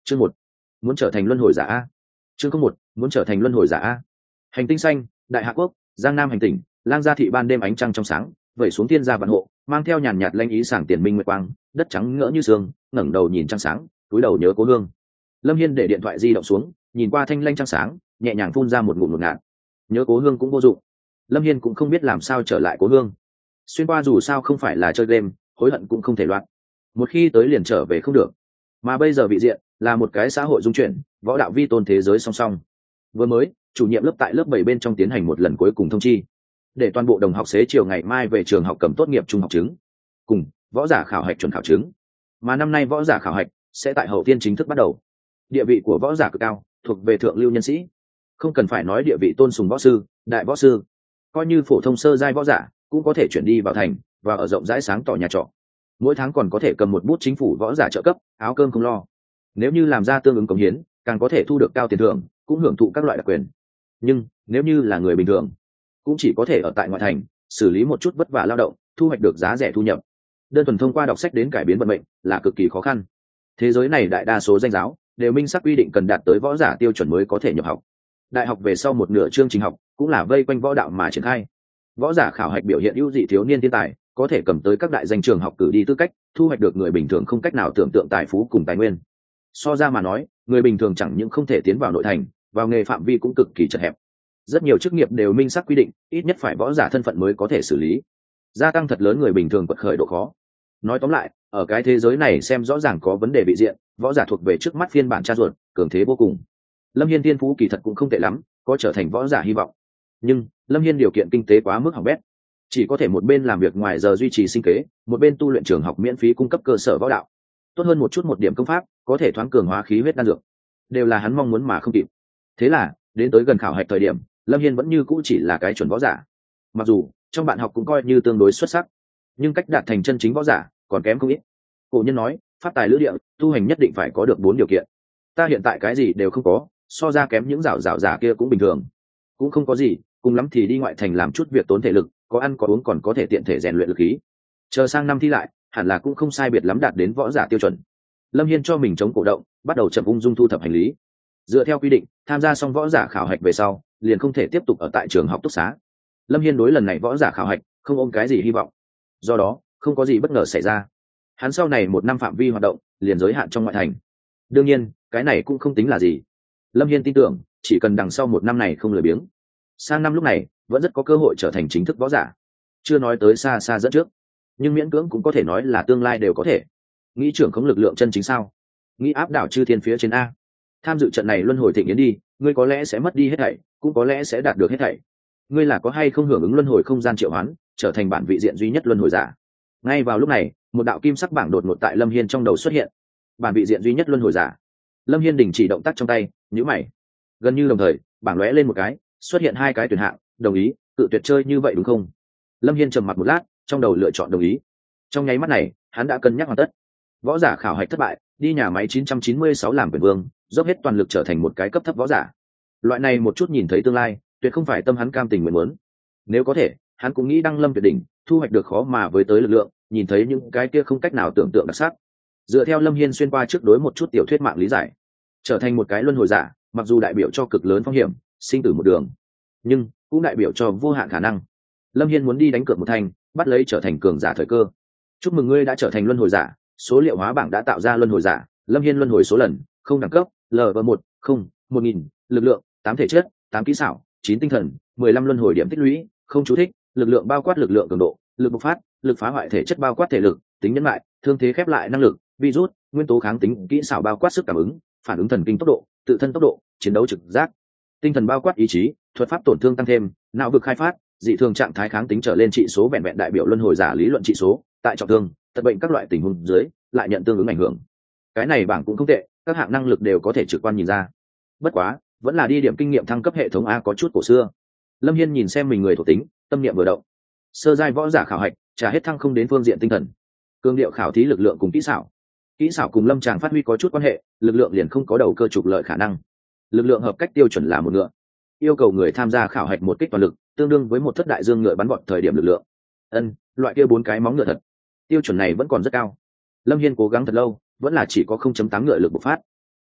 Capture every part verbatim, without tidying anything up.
Chương một, muốn trở thành luân hồi giả a. Chương không một, muốn trở thành luân hồi giả a. Hành tinh xanh, Đại Hạ quốc, Giang Nam hành tinh, Lang Gia thị ban đêm ánh trăng trong sáng, vẩy xuống thiên gia vạn hộ, mang theo nhàn nhạt lanh ý sảng tiền minh nguyệt quang, đất trắng ngỡ như sương, ngẩng đầu nhìn trăng sáng, túi đầu nhớ cố hương. Lâm Hiên để điện thoại di động xuống, nhìn qua thanh lanh trăng sáng, nhẹ nhàng phun ra một ngụm ngụt ngạt. Nhớ cố hương cũng vô dụng. Lâm Hiên cũng không biết làm sao trở lại cố hương. Xuyên qua dù sao không phải là chơi game, hối hận cũng không thể loạn. Một khi tới liền trở về không được. Mà bây giờ vị diện là một cái xã hội dung chuyển, võ đạo vi tôn thế giới song song. Vừa mới, chủ nhiệm lớp tại lớp bảy bên trong tiến hành một lần cuối cùng thông chi, để toàn bộ đồng học xế chiều ngày mai về trường học cầm tốt nghiệp trung học chứng, cùng võ giả khảo hạch chuẩn khảo chứng. Mà năm nay võ giả khảo hạch sẽ tại hậu tiên chính thức bắt đầu. Địa vị của võ giả cực cao, thuộc về thượng lưu nhân sĩ. Không cần phải nói địa vị tôn sùng võ sư, đại võ sư, coi như phổ thông sơ giai võ giả cũng có thể chuyển đi vào thành và ở rộng rãi sáng tỏ nhà trọ. Mỗi tháng còn có thể cầm một bút chính phủ võ giả trợ cấp, áo cơm không lo. Nếu như làm ra tương ứng cống hiến, càng có thể thu được cao tiền thưởng, cũng hưởng thụ các loại đặc quyền. Nhưng nếu như là người bình thường, cũng chỉ có thể ở tại ngoại thành xử lý một chút vất vả lao động, thu hoạch được giá rẻ thu nhập. Đơn thuần thông qua đọc sách đến cải biến vận mệnh là cực kỳ khó khăn. Thế giới này đại đa số danh giáo đều minh xác quy định cần đạt tới võ giả tiêu chuẩn mới có thể nhập học. Đại học về sau một nửa chương trình học cũng là vây quanh võ đạo mà triển khai. Võ giả khảo hạch biểu hiện ưu dị thiếu niên thiên tài, có thể cầm tới các đại danh trường học cử đi tư cách, thu hoạch được người bình thường không cách nào tưởng tượng tài phú cùng tài nguyên. So ra mà nói, người bình thường chẳng những không thể tiến vào nội thành, vào nghề phạm vi cũng cực kỳ chật hẹp. Rất nhiều chức nghiệp đều minh xác quy định, ít nhất phải võ giả thân phận mới có thể xử lý, gia tăng thật lớn người bình thường quật khởi độ khó. Nói tóm lại, ở cái thế giới này xem rõ ràng có vấn đề vị diện, võ giả thuộc về trước mắt phiên bản cha ruột, cường thế vô cùng. Lâm Hiên thiên phú kỳ thật cũng không tệ lắm, có trở thành võ giả hy vọng. Nhưng Lâm Hiên điều kiện kinh tế quá mức hỏng bét, chỉ có thể một bên làm việc ngoài giờ duy trì sinh kế, một bên tu luyện trường học miễn phí cung cấp cơ sở võ đạo. Tốt hơn một chút một điểm công pháp, có thể thoáng cường hóa khí huyết đan dược, đều là hắn mong muốn mà không kịp. Thế là đến tới gần khảo hạch thời điểm, Lâm Hiên vẫn như cũ chỉ là cái chuẩn võ giả. Mặc dù trong bạn học cũng coi như tương đối xuất sắc, nhưng cách đạt thành chân chính võ giả còn kém không ít. Cổ nhân nói, pháp tài lữ địa, tu hành nhất định phải có được bốn điều kiện. Ta hiện tại cái gì đều không có, so ra kém những rảo rảo giả kia cũng bình thường. Cũng không có gì, cùng lắm thì đi ngoại thành làm chút việc tốn thể lực, có ăn có uống còn có thể tiện thể rèn luyện lực khí. Chờ sang năm thi lại, hẳn là cũng không sai biệt lắm đạt đến võ giả tiêu chuẩn. Lâm Hiên cho mình chống cổ động, bắt đầu chậm ung dung thu thập hành lý. Dựa theo quy định, tham gia xong võ giả khảo hạch về sau, liền không thể tiếp tục ở tại trường học túc xá. Lâm Hiên đối lần này võ giả khảo hạch không ôm cái gì hy vọng, do đó không có gì bất ngờ xảy ra. Hắn sau này một năm phạm vi hoạt động liền giới hạn trong ngoại thành. Đương nhiên, cái này cũng không tính là gì. Lâm Hiên tin tưởng, chỉ cần đằng sau một năm này không lười biếng, sang năm lúc này vẫn rất có cơ hội trở thành chính thức võ giả. Chưa nói tới xa xa dẫn trước, nhưng miễn cưỡng cũng có thể nói là tương lai đều có thể. Nghĩ trưởng không lực lượng chân chính sao? Nghĩ áp đảo chư thiên phía trên a? Tham dự trận này luân hồi thịnh yến đi, ngươi có lẽ sẽ mất đi hết thảy, cũng có lẽ sẽ đạt được hết thảy. Ngươi là có hay không hưởng ứng luân hồi không gian triệu hoán, trở thành bản vị diện duy nhất luân hồi giả? Ngay vào lúc này, một đạo kim sắc bảng đột ngột tại Lâm Hiên trong đầu xuất hiện. Bản vị diện duy nhất luân hồi giả. Lâm Hiên đình chỉ động tác trong tay, nhíu mày. Gần như đồng thời, bảng lóe lên một cái, xuất hiện hai cái tuyển hạng, đồng ý, tự tuyệt chơi như vậy đúng không? Lâm Hiên trầm mặc một lát, trong đầu lựa chọn đồng ý. Trong nháy mắt này, hắn đã cân nhắc hoàn tất. Võ giả khảo hạch thất bại, đi nhà máy chín trăm chín mươi sáu làm quyền vương, dốc hết toàn lực trở thành một cái cấp thấp võ giả. Loại này một chút nhìn thấy tương lai, tuyệt không phải tâm hắn cam tình nguyện muốn. Nếu có thể, hắn cũng nghĩ đăng lâm tuyệt đỉnh, thu hoạch được khó mà với tới lực lượng, nhìn thấy những cái kia không cách nào tưởng tượng đặc sắc. Dựa theo Lâm Hiên xuyên qua trước đối một chút tiểu thuyết mạng lý giải, trở thành một cái luân hồi giả, mặc dù đại biểu cho cực lớn phong hiểm, sinh tử một đường, nhưng cũng đại biểu cho vô hạn khả năng. Lâm Hiên muốn đi đánh cược một thành, bắt lấy trở thành cường giả thời cơ. Chúc mừng ngươi đã trở thành luân hồi giả, số liệu hóa bảng đã tạo ra luân hồi giả. Lâm Hiên luân hồi số lần, không đẳng cấp, L V một, không, một nghìn, lực lượng, tám thể chất, tám kỹ xảo, chín tinh thần, mười lăm luân hồi điểm tích lũy, không chú thích, lực lượng bao quát lực lượng cường độ, lực bộc phát, lực phá hoại thể chất bao quát thể lực, tính nhân lại, thương thế khép lại năng lực, virus, nguyên tố kháng tính, kỹ xảo bao quát sức cảm ứng, phản ứng thần kinh tốc độ, tự thân tốc độ, chiến đấu trực giác, tinh thần bao quát ý chí, thuật pháp tổn thương tăng thêm, não vực khai phát, dị thường trạng thái kháng tính trở lên trị số vẹn vẹn đại biểu luân hồi giả lý luận trị số, tại trọng thương, tật bệnh các loại tình huống dưới, lại nhận tương ứng ảnh hưởng. Cái này bảng cũng không tệ, các hạng năng lực đều có thể trực quan nhìn ra. Bất quá, vẫn là đi điểm kinh nghiệm thăng cấp hệ thống a có chút cổ xưa. Lâm Hiên nhìn xem mình người thuộc tính, tâm niệm vừa động. Sơ giai võ giả khảo hạch, trả hết thăng không đến phương diện tinh thần. Cương điệu khảo thí lực lượng cùng kỹ xảo. Kỹ xảo cùng lâm tràng phát huy có chút quan hệ, lực lượng liền không có đầu cơ trục lợi khả năng. Lực lượng hợp cách tiêu chuẩn là một ngựa. Yêu cầu người tham gia khảo hạch một kích toàn lực, tương đương với một thất đại dương ngựa bắn vọt thời điểm lực lượng. Ân, loại kia bốn cái móng ngựa thật. Tiêu chuẩn này vẫn còn rất cao. Lâm Hiên cố gắng thật lâu, vẫn là chỉ có không chấm tám ngựa lực bộc phát.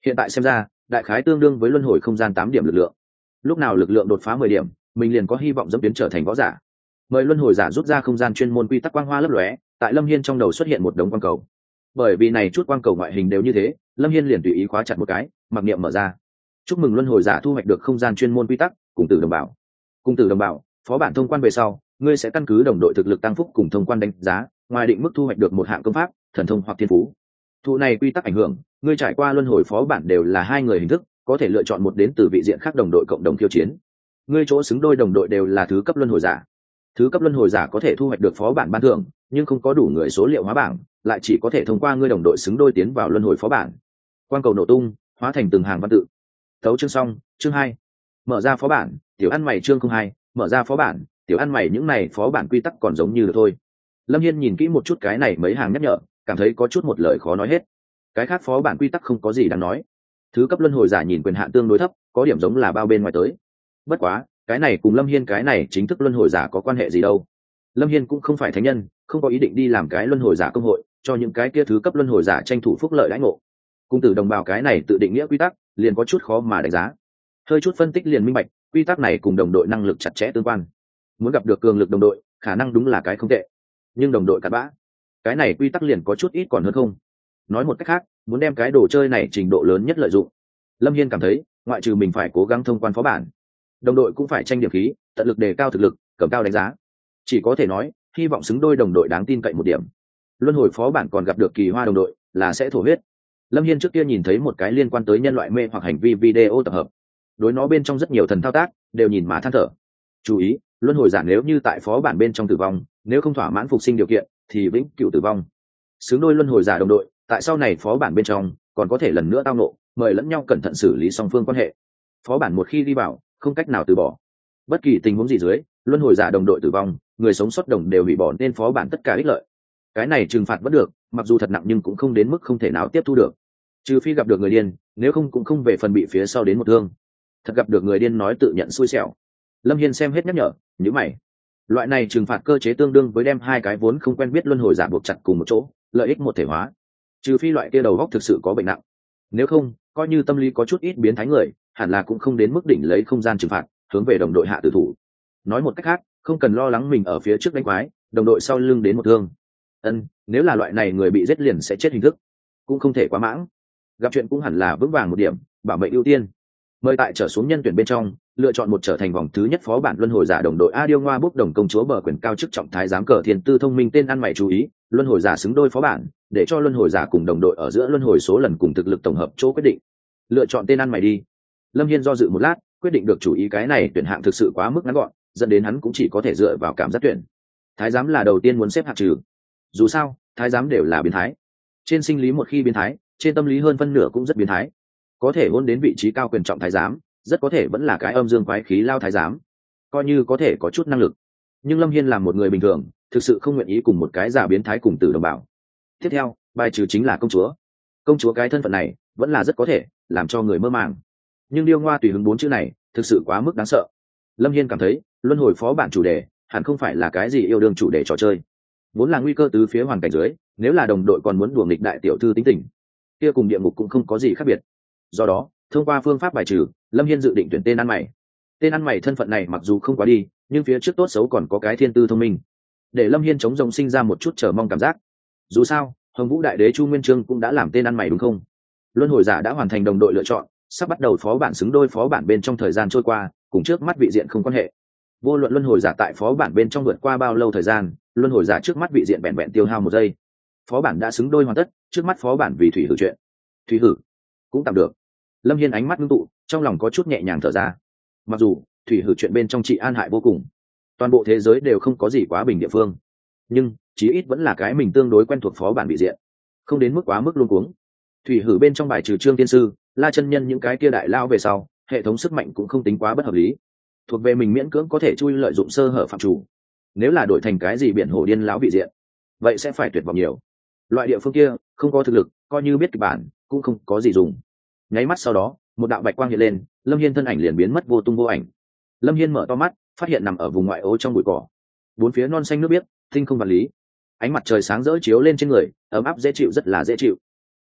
hiện tại xem ra đại khái tương đương với luân hồi không gian tám điểm lực lượng. Lúc nào lực lượng đột phá mười điểm, mình liền có hy vọng dẫm tiến trở thành võ giả. Mời luân hồi giả rút ra không gian chuyên môn quy tắc quang hoa lấp lóe, tại Lâm Hiên trong đầu xuất hiện một đống quang cầu. Bởi vì này chút quang cầu ngoại hình đều như thế, Lâm Hiên liền tùy ý khóa chặt một cái, mặc niệm mở ra. Chúc mừng luân hồi giả thu hoạch được không gian chuyên môn quy tắc, cùng tử đồng bảo. Cùng tử đồng bảo, phó bản thông quan về sau, ngươi sẽ căn cứ đồng đội thực lực tăng phúc cùng thông quan đánh giá, ngoài định mức thu hoạch được một hạng công pháp, thần thông hoặc thiên phú. Thụ này quy tắc ảnh hưởng, ngươi trải qua luân hồi phó bản đều là hai người hình thức, có thể lựa chọn một đến từ vị diện khác đồng đội cộng đồng khiêu chiến. Ngươi chỗ xứng đôi đồng đội đều là thứ cấp luân hồi giả. Thứ cấp luân hồi giả có thể thu hoạch được phó bản ban thưởng, nhưng không có đủ người số liệu hóa bảng, lại chỉ có thể thông qua ngươi đồng đội xứng đôi tiến vào luân hồi phó bản. Quang cầu nổ tung, hóa thành từng hàng văn tự. Tấu chương xong, chương hai. Mở ra phó bản, tiểu ăn mày chương không hai, mở ra phó bản, tiểu ăn mày những này phó bản quy tắc còn giống như được thôi. Lâm Hiên nhìn kỹ một chút cái này mấy hàng nhắc nhở, cảm thấy có chút một lời khó nói hết. Cái khác phó bản quy tắc không có gì đáng nói. Thứ cấp luân hồi giả nhìn quyền hạn tương đối thấp, có điểm giống là bao bên ngoài tới. Bất quá, cái này cùng Lâm Hiên cái này chính thức luân hồi giả có quan hệ gì đâu. Lâm Hiên cũng không phải thánh nhân, không có ý định đi làm cái luân hồi giả công hội, cho những cái kia thứ cấp luân hồi giả tranh thủ phúc lợi đãi ngộ. Cung tử đồng bào cái này tự định nghĩa quy tắc, liền có chút khó mà đánh giá. Hơi chút phân tích liền minh bạch, quy tắc này cùng đồng đội năng lực chặt chẽ tương quan. Muốn gặp được cường lực đồng đội, khả năng đúng là cái không tệ. Nhưng đồng đội cặn bã, cái này quy tắc liền có chút ít còn hơn không. Nói một cách khác, muốn đem cái đồ chơi này trình độ lớn nhất lợi dụng. Lâm Hiên cảm thấy, ngoại trừ mình phải cố gắng thông quan phó bản, đồng đội cũng phải tranh điểm khí, tận lực đề cao thực lực, cầm cao đánh giá. Chỉ có thể nói, hy vọng xứng đôi đồng đội đáng tin cậy một điểm. Luân hồi phó bản còn gặp được kỳ hoa đồng đội, là sẽ thổ huyết. Lâm Hiên trước kia nhìn thấy một cái liên quan tới nhân loại mê hoặc hành vi video tập hợp, đối nó bên trong rất nhiều thần thao tác, đều nhìn mà than thở. Chú ý, luân hồi giả nếu như tại phó bản bên trong tử vong, nếu không thỏa mãn phục sinh điều kiện, thì vĩnh cửu tử vong. Xứng đôi luân hồi giả đồng đội, tại sau này phó bản bên trong, còn có thể lần nữa tao nộ, mời lẫn nhau cẩn thận xử lý song phương quan hệ. Phó bản một khi đi vào, không cách nào từ bỏ. Bất kỳ tình huống gì dưới, luân hồi giả đồng đội tử vong, người sống sót đồng đều hủy bỏ nên phó bản tất cả ích lợi. Cái này trừng phạt vẫn được, mặc dù thật nặng nhưng cũng không đến mức không thể nào tiếp thu được. Trừ phi gặp được người điên, nếu không cũng không về phần bị phía sau đến một thương. Thật gặp được người điên nói tự nhận xui xẻo. Lâm Hiên xem hết nhắc nhở, nhíu mày. Loại này trừng phạt cơ chế tương đương với đem hai cái vốn không quen biết luân hồi giả buộc chặt cùng một chỗ, lợi ích một thể hóa. Trừ phi loại kia đầu góc thực sự có bệnh nặng. Nếu không, coi như tâm lý có chút ít biến thái người, hẳn là cũng không đến mức đỉnh lấy không gian trừng phạt, hướng về đồng đội hạ tử thủ. Nói một cách khác, không cần lo lắng mình ở phía trước đánh quái, đồng đội sau lưng đến một thương. Ân, nếu là loại này người bị giết liền sẽ chết hình thức, cũng không thể quá mãng. Gặp chuyện cũng hẳn là vững vàng một điểm, bảo mệnh ưu tiên. Mời tại trở xuống nhân tuyển bên trong, lựa chọn một trở thành vòng thứ nhất phó bản luân hồi giả đồng đội A Điêu Ngoa bốc đồng công chúa bờ quyền cao chức trọng thái giám cờ thiên tư thông minh tên ăn mày chú ý, luân hồi giả xứng đôi phó bản, để cho luân hồi giả cùng đồng đội ở giữa luân hồi số lần cùng thực lực tổng hợp chỗ quyết định. Lựa chọn tên ăn mày đi. Lâm Hiên do dự một lát, quyết định được chủ ý cái này tuyển hạng thực sự quá mức ngắn gọn, dẫn đến hắn cũng chỉ có thể dựa vào cảm giác tuyển. Thái giám là đầu tiên muốn xếp hạng trừ. Dù sao, thái giám đều là biến thái. Trên sinh lý một khi biến thái, trên tâm lý hơn phân nửa cũng rất biến thái. Có thể hôn đến vị trí cao quyền trọng thái giám, rất có thể vẫn là cái âm dương quái khí lao thái giám, coi như có thể có chút năng lực. Nhưng Lâm Hiên là một người bình thường, thực sự không nguyện ý cùng một cái giả biến thái cùng tử đồng bào. Tiếp theo, bài trừ chính là công chúa. Công chúa cái thân phận này vẫn là rất có thể làm cho người mơ màng, nhưng Điêu Ngoa tùy hứng bốn chữ này thực sự quá mức đáng sợ. Lâm Hiên cảm thấy luân hồi phó bản chủ đề hẳn không phải là cái gì yêu đương chủ đề trò chơi, vốn là nguy cơ từ phía hoàn cảnh dưới, nếu là đồng đội còn muốn đùa nghịch đại tiểu thư tính tình, kia cùng địa ngục cũng không có gì khác biệt. Do đó, thông qua phương pháp bài trừ, Lâm Hiên dự định tuyển tên ăn mày. Tên ăn mày thân phận này mặc dù không quá đi, nhưng phía trước tốt xấu còn có cái thiên tư thông minh, để Lâm Hiên chống rồng sinh ra một chút chờ mong cảm giác. Dù sao, Hồng Vũ Đại Đế Chu Nguyên Chương cũng đã làm tên ăn mày đúng không? Luân hồi giả đã hoàn thành đồng đội lựa chọn, sắp bắt đầu phó bản xứng đôi phó bản bên trong thời gian trôi qua, cùng trước mắt vị diện không quan hệ. Vô luận luân hồi giả tại phó bản bên trong vượt qua bao lâu thời gian, luân hồi giả trước mắt vị diện vẹn vẹn tiêu hao một giây. Phó bản đã xứng đôi hoàn tất, trước mắt phó bản vì thủy hử chuyện. Thủy hử cũng tạm được. Lâm Hiên ánh mắt ngưng tụ, trong lòng có chút nhẹ nhàng thở ra. Mặc dù thủy hử chuyện bên trong trị an hại vô cùng, toàn bộ thế giới đều không có gì quá bình địa phương, nhưng chí ít vẫn là cái mình tương đối quen thuộc phó bản vị diện, không đến mức quá mức luống cuống. Thủy hử bên trong bài trừ Trương Tiên Sư, La Chân Nhân những cái kia đại lao về sau, hệ thống sức mạnh cũng không tính quá bất hợp lý, thuộc về mình miễn cưỡng có thể chui lợi dụng sơ hở phạm chủ. Nếu là đổi thành cái gì biển hồ điên láo vị diện, vậy sẽ phải tuyệt vọng nhiều. Loại địa phương kia không có thực lực, coi như biết kịch bản cũng không có gì dùng. Nháy mắt sau đó, một đạo bạch quang hiện lên, Lâm Hiên thân ảnh liền biến mất vô tung vô ảnh. Lâm Hiên mở to mắt, phát hiện nằm ở vùng ngoại ô trong bụi cỏ, bốn phía non xanh nước biếc, tinh không vật lý, ánh mặt trời sáng rỡ chiếu lên trên người, ấm áp dễ chịu, rất là dễ chịu.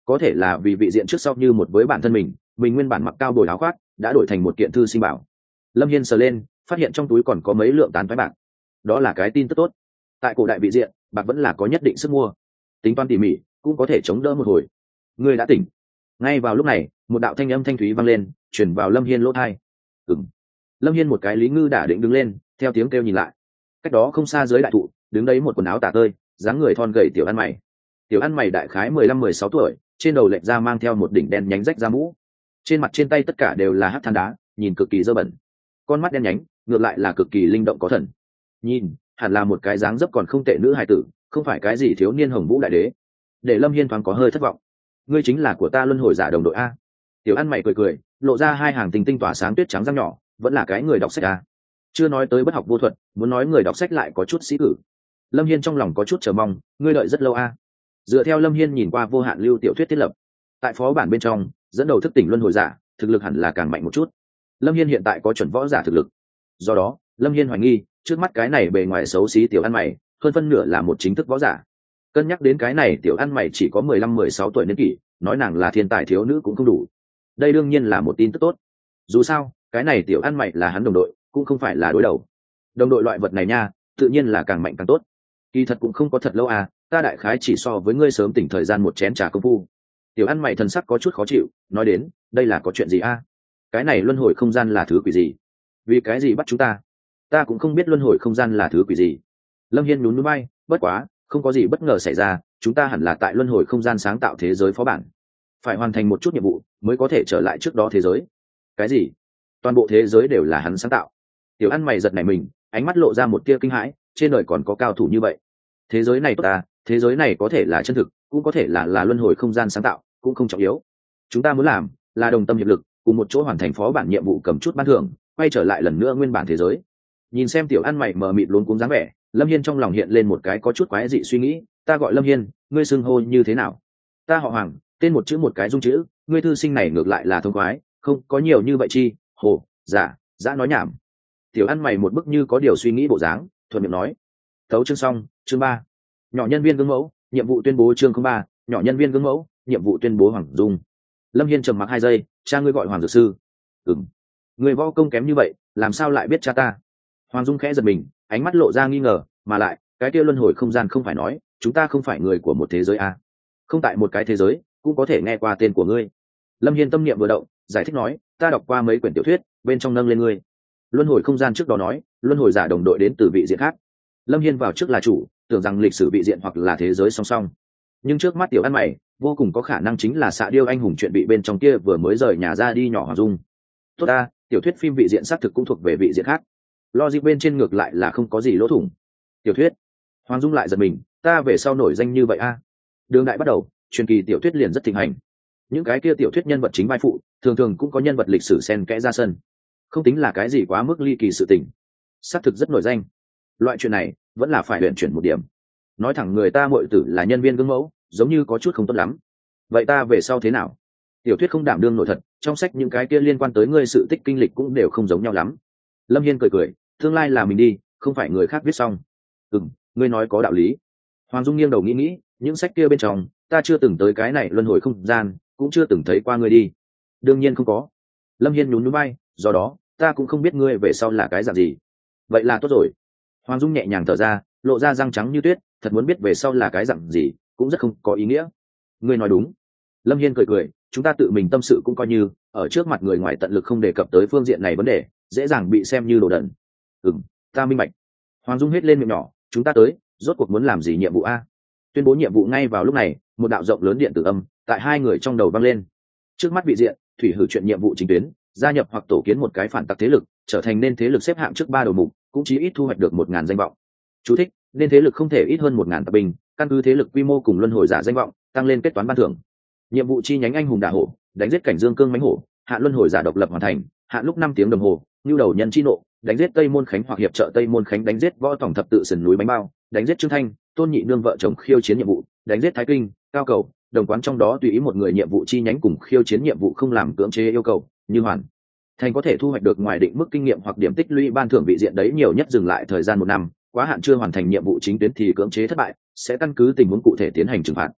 có thể là vì vị diện trước sau như một với bản thân mình mình nguyên bản mặc cao bồi áo khoác đã đổi thành một kiện thư sinh bảo. Lâm Hiên sờ lên phát hiện trong túi còn có mấy lượng tán phái bạc, đó là cái tin tức tốt. Tại cổ đại vị diện bạc vẫn là có nhất định sức mua, tính toán tỉ mỉ cũng có thể chống đỡ một hồi. Ngươi đã tỉnh. Ngay vào lúc này một đạo thanh âm thanh thúy vang lên chuyển vào Lâm Hiên lỗ tai. Ừm. Lâm Hiên một cái lý ngư đả định đứng lên theo tiếng kêu nhìn lại, cách đó không xa dưới đại thụ đứng đấy một quần áo tả tơi dáng người thon gầy tiểu ăn mày. Tiểu ăn mày đại khái mười lăm mười sáu tuổi, trên đầu lệch ra mang theo một đỉnh đen nhánh rách ra mũ, trên mặt trên tay tất cả đều là hắc than đá, nhìn cực kỳ dơ bẩn. Con mắt đen nhánh ngược lại là cực kỳ linh động có thần, nhìn hẳn là một cái dáng dấp còn không tệ nữ hài tử, không phải cái gì thiếu niên hồng vũ đại đế. Để Lâm Hiên thoáng có hơi thất vọng. Ngươi chính là của ta luân hồi giả đồng đội a? Tiểu ăn mày cười cười lộ ra hai hàng tinh tinh tỏa sáng tuyết trắng răng nhỏ, vẫn là cái người đọc sách a? Chưa nói tới bất học vô thuật, muốn nói người đọc sách lại có chút sĩ cử. Lâm Hiên trong lòng có chút chờ mong, ngươi đợi rất lâu a? Dựa theo Lâm Hiên nhìn qua vô hạn lưu tiểu thuyết thiết lập, tại phó bản bên trong dẫn đầu thức tỉnh luân hồi giả thực lực hẳn là càng mạnh một chút. Lâm Hiên hiện tại có chuẩn võ giả thực lực, do đó Lâm Hiên hoài nghi trước mắt cái này bề ngoài xấu xí tiểu ăn mày hơn phân nửa là một chính thức võ giả. Cân nhắc đến cái này tiểu ăn mày chỉ có mười lăm mười sáu tuổi niên kỷ, nói nàng là thiên tài thiếu nữ cũng không đủ. Đây đương nhiên là một tin tức tốt, dù sao cái này tiểu ăn mày là hắn đồng đội cũng không phải là đối đầu. Đồng đội loại vật này nha tự nhiên là càng mạnh càng tốt. Kỳ thật cũng không có thật lâu à, ta đại khái chỉ so với ngươi sớm tỉnh thời gian một chén trà công phu. Tiểu ăn mày thần sắc có chút khó chịu nói đến, đây là có chuyện gì a? Cái này luân hồi không gian là thứ quỷ gì? Vì cái gì bắt chúng ta? Ta cũng không biết luân hồi không gian là thứ quỷ gì. Lâm Hiên nhún nhún bay, bất quá không có gì bất ngờ xảy ra, chúng ta hẳn là tại luân hồi không gian sáng tạo thế giới phó bản, phải hoàn thành một chút nhiệm vụ mới có thể trở lại trước đó thế giới. Cái gì? Toàn bộ thế giới đều là hắn sáng tạo? Tiểu ăn mày giật nảy mình, ánh mắt lộ ra một tia kinh hãi, trên đời còn có cao thủ như vậy? Thế giới này tốt ta, thế giới này có thể là chân thực cũng có thể là là luân hồi không gian sáng tạo, cũng không trọng yếu. Chúng ta muốn làm là đồng tâm hiệp lực cùng một chỗ hoàn thành phó bản nhiệm vụ, cầm chút ban thưởng quay trở lại lần nữa nguyên bản thế giới. Nhìn xem tiểu ăn mày mờ mịt luống cuống dáng vẻ, Lâm Hiên trong lòng hiện lên một cái có chút quái dị suy nghĩ. Ta gọi Lâm Hiên, ngươi xưng hô như thế nào? Ta họ Hoàng, tên một chữ một cái dung chữ, ngươi thư sinh này ngược lại là thông khoái, không có nhiều như vậy chi. Hồ giả dã nói nhảm. Tiểu ăn mày một bức như có điều suy nghĩ bộ dáng, thuận miệng nói. Tấu chương xong. Chương ba, nhỏ nhân viên gương mẫu nhiệm vụ tuyên bố. Chương không ba, nhỏ nhân viên gương mẫu nhiệm vụ tuyên bố. Hoàng Dung. Lâm Hiên trầm mặc hai giây, cha ngươi gọi Hoàng dược sư? Ừm. Người võ công kém như vậy làm sao lại biết cha ta? Hoàng Dung khẽ giật mình, ánh mắt lộ ra nghi ngờ, mà lại cái kia luân hồi không gian không phải nói chúng ta không phải người của một thế giới à? Không tại một cái thế giới cũng có thể nghe qua tên của ngươi. Lâm Hiên tâm niệm vừa động, giải thích nói, ta đọc qua mấy quyển tiểu thuyết, bên trong nâng lên ngươi. Luân hồi không gian trước đó nói luân hồi giả đồng đội đến từ vị diện khác. Lâm Hiên vào trước là chủ, tưởng rằng lịch sử vị diện hoặc là thế giới song song, nhưng trước mắt tiểu ăn mày vô cùng có khả năng chính là xạ điêu anh hùng chuyện bị bên trong kia vừa mới rời nhà ra đi nhỏ Hoàng Dung. Tốt ta, tiểu thuyết phim vị diện xác thực cũng thuộc về vị diện khác, logic bên trên ngược lại là không có gì lỗ thủng. Tiểu thuyết? Hoàng Dung lại giật mình, ta về sau nổi danh như vậy a? Đường đại bắt đầu, truyền kỳ tiểu thuyết liền rất thịnh hành, những cái kia tiểu thuyết nhân vật chính vai phụ thường thường cũng có nhân vật lịch sử xen kẽ ra sân, không tính là cái gì quá mức ly kỳ sự tình, xác thực rất nổi danh. Loại chuyện này vẫn là phải luyện chuyển một điểm, nói thẳng người ta muội tử là nhân viên gương mẫu giống như có chút không tốt lắm. Vậy ta về sau thế nào? Tiểu thuyết không đảm đương nổi thật, trong sách những cái kia liên quan tới ngươi sự tích kinh lịch cũng đều không giống nhau lắm. Lâm Hiên cười cười, tương lai là mình đi, không phải người khác viết xong. Ừm, ngươi nói có đạo lý. Hoàng Dung nghiêng đầu nghĩ nghĩ, những sách kia bên trong ta chưa từng tới cái này luân hồi không gian, cũng chưa từng thấy qua ngươi đi. Đương nhiên không có. Lâm Hiên nhún nhún vai, do đó ta cũng không biết ngươi về sau là cái dạng gì. Vậy là tốt rồi. Hoàng Dung nhẹ nhàng thở ra, lộ ra răng trắng như tuyết, thật muốn biết về sau là cái dạng gì cũng rất không có ý nghĩa. Ngươi nói đúng. Lâm Hiên cười cười, chúng ta tự mình tâm sự cũng coi như, ở trước mặt người ngoài tận lực không đề cập tới phương diện này vấn đề, dễ dàng bị xem như đồ đần. Ừm, ta minh bạch. Hoàng Dung hết lên miệng nhỏ, chúng ta tới, rốt cuộc muốn làm gì nhiệm vụ a? Tuyên bố nhiệm vụ. Ngay vào lúc này, một đạo rộng lớn điện tử âm tại hai người trong đầu vang lên. Trước mắt vị diện, thủy hử chuyện nhiệm vụ chính tuyến, gia nhập hoặc tổ kiến một cái phản tặc thế lực, trở thành nên thế lực xếp hạng trước ba đầu mục, cũng chí ít thu hoạch được một ngàn danh vọng. Chú thích: nên thế lực không thể ít hơn một ngàn tặc binh, căn cứ thế lực quy mô cùng luân hồi giả danh vọng, tăng lên kết toán ban thưởng. Nhiệm vụ chi nhánh anh hùng đả hổ, đánh giết cảnh dương cương mãnh hổ, hạn luân hồi giả độc lập hoàn thành, hạn lúc năm tiếng đồng hồ. Nưu đầu nhân chi nộ, đánh giết tây môn khánh hoặc hiệp trợ tây môn khánh đánh giết võ tổng thập tự sườn núi bánh bao, đánh giết trương thanh, tôn nhị nương vợ chồng khiêu chiến nhiệm vụ, đánh giết thái kinh, cao cầu, đồng quán trong đó tùy ý một người nhiệm vụ chi nhánh cùng khiêu chiến nhiệm vụ không làm cưỡng chế yêu cầu, như hoàn thành có thể thu hoạch được ngoài định mức kinh nghiệm hoặc điểm tích lũy ban thưởng vị diện đấy nhiều nhất dừng lại thời gian một năm, quá hạn chưa hoàn thành nhiệm vụ chính tuyến thì cưỡng chế thất bại, sẽ căn cứ tình huống cụ thể tiến hành trừng phạt.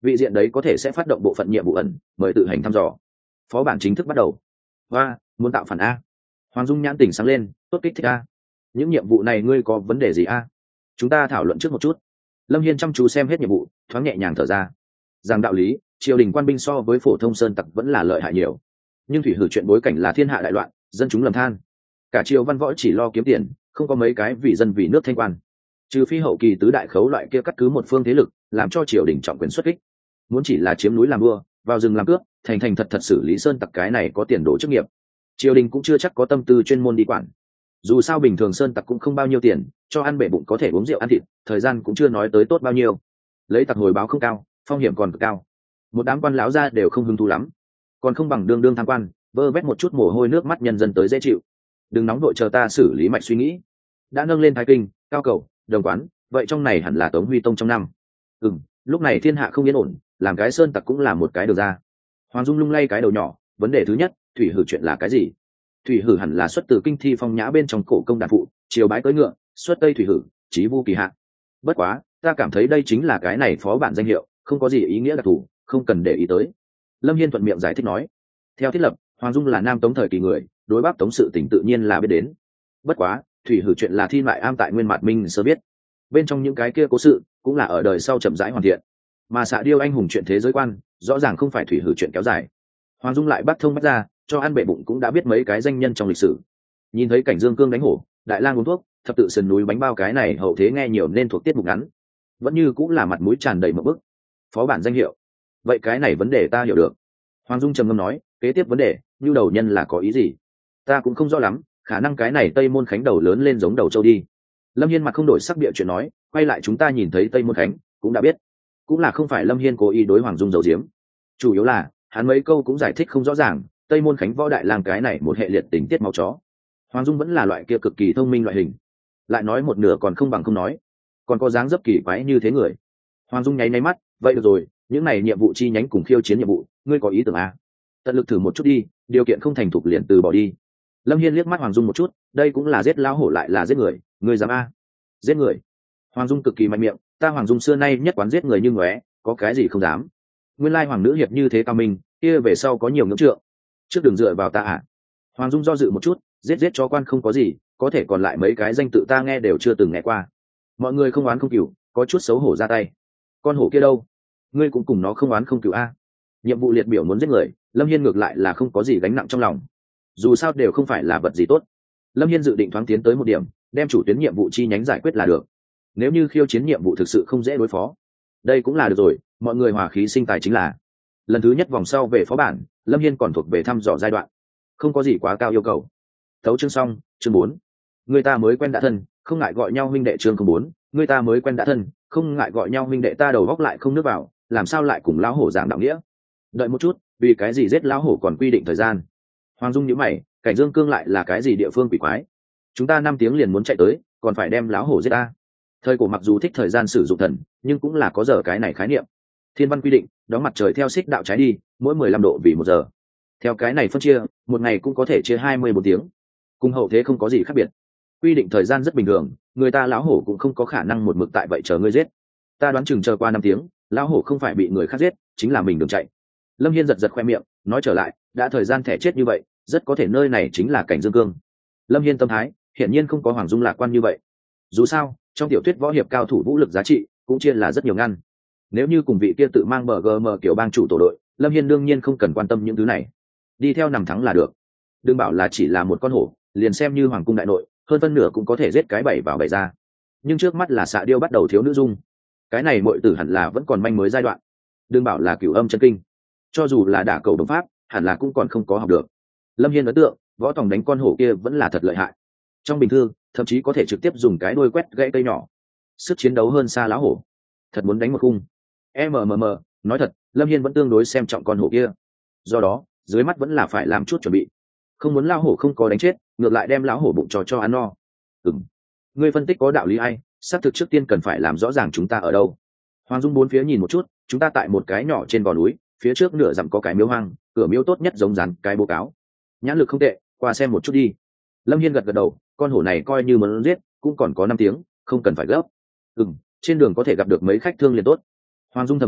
vị diện đấy có thể sẽ phát động bộ phận nhiệm vụ ẩn, mời tự hành thăm dò. Phó bản chính thức bắt đầu. Và muốn tạo phản a? Hoàng Dung nhãn tỉnh sáng lên, tốt kích thích a. Những nhiệm vụ này ngươi có vấn đề gì a? Chúng ta thảo luận trước một chút. Lâm Hiên chăm chú xem hết nhiệm vụ, thoáng nhẹ nhàng thở ra. Rằng đạo lý, triều đình quan binh so với phổ thông sơn tặc vẫn là lợi hại nhiều, nhưng thủy hử chuyện bối cảnh là thiên hạ đại loạn, dân chúng lầm than, cả triều văn võ chỉ lo kiếm tiền, không có mấy cái vì dân vì nước thanh quan. Trừ phi hậu kỳ tứ đại khấu loại kia cắt cứ một phương thế lực, làm cho triều đình trọng quyền xuất kích. Muốn chỉ là chiếm núi làm vua, vào rừng làm cướp, thành thành thật thật xử lý sơn tặc, cái này có tiền đồ chức nghiệp, triều đình cũng chưa chắc có tâm tư chuyên môn đi quản. Dù sao bình thường sơn tặc cũng không bao nhiêu tiền, cho ăn bể bụng có thể uống rượu ăn thịt, thời gian cũng chưa nói tới tốt bao nhiêu. Lấy tặc hồi báo không cao, phong hiểm còn cực cao. Một đám quan lão gia đều không hứng thú lắm, còn không bằng đương đương tham quan, vơ vét một chút mồ hôi nước mắt nhân dân tới dễ chịu. Đừng nóng vội, chờ ta xử lý mạch suy nghĩ. Đã nâng lên Thái Kinh, Cao Cầu, Đồng Quán, vậy trong này hẳn là Tống Huy Tông trong năm. Ừm, lúc này thiên hạ không yên ổn, làm cái sơn tặc cũng là một cái được ra. Hoàng Dung lung lay cái đầu nhỏ, vấn đề thứ nhất, thủy hử chuyện là cái gì? Thủy hử hẳn là xuất từ kinh thi phong nhã bên trong cổ công đàn phụ, chiều bái cưỡi ngựa, xuất tây thủy hử, chí vu kỳ hạ. Bất quá, ta cảm thấy đây chính là cái này phó bản danh hiệu, không có gì ý nghĩa đặc thù, không cần để ý tới. Lâm Hiên thuận miệng giải thích nói. Theo thiết lập, Hoàng Dung là nam Tống thời kỳ người, đối Bắc Tống sự tình tự nhiên là biết đến. Bất quá, thủy hử chuyện là thi lại am tại nguyên mạt minh sơ biết, bên trong những cái kia cố sự cũng là ở đời sau chậm rãi hoàn thiện, mà xạ điêu anh hùng chuyện thế giới quan rõ ràng không phải thủy hử chuyện kéo dài. Hoàng Dung lại bắt thông bắt ra, cho ăn bệ bụng cũng đã biết mấy cái danh nhân trong lịch sử. Nhìn thấy cảnh Dương Cương đánh hổ, Đại Lang uống thuốc, thập tự sườn núi bánh bao, cái này hậu thế nghe nhiều nên thuộc tiết mục ngắn, vẫn như cũng là mặt mũi tràn đầy một bức. Phó bản danh hiệu, vậy cái này vấn đề ta hiểu được. Hoàng Dung trầm ngâm nói, kế tiếp vấn đề, nhu đầu nhân là có ý gì? Ta cũng không rõ lắm, khả năng cái này Tây Môn Khánh đầu lớn lên giống đầu trâu đi. Lâm Hiên mặt không đổi sắc bịa chuyện nói, quay lại chúng ta nhìn thấy Tây Môn Khánh cũng đã biết, cũng là không phải Lâm Hiên cố ý đối Hoàng Dung giấu giếm, chủ yếu là hắn mấy câu cũng giải thích không rõ ràng. Tây Môn Khánh võ đại lang cái này một hệ liệt tình tiết máu chó, Hoàng Dung vẫn là loại kia cực kỳ thông minh loại hình, lại nói một nửa còn không bằng không nói, còn có dáng dấp kỳ quái như thế người. Hoàng Dung nháy nháy mắt, vậy được rồi, những này nhiệm vụ chi nhánh cùng khiêu chiến nhiệm vụ, ngươi có ý tưởng à? Tận lực thử một chút đi, điều kiện không thành thục liền từ bỏ đi. Lâm Hiên liếc mắt Hoàng Dung một chút, đây cũng là giết lão hổ lại là giết người, ngươi dám a? Giết người? Hoàng Dung cực kỳ mạnh miệng, ta Hoàng Dung xưa nay nhất quán giết người như ngóe, có cái gì không dám. Nguyên lai hoàng nữ hiệp như thế cao minh, kia về sau có nhiều ngưỡng trượng, trước đừng dựa vào ta à. Hoàng Dung do dự một chút, giết giết cho quan không có gì, có thể còn lại mấy cái danh tự ta nghe đều chưa từng nghe qua. Mọi người không oán không cừu, có chút xấu hổ ra tay. Con hổ kia đâu? Ngươi cũng cùng nó không oán không cừu a? Nhiệm vụ liệt biểu muốn giết người, Lâm Hiên ngược lại là không có gì gánh nặng trong lòng, dù sao đều không phải là vật gì tốt. Lâm Hiên dự định thoáng tiến tới một điểm, đem chủ tuyến nhiệm vụ chi nhánh giải quyết là được. Nếu như khiêu chiến nhiệm vụ thực sự không dễ đối phó, đây cũng là được rồi, mọi người hòa khí sinh tài chính là. Lần thứ nhất vòng sau về phó bản, Lâm Hiên còn thuộc về thăm dò giai đoạn, không có gì quá cao yêu cầu. Thấu chương xong, chương bốn. Người ta mới quen đã thân, không ngại gọi nhau huynh đệ. Chương không bốn. Người ta mới quen đã thân, không ngại gọi nhau huynh đệ. Ta đầu góc lại không nước vào, làm sao lại cùng lão hổ giảng đạo nghĩa? Đợi một chút, vì cái gì giết lão hổ còn quy định thời gian? Hoàng Dung nhíu mày, cảnh Dương Cương lại là cái gì địa phương quỷ quái? Chúng ta năm tiếng liền muốn chạy tới, còn phải đem lão hổ giết ta? Thời cổ mặc dù thích thời gian sử dụng thần, nhưng cũng là có giờ cái này khái niệm. Thiên văn quy định, đón mặt trời theo xích đạo trái đi, mỗi mười lăm độ vì một giờ. Theo cái này phân chia, một ngày cũng có thể chia hai mươi bốn tiếng, cùng hậu thế không có gì khác biệt. Quy định thời gian rất bình thường, người ta lão hổ cũng không có khả năng một mực tại vậy chờ ngươi giết. Ta đoán chừng chờ qua năm tiếng, lão hổ không phải bị người khác giết, chính là mình đường chạy. Lâm Hiên giật giật khoe miệng, nói trở lại, đã thời gian thẻ chết như vậy, rất có thể nơi này chính là cảnh Dương Cương. Lâm Hiên tâm thái hiển nhiên không có Hoàng Dung lạc quan như vậy. Dù sao, trong tiểu thuyết võ hiệp cao thủ vũ lực giá trị cũng chia là rất nhiều ngăn. Nếu như cùng vị kia tự mang bờ gm kiểu bang chủ tổ đội, Lâm Hiên đương nhiên không cần quan tâm những thứ này, đi theo nằm thắng là được. Đừng bảo là chỉ là một con hổ, liền xem như hoàng cung đại nội, hơn phân nửa cũng có thể giết cái bảy vào bảy ra. Nhưng trước mắt là xạ điêu bắt đầu thiếu nữ dung, cái này muội tử hẳn là vẫn còn manh mới giai đoạn. Đừng bảo là cửu âm chân kinh, cho dù là đả cầu đồng pháp, hẳn là cũng còn không có học được. Lâm Hiên ấn tượng, võ tòng đánh con hổ kia vẫn là thật lợi hại. Trong bình thư, thậm chí có thể trực tiếp dùng cái đuôi quét gãy cây nhỏ, sức chiến đấu hơn xa lão hổ. Thật muốn đánh một khung. mmm nói thật, Lâm Hiên vẫn tương đối xem trọng con hổ kia, do đó dưới mắt vẫn là phải làm chút chuẩn bị, không muốn lão hổ không có đánh chết, ngược lại đem lão hổ bụng trò cho ăn no. Ừm, ngươi phân tích có đạo lý ai, xác thực trước tiên cần phải làm rõ ràng chúng ta ở đâu. Hoàng Dung bốn phía nhìn một chút, chúng ta tại một cái nhỏ trên gò núi, phía trước nửa dặm có cái miếu hoang, cửa miếu tốt nhất giống rắn cái bố cáo, nhãn lực không tệ, qua xem một chút đi. Lâm Hiên gật gật đầu, con hổ này coi như muốn giết cũng còn có năm tiếng, không cần phải gấp. Ừm, trên đường có thể gặp được mấy khách thương liền tốt. Hoàng Dung thầm nói,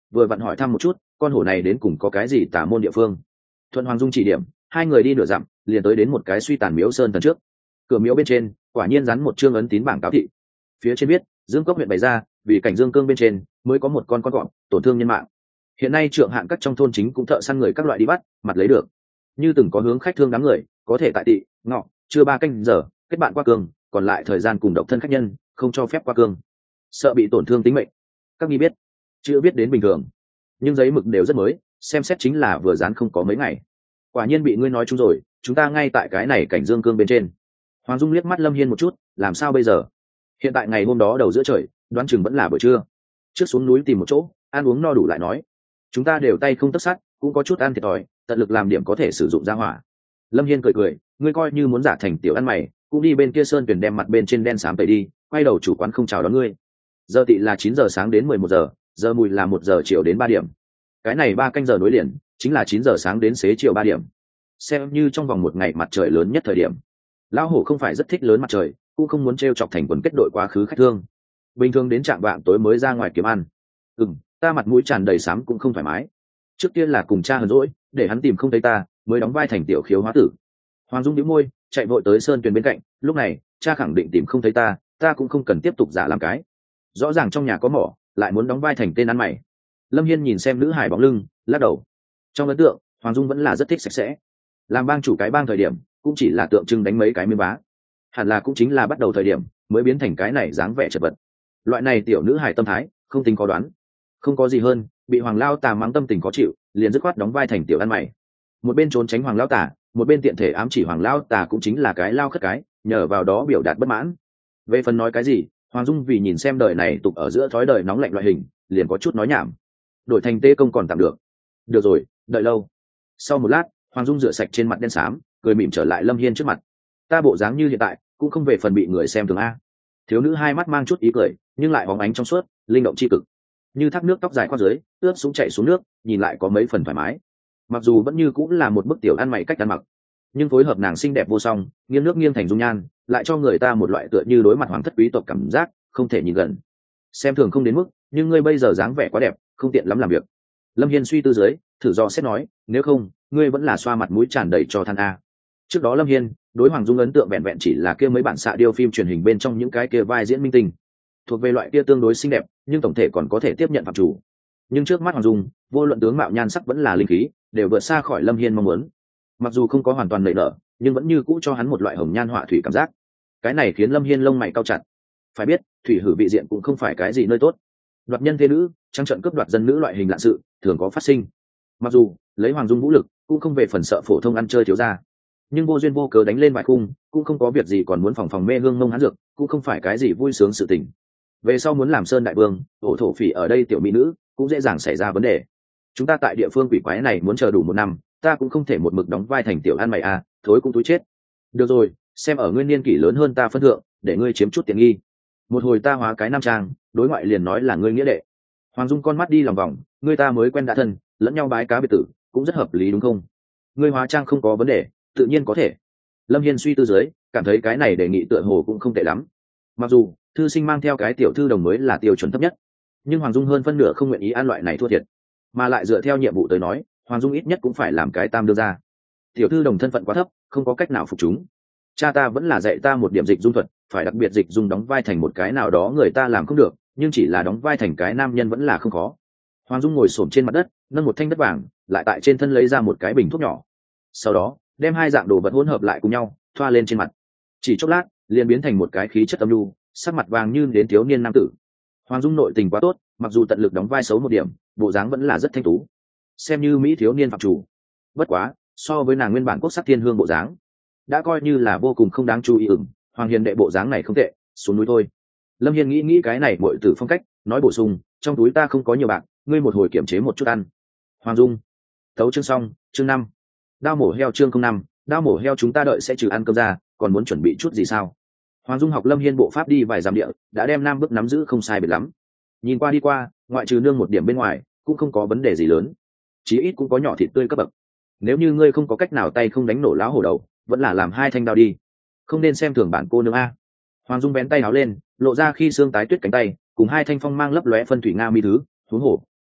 vừa vặn hỏi thăm một chút con hổ này đến cùng có cái gì tả môn địa phương. Thuận Hoàng Dung chỉ điểm, hai người đi nửa dặm liền tới đến một cái suy tàn miếu sơn thần trước. Cửa miếu bên trên quả nhiên dán một chương ấn tín bảng cáo thị, phía trên viết Dương Cốc huyện bày ra vì cảnh dương cương bên trên mới có một con con cọp tổn thương nhân mạng, hiện nay trượng hạn các trong thôn chính cũng thợ săn người các loại đi bắt mặt lấy được, như từng có hướng khách thương đám người có thể tại tị ngọ chưa ba canh giờ kết bạn qua cương, còn lại thời gian cùng độc thân khách nhân không cho phép qua cương, sợ bị tổn thương tính mệnh. Các nghi biết chưa biết đến bình thường, nhưng giấy mực đều rất mới, xem xét chính là vừa dán không có mấy ngày. Quả nhiên bị ngươi nói chúng rồi, chúng ta ngay tại cái này cảnh dương cương bên trên. Hoàng Dung liếc mắt Lâm Hiên một chút, làm sao bây giờ? Hiện tại ngày hôm đó đầu giữa trời, đoán chừng vẫn là buổi trưa. Trước xuống núi tìm một chỗ ăn uống no đủ lại nói. Chúng ta đều tay không tất sát, cũng có chút ăn thiệt thòi, tận lực làm điểm có thể sử dụng ra hỏa. Lâm Hiên cười cười, ngươi coi như muốn giả thành tiểu ăn mày, cũng đi bên kia sơn tuyển đem mặt bên trên đen xám tẩy đi, quay đầu chủ quán không chào đón ngươi. Giờ tị là chín giờ sáng đến mười một giờ, giờ mùi là một giờ chiều đến ba điểm. Cái này ba canh giờ nối liền, chính là chín giờ sáng đến xế chiều ba điểm. Xem như trong vòng một ngày mặt trời lớn nhất thời điểm. Lão hổ không phải rất thích lớn mặt trời, cũng không muốn t r e o chọc thành quần kết đội quá khứ khách thương, bình thường đến trạm vạng tối mới ra ngoài kiếm ăn. Ừm, ta mặt mũi tràn đầy xám cũng không thoải mái. Trước tiên là cùng cha hờn rỗi, để hắn tìm không thấy ta, mới đóng vai thành tiểu khiếu hóa tử. Hoàng Dung nhíu môi, chạy vội tới sơn tuyền bên cạnh. Lúc này cha khẳng định tìm không thấy ta, ta cũng không cần tiếp tục giả làm cái. Rõ ràng trong nhà có mỏ, lại muốn đóng vai thành tên ăn mày. Lâm Hiên nhìn xem nữ hải bóng lưng, lắc đầu. Trong ấn tượng Hoàng Dung vẫn là rất thích sạch sẽ, làm bang chủ cái bang thời điểm cũng chỉ là tượng trưng đánh mấy cái miếng bá, hẳn là cũng chính là bắt đầu thời điểm mới biến thành cái này dáng vẻ chật vật. Loại này tiểu nữ hài tâm thái không tính có đoán, không có gì hơn bị Hoàng Lao Tà mắng tâm tình khó chịu, liền dứt khoát đóng vai thành tiểu ăn mày, một bên trốn tránh Hoàng Lao Tà, một bên tiện thể ám chỉ Hoàng Lao Tà cũng chính là cái lao khất cái, nhờ vào đó biểu đạt bất mãn. Về phần nói cái gì, Hoàng Dung vì nhìn xem đời này tục ở giữa thói đời nóng lạnh loại hình, liền có chút nói nhảm. Đổi thành tê công còn tạm được. Được rồi, đợi lâu. Sau một lát, Hoàng Dung rửa sạch trên mặt đen xám, cười mỉm trở lại Lâm Hiên trước mặt. Ta bộ dáng như hiện tại cũng không về phần bị người xem thường a. Thiếu nữ hai mắt mang chút ý cười, nhưng lại bóng ánh trong suốt, linh động chi cực, như thác nước tóc dài qua dưới ướt xuống chạy xuống nước, nhìn lại có mấy phần thoải mái. Mặc dù vẫn như cũng là một bức tiểu ăn mày cách ăn mặc, nhưng phối hợp nàng xinh đẹp vô song, nghiêng nước nghiêng thành dung nhan, lại cho người ta một loại tựa như đối mặt hoàng thất quý tộc cảm giác không thể nhìn gần. Xem thường không đến mức, nhưng ngươi bây giờ dáng vẻ quá đẹp, không tiện lắm làm việc. Lâm Hiên suy tư dưới, thử do xét nói, nếu không ngươi vẫn là xoa mặt mũi tràn đầy cho than a. Trước đó Lâm Hiên đối Hoàng Dung ấn tượng vẹn vẹn chỉ là kia mấy bản xạ điêu phim truyền hình bên trong những cái kia vai diễn minh tinh, thuộc về loại kia tương đối xinh đẹp nhưng tổng thể còn có thể tiếp nhận phạm chủ. Nhưng trước mắt Hoàng Dung, vô luận tướng mạo nhan sắc vẫn là linh khí, đều vượt xa khỏi Lâm Hiên mong muốn. Mặc dù không có hoàn toàn nảy nở, nhưng vẫn như cũ cho hắn một loại hồng nhan họa thủy cảm giác. Cái này khiến Lâm Hiên lông mày cau chặt. Phải biết, thủy hử vị diện cũng không phải cái gì nơi tốt. Đoạt nhân thế nữ, trắng trợn cướp đoạt dân nữ loại hình lạ sự thường có phát sinh. Mặc dù lấy Hoàng Dung vũ lực cũng không về phần sợ phổ thông ăn chơi thiếu gia, nhưng vô duyên vô cớ đánh lên vài khung cũng không có việc gì, còn muốn phòng phòng mê hương mông hán dược cũng không phải cái gì vui sướng sự tình. Về sau muốn làm sơn đại vương, ổ thổ phỉ ở đây tiểu mỹ nữ cũng dễ dàng xảy ra vấn đề. Chúng ta tại địa phương quỷ quái này muốn chờ đủ một năm, ta cũng không thể một mực đóng vai thành tiểu ăn mày à, thối cũng túi chết. Được rồi, xem ở ngươi niên kỷ lớn hơn ta phân thượng, để ngươi chiếm chút tiện nghi. Một hồi ta hóa cái nam trang, đối ngoại liền nói là ngươi nghĩa đệ. Hoàng Dung con mắt đi lòng vòng, ngươi ta mới quen đã thân, lẫn nhau bái cá biệt tử cũng rất hợp lý đúng không? Ngươi hóa trang không có vấn đề, tự nhiên có thể. Lâm Hiên suy tư dưới, cảm thấy cái này đề nghị tựa hồ cũng không tệ lắm. Mặc dù thư sinh mang theo cái tiểu thư đồng mới là tiêu chuẩn thấp nhất, nhưng Hoàng Dung hơn phân nửa không nguyện ý ăn loại này thua thiệt, mà lại dựa theo nhiệm vụ tới nói, Hoàng Dung ít nhất cũng phải làm cái tam đưa ra. Tiểu thư đồng thân phận quá thấp, không có cách nào phục chúng. Cha ta vẫn là dạy ta một điểm dịch dung thuật, phải đặc biệt dịch dung đóng vai thành một cái nào đó người ta làm không được, nhưng chỉ là đóng vai thành cái nam nhân vẫn là không khó. Hoàng Dung ngồi xổm trên mặt đất, nâng một thanh đất vàng, lại tại trên thân lấy ra một cái bình thuốc nhỏ, sau đó đem hai dạng đồ vật hỗn hợp lại cùng nhau, thoa lên trên mặt. Chỉ chốc lát, liền biến thành một cái khí chất âm nhu, sắc mặt vàng như đến thiếu niên nam tử. Hoàng Dung nội tình quá tốt, mặc dù tận lực đóng vai xấu một điểm, bộ dáng vẫn là rất thanh tú, xem như mỹ thiếu niên phạm chủ. Bất quá, so với nàng nguyên bản quốc sắc thiên hương bộ dáng, đã coi như là vô cùng không đáng chú ý. Ửng Hoàng Hiền đệ bộ dáng này không tệ, xuống núi thôi. Lâm Hiên nghĩ nghĩ cái này muội tử phong cách, nói bổ sung, trong túi ta không có nhiều bạc, ngươi một hồi kiểm chế một chút ăn. Hoàng Dung. Tấu chương xong, chương năm. Đao mổ heo chương không năm, đao mổ heo chúng ta đợi sẽ trừ ăn cơm ra, còn muốn chuẩn bị chút gì sao? Hoàng Dung học Lâm Hiên bộ pháp đi vài dặm địa, đã đem nam bước nắm giữ không sai biệt lắm. Nhìn qua đi qua, ngoại trừ nương một điểm bên ngoài, cũng không có vấn đề gì lớn. Chí ít cũng có nhỏ thịt tươi cấp bậc. Nếu như ngươi không có cách nào tay không đánh nổ lão hổ đầu, vẫn là làm hai thanh đao đi. Không nên xem thường bản cô nương a. Hoàng Dung bén tay áo lên, lộ ra khi xương tái tuyết cánh tay, cùng hai thanh phong mang lấp lóe phân thủy nga mi thứ, huống hổ,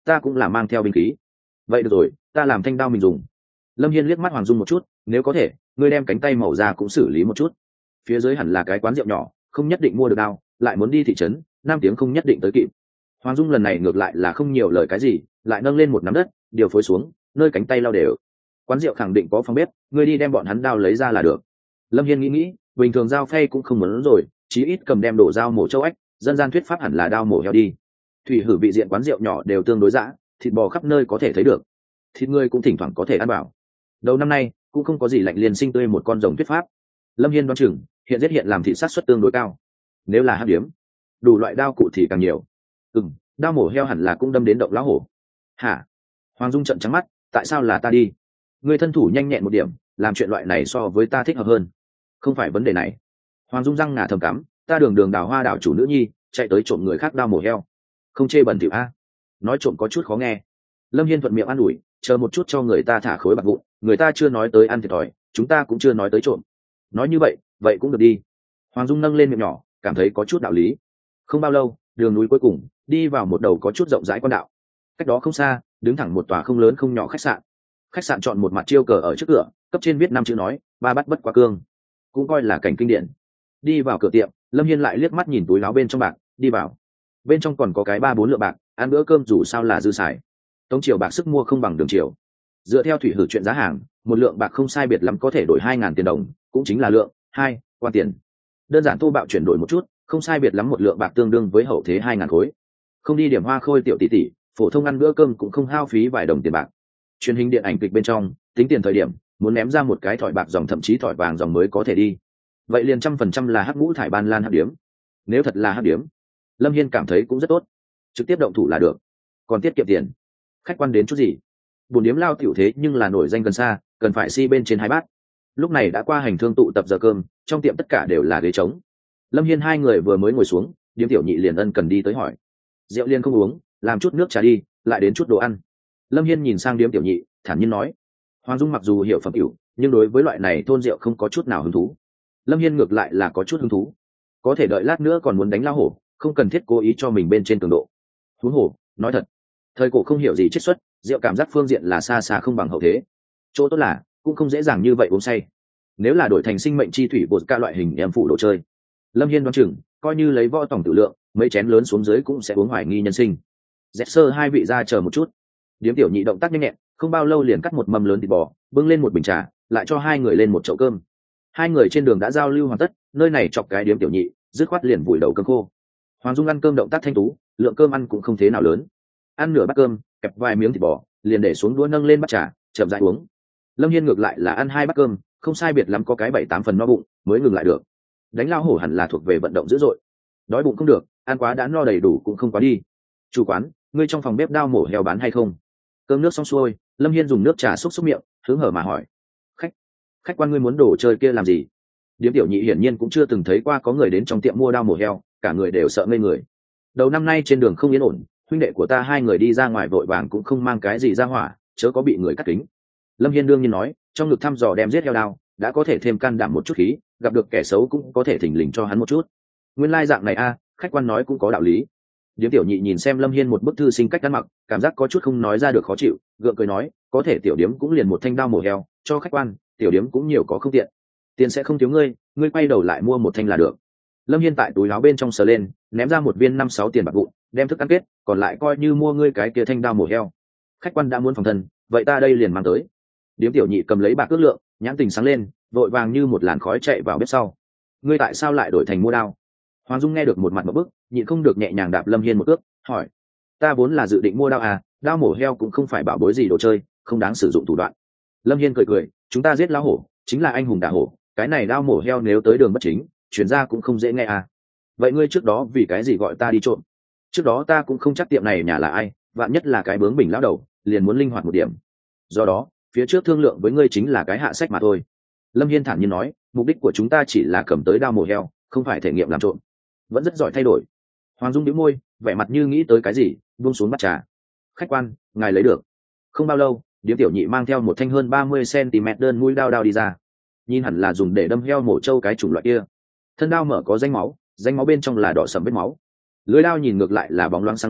ta cũng là mang theo binh khí. Vậy được rồi, ta làm thanh đao mình dùng. Lâm Hiên liếc mắt Hoàng Dung một chút, nếu có thể ngươi đem cánh tay màu ra cũng xử lý một chút. Phía dưới hẳn là cái quán rượu nhỏ, không nhất định mua được đao, lại muốn đi thị trấn, năm tiếng không nhất định tới kịp. Hoàng Dung lần này ngược lại là không nhiều lời cái gì, lại nâng lên một nắm đất, điều phối xuống, nơi cánh tay lao đều. Quán rượu khẳng định có phòng bếp, ngươi đi đem bọn hắn đao lấy ra là được. Lâm Hiên nghĩ nghĩ, bình thường dao phay cũng không muốn rồi, chí ít cầm đem đổ dao mổ châu ếch, dân gian thuyết pháp hẳn là đao mổ heo đi. Thủy hử vị diện quán rượu nhỏ đều tương đối dã, thịt bò khắp nơi có thể thấy được, thịt ngươi cũng thỉnh thoảng có thể ăn vào. Đầu năm nay cũng không có gì lạnh liền sinh tươi một con rồng thuyết pháp. Lâm Hiên đoán chừng hiện giết hiện làm thịt sát suất tương đối cao. Nếu là hắc điếm, đủ loại đao cụ thì càng nhiều. Ừm, đao mổ heo hẳn là cũng đâm đến động lão hổ. Hả? Hoàng Dung trợn trắng mắt, tại sao là ta đi? Ngươi thân thủ nhanh nhẹn một điểm, làm chuyện loại này so với ta thích hợp hơn. Không phải vấn đề này. Hoàng Dung răng ngà thầm cắm, ta đường đường đào hoa đảo chủ nữ nhi, chạy tới trộm người khác đao mổ heo, không chê bẩn thỉu a? Nói trộm có chút khó nghe. Lâm Hiên thuận miệng an ủi, chờ một chút cho người ta thả khối bạc vụn, người ta chưa nói tới ăn thiệt thòi, chúng ta cũng chưa nói tới trộm. Nói như vậy, vậy cũng được đi. Hoàng Dung nâng lên miệng nhỏ, cảm thấy có chút đạo lý. Không bao lâu, đường núi cuối cùng đi vào một đầu có chút rộng rãi quan đạo. Cách đó không xa, đứng thẳng một tòa không lớn không nhỏ khách sạn. Khách sạn chọn một mặt chiêu cờ ở trước cửa, cấp trên viết năm chữ nói, ba bắt bất quá cương, cũng coi là cảnh kinh điển. Đi vào cửa tiệm, Lâm Hiên lại liếc mắt nhìn túi áo bên trong bạc, đi vào. Bên trong còn có cái ba bốn lượng bạc, ăn bữa cơm dù sao là dư xài. Tống triều bạc sức mua không bằng đường triều. Dựa theo thủy hử chuyện giá hàng, một lượng bạc không sai biệt lắm có thể đổi hai ngàn tiền đồng, cũng chính là lượng hai quan tiền. Đơn giản thô bạo chuyển đổi một chút, không sai biệt lắm một lượng bạc tương đương với hậu thế hai ngàn khối. Không đi điểm hoa khôi tiểu tỷ tỷ, phổ thông ăn bữa cơm cũng không hao phí vài đồng tiền bạc. Truyền hình điện ảnh kịch bên trong, tính tiền thời điểm, muốn ném ra một cái thỏi bạc dòng thậm chí thỏi vàng dòng mới có thể đi. Vậy liền trăm phần trăm là hắc ngũ thải ban lan hắc điếm. Nếu thật là hắc điếm, Lâm Hiên cảm thấy cũng rất tốt, trực tiếp động thủ là được, còn tiết kiệm tiền. Khách quan đến chút gì? Bồn điếm lao tiểu thế nhưng là nổi danh gần xa, cần phải si bên trên hai bát. Lúc này đã qua hành thương tụ tập giờ cơm, trong tiệm tất cả đều là ghế trống. Lâm Hiên hai người vừa mới ngồi xuống, điếm tiểu nhị liền ân cần đi tới hỏi, rượu liền không uống, làm chút nước trà đi, lại đến chút đồ ăn. Lâm Hiên nhìn sang điếm tiểu nhị, thản nhiên nói. Hoàng Dung mặc dù hiểu phẩm ỉu, nhưng đối với loại này thôn rượu không có chút nào hứng thú. Lâm Hiên ngược lại là có chút hứng thú, có thể đợi lát nữa còn muốn đánh lao hổ, không cần thiết cố ý cho mình bên trên cường độ. Huống hồ, nói thật, thời cổ không hiểu gì chiết xuất, rượu cảm giác phương diện là xa xa không bằng hậu thế. Chỗ tốt là cũng không dễ dàng như vậy uống say. Nếu là đổi thành sinh mệnh chi thủy bột ca loại hình em phụ đồ chơi, Lâm Hiên đoán chừng coi như lấy võ tổng tự lượng, mấy chén lớn xuống dưới cũng sẽ uống hoài nghi nhân sinh. Dẹp sơ hai vị ra chờ một chút. Điếm tiểu nhị động tác nhanh nhẹn, không bao lâu liền cắt một mâm lớn thịt bò, bưng lên một bình trà, lại cho hai người lên một chậu cơm. Hai người trên đường đã giao lưu hoàn tất, nơi này chọc cái điếm tiểu nhị, dứt khoát liền vùi đầu cơm khô. Hoàng Dung ăn cơm động tác thanh tú, lượng cơm ăn cũng không thế nào lớn. Ăn nửa bát cơm, kẹp vài miếng thịt bò, liền để xuống đũa nâng lên bát trà, chậm rãi uống. Lâm Hiên ngược lại là ăn hai bát cơm, không sai biệt lắm có cái bảy tám phần no bụng, mới ngừng lại được. Đánh lao hổ hẳn là thuộc về vận động dữ dội, đói bụng không được, ăn quá đã no đầy đủ cũng không quá đi. Chủ quán, ngươi trong phòng bếp đao mổ heo bán hay không? Cơm nước xong xuôi, Lâm Hiên dùng nước trà xúc xúc miệng, hứng hở mà hỏi. Khách, khách quan ngươi muốn đồ chơi kia làm gì? Điếm tiểu nhị hiển nhiên cũng chưa từng thấy qua có người đến trong tiệm mua đao mổ heo, cả người đều sợ ngây người. Đầu năm nay trên đường không yên ổn, huynh đệ của ta hai người đi ra ngoài vội vàng cũng không mang cái gì ra hỏa, chớ có bị người cắt kính. Lâm Hiên đương nhiên nói, trong ngực thăm dò đem giết heo đao, đã có thể thêm can đảm một chút khí, gặp được kẻ xấu cũng có thể thỉnh lình cho hắn một chút. Nguyên lai dạng này a, khách quan nói cũng có đạo lý. Điếm tiểu nhị nhìn xem Lâm Hiên một bức thư sinh cách ăn mặc, cảm giác có chút không nói ra được khó chịu, gượng cười nói, có thể tiểu điếm cũng liền một thanh đao mổ heo, cho khách quan, tiểu điếm cũng nhiều có không tiện. Tiền sẽ không thiếu ngươi, ngươi quay đầu lại mua một thanh là được. Lâm Hiên tại túi áo bên trong sờ lên, ném ra một viên năm sáu tiền bạc vụn, đem thức ăn kết, còn lại coi như mua ngươi cái kia thanh đao mổ heo. Khách quan đã muốn phòng thân, vậy ta đây liền mang tới. Điếm tiểu nhị cầm lấy bạc ước lượng, nhãn tình sáng lên, vội vàng như một làn khói chạy vào bếp sau. Ngươi tại sao lại đổi thành mua đao? Hoàng Dung nghe được một mặt một bức, nhịn không được nhẹ nhàng đạp Lâm Hiên một cước, hỏi. Ta vốn là dự định mua đao à, đao mổ heo cũng không phải bảo bối gì đồ chơi, không đáng sử dụng thủ đoạn. Lâm Hiên cười cười, chúng ta giết lão hổ, chính là anh hùng đả hổ, cái này đao mổ heo nếu tới đường bất chính, chuyển ra cũng không dễ nghe à. Vậy ngươi trước đó vì cái gì gọi ta đi trộm? Trước đó ta cũng không chắc tiệm này nhà là ai, vạn nhất là cái bướng bỉnh lão đầu, liền muốn linh hoạt một điểm. Do đó, phía trước thương lượng với ngươi chính là cái hạ sách mà thôi. Lâm Hiên thản nhiên nói, mục đích của chúng ta chỉ là cầm tới đao mổ heo, không phải thể nghiệm làm trộm. Vẫn rất giỏi thay đổi. Hoàng Dung nhíu môi, vẻ mặt như nghĩ tới cái gì, buông xuống bát trà. Khách quan, ngài lấy được. Không bao lâu, điếm tiểu nhị mang theo một thanh hơn ba mươi xăng-ti-mét đơn mũi đao đao đi ra. Nhìn hẳn là dùng để đâm heo mổ trâu cái chủng loại kia. Thân đao mở có danh máu, danh máu bên trong là đỏ sẫm vết máu. Lưỡi đao nhìn ngược lại là bóng loáng sáng loáng,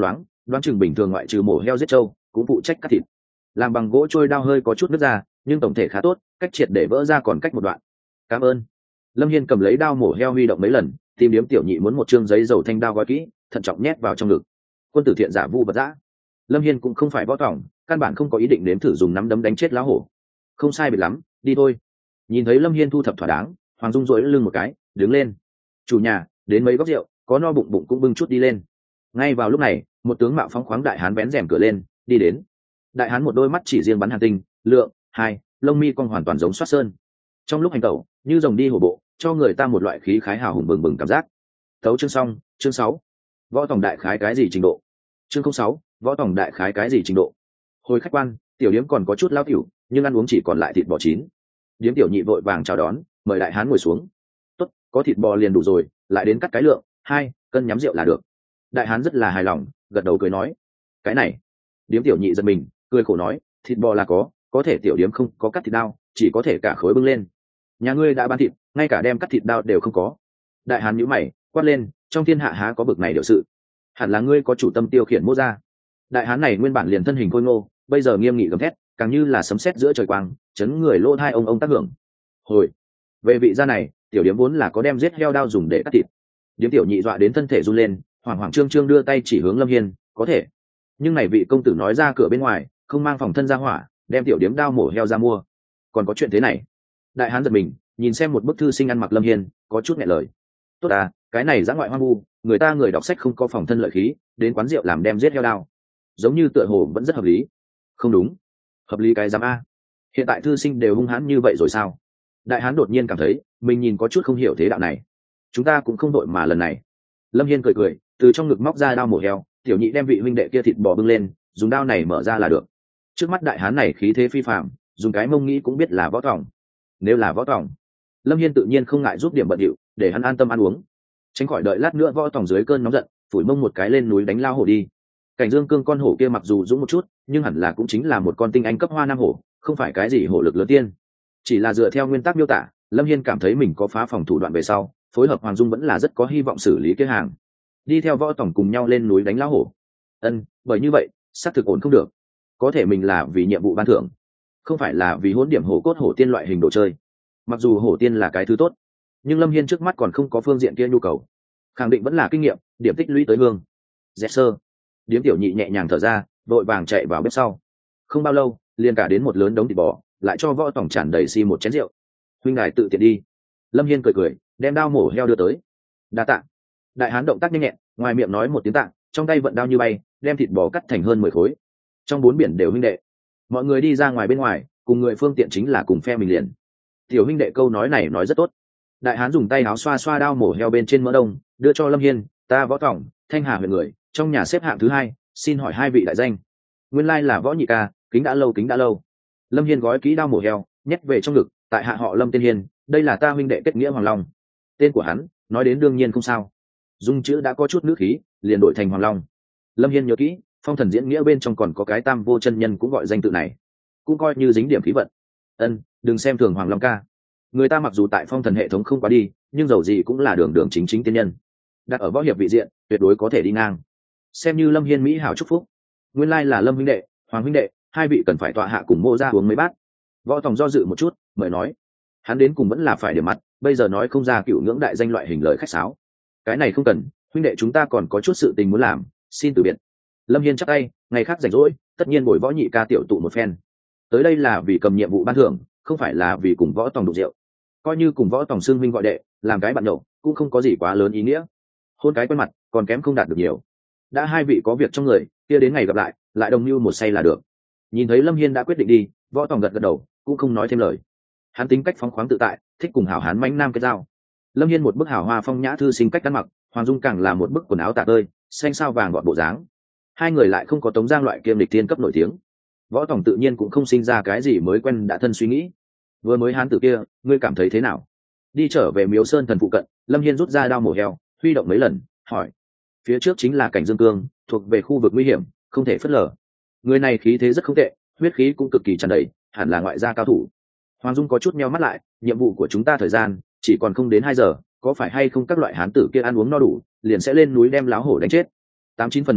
đoán chừng bình thường ngoại trừ mổ heo giết trâu cũng phụ trách cắt thịt. Làm bằng gỗ trôi đao hơi có chút nứt ra, nhưng tổng thể khá tốt, cách triệt để vỡ ra còn cách một đoạn. Cảm ơn. Lâm Hiên cầm lấy đao mổ heo huy động mấy lần, tìm điếm tiểu nhị muốn một trương giấy dầu thanh đao gói kỹ, thận trọng nhét vào trong ngực. Quân tử thiện giả vu vật dã. Lâm Hiên cũng không phải võ tỏng, căn bản không có ý định nếm thử dùng nắm đấm đánh chết lão hổ. Không sai biệt lắm, đi thôi. Nhìn thấy Lâm Hiên thu thập thỏa đáng, Hoàng Dung duỗi lưng một cái, đứng lên. Chủ nhà, đến mấy góc rượu, có no bụng bụng cũng bưng chút đi lên. Ngay vào lúc này, một tướng mạo phóng khoáng đại hán vén rèm cửa lên, đi đến. Đại hán một đôi mắt chỉ riêng bắn hàn tinh, lượng, hai, lông mi cong hoàn toàn giống Soát Sơn. Trong lúc hành tẩu, như rồng đi hổ bộ, cho người ta một loại khí khái hào hùng bừng bừng cảm giác. Tấu chương xong, chương sáu. Võ tổng đại khái cái gì trình độ? Chương không sáu, võ tổng đại khái cái gì trình độ? Hồi khách quan, tiểu điếm còn có chút lao tiểu, nhưng ăn uống chỉ còn lại thịt bò chín. Điếm tiểu nhị vội vàng chào đón, mời đại hán ngồi xuống. Tốt, có thịt bò liền đủ rồi, lại đến cắt cái lượng, hai cân nhắm rượu là được. Đại hán rất là hài lòng, gật đầu cười nói. Cái này, điếm tiểu nhị giật mình, cười khổ nói, thịt bò là có, có thể tiểu điếm không có cắt thịt đao, chỉ có thể cả khối bưng lên. Nhà ngươi đã bán thịt, ngay cả đem cắt thịt đao đều không có. Đại hán nhíu mày, quát lên, trong thiên hạ há có bực này điều sự? Hẳn là ngươi có chủ tâm tiêu khiển mô ra. Đại hán này nguyên bản liền thân hình khôi ngô, bây giờ nghiêm nghị gầm thét, càng như là sấm sét giữa trời quang, chấn người lỗ tai ông ông tác hưởng. Hồi, về vị gia này, tiểu điếm vốn là có đem giết heo đao dùng để cắt thịt. Điếm tiểu nhị dọa đến thân thể run lên, hoảng hoảng trương trương đưa tay chỉ hướng Lâm Hiên, có thể. Nhưng này vị công tử nói ra cửa bên ngoài, không mang phòng thân ra hỏa, đem tiểu điếm đao mổ heo ra mua. Còn có chuyện thế này? Đại hán giật mình, nhìn xem một bức thư sinh ăn mặc Lâm Hiên, có chút nghẹn lời. Tốt à, cái này dã ngoại hoang vu, người ta người đọc sách không có phòng thân lợi khí, đến quán rượu làm đem giết heo đao, giống như tựa hồ vẫn rất hợp lý. Không đúng, hợp lý cái giám a? Hiện tại thư sinh đều hung hãn như vậy rồi sao? Đại hán đột nhiên cảm thấy mình nhìn có chút không hiểu thế đạo này. Chúng ta cũng không đội mà lần này. Lâm Hiên cười cười, từ trong ngực móc ra đao mổ heo, tiểu nhị đem vị huynh đệ kia thịt bò bưng lên, dùng đao này mở ra là được. Trước mắt đại hán này khí thế phi phàm, dùng cái mông nghĩ cũng biết là võ tòng. Nếu là võ tòng, Lâm Hiên tự nhiên không ngại giúp điểm bận điệu, để hắn an tâm ăn uống, tránh khỏi đợi lát nữa võ tòng dưới cơn nóng giận phủi mông một cái lên núi đánh lao hổ đi. Cảnh Dương Cương con hổ kia mặc dù dũng một chút, nhưng hẳn là cũng chính là một con tinh anh cấp hoa nam hổ, không phải cái gì hổ lực lớn tiên. Chỉ là dựa theo nguyên tắc miêu tả, Lâm Hiên cảm thấy mình có phá phòng thủ đoạn về sau, phối hợp Hoàng Dung vẫn là rất có hy vọng xử lý cái hàng. Đi theo võ tổng cùng nhau lên núi đánh lao hổ. Ân, bởi như vậy, xác thực ổn không được. Có thể mình là vì nhiệm vụ ban thưởng, không phải là vì hỗn điểm hổ cốt hổ tiên loại hình đồ chơi. Mặc dù hổ tiên là cái thứ tốt, nhưng Lâm Hiên trước mắt còn không có phương diện kia nhu cầu, khẳng định vẫn là kinh nghiệm, điểm tích lũy tới hương. Dẹp sơ. Điếm tiểu nhị nhẹ nhàng thở ra, vội vàng chạy vào bếp sau. Không bao lâu, liền cả đến một lớn đống thịt bò, lại cho võ tổng tràn đầy xi một chén rượu. Huynh đài tự tiện đi. Lâm Hiên cười cười, đem đao mổ heo đưa tới. Đa tạ. Đại hán động tác nhanh nhẹn, ngoài miệng nói một tiếng tạ, trong tay vận đao như bay, đem thịt bò cắt thành hơn mười khối. Trong bốn biển đều huynh đệ. Mọi người đi ra ngoài bên ngoài, cùng người phương tiện chính là cùng phe mình liền. Tiểu huynh đệ câu nói này nói rất tốt. Đại hán dùng tay áo xoa xoa đao mổ heo bên trên mỡ đông, đưa cho Lâm Hiên, ta võ tổng, Thanh Hà huyện người, trong nhà xếp hạng thứ hai, xin hỏi hai vị đại danh. Nguyên lai là võ nhị ca, kính đã lâu kính đã lâu. Lâm Hiên gói kỹ đao mổ heo, nhét về trong ngực, tại hạ họ Lâm tên Hiên, đây là ta huynh đệ kết nghĩa Hoàng Long. Tên của hắn, nói đến đương nhiên không sao. Dung chữ đã có chút nữ khí, liền đổi thành Hoàng Long. Lâm Hiên nhớ kỹ, phong thần diễn nghĩa bên trong còn có cái tam vô chân nhân cũng gọi danh tự này, cũng coi như dính điểm khí vận. Ân, đừng xem thường Hoàng Long ca. Người ta mặc dù tại phong thần hệ thống không quá đi, nhưng dầu gì cũng là đường đường chính chính tiên nhân, đặt ở võ hiệp vị diện tuyệt đối có thể đi ngang, xem như Lâm Hiên mỹ hảo chúc phúc. Nguyên lai là Lâm huynh đệ, Hoàng huynh đệ, hai vị cần phải tọa hạ cùng mô ra uống mấy bát. Võ tòng do dự một chút, mời nói. Hắn đến cùng vẫn là phải điểm mặt, bây giờ nói không ra cựu ngưỡng đại danh loại hình lời khách sáo. Cái này không cần, huynh đệ chúng ta còn có chút sự tình muốn làm, xin từ biệt. Lâm Hiên chắc tay, ngày khác rảnh rỗi, tất nhiên bồi võ nhị ca tiểu tụ một phen. Tới đây là vì cầm nhiệm vụ ban thưởng, không phải là vì cùng võ tòng đụng rượu. Coi như cùng võ tòng xương huynh gọi đệ, làm cái bạn nhậu cũng không có gì quá lớn ý nghĩa. Hôn cái quen mặt, còn kém không đạt được nhiều. Đã hai vị có việc trong người, kia đến ngày gặp lại, lại đồng mưu một say là được. Nhìn thấy Lâm Hiên đã quyết định đi, võ tòng gật gật đầu, cũng không nói thêm lời. Hắn tính cách phóng khoáng tự tại, thích cùng hảo hán mãnh nam kết giao. Lâm Hiên một bức hảo hoa phong nhã thư sinh cách ăn mặc, Hoàng Dung càng là một bức quần áo tả tơi, xanh sao vàng gọn bộ dáng. Hai người lại không có Tống Giang loại kiêm lịch tiên cấp nổi tiếng. Võ tòng tự nhiên cũng không sinh ra cái gì mới quen đã thân suy nghĩ. Vừa mới hán tử kia, ngươi cảm thấy thế nào? Đi trở về Miếu Sơn thần phụ cận, Lâm Hiên rút ra đao mổ heo, huy động mấy lần, hỏi. Phía trước chính là cảnh Dương Cương, thuộc về khu vực nguy hiểm, không thể phớt lờ. Người này khí thế rất không tệ, huyết khí cũng cực kỳ tràn đầy, hẳn là ngoại gia cao thủ. Hoàng Dung có chút meo mắt lại, nhiệm vụ của chúng ta thời gian chỉ còn không đến hai giờ, có phải hay không các loại hán tử kia ăn uống no đủ, liền sẽ lên núi đem láo hổ đánh chết. Tám chín phần mười đi,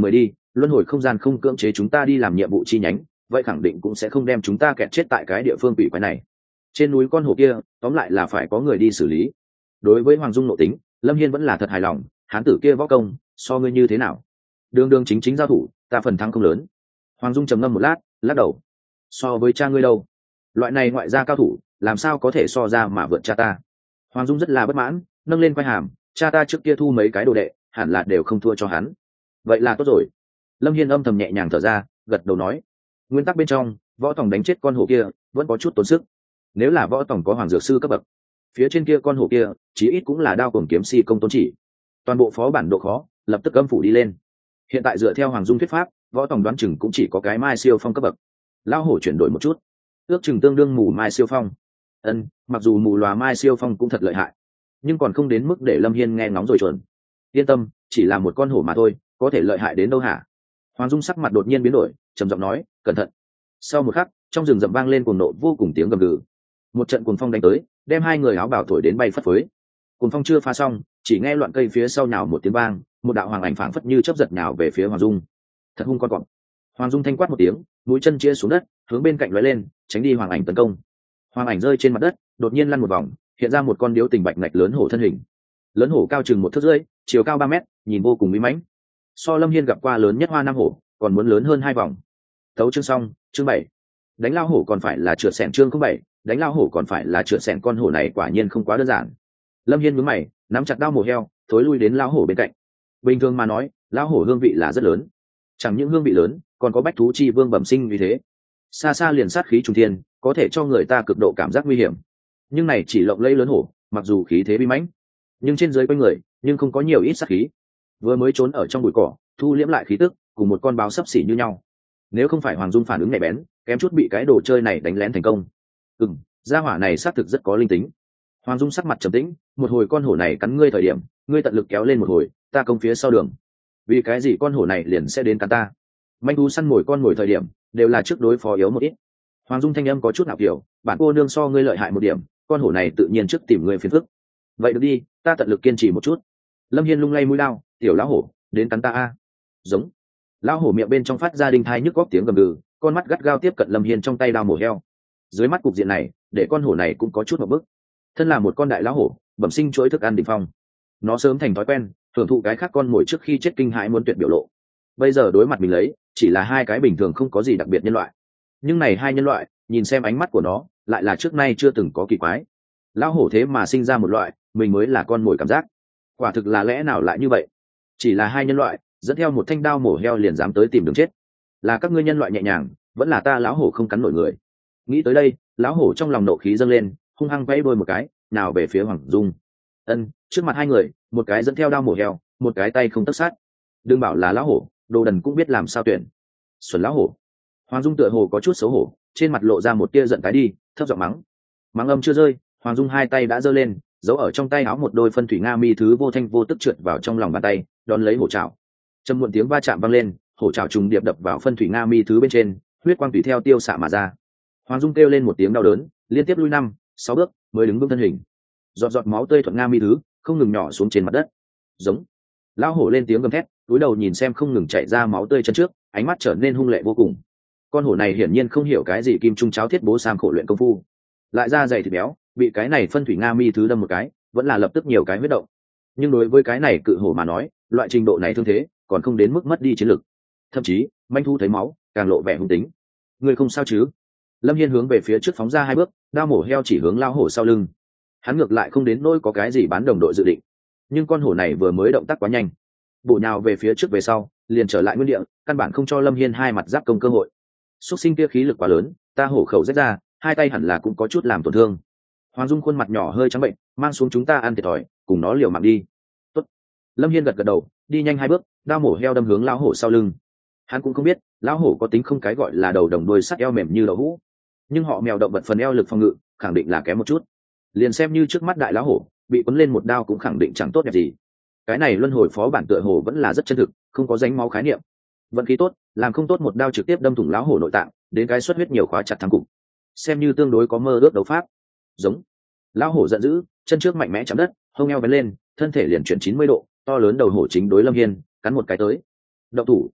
luân hồi không gian không cưỡng chế chúng ta đi làm nhiệm vụ chi nhánh, vậy khẳng định cũng sẽ không đem chúng ta kẹt chết tại cái địa phương quỷ quái này. Trên núi con hổ kia tóm lại là phải có người đi xử lý. Đối với Hoàng Dung nội tính, Lâm Hiên vẫn là thật hài lòng. Hán tử kia võ công so ngươi như thế nào? Đường đường chính chính giao thủ, ta phần thắng không lớn. Hoàng Dung trầm ngâm một lát, lắc đầu. So với cha ngươi đâu? Loại này ngoại gia cao thủ làm sao có thể so ra mà vượt cha ta? Hoàng Dung rất là bất mãn, nâng lên quai hàm. Cha ta trước kia thu mấy cái đồ đệ, hẳn là đều không thua cho hắn. Vậy là tốt rồi. Lâm Hiên âm thầm nhẹ nhàng thở ra, gật đầu nói. Nguyên tắc bên trong, võ tòng đánh chết con hổ kia vẫn có chút tốn sức. Nếu là võ tòng có hoàng dược sư cấp bậc, phía trên kia con hổ kia chí ít cũng là đao cùng kiếm si công tôn chỉ. Toàn bộ phó bản độ khó lập tức âm phủ đi lên. Hiện tại dựa theo Hoàng Dung thuyết pháp, võ tòng đoán chừng cũng chỉ có cái mai siêu phong cấp bậc. Lão hổ chuyển đổi một chút, ước chừng tương đương mù mai siêu phong. Ân, mặc dù mù lòa mai siêu phong cũng thật lợi hại, nhưng còn không đến mức để Lâm Hiên nghe ngóng rồi chuẩn. Yên tâm, chỉ là một con hổ mà thôi, có thể lợi hại đến đâu hả? Hoàng Dung sắc mặt đột nhiên biến đổi, trầm giọng nói, cẩn thận. Sau một khắc, trong rừng rậm vang lên cuồng nộ vô cùng tiếng gầm gừ. Một trận cuồng phong đánh tới, đem hai người áo bào thổi đến bay phất phới. Cuồng phong chưa phá xong, chỉ nghe loạn cây phía sau nhào một tiếng vang, một đạo hoàng ảnh phảng phất như chớp giật nhào về phía Hoàng Dung. Thật hung con cọp. Hoàng Dung thanh quát một tiếng, mũi chân chia xuống đất, hướng bên cạnh lóe lên, tránh đi hoàng ảnh tấn công. Hoàng ảnh rơi trên mặt đất, đột nhiên lăn một vòng, hiện ra một con điếu tình bạch ngạch lớn hổ thân hình. Lớn hổ cao chừng một thước rưỡi, chiều cao ba mét, nhìn vô cùng mỹ mãnh. So Lâm Hiên gặp qua lớn nhất hoa nam hổ, còn muốn lớn hơn hai vòng. Tấu chương xong, chương bảy. Đánh lao hổ còn phải là trượt xẻng chương không bảy, đánh lao hổ còn phải là trượt xẻng, con hổ này quả nhiên không quá đơn giản. Lâm Hiên nhướng mày, nắm chặt đao mổ heo, thối lui đến lao hổ bên cạnh. Bình thường mà nói, lao hổ hương vị là rất lớn, chẳng những hương vị lớn, còn có bách thú chi vương bẩm sinh vì thế. Xa xa liền sát khí trùng thiên, có thể cho người ta cực độ cảm giác nguy hiểm. Nhưng này chỉ lộng lẫy lớn hổ, mặc dù khí thế uy mãnh, nhưng trên dưới quanh người nhưng không có nhiều ít sát khí. Vừa mới trốn ở trong bụi cỏ, thu liễm lại khí tức, cùng một con báo sấp xỉ như nhau. Nếu không phải Hoàng Dung phản ứng nhạy bén, kém chút bị cái đồ chơi này đánh lén thành công. Ừm, gia hỏa này xác thực rất có linh tính. Hoàng Dung sắc mặt trầm tĩnh, một hồi con hổ này cắn ngươi thời điểm, ngươi tận lực kéo lên một hồi, ta công phía sau đường. Vì cái gì con hổ này liền sẽ đến cắn ta? Manh thú săn mồi con mồi thời điểm, đều là trước đối phó yếu một ít. Hoàng Dung thanh âm có chút nào kiểu, bản cô nương so ngươi lợi hại một điểm, con hổ này tự nhiên trước tìm ngươi phiền phức. Vậy được đi, ta tận lực kiên trì một chút. Lâm Hiên lung lay mũi lao, tiểu lão hổ, đến cắn ta a. Giống. Lão hổ miệng bên trong phát ra đinh thai nhức góc tiếng gầm gừ, con mắt gắt gao tiếp cận Lâm Hiên trong tay đao mổ heo. Dưới mắt cục diện này, để con hổ này cũng có chút một bức. Thân là một con đại lão hổ, bẩm sinh chuỗi thức ăn đỉnh phong, nó sớm thành thói quen hưởng thụ cái khác con mồi trước khi chết kinh hãi muốn tuyệt biểu lộ. Bây giờ đối mặt mình lấy chỉ là hai cái bình thường không có gì đặc biệt nhân loại, nhưng này hai nhân loại nhìn xem ánh mắt của nó lại là trước nay chưa từng có kỳ quái. Lão hổ thế mà sinh ra một loại mình mới là con mồi cảm giác, quả thực là lẽ nào lại như vậy? Chỉ là hai nhân loại dẫn theo một thanh đao mổ heo liền dám tới tìm đường chết, là các ngươi nhân loại nhẹ nhàng, vẫn là ta lão hổ không cắn nổi người? Nghĩ tới đây, lão hổ trong lòng nộ khí dâng lên, hung hăng vẫy đuôi một cái, nào về phía Hoàng Dung. Ân, trước mặt hai người, một cái dẫn theo đao mổ heo, một cái tay không tất sát. Đừng bảo là lão hổ, đồ đần cũng biết làm sao tuyển. Xuẩn lão hổ. Hoàng Dung tựa hồ có chút xấu hổ, trên mặt lộ ra một tia giận tái đi, thấp giọng mắng. Mắng âm chưa rơi, Hoàng Dung hai tay đã giơ lên, giấu ở trong tay áo một đôi phân thủy nga mi thứ vô thanh vô tức trượt vào trong lòng bàn tay, đón lấy hổ trảo. Trầm muộn tiếng va chạm vang lên, hổ trảo trùng điệp đập vào phân thủy nga mi thứ bên trên, huyết quang tùy theo tiêu xạ mà ra. Hoàng Dung kêu lên một tiếng đau đớn, liên tiếp lui năm, sáu bước mới đứng vững thân hình. Giọt giọt máu tươi thuận nga mi thứ không ngừng nhỏ xuống trên mặt đất. Giống. Lão hổ lên tiếng gầm thét, cúi đầu nhìn xem không ngừng chảy ra máu tươi chân trước, ánh mắt trở nên hung lệ vô cùng. Con hổ này hiển nhiên không hiểu cái gì kim trung cháo thiết bố sam khổ luyện công phu, lại da dày thịt béo, bị cái này phân thủy nga mi thứ đâm một cái, vẫn là lập tức nhiều cái huyết động. Nhưng đối với cái này cự hổ mà nói, loại trình độ này thương thế còn không đến mức mất đi chiến lực. Thậm chí, manh thu thấy máu, càng lộ vẻ hung tính. Người không sao chứ? Lâm Hiên hướng về phía trước phóng ra hai bước, đao mổ heo chỉ hướng lao hổ sau lưng. Hắn ngược lại không đến nỗi có cái gì bán đồng đội dự định, nhưng con hổ này vừa mới động tác quá nhanh, bổ nhào về phía trước về sau, liền trở lại nguyên địa, căn bản không cho Lâm Hiên hai mặt giáp công cơ hội. Xuất sinh kia khí lực quá lớn, ta hổ khẩu rách ra, hai tay hẳn là cũng có chút làm tổn thương. Hoàng Dung khuôn mặt nhỏ hơi trắng bệnh, mang xuống chúng ta ăn thiệt thòi, cùng nó liều mạng đi. Tốt. Lâm Hiên gật gật đầu, đi nhanh hai bước, đao mổ heo đâm hướng lão hổ sau lưng. Hắn cũng không biết, lão hổ có tính không cái gọi là đầu đồng đuôi sắt eo mềm như đậu hũ, nhưng họ mèo động vật phần eo lực phòng ngự khẳng định là kém một chút. Liền xem như trước mắt đại lão hổ bị quấn lên một đao cũng khẳng định chẳng tốt đẹp gì. Cái này luân hồi phó bản tựa hồ vẫn là rất chân thực, không có dánh máu khái niệm. Vận khí tốt, làm không tốt một đao trực tiếp đâm thủng lão hổ nội tạng, đến cái xuất huyết nhiều khóa chặt thắng cục, xem như tương đối có mơ ước đấu pháp. Giống. Lão hổ giận dữ, chân trước mạnh mẽ chạm đất, hông eo vén lên, thân thể liền chuyển chín mươi độ, to lớn đầu hổ chính đối Lâm Hiên cắn một cái tới. Động thủ.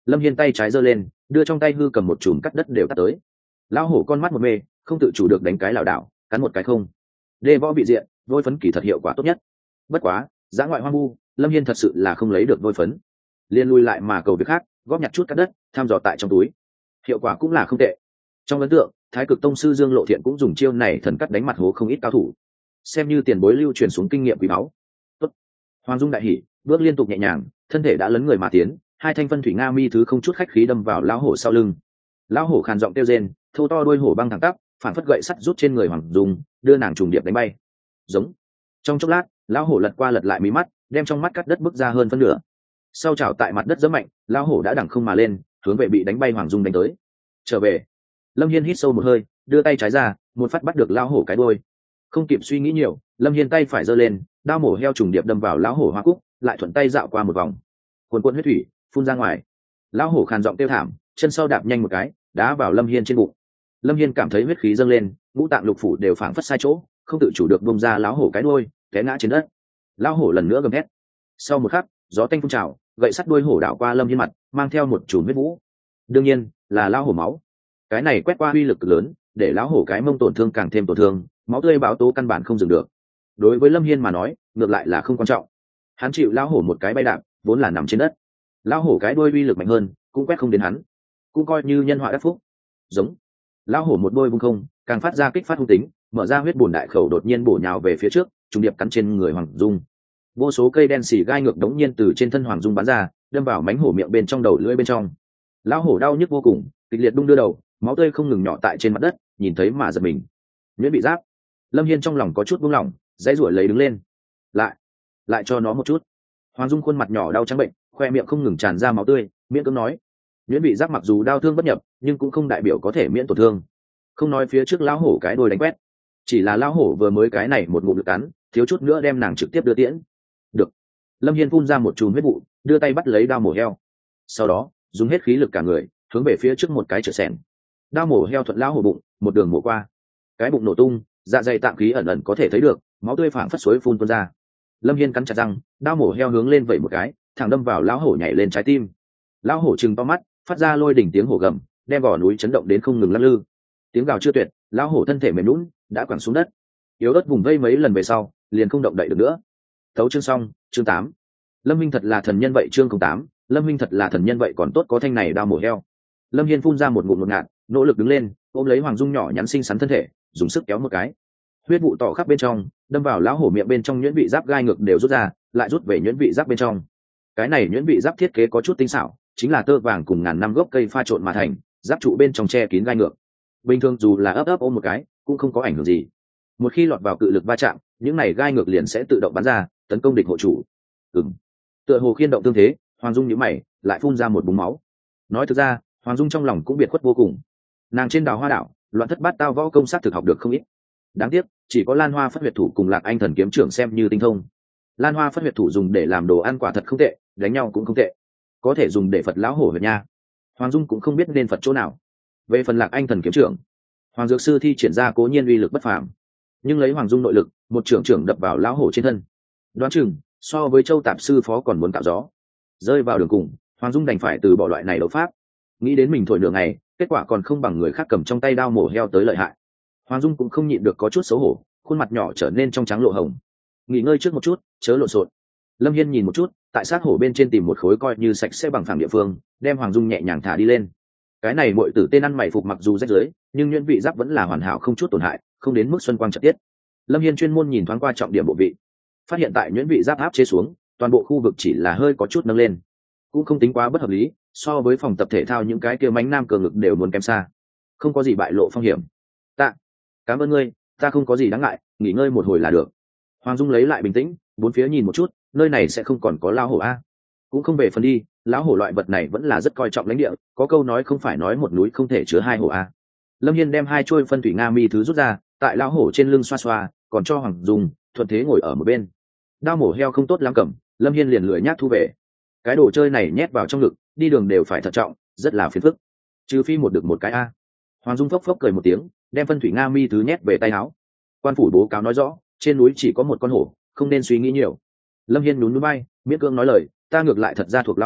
Lâm Hiên tay trái giơ lên, đưa trong tay hư cầm một chùm cắt đất đều cắt tới. Lão hổ con mắt một mê, không tự chủ được đánh cái lảo đảo, cắn một cái không. Đê võ bị diện, vôi phấn kỳ thật hiệu quả tốt nhất. Bất quá, giã ngoại hoang vu, Lâm Hiên thật sự là không lấy được vôi phấn, liên lui lại mà cầu việc khác, góp nhặt chút cắt đất, tham dò tại trong túi. Hiệu quả cũng là không tệ. Trong ấn tượng, Thái Cực Tông sư Dương Lộ Thiện cũng dùng chiêu này thần cắt đánh mặt hố không ít cao thủ, xem như tiền bối lưu truyền xuống kinh nghiệm quý báu. Tốt. Hoàng Dung đại hỉ, bước liên tục nhẹ nhàng, thân thể đã lấn người mà tiến, hai thanh phân thủy nga mi thứ không chút khách khí đâm vào lão hổ sau lưng. Lão hổ khàn giọng kêu rên, thô to đuôi hổ băng thẳng tắp, phản phất gậy sắt rút trên người Hoàng Dung, đưa nàng trùng điệp đánh bay. Giống. Trong chốc lát, lão hổ lật qua lật lại mí mắt, đem trong mắt cắt đất bước ra hơn phân nửa. Sau chảo tại mặt đất giẫm mạnh, lão hổ đã đằng không mà lên, hướng về bị đánh bay Hoàng Dung đánh tới. Trở về. Lâm Hiên hít sâu một hơi, đưa tay trái ra, một phát bắt được lão hổ cái đuôi. Không kịp suy nghĩ nhiều, Lâm Hiên tay phải giơ lên, đao mổ heo trùng điệp đâm vào lão hổ hoa cúc, lại thuận tay dạo qua một vòng, cuồn cuộn huyết thủy phun ra ngoài. Lão hổ khàn giọng kêu thảm, chân sau đạp nhanh một cái, đá vào Lâm Hiên trên bụng. Lâm Hiên cảm thấy huyết khí dâng lên, ngũ tạng lục phủ đều phảng phất sai chỗ, không tự chủ được bung ra lão hổ cái đuôi, té ngã trên đất. Lão hổ lần nữa gầm hét. Sau một khắc, gió tanh phun trào, gậy sắt đuôi hổ đảo qua Lâm Hiên mặt, mang theo một chùm huyết vũ. Đương nhiên, là lão hổ máu. Cái này quét qua uy lực cực lớn, để lão hổ cái mông tổn thương càng thêm tổn thương, máu tươi báo tố căn bản không dừng được. Đối với Lâm Hiên mà nói, ngược lại là không quan trọng. Hắn chịu lão hổ một cái bay đạp, vốn là nằm trên đất. Lão hổ cái đuôi uy lực mạnh hơn, cũng quét không đến hắn, cũng coi như nhân họa đắc phúc. Giống. Lão hổ một đôi vung không, càng phát ra kích phát hung tính, mở ra huyết bùn đại khẩu đột nhiên bổ nhào về phía trước, trùng điệp cắn trên người Hoàng Dung. Vô số cây đen xì gai ngược đống nhiên từ trên thân Hoàng Dung bắn ra, đâm vào mánh hổ miệng bên trong đầu lưỡi bên trong. Lão hổ đau nhức vô cùng, kịch liệt đung đưa đầu, máu tươi không ngừng nhỏ tại trên mặt đất, nhìn thấy mà giật mình. Nhuyễn bị giáp. Lâm Hiên trong lòng có chút buông lỏng, dãy ruổi lấy đứng lên. Lại, lại cho nó một chút. Hoàng Dung khuôn mặt nhỏ đau trắng bệnh, khoe miệng không ngừng tràn ra máu tươi, miễn cưỡng nói. Nhuyễn bị giáp mặc dù đau thương bất nhập, nhưng cũng không đại biểu có thể miễn tổn thương. Không nói phía trước lão hổ cái đôi đánh quét, chỉ là lão hổ vừa mới cái này một ngụm lực cắn, thiếu chút nữa đem nàng trực tiếp đưa tiễn. Được. Lâm Hiên phun ra một chùm huyết vụ, đưa tay bắt lấy đao mổ heo. Sau đó, dùng hết khí lực cả người, hướng về phía trước một cái trở sẻn. Đao mổ heo thuận lão hổ bụng, một đường mổ qua. Cái bụng nổ tung, dạ dày tạng khí ẩn ẩn có thể thấy được, máu tươi phảng phất suối phun tuôn ra. Lâm Hiên cắn chặt răng, đao mổ heo hướng lên vẩy một cái, thẳng đâm vào lão hổ nhảy lên trái tim. Lão hổ trừng to mắt, phát ra lôi đỉnh tiếng hổ gầm, đem gò núi chấn động đến không ngừng lắc lư. Tiếng gào chưa tuyệt, lão hổ thân thể mềm nhũn, đã quẳng xuống đất. Yếu ớt vùng vây mấy lần về sau, liền không động đậy được nữa. Thấu chương xong, chương tám. Lâm Minh thật là thần nhân vậy, chương tám. Lâm Minh thật là thần nhân vậy, còn tốt có thanh này đao mổ heo. Lâm Hiên phun ra một ngụm ngụt ngạt, nỗ lực đứng lên, ôm lấy Hoàng Dung nhỏ nhắn xinh xắn thân thể, dùng sức kéo một cái. Huyết vụ tỏ khắp bên trong, đâm vào lão hổ miệng bên trong nhuyễn vị giáp gai ngược đều rút ra, lại rút về nhuyễn vị giáp bên trong. Cái này nhuyễn vị giáp thiết kế có chút tinh xảo, chính là tơ vàng cùng ngàn năm gốc cây pha trộn mà thành, giáp trụ bên trong che kín gai ngược. Bình thường dù là ấp ấp ôm một cái, cũng không có ảnh hưởng gì. Một khi lọt vào cự lực va chạm, những này gai ngược liền sẽ tự động bắn ra, tấn công địch hộ chủ. Ừm. Tựa hồ khiên động tương thế, Hoàng Dung nhíu mày, lại phun ra một búng máu. Nói thực ra, Hoàng Dung trong lòng cũng biệt khuất vô cùng. Nàng trên đào hoa đảo, loạn thất bát tao võ công sát thực học được không ít. Đáng tiếc, chỉ có Lan Hoa Phất Huyệt Thủ cùng Lạc Anh Thần Kiếm Trưởng xem như tinh thông. Lan Hoa Phất Huyệt Thủ dùng để làm đồ ăn quả thật không tệ, đánh nhau cũng không tệ. Có thể dùng để Phật lão hổ huyệt nha. Hoàng Dung cũng không biết nên Phật chỗ nào. Về phần Lạc Anh Thần Kiếm Trưởng, Hoàng Dược Sư thi triển ra cố nhiên uy lực bất phàm, nhưng lấy Hoàng Dung nội lực, một trưởng trưởng đập vào lão hổ trên thân, đoán chừng so với Châu Tạp Sư Phó còn muốn cạo gió. Rơi vào đường cùng, Hoàng Dung đành phải từ bỏ loại này đấu pháp. Nghĩ đến mình thổi nửa ngày, kết quả còn không bằng người khác cầm trong tay đao mổ heo tới lợi hại. Hoàng Dung cũng không nhịn được có chút xấu hổ, khuôn mặt nhỏ trở nên trong trắng lộ hồng. Nghỉ ngơi trước một chút, chớ lộn xộn. Lâm Hiên nhìn một chút, tại sát hổ bên trên tìm một khối coi như sạch sẽ bằng phẳng địa phương, đem Hoàng Dung nhẹ nhàng thả đi lên. Cái này muội tử tên ăn mày phục mặc dù rách rưới, nhưng nhuyễn vị giáp vẫn là hoàn hảo không chút tổn hại, không đến mức xuân quang trợ tiết. Lâm Hiên chuyên môn nhìn thoáng qua trọng điểm bộ vị, phát hiện tại nhuyễn vị giáp áp chế xuống, toàn bộ khu vực chỉ là hơi có chút nâng lên, cũng không tính quá bất hợp lý, so với phòng tập thể thao những cái kia mánh nam cờ ngực đều muốn kém xa, không có gì bại lộ phong hiểm. Tạ, cảm ơn ngươi, ta không có gì đáng ngại, nghỉ ngơi một hồi là được. Hoàng Dung lấy lại bình tĩnh, bốn phía nhìn một chút, nơi này sẽ không còn có lao hổ a? Cũng không về phần đi, lão hổ loại vật này vẫn là rất coi trọng lãnh địa, có câu nói không phải nói một núi không thể chứa hai hổ a. Lâm Hiên đem hai chuôi phân thủy nga mi thứ rút ra, tại lão hổ trên lưng xoa xoa, còn cho Hoàng Dung thuận thế ngồi ở một bên. Đao mổ heo không tốt lắm cầm, Lâm Hiên liền lười nhác thu về. Cái đồ chơi này nhét vào trong ngực, đi đường đều phải thận trọng, rất là phiền phức. Trừ phi một được một cái a. Hoàng Dung phốc phốc cười một tiếng, đem phân thủy nga mi thứ nhét về tay áo. Quan phủ bố cáo nói rõ, trên núi chỉ có một con hổ, không nên suy nghĩ nhiều. Lâm Hiên nhún nhún bay, miễn cưỡng nói lời, ta ngược lại thật ra thuộc lão hổ,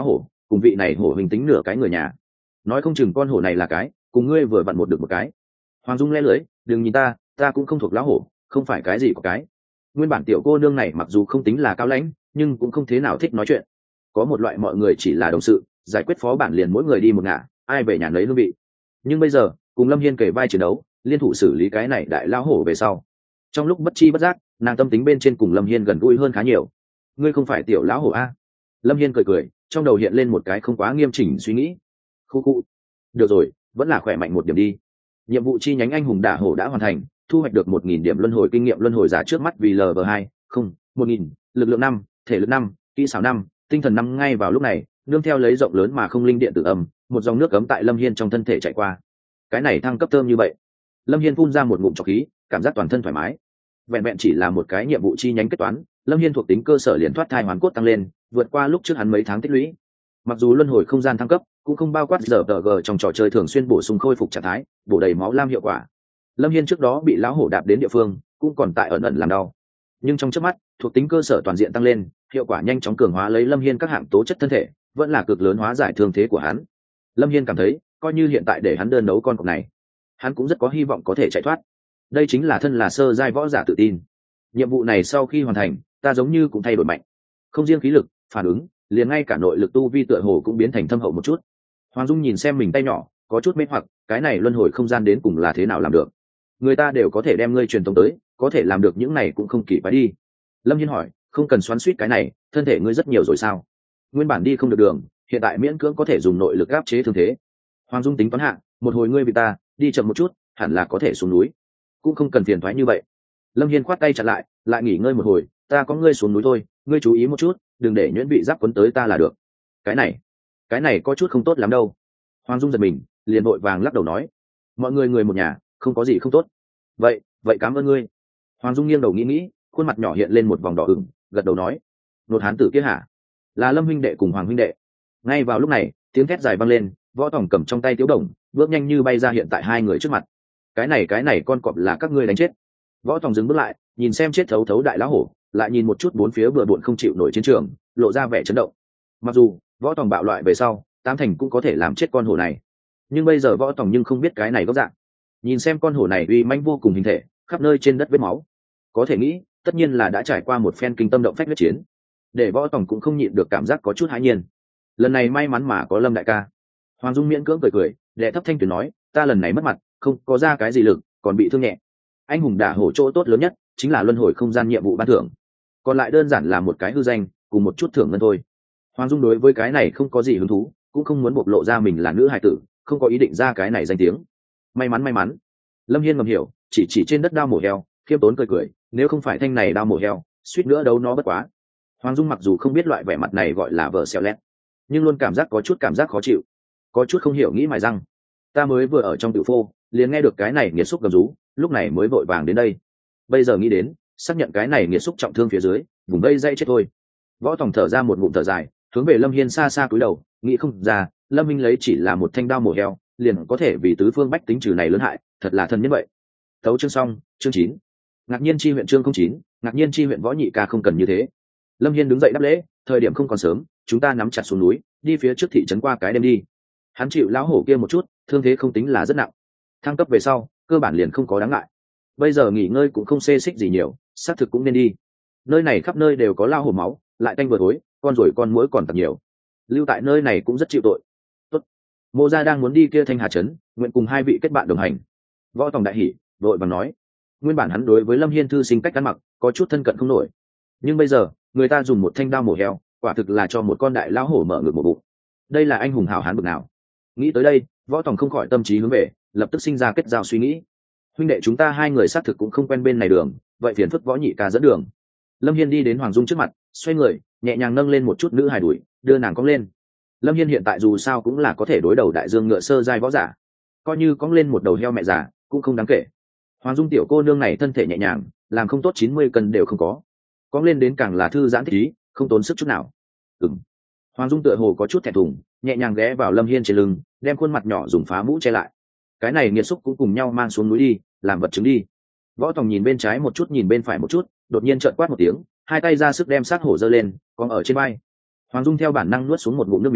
cùng vị này hổ hình tính nửa cái người nhà, nói không chừng con hổ này là cái cùng ngươi vừa vặn một được một cái. Hoàng Dung lẽ lưới, đừng nhìn ta ta cũng không thuộc lão hổ, không phải cái gì của cái. Nguyên bản tiểu cô nương này mặc dù không tính là cao lãnh, nhưng cũng không thế nào thích nói chuyện, có một loại mọi người chỉ là đồng sự, giải quyết phó bản liền mỗi người đi một ngả, ai về nhà nấy hương vị. Nhưng bây giờ cùng Lâm Hiên kể vai chiến đấu, liên thủ xử lý cái này đại lão hổ về sau, trong lúc bất chi bất giác nàng tâm tính bên trên cùng Lâm Hiên gần gũi hơn khá nhiều. Ngươi không phải tiểu lão hổ a? Lâm Hiên cười cười, trong đầu hiện lên một cái không quá nghiêm chỉnh suy nghĩ. Khu khu, được rồi, vẫn là khỏe mạnh một điểm đi. Nhiệm vụ chi nhánh anh hùng đả hổ đã hoàn thành, thu hoạch được một nghìn điểm luân hồi kinh nghiệm luân hồi giả trước mắt vì lv hai không một nghìn, lực lượng năm, thể lực năm, kỹ xảo năm, tinh thần năm. Ngay vào lúc này, nương theo lấy rộng lớn mà không linh điện tử âm, một dòng nước ấm tại Lâm Hiên trong thân thể chạy qua. Cái này thăng cấp thơm như vậy. Lâm Hiên phun ra một ngụm trọc khí, cảm giác toàn thân thoải mái. Vẹn vẹn chỉ là một cái nhiệm vụ chi nhánh kết toán, Lâm Hiên thuộc tính cơ sở liền thoát thai hoàn cốt tăng lên, vượt qua lúc trước hắn mấy tháng tích lũy. Mặc dù luân hồi không gian thăng cấp cũng không bao quát giờ tờ gờ trong trò chơi thường xuyên bổ sung khôi phục trạng thái, bổ đầy máu lam hiệu quả. Lâm Hiên trước đó bị lão hổ đạp đến địa phương cũng còn tại ẩn ẩn làm đau, nhưng trong chớp mắt thuộc tính cơ sở toàn diện tăng lên, hiệu quả nhanh chóng cường hóa lấy Lâm Hiên các hạng tố chất thân thể, vẫn là cực lớn hóa giải thương thế của hắn. Lâm Hiên cảm thấy coi như hiện tại để hắn đơn đấu con cọp này, hắn cũng rất có hy vọng có thể chạy thoát. Đây chính là thân là sơ giai võ giả tự tin. Nhiệm vụ này sau khi hoàn thành, ta giống như cũng thay đổi mạnh, không riêng khí lực, phản ứng, liền ngay cả nội lực tu vi tựa hồ cũng biến thành thâm hậu một chút. Hoàng Dung nhìn xem mình tay nhỏ, có chút mê hoặc, cái này luân hồi không gian đến cùng là thế nào làm được? Người ta đều có thể đem ngươi truyền tống tới, có thể làm được những này cũng không kỳ quái đi. Lâm Hiên hỏi, không cần xoắn xuýt cái này, thân thể ngươi rất nhiều rồi sao? Nguyên bản đi không được đường, hiện tại miễn cưỡng có thể dùng nội lực áp chế thương thế. Hoàng Dung tính toán hạ, một hồi ngươi bị ta đi chậm một chút, hẳn là có thể xuống núi, cũng không cần phiền thoái như vậy. Lâm Hiên khoát tay chặn lại, lại nghỉ ngơi một hồi, ta có ngươi xuống núi thôi, ngươi chú ý một chút, đừng để nhuyễn bị giáp quấn tới ta là được. Cái này, cái này có chút không tốt lắm đâu. Hoàng Dung giật mình, liền vội vàng lắc đầu nói, mọi người người một nhà, không có gì không tốt. Vậy, vậy cảm ơn ngươi. Hoàng Dung nghiêng đầu nghĩ nghĩ, khuôn mặt nhỏ hiện lên một vòng đỏ ửng, gật đầu nói, nột hán tử kia hả? Là Lâm huynh đệ cùng Hoàng huynh đệ. Ngay vào lúc này, tiếng thét dài vang lên, Võ Tòng cầm trong tay Tiếu Đồng, bước nhanh như bay ra hiện tại hai người trước mặt. Cái này cái này con cọp là các ngươi đánh chết. Võ Tòng dừng bước lại, nhìn xem chết thấu thấu đại lão hổ, lại nhìn một chút bốn phía bừa bộn không chịu nổi chiến trường, lộ ra vẻ chấn động. Mặc dù Võ Tòng bạo loại về sau, tám thành cũng có thể làm chết con hổ này, nhưng bây giờ Võ Tòng nhưng không biết cái này góc dạng. Nhìn xem con hổ này uy manh vô cùng hình thể, khắp nơi trên đất vết máu, có thể nghĩ tất nhiên là đã trải qua một phen kinh tâm động phách huyết chiến, để Võ Tòng cũng không nhịn được cảm giác có chút hãi nhiên. Lần này may mắn mà có Lâm đại ca. Hoàng Dung miễn cưỡng cười cười, đệ thấp thanh tuyển nói, ta lần này mất mặt, không có ra cái gì lực, còn bị thương nhẹ. Anh hùng đả hổ chỗ tốt lớn nhất chính là luân hồi không gian nhiệm vụ ban thưởng, còn lại đơn giản là một cái hư danh cùng một chút thưởng ngân thôi. Hoàng Dung đối với cái này không có gì hứng thú, cũng không muốn bộc lộ ra mình là nữ hài tử, không có ý định ra cái này danh tiếng. May mắn may mắn. Lâm Hiên ngầm hiểu, chỉ chỉ trên đất đao mổ heo, khiêm tốn cười cười, nếu không phải thanh này đao mổ heo, suýt nữa đấu nó bất quá. Hoàng Dung mặc dù không biết loại vẻ mặt này gọi là vợ xẹo lét, nhưng luôn cảm giác có chút cảm giác khó chịu, có chút không hiểu nghĩ mài răng. Ta mới vừa ở trong tiểu phô, liền nghe được cái này nghiệt xúc gầm rú, lúc này mới vội vàng đến đây. Bây giờ nghĩ đến, xác nhận cái này nghiệt xúc trọng thương phía dưới, vùng đây dây chết thôi. Võ Tòng thở ra một ngụm thở dài, hướng về Lâm Hiên xa xa cúi đầu, nghĩ không ra, Lâm Minh lấy chỉ là một thanh đao mổ heo, liền có thể vì tứ phương bách tính trừ này lớn hại, thật là thân nhân vậy. Thấu chương xong, chương chín. Ngạc nhiên chi huyện chương không chín, ngạc nhiên chi huyện Võ nhị ca không cần như thế. Lâm Hiên đứng dậy đáp lễ, thời điểm không còn sớm, chúng ta nắm chặt xuống núi, đi phía trước thị trấn qua cái đêm đi. Hắn chịu lão hổ kia một chút, thương thế không tính là rất nặng, thăng cấp về sau cơ bản liền không có đáng ngại. Bây giờ nghỉ ngơi cũng không xê xích gì nhiều, xác thực cũng nên đi. Nơi này khắp nơi đều có lao hổ máu, lại tanh vừa thối, con rồi con muỗi còn thật nhiều, lưu tại nơi này cũng rất chịu tội. Tốt. Mô gia đang muốn đi kia Thanh Hà trấn, nguyện cùng hai vị kết bạn đồng hành. Võ Tòng đại hỉ, đội bằng nói, nguyên bản hắn đối với Lâm Hiên thư sinh cách ăn mặc có chút thân cận không nổi, nhưng bây giờ người ta dùng một thanh đao mổ heo, quả thực là cho một con đại lão hổ mở ngực một bụng. Đây là anh hùng hảo hán bực nào. Nghĩ tới đây, Võ Tòng không khỏi tâm trí hướng về, lập tức sinh ra kết giao suy nghĩ. Huynh đệ chúng ta hai người xác thực cũng không quen bên này đường, vậy phiền phức Võ nhị ca dẫn đường. Lâm Hiên đi đến Hoàng Dung trước mặt, xoay người, nhẹ nhàng nâng lên một chút nữ hài đuổi, đưa nàng cong lên. Lâm Hiên hiện tại dù sao cũng là có thể đối đầu đại dương ngựa sơ giai võ giả, coi như cong lên một đầu heo mẹ già cũng không đáng kể. Hoàng Dung tiểu cô nương này thân thể nhẹ nhàng, làm không tốt chín mươi cân đều không có, cong lên đến càng là thư giãn thích ý, không tốn sức chút nào. Ừm. Hoàng Dung tựa hồ có chút thẹn thùng, nhẹ nhàng ghé vào Lâm Hiên trên lưng, đem khuôn mặt nhỏ dùng phá mũ che lại. Cái này nghiệt xúc cũng cùng nhau mang xuống núi đi, làm vật chứng đi. Võ Tòng nhìn bên trái một chút nhìn bên phải một chút, đột nhiên trợn quát một tiếng, hai tay ra sức đem sát hổ giơ lên, còn ở trên vai. Hoàng Dung theo bản năng nuốt xuống một ngụm nước miếng,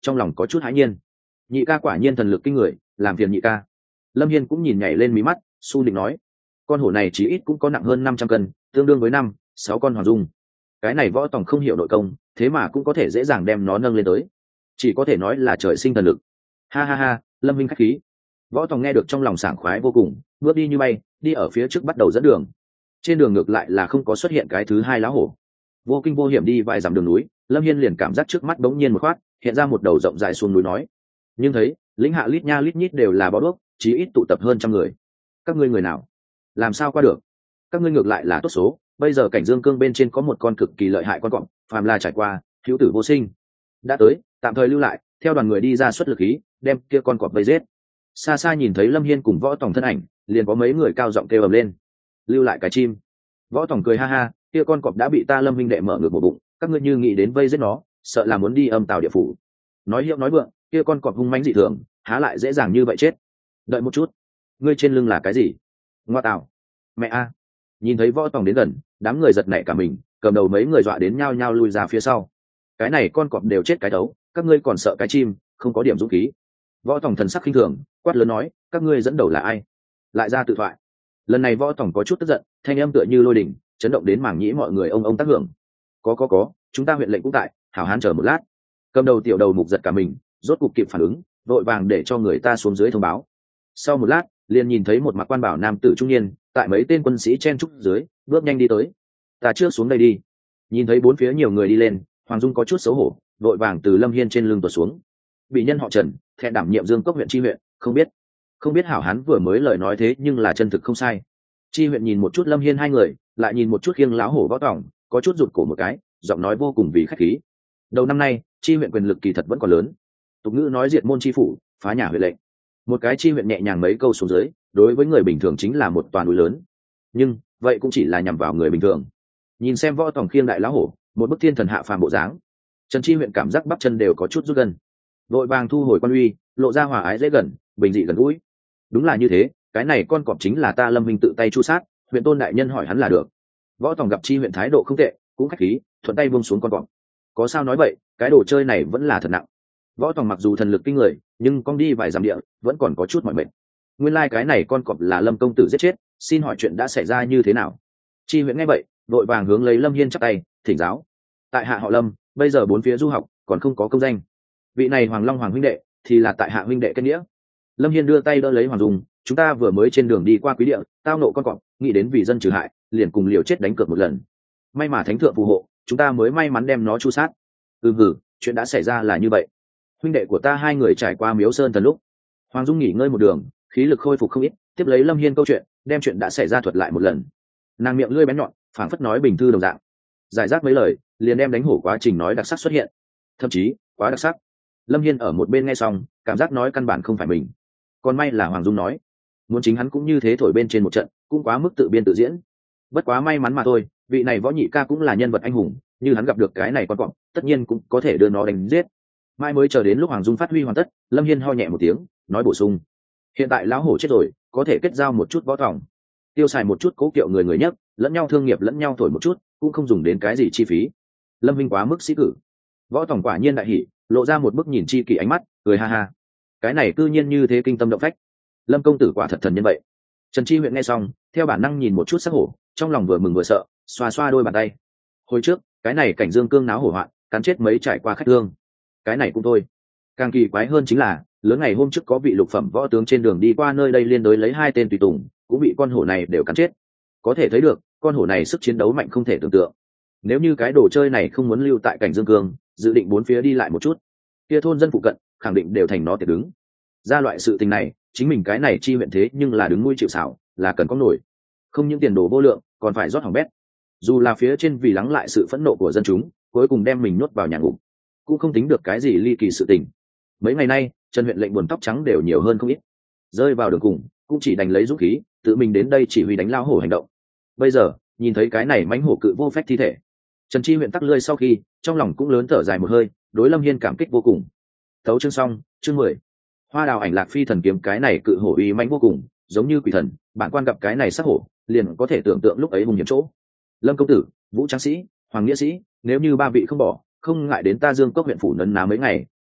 trong lòng có chút hãi nhiên. Nhị ca quả nhiên thần lực kinh người, làm phiền nhị ca. Lâm Hiên cũng nhìn nhảy lên mí mắt, su định nói, con hổ này chí ít cũng có nặng hơn năm trăm cân, tương đương với năm sáu con hoàng dung. Cái này Võ Tòng không hiểu nội công, thế mà cũng có thể dễ dàng đem nó nâng lên tới, chỉ có thể nói là trời sinh thần lực. Ha ha ha, Lâm Minh khách khí. Võ Tòng nghe được trong lòng sảng khoái vô cùng, bước đi như bay, đi ở phía trước bắt đầu dẫn đường. Trên đường ngược lại là không có xuất hiện cái thứ hai lá hổ. Vô kinh vô hiểm đi vài dặm đường núi, Lâm Hiên liền cảm giác trước mắt bỗng nhiên một khoát, hiện ra một đầu rộng dài xuống núi nói. Nhưng thấy, lĩnh hạ lít nha lít nhít đều là bó đuốc, chí ít tụ tập hơn trăm người. Các ngươi người nào? Làm sao qua được? Các ngươi ngược lại là tốt số, bây giờ cảnh Dương Cương bên trên có một con cực kỳ lợi hại con cọp, phàm là trải qua, hữu tử vô sinh. Đã tới, tạm thời lưu lại, theo đoàn người đi ra xuất lực khí, đem kia con cọp vây giết. Xa xa nhìn thấy Lâm Hiên cùng Võ Tòng thân ảnh, liền có mấy người cao giọng kêu ầm lên. Lưu lại cái chim. Võ Tòng cười ha ha, kia con cọp đã bị ta Lâm huynh đệ mở ngược một bụng, các ngươi như nghĩ đến vây giết nó, sợ là muốn đi âm tào địa phủ. Nói hiệu nói vượng, kia con cọp hung mãnh dị thường, há lại dễ dàng như vậy chết. Đợi một chút, ngươi trên lưng là cái gì? Ngoa tào. Mẹ a. Nhìn thấy Võ Tòng đến gần, đám người giật nảy cả mình, cầm đầu mấy người dọa đến nhao nhao lui ra phía sau. Cái này con cọp đều chết cái đấu, các ngươi còn sợ cái chim, không có điểm dũng khí. Võ Tòng thần sắc khinh thường, quát lớn nói, các ngươi dẫn đầu là ai? Lại ra tự thoại. Lần này Võ Tòng có chút tức giận, thanh âm tựa như lôi đình, chấn động đến mảng nhĩ mọi người ông ông tác hưởng. Có có có, chúng ta huyện lệnh cũng tại, hảo hán chờ một lát. Cầm đầu tiểu đầu mục giật cả mình, rốt cục kịp phản ứng, vội vàng để cho người ta xuống dưới thông báo. Sau một lát, liền nhìn thấy một mặc quan bảo nam tử trung niên, tại mấy tên quân sĩ chen trúc dưới, bước nhanh đi tới. Ta trước xuống đây đi. Nhìn thấy bốn phía nhiều người đi lên, Hoàng Dung có chút xấu hổ, vội vàng từ Lâm Hiên trên lưng tuột xuống. Bị nhân họ Trần, thẹn đảm nhiệm Dương Cốc huyện chi huyện, không biết, không biết hảo hán vừa mới lời nói thế nhưng là chân thực không sai. Chi huyện nhìn một chút Lâm Hiên hai người, lại nhìn một chút khiêng lão hổ Võ Tòng, có chút rụt cổ một cái, giọng nói vô cùng vì khách khí. Đầu năm nay, chi huyện quyền lực kỳ thật vẫn còn lớn. Tục ngữ nói diệt môn chi phủ, phá nhà huyện lệnh. Một cái chi huyện nhẹ nhàng mấy câu xuống dưới, đối với người bình thường chính là một toàn núi lớn. Nhưng vậy cũng chỉ là nhằm vào người bình thường. Nhìn xem Võ Tòng khiêng đại lão hổ, một bức thiên thần hạ phàm bộ dáng, Trần Chi huyện cảm giác bắp chân đều có chút rút gần. Vội vàng thu hồi quan uy, lộ ra hòa ái dễ gần, bình dị gần gũi. Đúng là như thế, cái này con cọp chính là ta Lâm Minh tự tay chu sát, huyện tôn đại nhân hỏi hắn là được. Võ Tòng gặp Chi huyện thái độ không tệ, cũng khách khí, thuận tay buông xuống con cọp. Có sao nói vậy, cái đồ chơi này vẫn là thật nặng. Võ Tòng mặc dù thần lực kinh người, nhưng con đi vài dặm địa, vẫn còn có chút mỏi mệt. Nguyên lai like cái này con cọp là Lâm công tử giết chết, xin hỏi chuyện đã xảy ra như thế nào? Chi huyện nghe vậy, vội vàng hướng lấy Lâm Hiên chắp tay, thỉnh giáo. Tại hạ họ Lâm, bây giờ bốn phía du học, còn không có công danh. Vị này Hoàng Long Hoàng huynh đệ, thì là tại hạ huynh đệ kết nghĩa. Lâm Hiên đưa tay đỡ lấy Hoàng Dung, chúng ta vừa mới trên đường đi qua quý địa, tao nộ con cọp, nghĩ đến vì dân trừ hại, liền cùng liều chết đánh cược một lần. May mà thánh thượng phù hộ, chúng ta mới may mắn đem nó chu sát. Ừ hử, chuyện đã xảy ra là như vậy. Huynh đệ của ta hai người trải qua Miếu Sơn thần lúc. Hoàng Dung nghỉ ngơi một đường, khí lực khôi phục không ít, tiếp lấy Lâm Hiên câu chuyện, đem chuyện đã xảy ra thuật lại một lần. Nàng miệng lưỡi bén nhọn, phảng phất nói bình thư đồng dạng. Giải rác mấy lời, liền đem đánh hổ quá trình nói đặc sắc xuất hiện. Thậm chí, quá đặc sắc. Lâm Hiên ở một bên nghe xong, cảm giác nói căn bản không phải mình. Còn may là Hoàng Dung nói, muốn chính hắn cũng như thế thổi bên trên một trận, cũng quá mức tự biên tự diễn. Bất quá may mắn mà thôi, vị này Võ nhị ca cũng là nhân vật anh hùng, như hắn gặp được cái này con cọp, tất nhiên cũng có thể đưa nó đánh giết. Mai mới chờ đến lúc Hoàng Dung phát huy hoàn tất, Lâm Hiên ho nhẹ một tiếng, nói bổ sung, hiện tại lão hổ chết rồi, có thể kết giao một chút Võ Tòng, tiêu xài một chút cố kiệu người người nhất, lẫn nhau thương nghiệp lẫn nhau thổi một chút, cũng không dùng đến cái gì chi phí. Lâm Minh quá mức sĩ cử. Võ Tòng quả nhiên đại hỉ, lộ ra một bức nhìn chi kỷ ánh mắt, cười ha ha. Cái này cư nhiên như thế kinh tâm động phách. Lâm công tử quả thật thần nhân vậy. Trần Chi huyện nghe xong, theo bản năng nhìn một chút sắc hổ, trong lòng vừa mừng vừa sợ, xoa xoa đôi bàn tay. Hồi trước, cái này cảnh Dương Cương náo hổ hoạn, cắn chết mấy trải qua khách thương. Cái này cũng thôi. Càng kỳ quái hơn chính là, lớn ngày hôm trước có vị lục phẩm võ tướng trên đường đi qua nơi đây liên đối lấy hai tên tùy tùng, cũng bị con hổ này đều cắn chết. Có thể thấy được, con hổ này sức chiến đấu mạnh không thể tưởng tượng. Nếu như cái đồ chơi này không muốn lưu tại cảnh Dương Cương, dự định bốn phía đi lại một chút, kia thôn dân phụ cận khẳng định đều thành nó tiệt đứng. Ra loại sự tình này, chính mình cái này chi huyện thế nhưng là đứng nuôi chịu xảo, là cần có nổi. Không những tiền đồ vô lượng, còn phải rót hỏng bét. Dù là phía trên vì lắng lại sự phẫn nộ của dân chúng, cuối cùng đem mình nuốt vào nhà ngục, cũng không tính được cái gì ly kỳ sự tình. Mấy ngày nay, Trần huyện lệnh buồn tóc trắng đều nhiều hơn không ít. Rơi vào đường cùng, cũng chỉ đành lấy dũng khí, tự mình đến đây chỉ huy đánh lao hổ hành động. Bây giờ, nhìn thấy cái này mãnh hổ cự vô phách thi thể, Trần Chi huyện tắc lơi sau khi, trong lòng cũng lớn thở dài một hơi, đối Lâm Hiên cảm kích vô cùng. Thấu chương xong, chương mười. Hoa đào ảnh lạc phi thần kiếm, cái này cự hổ uy mãnh vô cùng, giống như quỷ thần, bản quan gặp cái này sắc hổ, liền có thể tưởng tượng lúc ấy hùng hiểm chỗ. Lâm công tử, Vũ Tráng sĩ, Hoàng nghĩa sĩ, nếu như ba vị không bỏ, không ngại đến ta Dương Cốc huyện phủ nấn ná mấy ngày,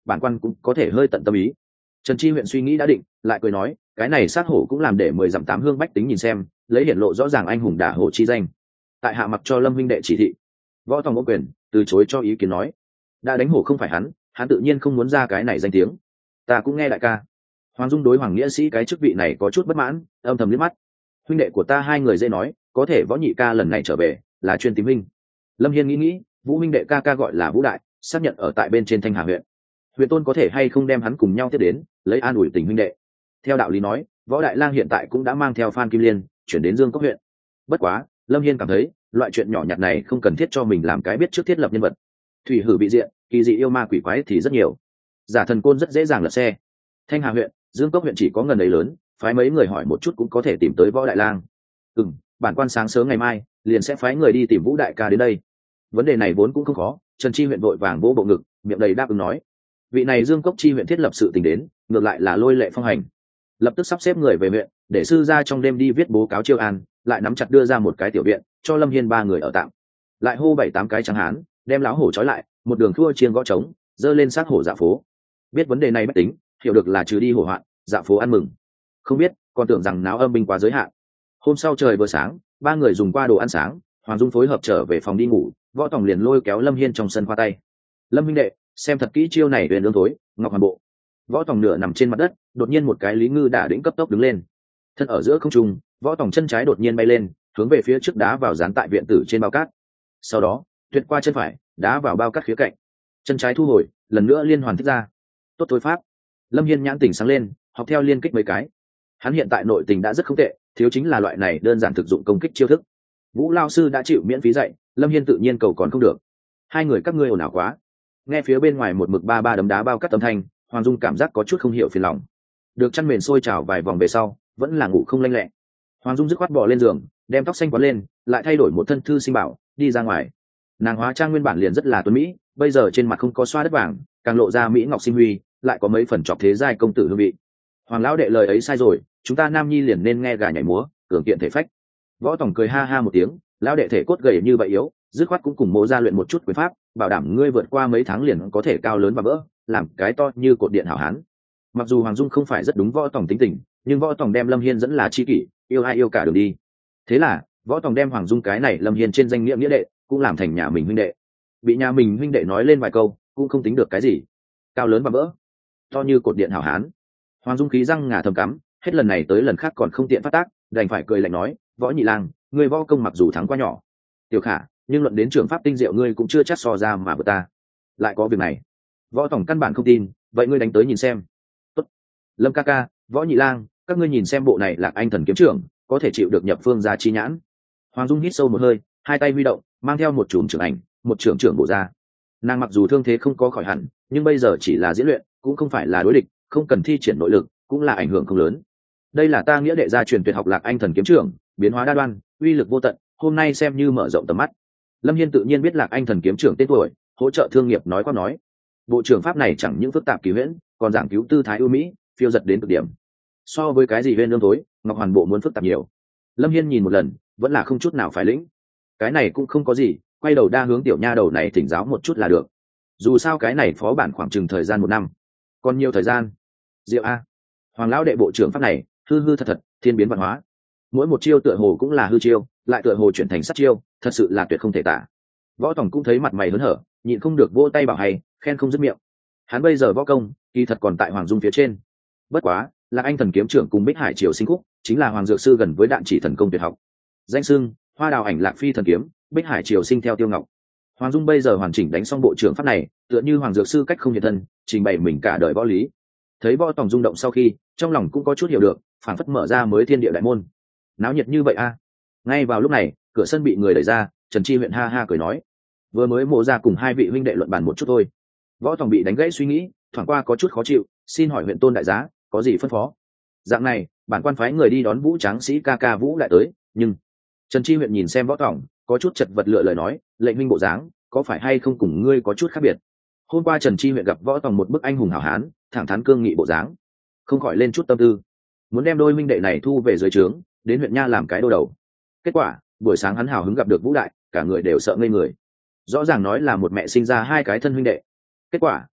bản quan cũng có thể hơi tận tâm ý. Trần Chi huyện suy nghĩ đã định, lại cười nói, cái này sát hổ cũng làm để mười dặm tám hương bách tính nhìn xem, lấy hiển lộ rõ ràng anh hùng đả hổ chi danh. Tại hạ mặc cho Lâm huynh đệ chỉ thị. Võ Tòng ôm quyền từ chối cho ý kiến nói, đã đánh hổ không phải hắn, hắn tự nhiên không muốn ra cái này danh tiếng. Ta cũng nghe đại ca. Hoàng Dung đối Hoàng nghĩa sĩ cái chức vị này có chút bất mãn, âm thầm liếc mắt. Huynh đệ của ta hai người dễ nói, có thể Võ nhị ca lần này trở về là chuyên tìm huynh. Lâm Hiên nghĩ nghĩ, Vũ huynh đệ ca ca gọi là Vũ đại, xác nhận ở tại bên trên Thanh Hà huyện. Huyện tôn có thể hay không đem hắn cùng nhau tiếp đến, lấy an ủi tình huynh đệ. Theo đạo lý nói, Võ đại lang hiện tại cũng đã mang theo Phan Kim Liên chuyển đến Dương Cốc huyện. Bất quá, Lâm Hiên cảm thấy loại chuyện nhỏ nhặt này không cần thiết cho mình làm cái biết trước thiết lập nhân vật. Thủy hử bị diện, kỳ dị yêu ma quỷ quái thì rất nhiều, giả thần côn rất dễ dàng lật xe. Thanh Hà huyện, Dương Cốc huyện chỉ có ngần ấy lớn, phái mấy người hỏi một chút cũng có thể tìm tới Võ đại lang. Ừ, bản quan sáng sớm ngày mai liền sẽ phái người đi tìm Vũ đại ca đến đây. Vấn đề này vốn cũng không khó. Trần Chi huyện vội vàng vỗ bộ ngực, miệng đầy đáp ứng nói, vị này Dương Cốc chi huyện thiết lập sự tình đến, ngược lại là lôi lệ phong hành. Lập tức sắp xếp người về huyện, để sư ra trong đêm đi viết bố cáo chiêu an, lại nắm chặt đưa ra một cái tiểu viện cho Lâm Hiên ba người ở tạm, lại hô bảy tám cái trắng hán đem lão hổ trói lại, một đường thua chiên gõ trống, dơ lên sát hổ dạ phố. Biết vấn đề này bất tính, hiểu được là trừ đi hổ hoạn, dạ phố ăn mừng. Không biết, còn tưởng rằng náo âm binh quá giới hạn. Hôm sau trời vừa sáng, ba người dùng qua đồ ăn sáng, Hoàng Dung phối hợp trở về phòng đi ngủ, Võ Tòng liền lôi kéo Lâm Hiên trong sân khoa tay. Lâm huynh đệ, xem thật kỹ chiêu này huyền lương thối, ngọc hoàn bộ. Võ Tòng nửa nằm trên mặt đất, đột nhiên một cái lý ngư đả đĩnh cấp tốc đứng lên. Thân ở giữa không trung, Võ Tòng chân trái đột nhiên bay lên, hướng về phía trước đá vào dán tại viện tử trên bao cát. Sau đó, tuyệt qua chân phải, đá vào bao cát khía cạnh. Chân trái thu hồi, lần nữa liên hoàn thích ra. Tốt thôi pháp. Lâm Hiên nhãn tỉnh sáng lên, học theo liên kích mấy cái. Hắn hiện tại nội tình đã rất không tệ, thiếu chính là loại này đơn giản thực dụng công kích chiêu thức. Vũ lao sư đã chịu miễn phí dạy, Lâm Hiên tự nhiên cầu còn không được. Hai người các ngươi ồn ào quá. Nghe phía bên ngoài một mực ba ba đấm đá bao cát âm thanh, Hoàng Dung cảm giác có chút không hiểu phiền lòng. Được chăn mền sôi trào vài vòng về sau, vẫn là ngủ không lanh lẹ. Hoàng Dung dứt khoát bò lên giường, đem tóc xanh quấn lên, lại thay đổi một thân thư sinh bảo, đi ra ngoài. Nàng hóa trang nguyên bản liền rất là tuấn mỹ, bây giờ trên mặt không có xoa đất vàng, càng lộ ra mỹ ngọc sinh huy, lại có mấy phần chọc thế giai công tử hương vị. Hoàng lão đệ lời ấy sai rồi, chúng ta nam nhi liền nên nghe gà nhảy múa, cường kiện thể phách. Võ Tòng cười ha ha một tiếng, lão đệ thể cốt gầy như vậy yếu, dứt khoát cũng cùng mộ ra luyện một chút quyền pháp, bảo đảm ngươi vượt qua mấy tháng liền có thể cao lớn và vỡ, làm cái to như cột điện hảo hán. Mặc dù Hoàng Dung không phải rất đúng Võ Tòng tính tình, nhưng Võ Tòng đem Lâm Hiên dẫn là chi kỷ, yêu ai yêu cả đường đi. Thế là Võ Tòng đem Hoàng Dung cái này Lâm Hiên trên danh nghĩa nghĩa đệ cũng làm thành nhà mình huynh đệ. Bị nhà mình huynh đệ nói lên vài câu cũng không tính được cái gì, cao lớn và vỡ, to như cột điện hảo hán. Hoàng Dung khí răng ngà thầm cắm, hết lần này tới lần khác còn không tiện phát tác, đành phải cười lạnh nói, Võ nhị lang, ngươi võ công mặc dù thắng quá nhỏ, tiểu khả, nhưng luận đến trường pháp tinh diệu ngươi cũng chưa chắc so ra mà vượt ta. Lại có việc này. Võ Tòng căn bản không tin, vậy ngươi đánh tới nhìn xem. Tốt. Lâm ca ca, Võ nhị lang, các ngươi nhìn xem bộ này Lạc Anh thần kiếm trưởng có thể chịu được nhập phương gia chi nhãn. Hoàng Dung hít sâu một hơi, hai tay huy động, mang theo một chùm trưởng ảnh, một trưởng trưởng bộ ra. Nàng mặc dù thương thế không có khỏi hẳn, nhưng bây giờ chỉ là diễn luyện, cũng không phải là đối địch, không cần thi triển nội lực, cũng là ảnh hưởng không lớn. Đây là ta nghĩa đệ gia truyền tuyệt học Lạc Anh thần kiếm trưởng, biến hóa đa đoan, uy lực vô tận, hôm nay xem như mở rộng tầm mắt. Lâm Hiên tự nhiên biết Lạc Anh thần kiếm trưởng tên tuổi, hỗ trợ thương nghiệp nói qua nói. Bộ trưởng pháp này chẳng những phức tạp kỳ huyễn, còn giảng cứu tư thái ưu mỹ, phiêu giật đến cực điểm. So với cái gì huyên lương tối, Ngọc Hoàn bộ muốn phức tạp nhiều. Lâm Hiên nhìn một lần, vẫn là không chút nào phải lĩnh. Cái này cũng không có gì, quay đầu đa hướng tiểu nha đầu này thỉnh giáo một chút là được. Dù sao cái này phó bản khoảng chừng thời gian một năm, còn nhiều thời gian. Diệu a, Hoàng lão đệ bộ trưởng pháp này, hư hư thật thật, thiên biến văn hóa. Mỗi một chiêu tựa hồ cũng là hư chiêu, lại tựa hồ chuyển thành sát chiêu, thật sự là tuyệt không thể tả. Võ Tòng cũng thấy mặt mày hớn hở, nhịn không được vỗ tay bảo hay, khen không dứt miệng. Hắn bây giờ võ công, kỳ thật còn tại Hoàng Dung phía trên. Bất quá, Lạc Anh thần kiếm trưởng cùng Bích Hải Triều Sinh Khúc, chính là Hoàng Dược sư gần với Đạn Chỉ thần công tuyệt học. Danh xưng, Hoa Đào Ảnh Lạc Phi thần kiếm, Bích Hải Triều Sinh theo Tiêu Ngọc. Hoàng Dung bây giờ hoàn chỉnh đánh xong bộ trưởng pháp này, tựa như Hoàng Dược sư cách không hiện thân, trình bày mình cả đời võ lý. Thấy Võ Tòng rung động sau khi, trong lòng cũng có chút hiểu được, phảng phất mở ra mới thiên địa đại môn. Náo nhiệt như vậy a. Ngay vào lúc này, cửa sân bị người đẩy ra, Trần Chi huyện ha ha cười nói, vừa mới mộ ra cùng hai vị huynh đệ luận bàn một chút thôi. Võ Tòng bị đánh gãy suy nghĩ, thoáng qua có chút khó chịu, xin hỏi huyện tôn đại giá có gì phân phó. Dạng này, bản quan phái người đi đón Vũ tráng sĩ ca ca Vũ lại tới, nhưng Trần Chi huyện nhìn xem Võ Tòng, có chút chật vật lựa lời nói, lệnh huynh bộ dáng có phải hay không cùng ngươi có chút khác biệt. Hôm qua Trần Chi huyện gặp Võ Tòng một bức anh hùng hảo hán, thẳng thắn cương nghị bộ dáng, không khỏi lên chút tâm tư, muốn đem đôi minh đệ này thu về dưới trướng, đến huyện nha làm cái đô đầu. Kết quả buổi sáng hắn hào hứng gặp được Vũ đại, cả người đều sợ ngây người. Rõ ràng nói là một mẹ sinh ra hai cái thân huynh đệ, kết quả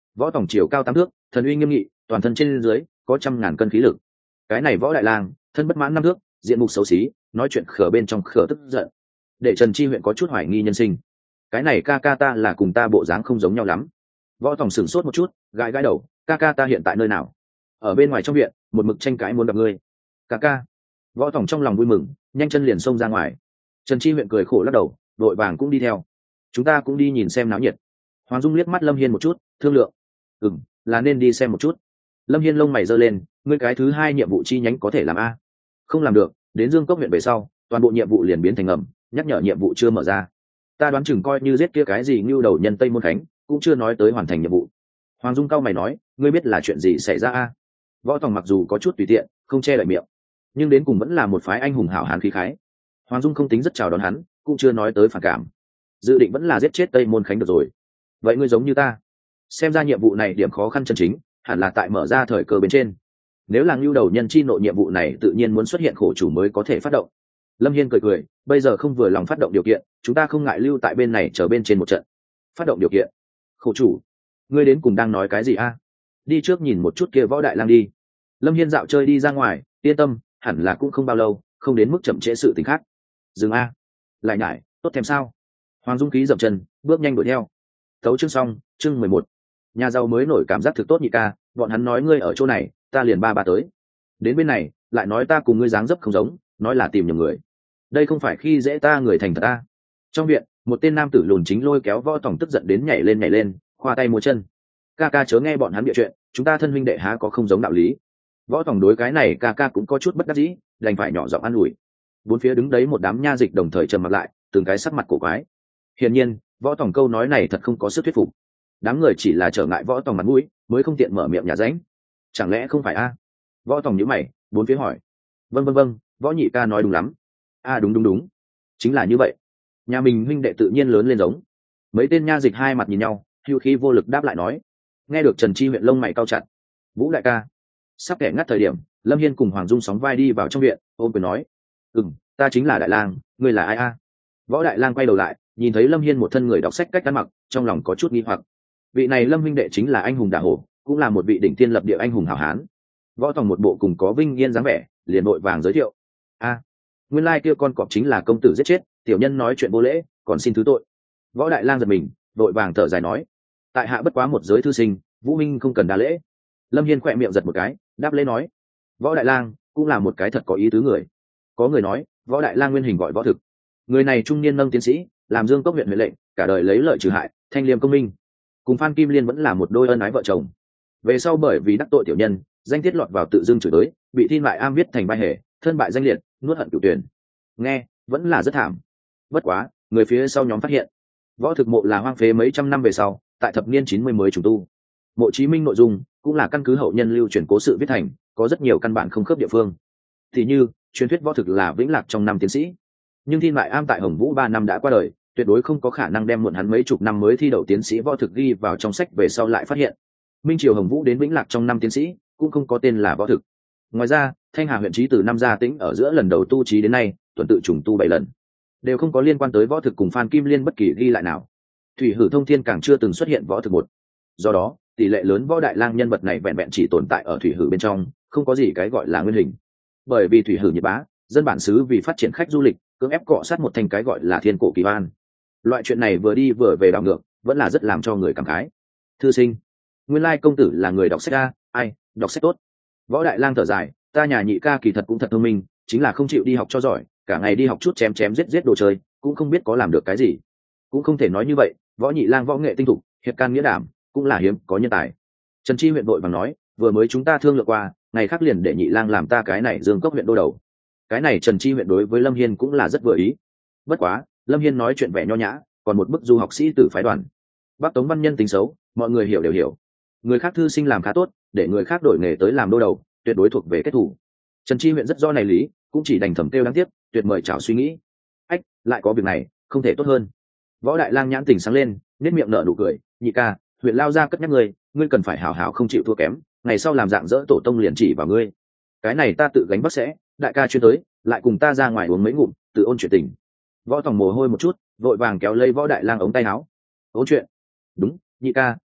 võ tổng chiều cao tám thước, thần uy nghiêm nghị, toàn thân trên dưới có trăm ngàn cân khí lực. Cái này võ đại lang thân bất mãn năm thước, diện mục xấu xí, nói chuyện khở bên trong khở tức giận, để Trần Chi huyện có chút hoài nghi nhân sinh. Cái này ca ca ta là cùng ta bộ dáng không giống nhau lắm. Võ tổng sửng sốt một chút, gãi gãi đầu, ca ca ta hiện tại nơi nào? Ở bên ngoài trong viện, một mực tranh cãi muốn gặp ngươi. Ca ca. Võ tổng trong lòng vui mừng, nhanh chân liền xông ra ngoài. Trần Chi huyện cười khổ lắc đầu, đội vàng cũng đi theo. Chúng ta cũng đi nhìn xem náo nhiệt. Hoàng Dung liếc mắt Lâm Hiên một chút, thương lượng. Ừm, là nên đi xem một chút. Lâm Hiên lông mày giơ lên, ngươi cái thứ hai nhiệm vụ chi nhánh có thể làm a? Không làm được, đến Dương Cốc huyện về sau, toàn bộ nhiệm vụ liền biến thành ngầm, nhắc nhở nhiệm vụ chưa mở ra. Ta đoán chừng coi như giết kia cái gì Ngưu Đầu Nhân Tây Môn Khánh, cũng chưa nói tới hoàn thành nhiệm vụ. Hoàng Dung cao mày nói, ngươi biết là chuyện gì xảy ra a? Võ Tòng mặc dù có chút tùy tiện, không che lại miệng, nhưng đến cùng vẫn là một phái anh hùng hảo hán khí khái. Hoàng Dung không tính rất chào đón hắn, cũng chưa nói tới phản cảm, dự định vẫn là giết chết Tây Môn Khánh được rồi. Vậy ngươi giống như ta, xem ra nhiệm vụ này điểm khó khăn chân chính hẳn là tại mở ra thời cơ bên trên. Nếu là Ngưu Đầu Nhân chi nội nhiệm vụ này tự nhiên muốn xuất hiện khổ chủ mới có thể phát động. Lâm Hiên cười cười, bây giờ không vừa lòng phát động điều kiện, chúng ta không ngại lưu tại bên này chờ bên trên một trận. Phát động điều kiện? Khổ chủ? Ngươi đến cùng đang nói cái gì a? Đi trước nhìn một chút kia võ đại lang đi. Lâm Hiên dạo chơi đi ra ngoài, yên tâm, hẳn là cũng không bao lâu, không đến mức chậm trễ sự tình khác. Dừng a. Lại nhải, tốt thèm sao? Hoàng Dung khí dậm chân, bước nhanh đuổi theo. Thấu chương xong, chương mười một. Nhà giàu mới nổi cảm giác thực tốt nhị ca, bọn hắn nói ngươi ở chỗ này, ta liền ba ba tới. Đến bên này, lại nói ta cùng ngươi dáng dấp không giống, nói là tìm nhầm người. Đây không phải khi dễ ta người thành thật ta. Trong viện, một tên nam tử lùn chính lôi kéo Võ Tòng tức giận đến nhảy lên nhảy lên, khoa tay múa chân. Ca ca chớ nghe bọn hắn bịa chuyện, chúng ta thân huynh đệ há có không giống đạo lý. Võ Tòng đối cái này ca ca cũng có chút bất đắc dĩ, đành phải nhỏ giọng an ủi. Bốn phía đứng đấy một đám nha dịch đồng thời trầm mặt lại, từng cái sắc mặt cổ quái. Hiển nhiên, Võ Tòng câu nói này thật không có sức thuyết phục. Đám người chỉ là trở ngại Võ Tòng mặt mũi, mới không tiện mở miệng nhà ránh. Chẳng lẽ không phải a? Võ Tòng nhíu mày, bốn phía hỏi. Vâng vâng vâng, Võ nhị ca nói đúng lắm. A đúng đúng đúng, chính là như vậy. Nhà mình huynh đệ tự nhiên lớn lên giống. Mấy tên nha dịch hai mặt nhìn nhau, hưu khí vô lực đáp lại nói. Nghe được Trần Chi huyện lông mày cau chặt. Vũ đại ca. Sắp kẻ ngắt thời điểm, Lâm Hiên cùng Hoàng Dung sóng vai đi vào trong viện, ôm quyền nói. Ừm, ta chính là Đại Lang, ngươi là ai a? Võ Đại Lang quay đầu lại, nhìn thấy Lâm Hiên một thân người đọc sách cách ăn mặc, trong lòng có chút nghi hoặc. Vị này Lâm huynh đệ chính là anh hùng Đả Hổ, cũng là một vị đỉnh thiên lập địa anh hùng hảo hán. Võ Tòng một bộ cùng có vinh yên dáng vẻ, liền vội vàng giới thiệu. A, nguyên lai kia con cọp chính là công tử giết chết, tiểu nhân nói chuyện vô lễ, còn xin thứ tội. Võ Đại Lang giật mình, vội vàng thở dài nói. Tại hạ bất quá một giới thư sinh, Vũ minh không cần đa lễ. Lâm Hiên khỏe miệng giật một cái, đáp lễ nói. Võ Đại Lang cũng là một cái thật có ý tứ người. Có người nói, Võ Đại Lang nguyên hình gọi Võ Thực. Người này trung niên nâng tiến sĩ, làm Dương Cốc huyện huyện lệnh, cả đời lấy lợi trừ hại, thanh liêm công minh. Cùng Phan Kim Liên vẫn là một đôi ân ái vợ chồng. Về sau bởi vì đắc tội tiểu nhân, danh tiết lọt vào tự dưng chửi tới, bị Thiên Bại Am viết thành vai hề, thân bại danh liệt, nuốt hận cửu tuyển. Nghe, vẫn là rất thảm. Bất quá, người phía sau nhóm phát hiện, Võ Thực mộ là hoang phế mấy trăm năm về sau, tại thập niên chín mươi mới trùng tu. Mộ Chí Minh nội dung cũng là căn cứ hậu nhân lưu truyền cố sự viết thành, có rất nhiều căn bản không khớp địa phương. Thì như, truyền thuyết Võ Thực là vĩnh lạc trong năm tiến sĩ, nhưng Thiên Bại Am tại Hồng Vũ ba năm đã qua đời, tuyệt đối không có khả năng đem muộn hắn mấy chục năm mới thi đậu tiến sĩ Võ Thực ghi vào trong sách về sau lại phát hiện. Minh triều Hồng Vũ đến vĩnh lạc trong năm tiến sĩ, cũng không có tên là Võ Thực. Ngoài ra, Thanh Hà huyện trí từ năm Gia Tĩnh ở giữa lần đầu tu trí đến nay, tuần tự trùng tu bảy lần, đều không có liên quan tới Võ Thực cùng Phan Kim Liên bất kỳ ghi lại nào. Thủy Hử Thông Thiên càng chưa từng xuất hiện Võ Thực một. Do đó, tỷ lệ lớn Võ Đại Lang nhân vật này vẹn vẹn chỉ tồn tại ở Thủy Hử bên trong, không có gì cái gọi là nguyên hình. Bởi vì Thủy Hử nhiệt bá, dân bản xứ vì phát triển khách du lịch, cưỡng ép cọ sát một thành cái gọi là Thiên Cổ Kỳ Văn. Loại chuyện này vừa đi vừa về đảo ngược, vẫn là rất làm cho người cảm khái. Thư sinh, nguyên lai công tử là người đọc sách a, ai, đọc sách tốt. Võ Đại Lang thở dài, ta nhà nhị ca kỳ thật cũng thật thông minh, chính là không chịu đi học cho giỏi, cả ngày đi học chút chém chém giết giết đồ chơi, cũng không biết có làm được cái gì. Cũng không thể nói như vậy, Võ Nhị Lang võ nghệ tinh thục, hiệp can nghĩa đảm, cũng là hiếm có nhân tài. Trần Chi huyện đội bằng nói, vừa mới chúng ta thương lượng qua, ngày khác liền để Nhị Lang làm ta cái này Dương Cốc huyện đô đầu. Cái này Trần Chi huyện đối với Lâm Hiên cũng là rất vừa ý. Bất quá, Lâm Hiên nói chuyện vẻ nho nhã, còn một bức du học sĩ tử phái đoàn. Bắc Tống văn nhân tính xấu, mọi người hiểu đều hiểu. Người khác thư sinh làm khá tốt, để người khác đổi nghề tới làm đô đầu, tuyệt đối thuộc về kết thủ. Trần Chi huyện rất do này lý, cũng chỉ đành thầm kêu đáng tiếc, tuyệt mời chào suy nghĩ. Ách, lại có việc này, không thể tốt hơn. Võ Đại Lang nhãn tỉnh sáng lên, nét miệng nở nụ cười, nhị ca, huyện lao ra cất nhắc ngươi, ngươi cần phải hảo hảo không chịu thua kém, ngày sau làm dạng dỡ tổ tông liền chỉ vào ngươi. Cái này ta tự gánh vác sẽ, đại ca chuyên tới, lại cùng ta ra ngoài uống mấy ngụm, tự ôn chuyện tình. Võ Tòng mồ hôi một chút, vội vàng kéo lấy Võ Đại Lang ống tay áo. Ôn chuyện? Đúng, nhị ca,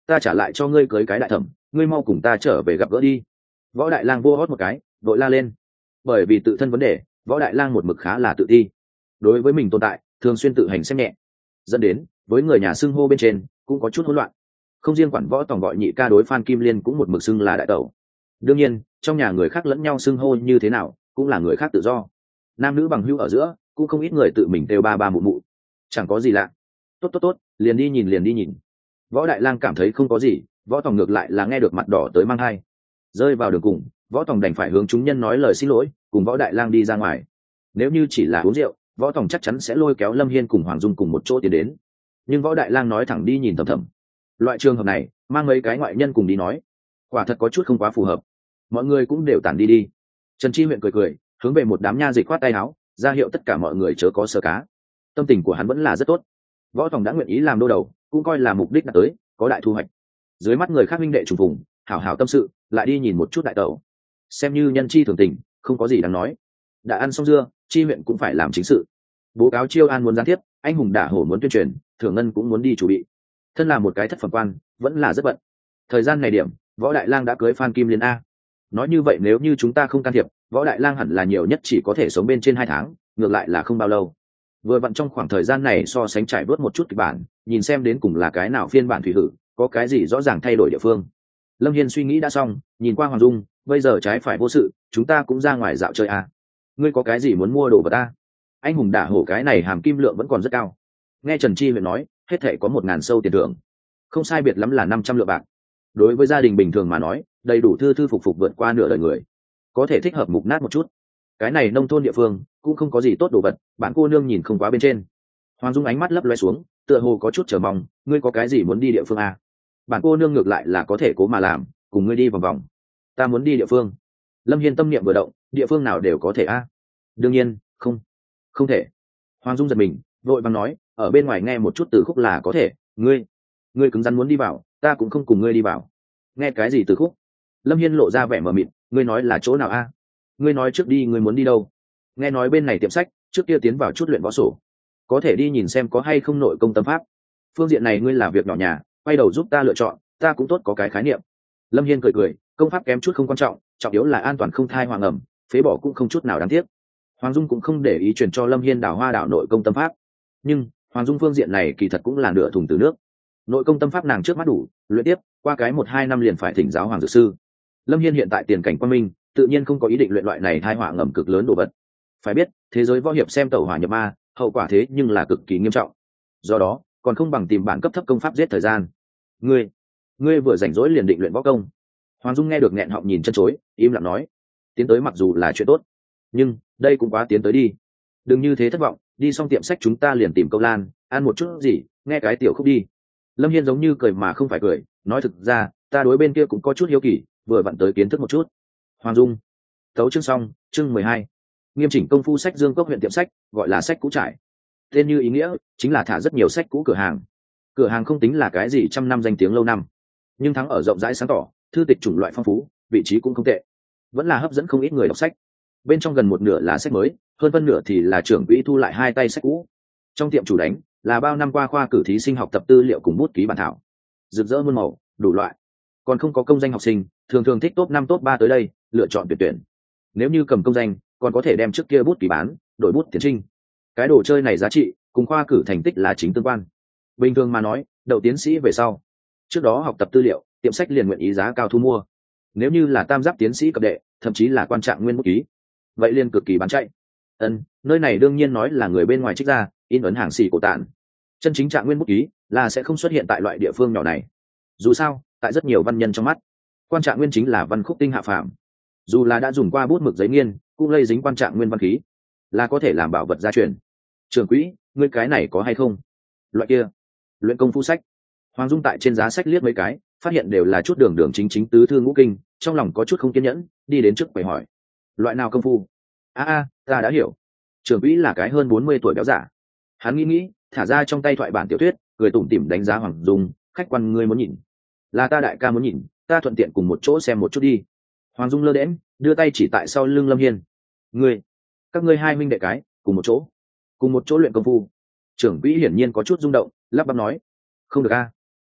ta trả lại cho ngươi cưới cái đại thẩm, ngươi mau cùng ta trở về gặp gỡ đi. Võ Đại Lang vô hót một cái, đội la lên. Bởi vì tự thân vấn đề, Võ Đại Lang một mực khá là tự ti, đối với mình tồn tại thường xuyên tự hành xem nhẹ, dẫn đến với người nhà xưng hô bên trên cũng có chút hỗn loạn. Không riêng quản Võ Tòng gọi nhị ca đối Phan Kim Liên cũng một mực xưng là đại tẩu. Đương nhiên trong nhà người khác lẫn nhau xưng hô như thế nào cũng là người khác tự do, nam nữ bằng hữu ở giữa cũng không ít người tự mình đều ba ba mụ mụ, chẳng có gì lạ. Tốt tốt tốt, liền đi nhìn liền đi nhìn. Võ Đại Lang cảm thấy không có gì, Võ Tòng ngược lại là nghe được mặt đỏ tới mang hai. Rơi vào đường cùng, Võ Tòng đành phải hướng chúng nhân nói lời xin lỗi, cùng Võ Đại Lang đi ra ngoài. Nếu như chỉ là uống rượu, Võ Tòng chắc chắn sẽ lôi kéo Lâm Hiên cùng Hoàng Dung cùng một chỗ tiến đến, nhưng Võ Đại Lang nói thẳng đi nhìn thầm thầm. Loại trường hợp này mang mấy cái ngoại nhân cùng đi nói, quả thật có chút không quá phù hợp. Mọi người cũng đều tản đi đi. Trần Chi Huyện cười cười hướng về một đám nha dịch khoát tay áo, ra hiệu tất cả mọi người chớ có sơ cá. Tâm tình của hắn vẫn là rất tốt. Võ Tòng đã nguyện ý làm đô đầu, cũng coi là mục đích đã tới, có đại thu hoạch. Dưới mắt người khác minh đệ trùng phùng, hảo hảo tâm sự, lại đi nhìn một chút đại tẩu, xem như nhân chi thường tình, không có gì đáng nói. Đã ăn xong dưa, Chi Huyện cũng phải làm chính sự. Bố cáo chiêu an muốn gián tiếp, anh hùng đả hổ muốn tuyên truyền, Thưởng Ngân cũng muốn đi chủ bị. Thân là một cái thất phẩm quan, vẫn là rất bận. Thời gian này điểm, Võ Đại Lang đã cưới Phan Kim Liên a. Nói như vậy nếu như chúng ta không can thiệp, Võ Đại Lang hẳn là nhiều nhất chỉ có thể sống bên trên hai tháng, ngược lại là không bao lâu. Vừa vặn trong khoảng thời gian này so sánh trải bớt một chút kịch bản, nhìn xem đến cùng là cái nào phiên bản thủy hử, có cái gì rõ ràng thay đổi địa phương. Lâm Hiên suy nghĩ đã xong, nhìn qua Hoàng Dung, bây giờ trái phải vô sự, chúng ta cũng ra ngoài dạo chơi à. Ngươi có cái gì muốn mua đồ vật ta? Anh hùng đả hổ cái này hàm kim lượng vẫn còn rất cao. Nghe Trần Chi Huyện nói, hết thể có một ngàn sâu tiền thưởng, không sai biệt lắm là năm trăm lượng bạc. Đối với gia đình bình thường mà nói, đầy đủ thư thư phục phục vượt qua nửa đời người, có thể thích hợp mục nát một chút. Cái này nông thôn địa phương cũng không có gì tốt đồ vật, bạn cô nương nhìn không quá bên trên. Hoàng Dung ánh mắt lấp loe xuống, tựa hồ có chút chờ mong, ngươi có cái gì muốn đi địa phương à? Bạn cô nương ngược lại là có thể cố mà làm, cùng ngươi đi vòng vòng. Ta muốn đi địa phương. Lâm Hiên tâm niệm vừa động, địa phương nào đều có thể a. À? Đương nhiên không, không thể. Hoàng Dung giật mình, vội vàng nói, ở bên ngoài nghe một chút từ khúc là có thể. Ngươi ngươi cứng rắn muốn đi vào, ta cũng không cùng ngươi đi vào. Nghe cái gì từ khúc? Lâm Hiên lộ ra vẻ mờ mịt, ngươi nói là chỗ nào a? À? Ngươi nói trước đi, ngươi muốn đi đâu? Nghe nói bên này tiệm sách, trước kia tiến vào chút luyện võ sổ, có thể đi nhìn xem có hay không nội công tâm pháp. Phương diện này ngươi làm việc nhỏ nhà, quay đầu giúp ta lựa chọn, ta cũng tốt có cái khái niệm. Lâm Hiên cười cười, công pháp kém chút không quan trọng, trọng yếu là an toàn không thai hoàng ẩm, phế bỏ cũng không chút nào đáng tiếc. Hoàng Dung cũng không để ý truyền cho Lâm Hiên đào hoa đảo nội công tâm pháp, nhưng Hoàng Dung phương diện này kỳ thật cũng là nửa thùng từ nước. Nội công tâm pháp nàng trước mắt đủ luyện tiếp, qua cái một hai năm liền phải thỉnh giáo hoàng dược sư. Lâm Hiên hiện tại tiền cảnh quan minh, tự nhiên không có ý định luyện loại này thai họa ngầm cực lớn đồ vật. Phải biết thế giới võ hiệp xem tẩu hỏa nhập ma, hậu quả thế nhưng là cực kỳ nghiêm trọng. Do đó còn không bằng tìm bản cấp thấp công pháp giết thời gian. Ngươi, ngươi vừa rảnh rỗi liền định luyện võ công? Hoàng Dung nghe được nghẹn họng nhìn chân chối, im lặng nói, tiến tới mặc dù là chuyện tốt, nhưng đây cũng quá tiến tới đi. Đừng như thế thất vọng, đi xong tiệm sách chúng ta liền tìm Câu Lan, ăn một chút gì, nghe cái tiểu khúc đi. Lâm Hiên giống như cười mà không phải cười, nói thực ra ta đối bên kia cũng có chút hiếu kỳ, vừa vặn tới kiến thức một chút. Hoàng Dung. Tấu chương xong, chương mười hai. Nghiêm chỉnh công phu sách Dương Cốc huyện tiệm sách, gọi là sách cũ trải. Tên như ý nghĩa, chính là thả rất nhiều sách cũ cửa hàng. Cửa hàng không tính là cái gì trăm năm danh tiếng lâu năm, nhưng thắng ở rộng rãi sáng tỏ, thư tịch chủng loại phong phú, vị trí cũng không tệ, vẫn là hấp dẫn không ít người đọc sách. Bên trong gần một nửa là sách mới, hơn phân nửa thì là trưởng quỹ thu lại hai tay sách cũ. Trong tiệm chủ đánh là bao năm qua khoa cử thí sinh học tập tư liệu cùng bút ký bản thảo, rực rỡ muôn màu, đủ loại. Còn không có công danh học sinh, thường thường thích top năm top ba tới đây lựa chọn tuyển tuyển. Nếu như cầm công danh, còn có thể đem trước kia bút ký bán, đổi bút tiến trinh. Cái đồ chơi này giá trị cùng khoa cử thành tích là chính tương quan. Bình thường mà nói, đậu tiến sĩ về sau, trước đó học tập tư liệu, tiệm sách liền nguyện ý giá cao thu mua. Nếu như là tam giáp tiến sĩ cập đệ, thậm chí là quan trạng nguyên bút ký, vậy liền cực kỳ bán chạy. Ân, nơi này đương nhiên nói là người bên ngoài trích ra, in ấn hàng xì cổ tản. Chân chính trạng nguyên bút ký là sẽ không xuất hiện tại loại địa phương nhỏ này. Dù sao, tại rất nhiều văn nhân trong mắt, quan trạng nguyên chính là văn khúc tinh hạ phàm. Dù là đã dùng qua bút mực giấy nghiên, cũng lây dính quan trạng nguyên văn khí, là có thể làm bảo vật gia truyền. Trưởng quỹ, ngươi cái này có hay không? Loại kia, luyện công phu sách. Hoàng Dung tại trên giá sách liếc mấy cái, phát hiện đều là chút đường đường chính chính tứ thư ngũ kinh, trong lòng có chút không kiên nhẫn, đi đến trước quầy hỏi, loại nào công phu? A a, ta đã hiểu. Trưởng quỹ là cái hơn bốn mươi tuổi béo giả. Hắn nghĩ nghĩ, thả ra trong tay thoại bản tiểu thuyết, cười tủm tỉm đánh giá Hoàng Dung, khách quan ngươi muốn nhìn? Là ta đại ca muốn nhìn, ta thuận tiện cùng một chỗ xem một chút đi. Hoàng Dung lơ đễnh, đưa tay chỉ tại sau lưng Lâm Hiên. Ngươi, các ngươi hai minh đệ cái, cùng một chỗ, cùng một chỗ luyện công phu. Trưởng quỹ hiển nhiên có chút rung động, lắp bắp nói, không được a.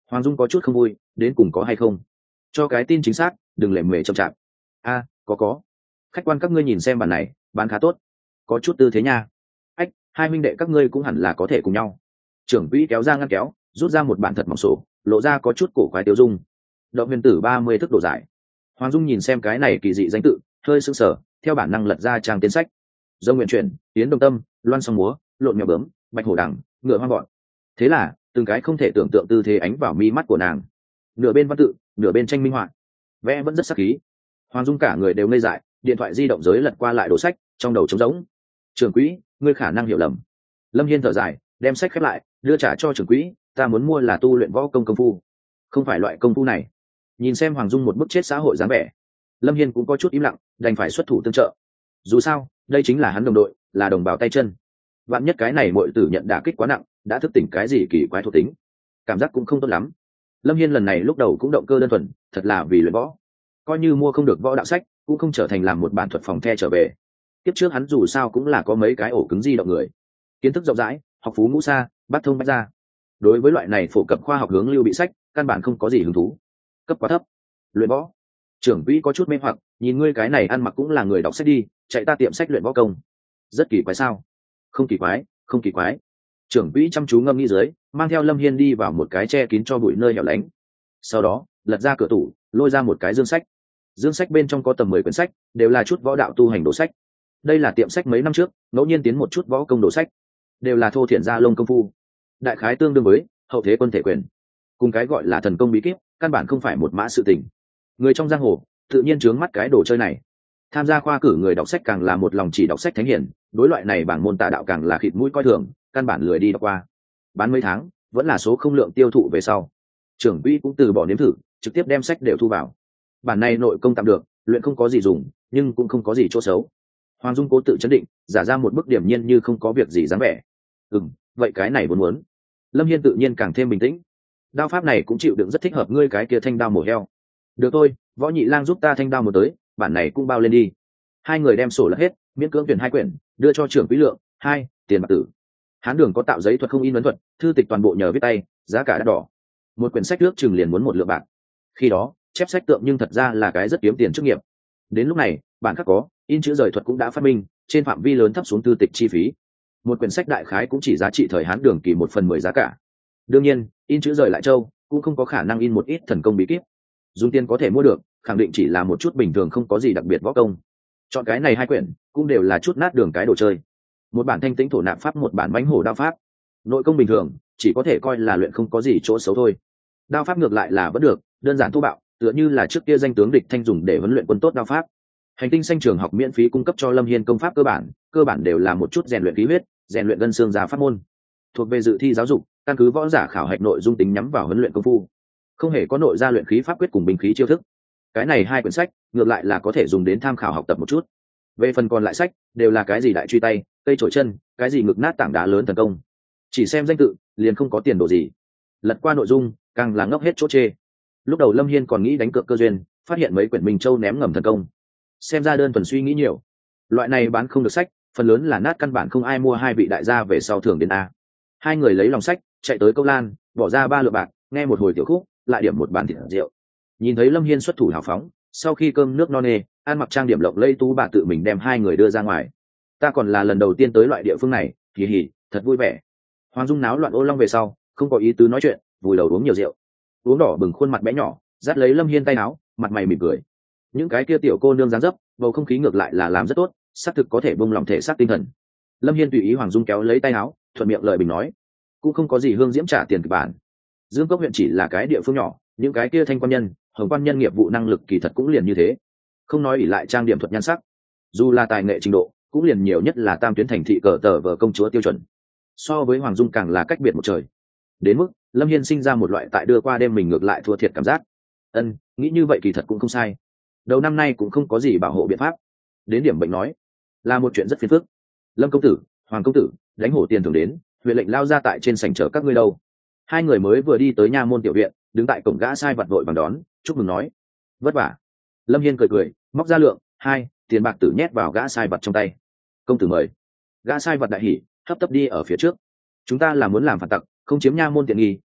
Hoàng Dung có chút không vui, đến cùng có hay không cho cái tin chính xác, đừng lề mề chậm chạp. A, có có khách quan, các ngươi nhìn xem bản này bán khá tốt, có chút tư thế nha. Ách, hai huynh đệ các ngươi cũng hẳn là có thể cùng nhau. Trưởng quỹ kéo ra ngăn kéo, rút ra một bản thật mỏng sổ, lộ ra có chút cổ quái tiêu dung. Động huyền tử ba mươi thức độ giải. Hoàng Dung nhìn xem cái này kỳ dị danh tự, hơi sững sờ, theo bản năng lật ra trang tiến sách. Dông nguyện chuyển, tiến đồng tâm, loan song múa, lộn mèo bướm, bạch hổ đằng, ngựa hoang gọn. Thế là từng cái không thể tưởng tượng tư thế ánh vào mi mắt của nàng. Nửa bên văn tự, nửa bên tranh minh họa, vẽ vẫn rất sắc khí. Hoàng Dung cả người đều ngây dại, điện thoại di động giới lật qua lại đồ sách, trong đầu trống rỗng. Trưởng quỹ, ngươi khả năng hiểu lầm. Lâm Hiên thở dài, đem sách khép lại, đưa trả cho trưởng quỹ. Ta muốn mua là tu luyện võ công công phu, không phải loại công phu này. Nhìn xem Hoàng Dung một bức chết xã hội dáng vẻ, Lâm Hiên cũng có chút im lặng, đành phải xuất thủ tương trợ. Dù sao đây chính là hắn đồng đội, là đồng bào tay chân. Vạn nhất cái này muội tử nhận đả kích quá nặng, đã thức tỉnh cái gì kỳ quái thuộc tính, cảm giác cũng không tốt lắm. Lâm Hiên lần này lúc đầu cũng động cơ đơn thuần, thật là vì luyện võ. Coi như mua không được võ đạo sách, cũng không trở thành làm một bản thuật phòng the trở về. Tiếp trước hắn dù sao cũng là có mấy cái ổ cứng di động người, kiến thức rộng rãi, học phú ngũ xa, bắt thông bách ra. Đối với loại này phổ cập khoa học hướng lưu bị sách, căn bản không có gì hứng thú, cấp quá thấp. Luyện võ, trưởng quỹ có chút mê hoặc, nhìn ngươi cái này ăn mặc cũng là người đọc sách đi, chạy ta tiệm sách luyện võ công, rất kỳ quái sao? Không kỳ quái, không kỳ quái. Trưởng quỹ chăm chú ngâm nghĩ dưới, mang theo Lâm Hiên đi vào một cái che kín cho bụi nơi hẻo lánh. Sau đó lật ra cửa tủ, lôi ra một cái dương sách. Dương sách bên trong có tầm mười quyển sách, đều là chút võ đạo tu hành đồ sách. Đây là tiệm sách mấy năm trước ngẫu nhiên tiến một chút võ công đồ sách, đều là thô thiển gia lông công phu, đại khái tương đương với hậu thế quân thể quyền, cùng cái gọi là thần công bí kíp, căn bản không phải một mã sự tình. Người trong giang hồ tự nhiên trướng mắt cái đồ chơi này. Tham gia khoa cử người đọc sách càng là một lòng chỉ đọc sách thánh hiển, đối loại này bảng môn tà đạo càng là khịt mũi coi thường, căn bản lười đi đọc qua. Bán mấy tháng vẫn là số không lượng tiêu thụ về sau, trưởng quỹ cũng từ bỏ nếm thử, trực tiếp đem sách đều thu vào. Bản này nội công tạm được, luyện không có gì dùng, nhưng cũng không có gì chỗ xấu. Hoàng Dung cố tự chấn định, giả ra một bức điểm nhiên như không có việc gì dáng vẻ. Ừm, vậy cái này vốn muốn. Lâm Hiên tự nhiên càng thêm bình tĩnh. Đao pháp này cũng chịu đựng rất thích hợp ngươi cái kia thanh đao mổ heo. Được thôi, Võ Nhị Lang giúp ta thanh đao một tới, bản này cũng bao lên đi. Hai người đem sổ lật hết, miễn cưỡng tuyển hai quyển, đưa cho trưởng quý lượng. Hai, tiền bạc tử. Hán Đường có tạo giấy thuật không in ấn thuật, thư tịch toàn bộ nhờ viết tay, giá cả đắt đỏ. Một quyển sách nước chừng liền muốn một lượng bạc. Khi đó chép sách tượng nhưng thật ra là cái rất kiếm tiền chức nghiệp. Đến lúc này bản khắc có, in chữ rời thuật cũng đã phát minh, trên phạm vi lớn thấp xuống thư tịch chi phí. Một quyển sách đại khái cũng chỉ giá trị thời Hán Đường kỳ một phần mười giá cả. Đương nhiên in chữ rời lại châu cũng không có khả năng in một ít thần công bí kíp, dùng tiền có thể mua được, khẳng định chỉ là một chút bình thường, không có gì đặc biệt võ công. Chọn cái này hai quyển cũng đều là chút nát đường cái đồ chơi. Một bản thanh tĩnh thổ nạp pháp, một bản mãnh hổ đao pháp. Nội công bình thường, chỉ có thể coi là luyện, không có gì chỗ xấu thôi. Đao pháp ngược lại là vẫn được, đơn giản thô bạo, tựa như là trước kia danh tướng Địch Thanh dùng để huấn luyện quân tốt đao pháp. Hành tinh xanh trường học miễn phí cung cấp cho Lâm Hiên công pháp cơ bản, cơ bản đều là một chút rèn luyện khí huyết, rèn luyện gân xương già pháp môn. Thuộc về dự thi giáo dục, căn cứ võ giả khảo hạch nội dung tính nhắm vào huấn luyện công phu, không hề có nội gia luyện khí pháp quyết cùng binh khí chiêu thức. Cái này hai quyển sách ngược lại là có thể dùng đến tham khảo học tập một chút. Về phần còn lại sách, đều là cái gì đại truy tay, cây trổi chân, cái gì ngực nát tảng đá lớn thần công, chỉ xem danh tự liền không có tiền đồ gì. Lật qua nội dung càng là ngốc hết chỗ chê. Lúc đầu Lâm Hiên còn nghĩ đánh cược cơ duyên, phát hiện mấy quyển Minh Châu ném ngầm thần công, xem ra đơn thuần suy nghĩ nhiều. Loại này bán không được sách, phần lớn là nát, căn bản không ai mua. Hai vị đại gia về sau thường đến a. Hai người lấy lòng sách chạy tới câu lan, bỏ ra ba lượng bạc, nghe một hồi tiểu khúc, lại điểm một bàn thịt rượu. Nhìn thấy Lâm Hiên xuất thủ hào phóng, sau khi cơm nước no nê, ăn mặc trang điểm lộng lẫy, tú bà tự mình đem hai người đưa ra ngoài. Ta còn là lần đầu tiên tới loại địa phương này, hì hì, thật vui vẻ. Hoàng Dung náo loạn ô long về sau, không có ý tứ nói chuyện, vùi đầu uống nhiều rượu. Uống đỏ bừng khuôn mặt bé nhỏ, dắt lấy Lâm Hiên tay áo, mặt mày mỉm cười. Những cái kia tiểu cô nương dáng dấp, bầu không khí ngược lại là làm rất tốt, xác thực có thể bông lòng thể xác tinh thần. Lâm Hiên tùy ý Hoàng Dung kéo lấy tay áo, thuận miệng lời bình nói, cũng không có gì hương diễm trả tiền kịch bản. Dương Cốc huyện chỉ là cái địa phương nhỏ, những cái kia thanh quan nhân, hồng quan nhân nghiệp vụ năng lực kỳ thật cũng liền như thế, không nói ỷ lại trang điểm thuật nhan sắc, dù là tài nghệ trình độ cũng liền nhiều nhất là tam tuyến thành thị cờ tờ vờ công chúa tiêu chuẩn. So với Hoàng Dung càng là cách biệt một trời. Đến mức Lâm Hiên sinh ra một loại tại đưa qua đêm mình ngược lại thua thiệt cảm giác. Ân, nghĩ như vậy kỳ thật cũng không sai. Đầu năm nay cũng không có gì bảo hộ biện pháp. Đến điểm bệnh nói, là một chuyện rất phiền phức. Lâm công tử, Hoàng công tử, đánh hổ tiền thường đến, huyện lệnh lao ra tại trên sảnh chở các ngươi đâu. Hai người mới vừa đi tới nha môn tiểu viện, đứng tại cổng gã sai vặt vội bằng đón, chúc mừng nói, vất vả. Lâm Hiên cười cười, móc ra lượng hai tiền bạc tử nhét vào gã sai vặt trong tay. Công tử mời. Gã sai vặt đại hỉ, hấp tấp đi ở phía trước. Chúng ta là muốn làm phản tặc, không chiếm nha môn tiện nghi,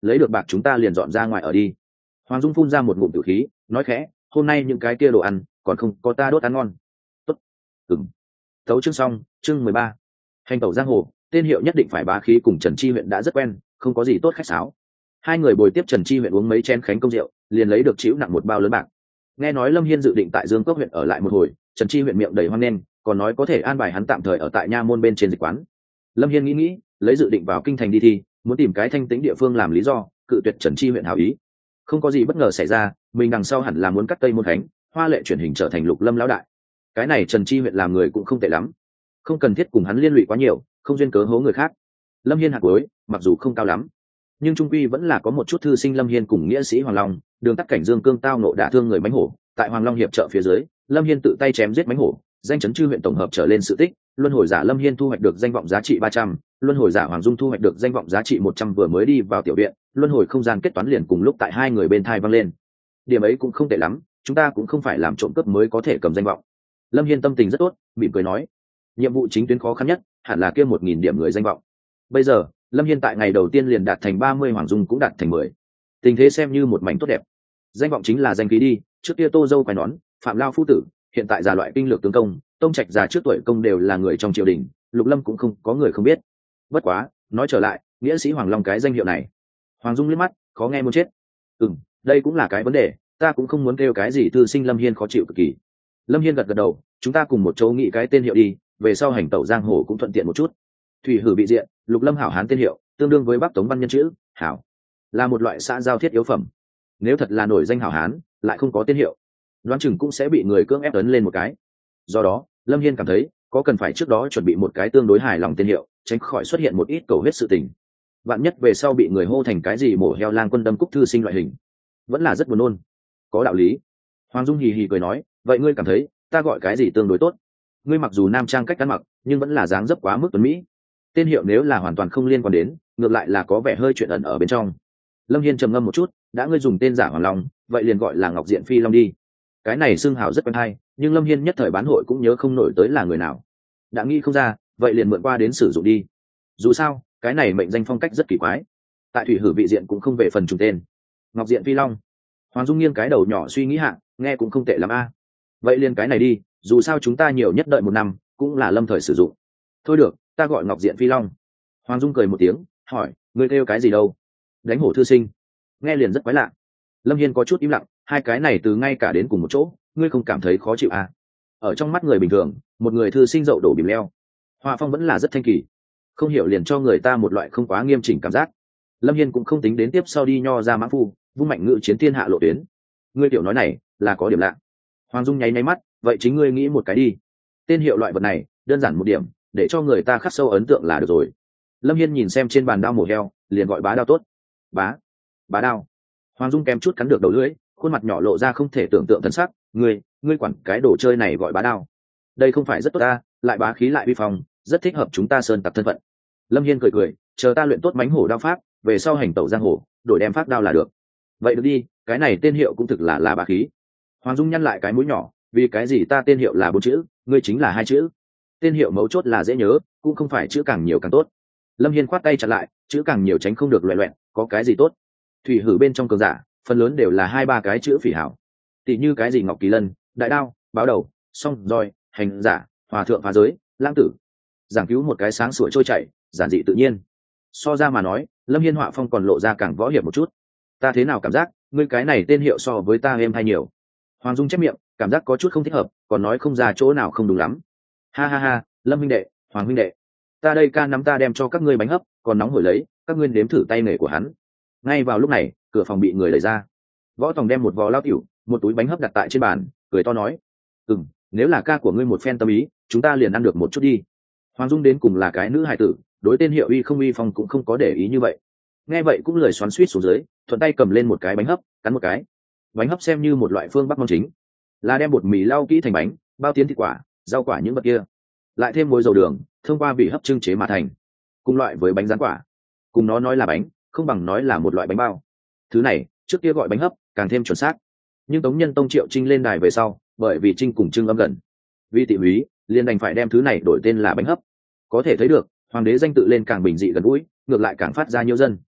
lấy được bạc chúng ta liền dọn ra ngoài ở đi. Hoàng Dung phun ra một ngụm tử khí, nói khẽ, hôm nay những cái kia đồ ăn còn không có ta đốt ăn ngon. Tốt. Ừm. Tấu chương xong, chương mười ba. Hành tẩu giang hồ, tên hiệu nhất định phải bá khí, cùng Trần Chi huyện đã rất quen, không có gì tốt khách sáo. Hai người bồi tiếp Trần Chi huyện uống mấy chén khánh công rượu, liền lấy được chịu nặng một bao lớn bạc. Nghe nói Lâm Hiên dự định tại Dương Cốc huyện ở lại một hồi, Trần Chi huyện miệng đầy hoang nghênh, còn nói có thể an bài hắn tạm thời ở tại nha môn bên trên dịch quán. Lâm Hiên nghĩ nghĩ, lấy dự định vào kinh thành đi thi, muốn tìm cái thanh tĩnh địa phương làm lý do, cự tuyệt Trần Chi huyện hảo ý. Không có gì bất ngờ xảy ra, mình đằng sau hẳn là muốn cắt Tây Môn Khánh, Hoa Lệ chuyển hình trở thành Lục Lâm lão đại. Cái này Trần Chi huyện làm người cũng không tệ lắm, không cần thiết cùng hắn liên lụy quá nhiều, không duyên cớ hố người khác. Lâm Hiên hạt cuối, mặc dù không cao lắm, nhưng trung quy vẫn là có một chút thư sinh. Lâm Hiên cùng nghĩa sĩ Hoàng Long, đường tắt cảnh Dương Cương tao nộ đả thương người mãnh hổ, tại Hoàng Long hiệp trợ phía dưới, Lâm Hiên tự tay chém giết mãnh hổ, danh chấn chư huyện tổng hợp trở lên sự tích. Luân hồi giả Lâm Hiên thu hoạch được danh vọng giá trị ba trăm, luân hồi giả Hoàng Dung thu hoạch được danh vọng giá trị một trăm. Vừa mới đi vào tiểu viện, luân hồi không gian kết toán liền cùng lúc tại hai người bên thai vang lên. Điểm ấy cũng không tệ lắm, chúng ta cũng không phải làm trộm cướp mới có thể cầm danh vọng. Lâm Hiên tâm tình rất tốt, mỉm cười nói, nhiệm vụ chính tuyến khó khăn nhất hẳn là kia một nghìn điểm người danh vọng. Bây giờ Lâm Hiên tại ngày đầu tiên liền đạt thành ba mươi, Hoàng Dung cũng đạt thành mười, tình thế xem như một mảnh tốt đẹp. Danh vọng chính là danh khí đi, trước kia Tô Dâu quai nón, Phạm Lao phu tử, hiện tại già loại kinh lược tướng công, Tông Trạch già trước tuổi công đều là người trong triều đình, Lục Lâm cũng không có người không biết. Bất quá nói trở lại, nghĩa sĩ Hoàng Long cái danh hiệu này, Hoàng Dung liếc mắt, khó nghe muốn chết. Ừ, đây cũng là cái vấn đề, ta cũng không muốn kêu cái gì thư sinh. Lâm Hiên khó chịu cực kỳ. Lâm Hiên gật gật đầu, chúng ta cùng một chỗ nghĩ cái tên hiệu đi, về sau hành tẩu giang hồ cũng thuận tiện một chút. Thủy Hử bị diện, Lục Lâm hảo hán tên hiệu, tương đương với Bắc Tống văn nhân chữ hảo, là một loại xã giao thiết yếu phẩm. Nếu thật là nổi danh hảo hán lại không có tên hiệu, đoán chừng cũng sẽ bị người cưỡng ép ấn lên một cái. Do đó Lâm Hiên cảm thấy có cần phải trước đó chuẩn bị một cái tương đối hài lòng tên hiệu, tránh khỏi xuất hiện một ít cầu hết sự tình. Vạn nhất về sau bị người hô thành cái gì mổ heo lang quân đâm cúc thư sinh loại hình, vẫn là rất buồn nôn. Có đạo lý. Hoàng Dung hì hì cười nói, vậy ngươi cảm thấy ta gọi cái gì tương đối tốt? Ngươi mặc dù nam trang cách ăn mặc, nhưng vẫn là dáng dấp quá mức tuấn mỹ. Tên hiệu nếu là hoàn toàn không liên quan đến, ngược lại là có vẻ hơi chuyện ẩn ở bên trong. Lâm Hiên trầm ngâm một chút, đã ngươi dùng tên giả Hoàng Long, vậy liền gọi là Ngọc Diện Phi Long đi. Cái này xưng hào rất quen hay, nhưng Lâm Hiên nhất thời bán hội cũng nhớ không nổi tới là người nào. Đã nghĩ không ra, vậy liền mượn qua đến sử dụng đi. Dù sao cái này mệnh danh phong cách rất kỳ quái, tại Thủy Hử vị diện cũng không về phần trùng tên. Ngọc Diện Phi Long. Hoàng Dung nghiêng cái đầu nhỏ suy nghĩ hạ, nghe cũng không tệ lắm a. Vậy liền cái này đi, dù sao chúng ta nhiều nhất đợi một năm, cũng là lâm thời sử dụng. Thôi được, ta gọi Ngọc Diện Phi Long. Hoàng Dung cười một tiếng, hỏi, ngươi kêu cái gì đâu? Đánh hổ thư sinh. Nghe liền rất quái lạ. Lâm Hiên có chút im lặng, hai cái này từ ngay cả đến cùng một chỗ, ngươi không cảm thấy khó chịu à? Ở trong mắt người bình thường, một người thư sinh dậu đổ bìm leo, họa phong vẫn là rất thanh kỳ, không hiểu liền cho người ta một loại không quá nghiêm chỉnh cảm giác. Lâm Hiên cũng không tính đến tiếp sau đi nho ra mã phu, vung mạnh ngự chiến thiên hạ lộ tuyến. Ngươi tiểu nói này là có điểm lạ. Hoàng Dung nháy nháy mắt, vậy chính ngươi nghĩ một cái đi. Tên hiệu loại vật này đơn giản một điểm, để cho người ta khắc sâu ấn tượng là được rồi. Lâm Hiên nhìn xem trên bàn đao mổ heo, liền gọi bá đao tốt. Bá, bá đao. Hoàng Dung kém chút cắn được đầu lưỡi, khuôn mặt nhỏ lộ ra không thể tưởng tượng thân sắc. Ngươi, ngươi quản cái đồ chơi này gọi bá đao, đây không phải rất tốt ta, lại bá khí lại uy phong, rất thích hợp chúng ta sơn tặc thân phận. Lâm Hiên cười cười, chờ ta luyện tốt mánh hổ đao pháp, về sau hành tẩu giang hồ, đổi đem phát đao là được. Vậy được đi, cái này tên hiệu cũng thực là là bá khí. Hoàng Dung nhăn lại cái mũi nhỏ, vì cái gì ta tên hiệu là bốn chữ, ngươi chính là hai chữ? Tên hiệu mấu chốt là dễ nhớ, cũng không phải chữ càng nhiều càng tốt. Lâm Hiên khoát tay chặn lại, chữ càng nhiều tránh không được loẹ loẹn, có cái gì tốt? Thủy Hử bên trong cường giả, phần lớn đều là hai ba cái chữ phỉ hảo, tỷ như cái gì Ngọc Kỳ Lân, Đại Đao, Báo Đầu, Song Roi, Hành Giả, Hòa Thượng Phá Giới, Lãng Tử. Giảng cứu một cái sáng sủa trôi chảy, giản dị tự nhiên. So ra mà nói, Lâm Hiên họa phong còn lộ ra càng võ hiệp một chút. Ta thế nào cảm giác ngươi cái này tên hiệu so với ta êm hay nhiều? Hoàng Dung chép miệng, cảm giác có chút không thích hợp, còn nói không ra chỗ nào không đúng lắm. Ha ha ha, Lâm huynh đệ, Hoàng huynh đệ, ta đây ca nắm ta đem cho các ngươi bánh hấp, còn nóng hổi lấy, các ngươi nếm thử tay nghề của hắn. Ngay vào lúc này, cửa phòng bị người đẩy ra. Võ Tòng đem một vò lao tiểu, một túi bánh hấp đặt tại trên bàn, cười to nói, ừm, nếu là ca của ngươi một phen tâm ý, chúng ta liền ăn được một chút đi. Hoàng Dung đến cùng là cái nữ hài tử, đối tên hiệu uy không uy phong cũng không có để ý như vậy. Nghe vậy cũng lười xoắn xuýt xuống dưới, thuận tay cầm lên một cái bánh hấp, cắn một cái. Bánh hấp xem như một loại phương bắc món chính, là đem bột mì lau kỹ thành bánh, bao tiến thịt quả, rau quả những vật kia, lại thêm muối dầu đường, thông qua vị hấp trưng chế mà thành. Cùng loại với bánh rán quả, cùng nó nói là bánh, không bằng nói là một loại bánh bao. Thứ này trước kia gọi bánh hấp càng thêm chuẩn xác, nhưng Tống Nhân Tông Triệu Trinh lên đài về sau, bởi vì Trinh cùng Trưng âm gần, vì tị húy liền đành phải đem thứ này đổi tên là bánh hấp. Có thể thấy được hoàng đế danh tự lên càng bình dị gần gũi, ngược lại càng phát ra nhiều dân.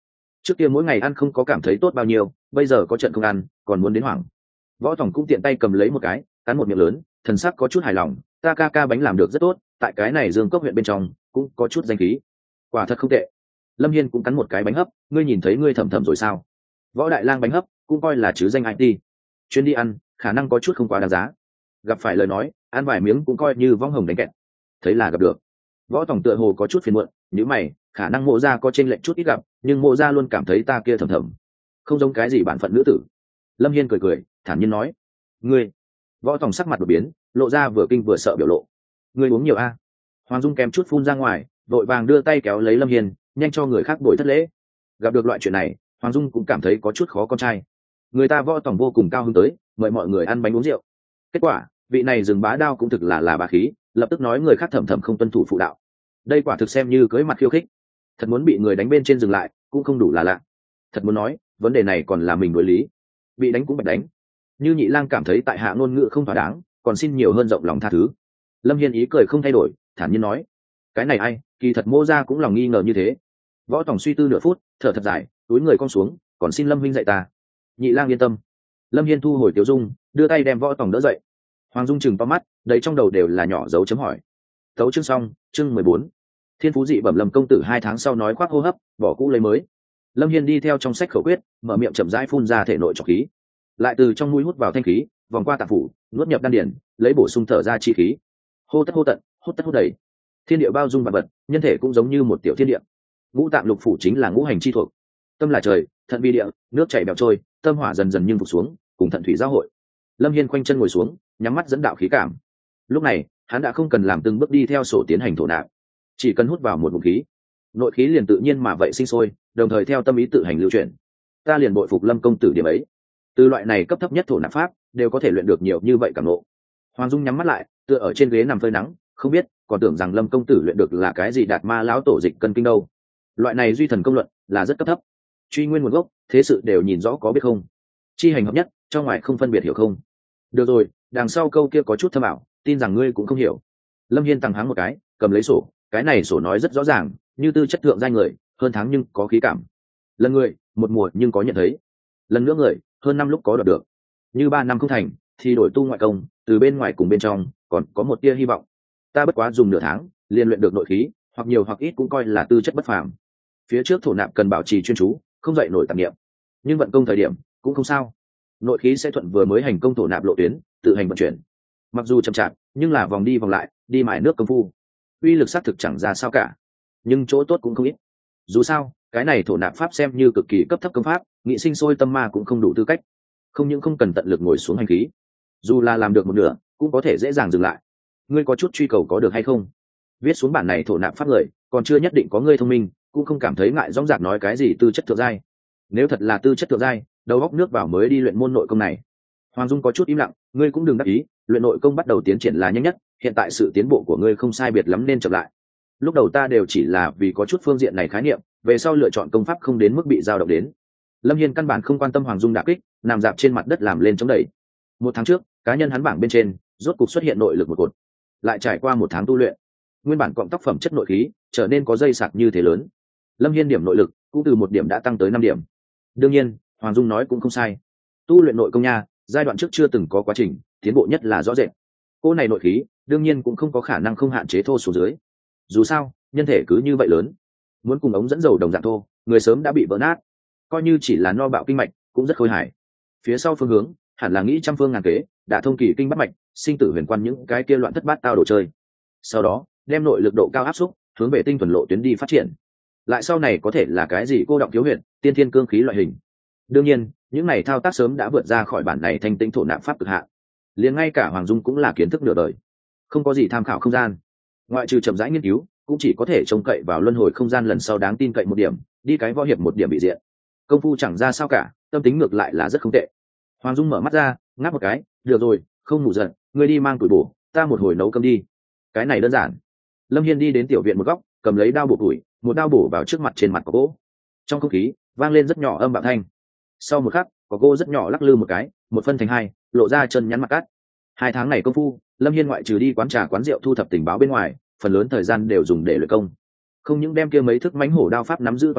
trước kia mỗi ngày ăn không có cảm thấy tốt bao nhiêu, bây giờ có trận không ăn còn muốn đến hoảng. Võ Tòng cũng tiện tay cầm lấy một cái, cắn một miệng lớn, thần sắc có chút hài lòng. Ta ca ca bánh làm được rất tốt, tại cái này Dương Cốc huyện bên trong cũng có chút danh khí, quả thật không tệ. Lâm Hiên cũng cắn một cái bánh hấp, ngươi nhìn thấy ngươi thầm thầm rồi sao? Võ Đại Lang bánh hấp cũng coi là chứ danh i tê, chuyến đi ăn khả năng có chút không quá đáng giá, gặp phải lời nói ăn vài miếng cũng coi như vong hồng đánh kẹt. Thấy là gặp được. Võ Tòng tựa hồ có chút phiền muộn, nếu mày khả năng Mộ Gia có chênh lệch chút ít gặp, nhưng Mộ Gia luôn cảm thấy ta kia thầm thầm không giống cái gì bản phận nữ tử. Lâm Hiên cười cười thản nhiên nói, ngươi. Võ Tòng sắc mặt đột biến, lộ ra vừa kinh vừa sợ biểu lộ. Ngươi uống nhiều a? Hoàng Dung kém chút phun ra ngoài, vội vàng đưa tay kéo lấy Lâm Hiên, nhanh cho người khác bồi thất lễ. Gặp được loại chuyện này, Hoàng Dung cũng cảm thấy có chút khó con trai. Người ta Võ Tòng vô cùng cao hứng tới, mời mọi người ăn bánh uống rượu. Kết quả vị này dừng bá đao cũng thực là là bá khí, lập tức nói người khác thầm thầm không tuân thủ phụ đạo. Đây quả thực xem như cưới mặt khiêu khích. Thật muốn bị người đánh bên trên dừng lại cũng không đủ là lạ. Thật muốn nói vấn đề này còn là mình đối lý, bị đánh cũng bạch đánh. Như Nhị Lang cảm thấy tại hạ ngôn ngữ không thỏa đáng, còn xin nhiều hơn rộng lòng tha thứ. Lâm Hiên ý cười không thay đổi, thản nhiên nói, cái này ai, kỳ thật Mô Gia cũng lòng nghi ngờ như thế. Võ Tòng suy tư nửa phút, thở thật dài, túi người cong xuống, còn xin Lâm huynh dạy ta. Nhị Lang yên tâm. Lâm Hiên thu hồi tiểu dung, đưa tay đem Võ Tòng đỡ dậy. Hoàng Dung chừng to mắt, đầy trong đầu đều là nhỏ dấu chấm hỏi. Tấu chương xong, chương mười bốn. Thiên phú dị bẩm Lâm công tử hai tháng sau nói khoác hô hấp, bỏ cũ lấy mới. Lâm Hiên đi theo trong sách khẩu quyết, mở miệng chậm rãi phun ra thể nội trọc khí, lại từ trong mũi hút vào thanh khí, vòng qua tạng phủ, nuốt nhập đan điển, lấy bổ sung thở ra chi khí. Hô tất hô tận, hút tất hút đầy. Thiên địa bao dung vạn vật, nhân thể cũng giống như một tiểu thiên địa. Ngũ tạng lục phủ chính là ngũ hành chi thuộc. Tâm là trời, thận vi địa, nước chảy bèo trôi, tâm hỏa dần dần nhưng phục xuống, cùng thận thủy giao hội. Lâm Hiên khoanh chân ngồi xuống, nhắm mắt dẫn đạo khí cảm. Lúc này hắn đã không cần làm từng bước đi theo sổ tiến hành thổ nạp, chỉ cần hút vào một ngụm khí, nội khí liền tự nhiên mà vậy sinh sôi, đồng thời theo tâm ý tự hành lưu chuyển. Ta liền bội phục Lâm công tử điểm ấy, từ loại này cấp thấp nhất thổ nạp pháp đều có thể luyện được nhiều như vậy cảm ngộ. Hoàng Dung nhắm mắt lại, tựa ở trên ghế nằm phơi nắng, không biết còn tưởng rằng Lâm công tử luyện được là cái gì đạt ma lão tổ dịch cân kinh đâu. Loại này duy thần công luận là rất cấp thấp, truy nguyên nguồn gốc thế sự đều nhìn rõ có biết không, chi hành hợp nhất trong ngoài không phân biệt, hiểu không? Được rồi, đằng sau câu kia có chút thâm ảo, tin rằng ngươi cũng không hiểu. Lâm Hiên tăng háng một cái, cầm lấy sổ, cái này sổ nói rất rõ ràng, như tư chất thượng giai người, hơn tháng nhưng có khí cảm. Lần người, một mùa nhưng có nhận thấy. Lần nữa người, hơn năm lúc có đoạt được. Như ba năm không thành, thì đổi tu ngoại công, từ bên ngoài cùng bên trong, còn có một tia hy vọng. Ta bất quá dùng nửa tháng, liền luyện được nội khí, hoặc nhiều hoặc ít cũng coi là tư chất bất phàm. Phía trước thổ nạp cần bảo trì chuyên chú, không dậy nổi tạp niệm. Nhưng vận công thời điểm cũng không sao, nội khí sẽ thuận vừa mới hành công thổ nạp lộ tuyến, tự hành vận chuyển. Mặc dù chậm chạp, nhưng là vòng đi vòng lại, đi mãi nước công phu, uy lực xác thực chẳng ra sao cả, nhưng chỗ tốt cũng không ít. Dù sao cái này thổ nạp pháp xem như cực kỳ cấp thấp công pháp, nghị sinh sôi tâm ma cũng không đủ tư cách, không những không cần tận lực ngồi xuống hành khí, dù là làm được một nửa cũng có thể dễ dàng dừng lại. Ngươi có chút truy cầu có được hay không? Viết xuống bản này thổ nạp pháp người còn chưa nhất định có ngươi thông minh, cũng không cảm thấy ngại dõng dạc nói cái gì tư chất thượng giai. Nếu thật là tư chất thượng giai, đầu góc nước vào mới đi luyện môn nội công này. Hoàng Dung có chút im lặng, ngươi cũng đừng đắc ý, luyện nội công bắt đầu tiến triển là nhanh nhất, hiện tại sự tiến bộ của ngươi không sai biệt lắm nên chậm lại. Lúc đầu ta đều chỉ là vì có chút phương diện này khái niệm, về sau lựa chọn công pháp không đến mức bị dao động đến. Lâm Hiên căn bản không quan tâm Hoàng Dung đả kích, nằm dạp trên mặt đất làm lên chống đẩy. Một tháng trước, cá nhân hắn bảng bên trên rốt cục xuất hiện nội lực một cột. Lại trải qua một tháng tu luyện, nguyên bản cọng tóc phẩm chất nội khí trở nên có dây sạc như thế lớn. Lâm Hiên điểm nội lực cũng từ một điểm đã tăng tới năm điểm. Đương nhiên Hoàng Dung nói cũng không sai, tu luyện nội công nha, giai đoạn trước chưa từng có quá trình tiến bộ nhất là rõ rệt. Cô này nội khí đương nhiên cũng không có khả năng không hạn chế thô số dưới, dù sao nhân thể cứ như vậy lớn, muốn cùng ống dẫn dầu đồng dạng thô, người sớm đã bị vỡ nát. Coi như chỉ là no bạo kinh mạch cũng rất khôi hài. Phía sau phương hướng hẳn là nghĩ trăm phương ngàn kế, đã thông kỳ kinh bắt mạch, sinh tử huyền quan những cái kia loạn thất bát tao đồ chơi. Sau đó đem nội lực độ cao áp xúc, hướng về tinh thuần lộ tuyến đi phát triển. Lại sau này có thể là cái gì cô động thiếu huyền, tiên thiên cương khí loại hình. Đương nhiên những này thao tác sớm đã vượt ra khỏi bản này thanh tĩnh thổ nạp pháp cực hạn, liền ngay cả Hoàng Dung cũng là kiến thức nửa đời, không có gì tham khảo không gian. Ngoại trừ chậm rãi nghiên cứu, cũng chỉ có thể trông cậy vào luân hồi không gian lần sau đáng tin cậy một điểm, đi cái võ hiệp một điểm bị diện. Công phu chẳng ra sao cả, tâm tính ngược lại là rất không tệ. Hoàng Dung mở mắt ra, ngáp một cái, được rồi, không ngủ giận, ngươi đi mang tuổi bổ, ta một hồi nấu cơm đi. Cái này đơn giản. Lâm Hiên đi đến tiểu viện một góc, cầm lấy đao bổ tuổi, một đao bổ vào trước mặt trên mặt có gỗ. Trong không khí vang lên rất nhỏ âm bạo thanh. Sau một khắc, có gỗ rất nhỏ lắc lư một cái, một phân thành hai, lộ ra chân nhắn mặt cắt. Hai tháng này công phu, Lâm Hiên ngoại trừ đi quán trà quán rượu thu thập tình báo bên ngoài, phần lớn thời gian đều dùng để luyện công. Không những đem kia mấy thức mãnh hổ đao pháp nắm giữ toàn bộ,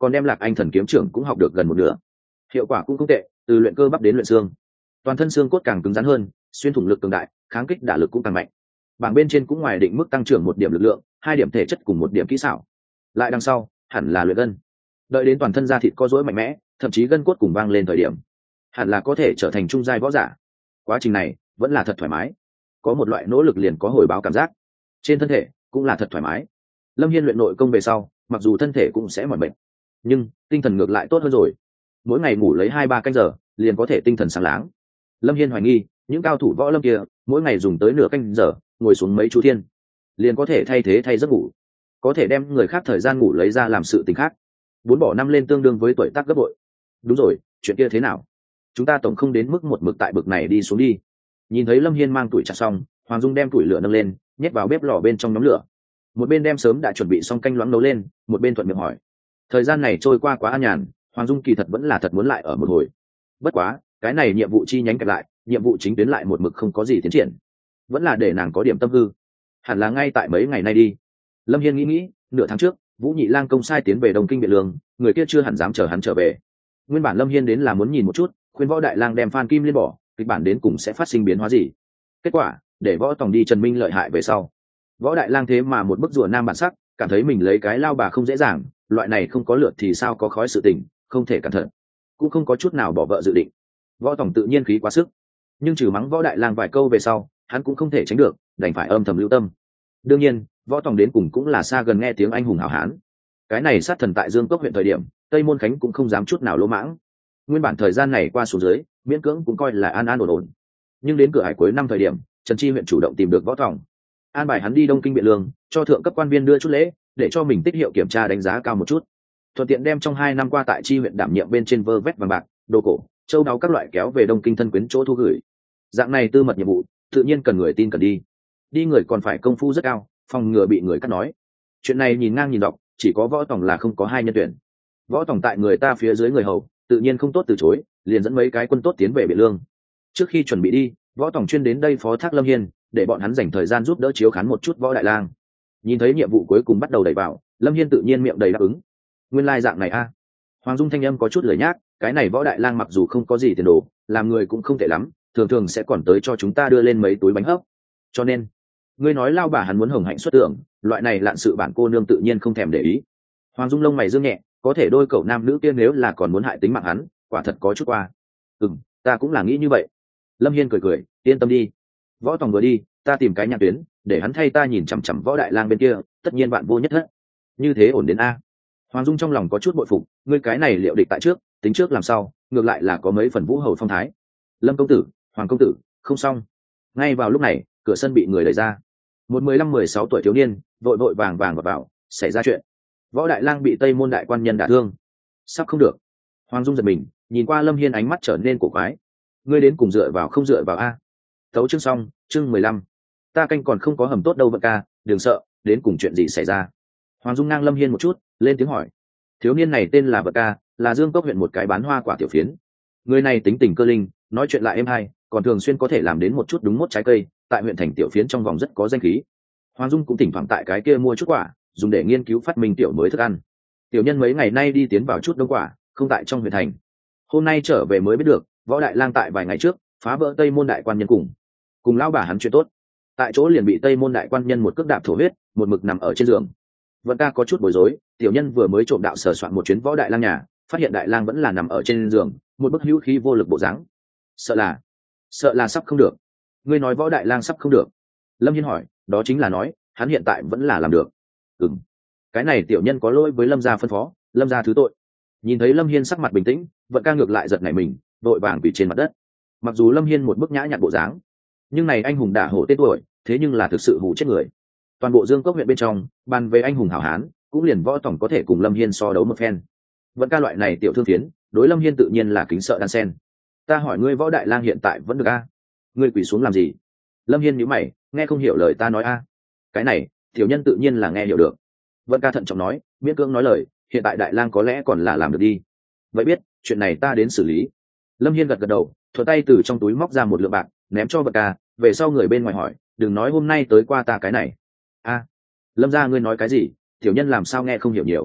còn đem Lạc Anh thần kiếm trưởng cũng học được gần một nửa. Hiệu quả cũng không tệ, từ luyện cơ bắp đến luyện xương, toàn thân xương cốt càng cứng rắn hơn, xuyên thủng lực cường đại, kháng kích đả lực cũng càng mạnh. Bảng bên trên cũng ngoài định mức tăng trưởng một điểm lực lượng, hai điểm thể chất cùng một điểm kỹ xảo. Lại đằng sau, hẳn là luyện gân. Đợi đến toàn thân da thịt co rỗi mạnh mẽ, thậm chí gân cốt cùng vang lên thời điểm, hẳn là có thể trở thành trung giai võ giả. Quá trình này vẫn là thật thoải mái, có một loại nỗ lực liền có hồi báo cảm giác. Trên thân thể cũng là thật thoải mái. Lâm Hiên luyện nội công về sau, mặc dù thân thể cũng sẽ mỏi mệt, nhưng tinh thần ngược lại tốt hơn rồi. Mỗi ngày ngủ lấy hai ba canh giờ, liền có thể tinh thần sáng láng. Lâm Hiên hoài nghi, những cao thủ võ lâm kia, mỗi ngày dùng tới nửa canh giờ, ngồi xuống mấy chú thiên, liền có thể thay thế thay giấc ngủ, có thể đem người khác thời gian ngủ lấy ra làm sự tình khác. Bốn bỏ năm lên tương đương với tuổi tác gấp bội. Đúng rồi, chuyện kia thế nào? Chúng ta tổng không đến mức một mực tại bực này đi xuống đi. Nhìn thấy Lâm Hiên mang tuổi chặt xong, Hoàng Dung đem tuổi lửa nâng lên, nhét vào bếp lò bên trong nhóm lửa. Một bên đem sớm đã chuẩn bị xong canh loãng nấu lên, một bên thuận miệng hỏi. Thời gian này trôi qua quá an nhàn, Hoàng Dung kỳ thật vẫn là thật muốn lại ở một hồi. Bất quá, cái này nhiệm vụ chi nhánh kẹp lại, nhiệm vụ chính tuyến lại một mực không có gì tiến triển. Vẫn là để nàng có điểm tâm hư. Hẳn là ngay tại mấy ngày nay đi. Lâm Hiên nghĩ nghĩ, nửa tháng trước, Vũ Nhị Lang công sai tiến về Đông Kinh Biện Lương, người kia chưa hẳn dám chờ hắn trở về. Nguyên bản Lâm Hiên đến là muốn nhìn một chút, khuyên Võ Đại Lang đem Phan Kim Liên bỏ, kịch bản đến cùng sẽ phát sinh biến hóa gì. Kết quả, để Võ Tòng đi Trần Minh lợi hại về sau, Võ Đại Lang thế mà một bức rùa nam bản sắc, cảm thấy mình lấy cái lao bà không dễ dàng, loại này không có lượt thì sao có khói sự tình, không thể cẩn thận, cũng không có chút nào bỏ vợ dự định. Võ Tòng tự nhiên khí quá sức, nhưng trừ mắng Võ Đại Lang vài câu về sau, hắn cũng không thể tránh được, đành phải âm thầm lưu tâm. Đương nhiên, Võ Tòng đến cùng cũng là xa gần nghe tiếng anh hùng hảo hán. Cái này sát thần tại Dương Cốc huyện thời điểm, Tây Môn Khánh cũng không dám chút nào lỗ mãng. Nguyên bản thời gian này qua xuống dưới, miễn cưỡng cũng coi là an an ổn ổn. Nhưng đến cửa hải cuối năm thời điểm, Trần Chi huyện chủ động tìm được Võ Tòng, an bài hắn đi Đông Kinh Biện Lương, cho thượng cấp quan viên đưa chút lễ, để cho mình tích hiệu kiểm tra đánh giá cao một chút. Thuận tiện đem trong hai năm qua tại Chi huyện đảm nhiệm bên trên vơ vét vàng bạc, đồ cổ, châu báu các loại kéo về Đông Kinh thân quyến chỗ thu gửi. Dạng này tư mật nhiệm vụ, tự nhiên cần người tin cần đi. Đi người còn phải công phu rất cao, phòng ngừa bị người cắt nói. Chuyện này nhìn ngang nhìn dọc, chỉ có Võ Tòng là không có hai nhân tuyển. Võ Tòng tại người ta phía dưới người hầu, tự nhiên không tốt từ chối, liền dẫn mấy cái quân tốt tiến về Biện Lương. Trước khi chuẩn bị đi, Võ Tòng chuyên đến đây phó thác Lâm Hiên, để bọn hắn dành thời gian giúp đỡ chiếu khán một chút Võ Đại Lang. Nhìn thấy nhiệm vụ cuối cùng bắt đầu đẩy vào, Lâm Hiên tự nhiên miệng đầy đáp ứng. Nguyên lai dạng này a. Hoàng Dung thanh âm có chút lười nhác, cái này Võ Đại Lang mặc dù không có gì tiền đồ, làm người cũng không tệ lắm, thường thường sẽ còn tới cho chúng ta đưa lên mấy túi bánh hấp. Cho nên, ngươi nói lao bà hắn muốn hồng hạnh xuất tưởng, loại này lạn sự bản cô nương tự nhiên không thèm để ý. Hoàng Dung lông mày dương nhẹ, có thể đôi cậu nam nữ kia nếu là còn muốn hại tính mạng hắn, quả thật có chút qua. Ừm, ta cũng là nghĩ như vậy. Lâm Hiên cười cười, yên tâm đi. Võ Tòng vừa đi, ta tìm cái nhạc tuyến, để hắn thay ta nhìn chằm chằm Võ Đại Lang bên kia, tất nhiên bạn vô nhất thất. Như thế ổn đến a. Hoàng Dung trong lòng có chút bội phục, ngươi cái này liệu địch tại trước, tính trước làm sao, ngược lại là có mấy phần vũ hầu phong thái. Lâm công tử, Hoàng công tử, không xong. Ngay vào lúc này, cửa sân bị người đẩy ra. Một mười lăm mười sáu tuổi thiếu niên, vội vội vàng vàng vào, vào, xảy ra chuyện. Võ Đại Lang bị Tây Môn đại quan nhân đả thương. Sắp không được. Hoàng Dung giật mình, nhìn qua Lâm Hiên ánh mắt trở nên cổ quái. Ngươi đến cùng dựa vào không dựa vào a? Tấu chương xong, chương mười lăm. Ta canh còn không có hầm tốt đâu Vận ca, đừng sợ, đến cùng chuyện gì xảy ra? Hoàng Dung ngang Lâm Hiên một chút, lên tiếng hỏi. Thiếu niên này tên là Vận ca, là Dương Cốc huyện một cái bán hoa quả tiểu phiến. Người này tính tình cơ linh, nói chuyện lại êm hay, còn thường xuyên có thể làm đến một chút đúng mốt trái cây, tại huyện thành tiểu phiến trong vòng rất có danh khí. Hoàng Dung cũng thỉnh thoảng tại cái kia mua chút quả, dùng để nghiên cứu phát minh tiểu mới thức ăn. Tiểu nhân mấy ngày nay đi tiến vào chút đông quả, không tại trong huyện thành. Hôm nay trở về mới biết được, Võ Đại Lang tại vài ngày trước phá vỡ Tây Môn đại quan nhân cùng cùng lão bà hắn chuyện tốt, tại chỗ liền bị Tây Môn đại quan nhân một cước đạp thổ huyết, một mực nằm ở trên giường. Vận ca có chút bối rối, tiểu nhân vừa mới trộm đạo sờ soạn một chuyến Võ Đại Lang nhà, phát hiện Đại Lang vẫn là nằm ở trên giường, một bức hữu khí vô lực bộ dáng. Sợ là, sợ là sắp không được. Ngươi nói Võ Đại Lang sắp không được? Lâm Hiên hỏi, đó chính là nói, hắn hiện tại vẫn là làm được. Ừm, cái này tiểu nhân có lỗi với Lâm gia phân phó, Lâm gia thứ tội. Nhìn thấy Lâm Hiên sắc mặt bình tĩnh, Vận ca ngược lại giật nảy mình, vội vàng quỳ trên mặt đất. Mặc dù Lâm Hiên một bức nhã nhặn bộ dáng, nhưng này anh hùng đả hổ tên tuổi, thế nhưng là thực sự hù chết người. Toàn bộ Dương Cốc huyện bên trong, bàn về anh hùng hảo hán, cũng liền Võ Tòng có thể cùng Lâm Hiên so đấu một phen. Vận ca loại này tiểu thương phiến, đối Lâm Hiên tự nhiên là kính sợ đan sen. Ta hỏi ngươi Võ Đại Lang hiện tại vẫn được a? Ngươi quỳ xuống làm gì? Lâm Hiên nhíu mày, nghe không hiểu lời ta nói a. Cái này, tiểu nhân tự nhiên là nghe hiểu được. Vận ca thận trọng nói, miễn cưỡng nói lời, hiện tại Đại Lang có lẽ còn là làm được đi. Vậy biết, chuyện này ta đến xử lý. Lâm Hiên gật gật đầu, thuận tay từ trong túi móc ra một lượng bạc, ném cho Vận ca, về sau người bên ngoài hỏi, đừng nói hôm nay tới qua ta cái này. A, Lâm gia ngươi nói cái gì? Tiểu nhân làm sao nghe không hiểu nhiều.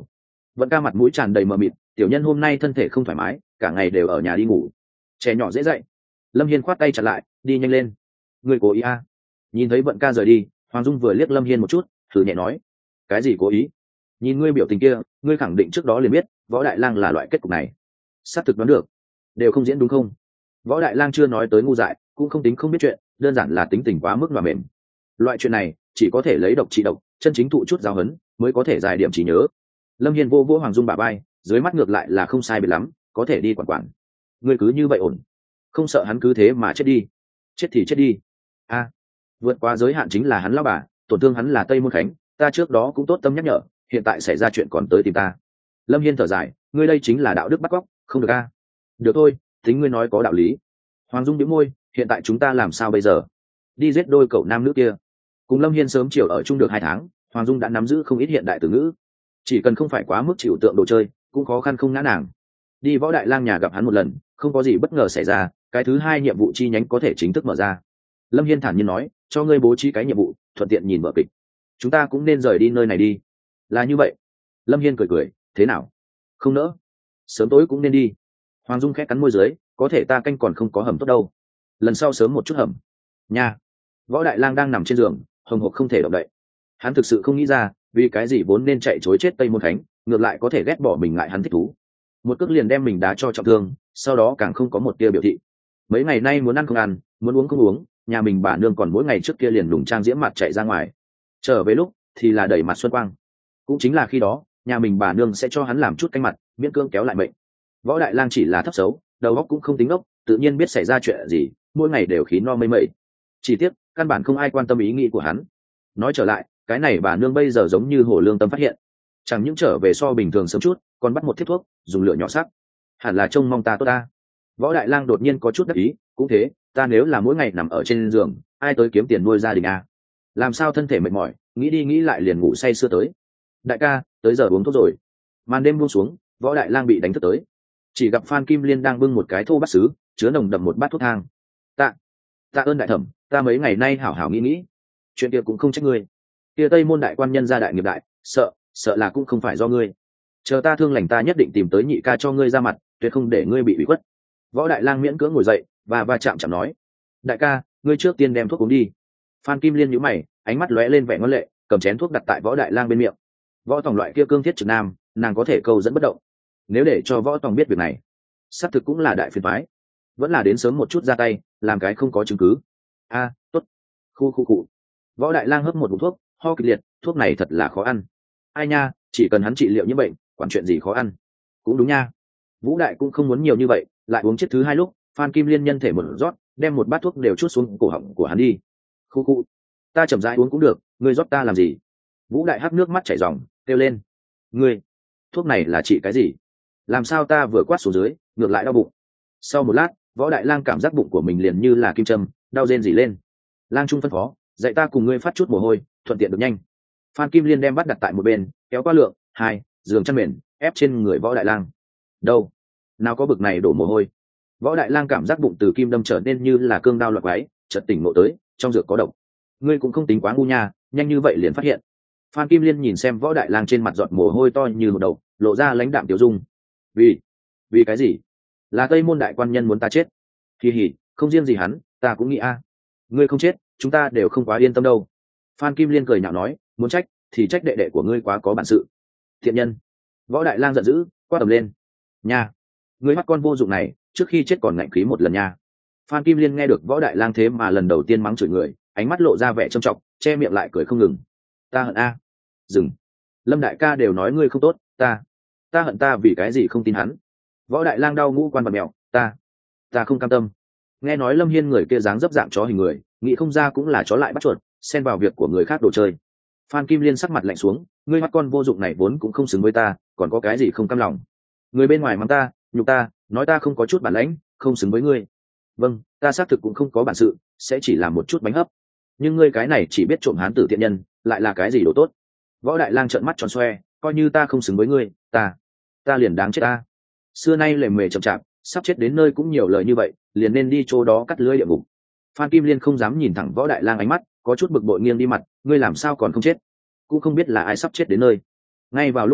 Vận ca mặt mũi tràn đầy mờ mịt, tiểu nhân hôm nay thân thể không thoải mái, cả ngày đều ở nhà đi ngủ. Trẻ nhỏ dễ dậy. Lâm Hiên khoát tay chặn lại, đi nhanh lên. Người cố ý à? Nhìn thấy Vận ca rời đi, Hoàng Dung vừa liếc Lâm Hiên một chút, thử nhẹ nói, cái gì cố ý? Nhìn ngươi biểu tình kia, ngươi khẳng định trước đó liền biết Võ Đại Lang là loại kết cục này. Xác thực đoán được, đều không diễn đúng không? Võ Đại Lang chưa nói tới ngu dại, cũng không tính không biết chuyện, đơn giản là tính tình quá mức và mềm. Loại chuyện này chỉ có thể lấy độc trị độc, chân chính thụ chút giáo huấn mới có thể giải điểm trí nhớ. Lâm Hiên vô vỗ Hoàng Dung bả vai, dưới mắt ngược lại là không sai biệt lắm, có thể đi quản quản. Ngươi cứ như vậy ổn, không sợ hắn cứ thế mà chết đi? Chết thì chết đi. A, vượt qua giới hạn chính là hắn lão bà, tổn thương hắn là Tây Môn Khánh, ta trước đó cũng tốt tâm nhắc nhở, hiện tại xảy ra chuyện còn tới tìm ta. Lâm Hiên thở dài, ngươi đây chính là đạo đức bắt cóc, không được a. Được thôi, tính ngươi nói có đạo lý. Hoàng Dung nhếch môi, hiện tại chúng ta làm sao bây giờ? Đi giết đôi cậu nam nữ kia. Cùng Lâm Hiên sớm chiều ở chung được hai tháng, Hoàng Dung đã nắm giữ không ít hiện đại từ ngữ, chỉ cần không phải quá mức chịu tượng đồ chơi, cũng khó khăn không ngã nàng. Đi Võ Đại Lang nhà gặp hắn một lần, không có gì bất ngờ xảy ra, cái thứ hai nhiệm vụ chi nhánh có thể chính thức mở ra. Lâm Hiên thản nhiên nói, cho ngươi bố trí cái nhiệm vụ, thuận tiện nhìn vở kịch. Chúng ta cũng nên rời đi nơi này đi. Là như vậy. Lâm Hiên cười cười, thế nào? Không nỡ. Sớm tối cũng nên đi. Hoàng Dung khẽ cắn môi dưới, có thể ta canh còn không có hầm tốt đâu. Lần sau sớm một chút hầm. Nha. Võ Đại Lang đang nằm trên giường, hồng hộc không thể động đậy. Hắn thực sự không nghĩ ra, vì cái gì vốn nên chạy chối chết Tây Môn Khánh, ngược lại có thể ghét bỏ mình ngại hắn thích thú. Một cước liền đem mình đá cho trọng thương, sau đó càng không có một tia biểu thị. Mấy ngày nay muốn ăn không ăn, muốn uống không uống, nhà mình bà nương còn mỗi ngày trước kia liền đùng trang diễm mặt chạy ra ngoài. Trở về lúc thì là đẩy mặt xuân quang. Cũng chính là khi đó, nhà mình bà nương sẽ cho hắn làm chút canh mặt, miễn cưỡng kéo lại mệnh. Võ Đại Lang chỉ là thấp xấu, đầu óc cũng không tính ốc, tự nhiên biết xảy ra chuyện gì, mỗi ngày đều khí no mây mẩy. Chỉ tiếc, căn bản không ai quan tâm ý nghĩ của hắn. Nói trở lại, cái này bà nương bây giờ giống như hồ lương tâm phát hiện, chẳng những trở về so bình thường sớm chút, còn bắt một thiết thuốc, dùng lửa nhỏ sắc. Hẳn là trông mong ta tốt ta. Võ Đại Lang đột nhiên có chút đắc ý, cũng thế, ta nếu là mỗi ngày nằm ở trên giường, ai tới kiếm tiền nuôi gia đình à? Làm sao thân thể mệt mỏi, nghĩ đi nghĩ lại liền ngủ say sưa tới. Đại ca, tới giờ uống thuốc rồi. Màn đêm buông xuống, Võ Đại Lang bị đánh thức tới, chỉ gặp Phan Kim Liên đang bưng một cái thô bát sứ, chứa nồng đậm một bát thuốc thang. Tạ, tạ ơn đại thẩm, ta mấy ngày nay hảo hảo nghĩ nghĩ, chuyện kia cũng không trách ngươi. Kia Tây Môn đại quan nhân gia đại nghiệp đại, sợ, sợ là cũng không phải do ngươi. Chờ ta thương lành ta nhất định tìm tới nhị ca cho ngươi ra mặt, tuyệt không để ngươi bị ủy khuất. Võ Đại Lang miễn cưỡng ngồi dậy, và va chạm chạm nói, đại ca, ngươi trước tiên đem thuốc uống đi. Phan Kim Liên nhíu mày, ánh mắt lóe lên vẻ ngoan lệ, cầm chén thuốc đặt tại Võ Đại Lang bên miệng. Võ Tòng loại kia cương thiết trực nam, nàng có thể câu dẫn bất động. Nếu để cho Võ Tòng biết việc này, xác thực cũng là đại phiền toái. Vẫn là đến sớm một chút ra tay, làm cái không có chứng cứ. A, tốt. Khu khu cụ. Võ Đại Lang hấp một ngụm thuốc, ho kịch liệt, thuốc này thật là khó ăn. Ai nha, chỉ cần hắn trị liệu như bệnh, quản chuyện gì khó ăn. Cũng đúng nha. Vũ Đại cũng không muốn nhiều như vậy, lại uống chiếc thứ hai lúc, Phan Kim Liên nhân thể một rót, đem một bát thuốc đều chút xuống cổ họng của hắn đi. Khu khu. Ta chậm rãi uống cũng được, ngươi rót ta làm gì? Vũ Đại hắt nước mắt chảy ròng, kêu lên. Ngươi, thuốc này là trị cái gì? Làm sao ta vừa quát xuống dưới, ngược lại đau bụng? Sau một lát, Võ Đại Lang cảm giác bụng của mình liền như là kim châm, đau rên rỉ lên. Lang Trung phân phó, dạy ta cùng ngươi phát chút mồ hôi, thuận tiện được nhanh. Phan Kim Liên đem bắt đặt tại một bên, kéo qua lượng, hai, giường chăn mền, ép trên người Võ Đại Lang. Đâu? Nào có bực này đổ mồ hôi. Võ Đại Lang cảm giác bụng từ kim đâm trở nên như là cương đao loạt váy, chợt tỉnh ngộ tới, trong dược có độc. Ngươi cũng không tính quá ngu nha, nhanh như vậy liền phát hiện. Phan Kim Liên nhìn xem Võ Đại Lang trên mặt giọt mồ hôi to như một đầu, lộ ra lãnh đạm tiểu dung. Vì? Vì cái gì? Là Tây Môn đại quan nhân muốn ta chết. Kỳ hỉ, không riêng gì hắn, ta cũng nghĩ a. Ngươi không chết, chúng ta đều không quá yên tâm đâu. Phan Kim Liên cười nhạo nói, muốn trách thì trách đệ đệ của ngươi quá có bản sự. Thiện nhân. Võ Đại Lang giận dữ, quát tầm lên. Nha, ngươi mắt con vô dụng này, trước khi chết còn ngạnh khí một lần nha. Phan Kim Liên nghe được Võ Đại Lang thế mà lần đầu tiên mắng chửi người, ánh mắt lộ ra vẻ trầm trọng, che miệng lại cười không ngừng. Ta hận a. Dừng. Lâm đại ca đều nói ngươi không tốt, ta, ta hận ta vì cái gì không tin hắn. Võ Đại Lang đau ngũ quan bật mèo, ta, ta không cam tâm. Nghe nói Lâm Hiên người kia dáng dấp dạng chó hình người, nghĩ không ra cũng là chó lại bắt chuột, xen vào việc của người khác đồ chơi. Phan Kim Liên sắc mặt lạnh xuống, ngươi mắt con vô dụng này vốn cũng không xứng với ta, còn có cái gì không cam lòng? Người bên ngoài mắng ta, nhục ta, nói ta không có chút bản lãnh, không xứng với ngươi. Vâng, ta xác thực cũng không có bản sự, sẽ chỉ làm một chút bánh hấp. Nhưng ngươi cái này chỉ biết trộm hán tử thiện nhân, lại là cái gì đồ tốt? Võ Đại Lang trợn mắt tròn xoe, coi như ta không xứng với ngươi, ta, ta liền đáng chết ta. Xưa nay lề mề chậm chạp, sắp chết đến nơi cũng nhiều lời như vậy, liền nên đi chỗ đó cắt lưỡi địa ngục. Phan Kim Liên không dám nhìn thẳng Võ Đại Lang ánh mắt, có chút bực bội nghiêng đi mặt, ngươi làm sao còn không chết? Cũng không biết là ai sắp chết đến nơi. Ngay vào lúc này,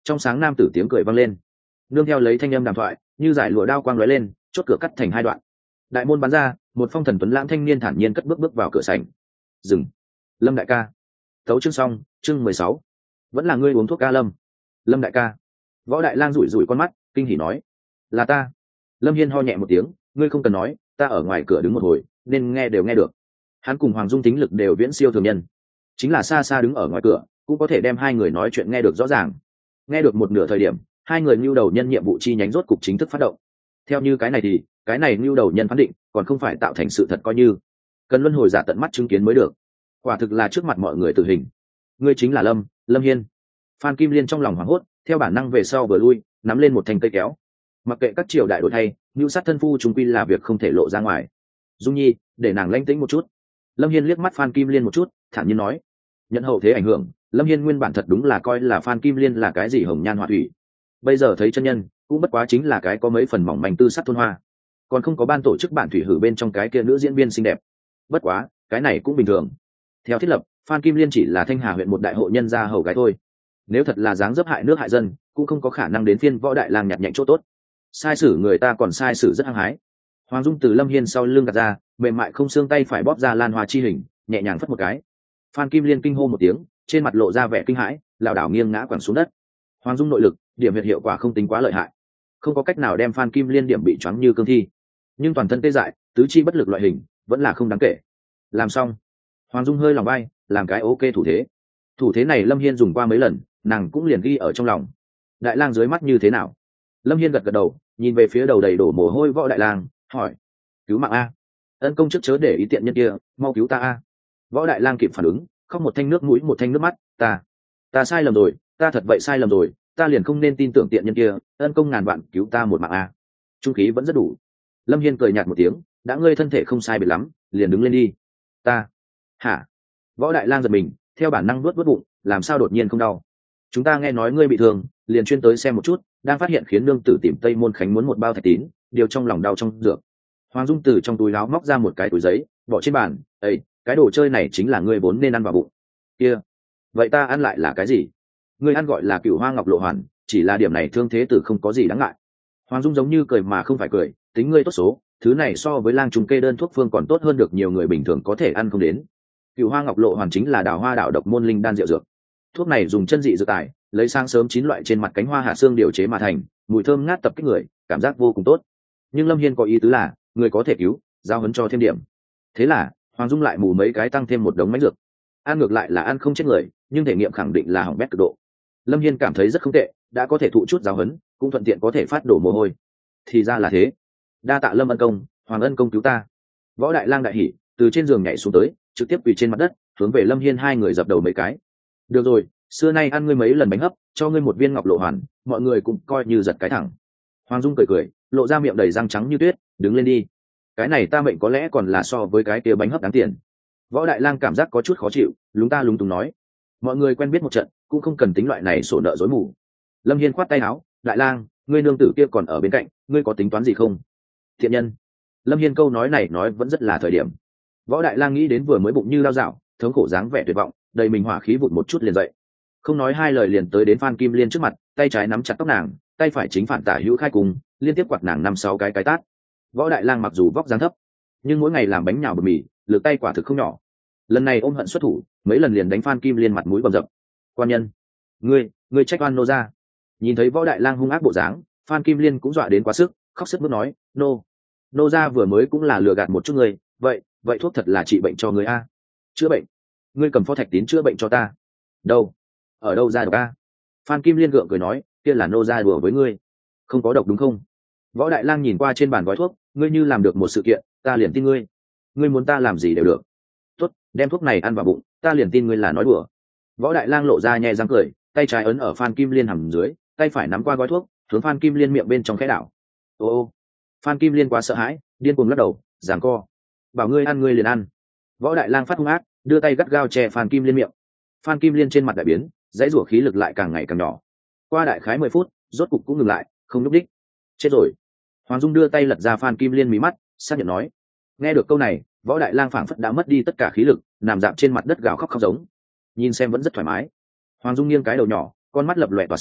trong sáng nam tử tiếng cười vang lên, nương theo lấy thanh âm đàm thoại như giải lụa đao quang lóe lên, chốt cửa cắt thành hai đoạn. Đại môn bắn ra, một phong thần tuấn lãng thanh niên thản nhiên cất bước bước vào cửa sảnh. Dừng. Lâm đại ca. Tấu chương xong, chương mười sáu. Vẫn là ngươi uống thuốc ca Lâm. Lâm đại ca. Võ Đại Lang rủi rủi con mắt, kinh hỉ nói: "Là ta." Lâm Hiên ho nhẹ một tiếng: "Ngươi không cần nói, ta ở ngoài cửa đứng một hồi, nên nghe đều nghe được." Hắn cùng Hoàng Dung tính lực đều viễn siêu thường nhân, chính là xa xa đứng ở ngoài cửa, cũng có thể đem hai người nói chuyện nghe được rõ ràng. Nghe được một nửa thời điểm, hai người nưu đầu nhân nhiệm vụ chi nhánh rốt cục chính thức phát động. Theo như cái này thì, cái này nưu đầu nhân phán định, còn không phải tạo thành sự thật coi như, cần luân hồi giả tận mắt chứng kiến mới được. Quả thực là trước mặt mọi người tử hình. Ngươi chính là Lâm, Lâm Hiên. Phan Kim Liên trong lòng hoảng hốt, theo bản năng về sau vừa lui, nắm lên một thanh cây kéo. Mặc kệ các triều đại đổi thay, nưu sát thân phu chúng quy là việc không thể lộ ra ngoài. Dung Nhi, để nàng lãnh tĩnh một chút. Lâm Hiên liếc mắt Phan Kim Liên một chút, thản nhiên nói: "Nhận hậu thế ảnh hưởng, Lâm Hiên nguyên bản thật đúng là coi là Phan Kim Liên là cái gì hồng nhan họa thủy. Bây giờ thấy chân nhân, cũng bất quá chính là cái có mấy phần mỏng manh tư sắc thôn hoa, còn không có ban tổ chức bản thủy hử bên trong cái kia nữ diễn viên xinh đẹp. Bất quá, cái này cũng bình thường. Theo thiết lập, Phan Kim Liên chỉ là Thanh Hà huyện một đại hộ nhân gia hầu gái thôi. Nếu thật là dáng dấp hại nước hại dân, cũng không có khả năng đến phiên Võ Đại Lang nhặt nhạnh chỗ tốt. Sai sử người ta còn sai sử rất hăng hái." Hoàng Dung từ Lâm Hiên sau lưng gạt ra, mềm mại không xương tay phải bóp ra lan hoa chi hình, nhẹ nhàng phất một cái. Phan Kim Liên kinh hô một tiếng, trên mặt lộ ra vẻ kinh hãi, lảo đảo nghiêng ngã quẳng xuống đất. Hoàng Dung nội lực, điểm huyệt hiệu quả không tính quá lợi hại, không có cách nào đem Phan Kim Liên điểm bị choáng như cương thi, nhưng toàn thân tê dại, tứ chi bất lực loại hình, vẫn là không đáng kể. Làm xong, Hoàng Dung hơi lòng bay, làm cái ok thủ thế. Thủ thế này Lâm Hiên dùng qua mấy lần, nàng cũng liền ghi ở trong lòng. Đại Lang dưới mắt như thế nào? Lâm Hiên gật gật đầu, nhìn về phía đầu đầy đổ mồ hôi Võ Đại Lang, hỏi: "Cứu mạng a, ân công trước chớ để ý tiện nhân kia, mau cứu ta a." Võ Đại Lang kịp phản ứng, khóc một thanh nước mũi một thanh nước mắt: "Ta, ta sai lầm rồi, ta thật vậy sai lầm rồi, ta liền không nên tin tưởng tiện nhân kia, ân công ngàn vạn cứu ta một mạng a." Trung khí vẫn rất đủ. Lâm Hiên cười nhạt một tiếng: "Đã ngươi thân thể không sai biệt lắm, liền đứng lên đi." "Ta, hả?" Võ Đại Lang giật mình, theo bản năng nuốt nuốt bụng, làm sao đột nhiên không đau? "Chúng ta nghe nói ngươi bị thương, liền chuyên tới xem một chút, đang phát hiện khiến nương tử tìm Tây Môn Khánh muốn một bao thạch tín, điều trong lòng đau trong dược." Hoàng Dung từ trong túi áo móc ra một cái túi giấy, bỏ trên bàn: "Ê, cái đồ chơi này chính là ngươi vốn nên ăn vào bụng." "Kia, vậy ta ăn lại là cái gì?" "Ngươi ăn gọi là Cửu Hoa Ngọc Lộ Hoàn, chỉ là điểm này thương thế tử không có gì đáng ngại." Hoàng Dung giống như cười mà không phải cười: "Tính ngươi tốt số, thứ này so với lang trùng kê đơn thuốc phương còn tốt hơn được nhiều người bình thường có thể ăn không đến. Cửu Hoa Ngọc Lộ Hoàn chính là đào hoa đạo độc môn linh đan diệu dược. Thuốc này dùng chân dị dược tài, lấy sáng sớm chín loại trên mặt cánh hoa hạ xương điều chế mà thành, mùi thơm ngát tập kích người, cảm giác vô cùng tốt. Nhưng Lâm Hiên có ý tứ là, người có thể cứu, giao hấn cho thêm điểm." Thế là, Hoàng Dung lại mù mấy cái tăng thêm một đống mánh dược. Ăn ngược lại là ăn không chết người, nhưng thể nghiệm khẳng định là hỏng bét cực độ. Lâm Hiên cảm thấy rất không tệ, đã có thể thụ chút giáo huấn, cũng thuận tiện có thể phát đổ mồ hôi. Thì ra là thế. Đa tạ Lâm ân công, Hoàng ân công cứu ta. Võ Đại Lang đại hỉ, từ trên giường nhảy xuống tới, trực tiếp quỳ trên mặt đất, hướng về Lâm Hiên hai người dập đầu mấy cái. "Được rồi, xưa nay ăn ngươi mấy lần bánh hấp, cho ngươi một viên ngọc lộ hoàn, mọi người cũng coi như giật cái thẳng." Hoàng Dung cười cười, lộ ra miệng đầy răng trắng như tuyết: "Đứng lên đi. Cái này ta mệnh có lẽ còn là so với cái kia bánh hấp đáng tiền." Võ Đại Lang cảm giác có chút khó chịu, lúng ta lúng túng nói: "Mọi người quen biết một trận, cũng không cần tính loại này sổ nợ dối mù." Lâm Hiên khoát tay áo: "Đại Lang, ngươi nương tử kia còn ở bên cạnh, ngươi có tính toán gì không?" "Thiện nhân." Lâm Hiên câu nói này nói vẫn rất là thời điểm. Võ Đại Lang nghĩ đến vừa mới bụng như lao dạo, thống khổ dáng vẻ tuyệt vọng, đầy mình hỏa khí vụt một chút liền dậy, không nói hai lời liền tới đến Phan Kim Liên trước mặt, tay trái nắm chặt tóc nàng, tay phải chính phản tả hữu khai cùng, liên tiếp quạt nàng năm sáu cái cái tát. Võ Đại Lang mặc dù vóc dáng thấp, nhưng mỗi ngày làm bánh nhào bột mì, lực tay quả thực không nhỏ. Lần này ôm hận xuất thủ, mấy lần liền đánh Phan Kim Liên mặt mũi bầm dập. "Quan nhân, ngươi, ngươi trách oan nô gia." Nhìn thấy Võ Đại Lang hung ác bộ dáng, Phan Kim Liên cũng dọa đến quá sức, khóc sướt mướt nói: "Nô, nô gia vừa mới cũng là lừa gạt một chút ngươi, vậy, vậy thuốc thật là trị bệnh cho ngươi a?" "Chữa bệnh? Ngươi cầm phó thạch tín chữa bệnh cho ta?" "Đâu? Ở đâu ra được a?" Phan Kim Liên gượng cười nói: "Kia là nô gia đùa với ngươi, không có độc đúng không?" Võ Đại Lang nhìn qua trên bàn gói thuốc: "Ngươi như làm được một sự kiện, ta liền tin ngươi. Ngươi muốn ta làm gì đều được. Tốt, đem thuốc này ăn vào bụng, ta liền tin ngươi là nói đùa." Võ Đại Lang lộ ra nhẹ răng cười, tay trái ấn ở Phan Kim Liên hầm dưới, tay phải nắm qua gói thuốc, hướng Phan Kim Liên miệng bên trong khẽ đảo. Ô ô. Phan Kim Liên quá sợ hãi, điên cuồng lắc đầu, giằng co: "Bảo ngươi ăn ngươi liền ăn." Võ Đại Lang phát hung ác, đưa tay gắt gao che Phan Kim Liên miệng. Phan Kim Liên trên mặt đại biến, dãy rủa khí lực lại càng ngày càng nhỏ. Qua đại khái mười phút, rốt cục cũng ngừng lại, không nhúc đích. Chết rồi. Hoàng Dung đưa tay lật ra Phan Kim Liên mí mắt, xác nhận nói. Nghe được câu này, Võ Đại Lang phảng phất đã mất đi tất cả khí lực, nằm dạp trên mặt đất gào khóc khóc giống. Nhìn xem vẫn rất thoải mái. Hoàng Dung nghiêng cái đầu nhỏ, con mắt lập lòe tỏa sáng,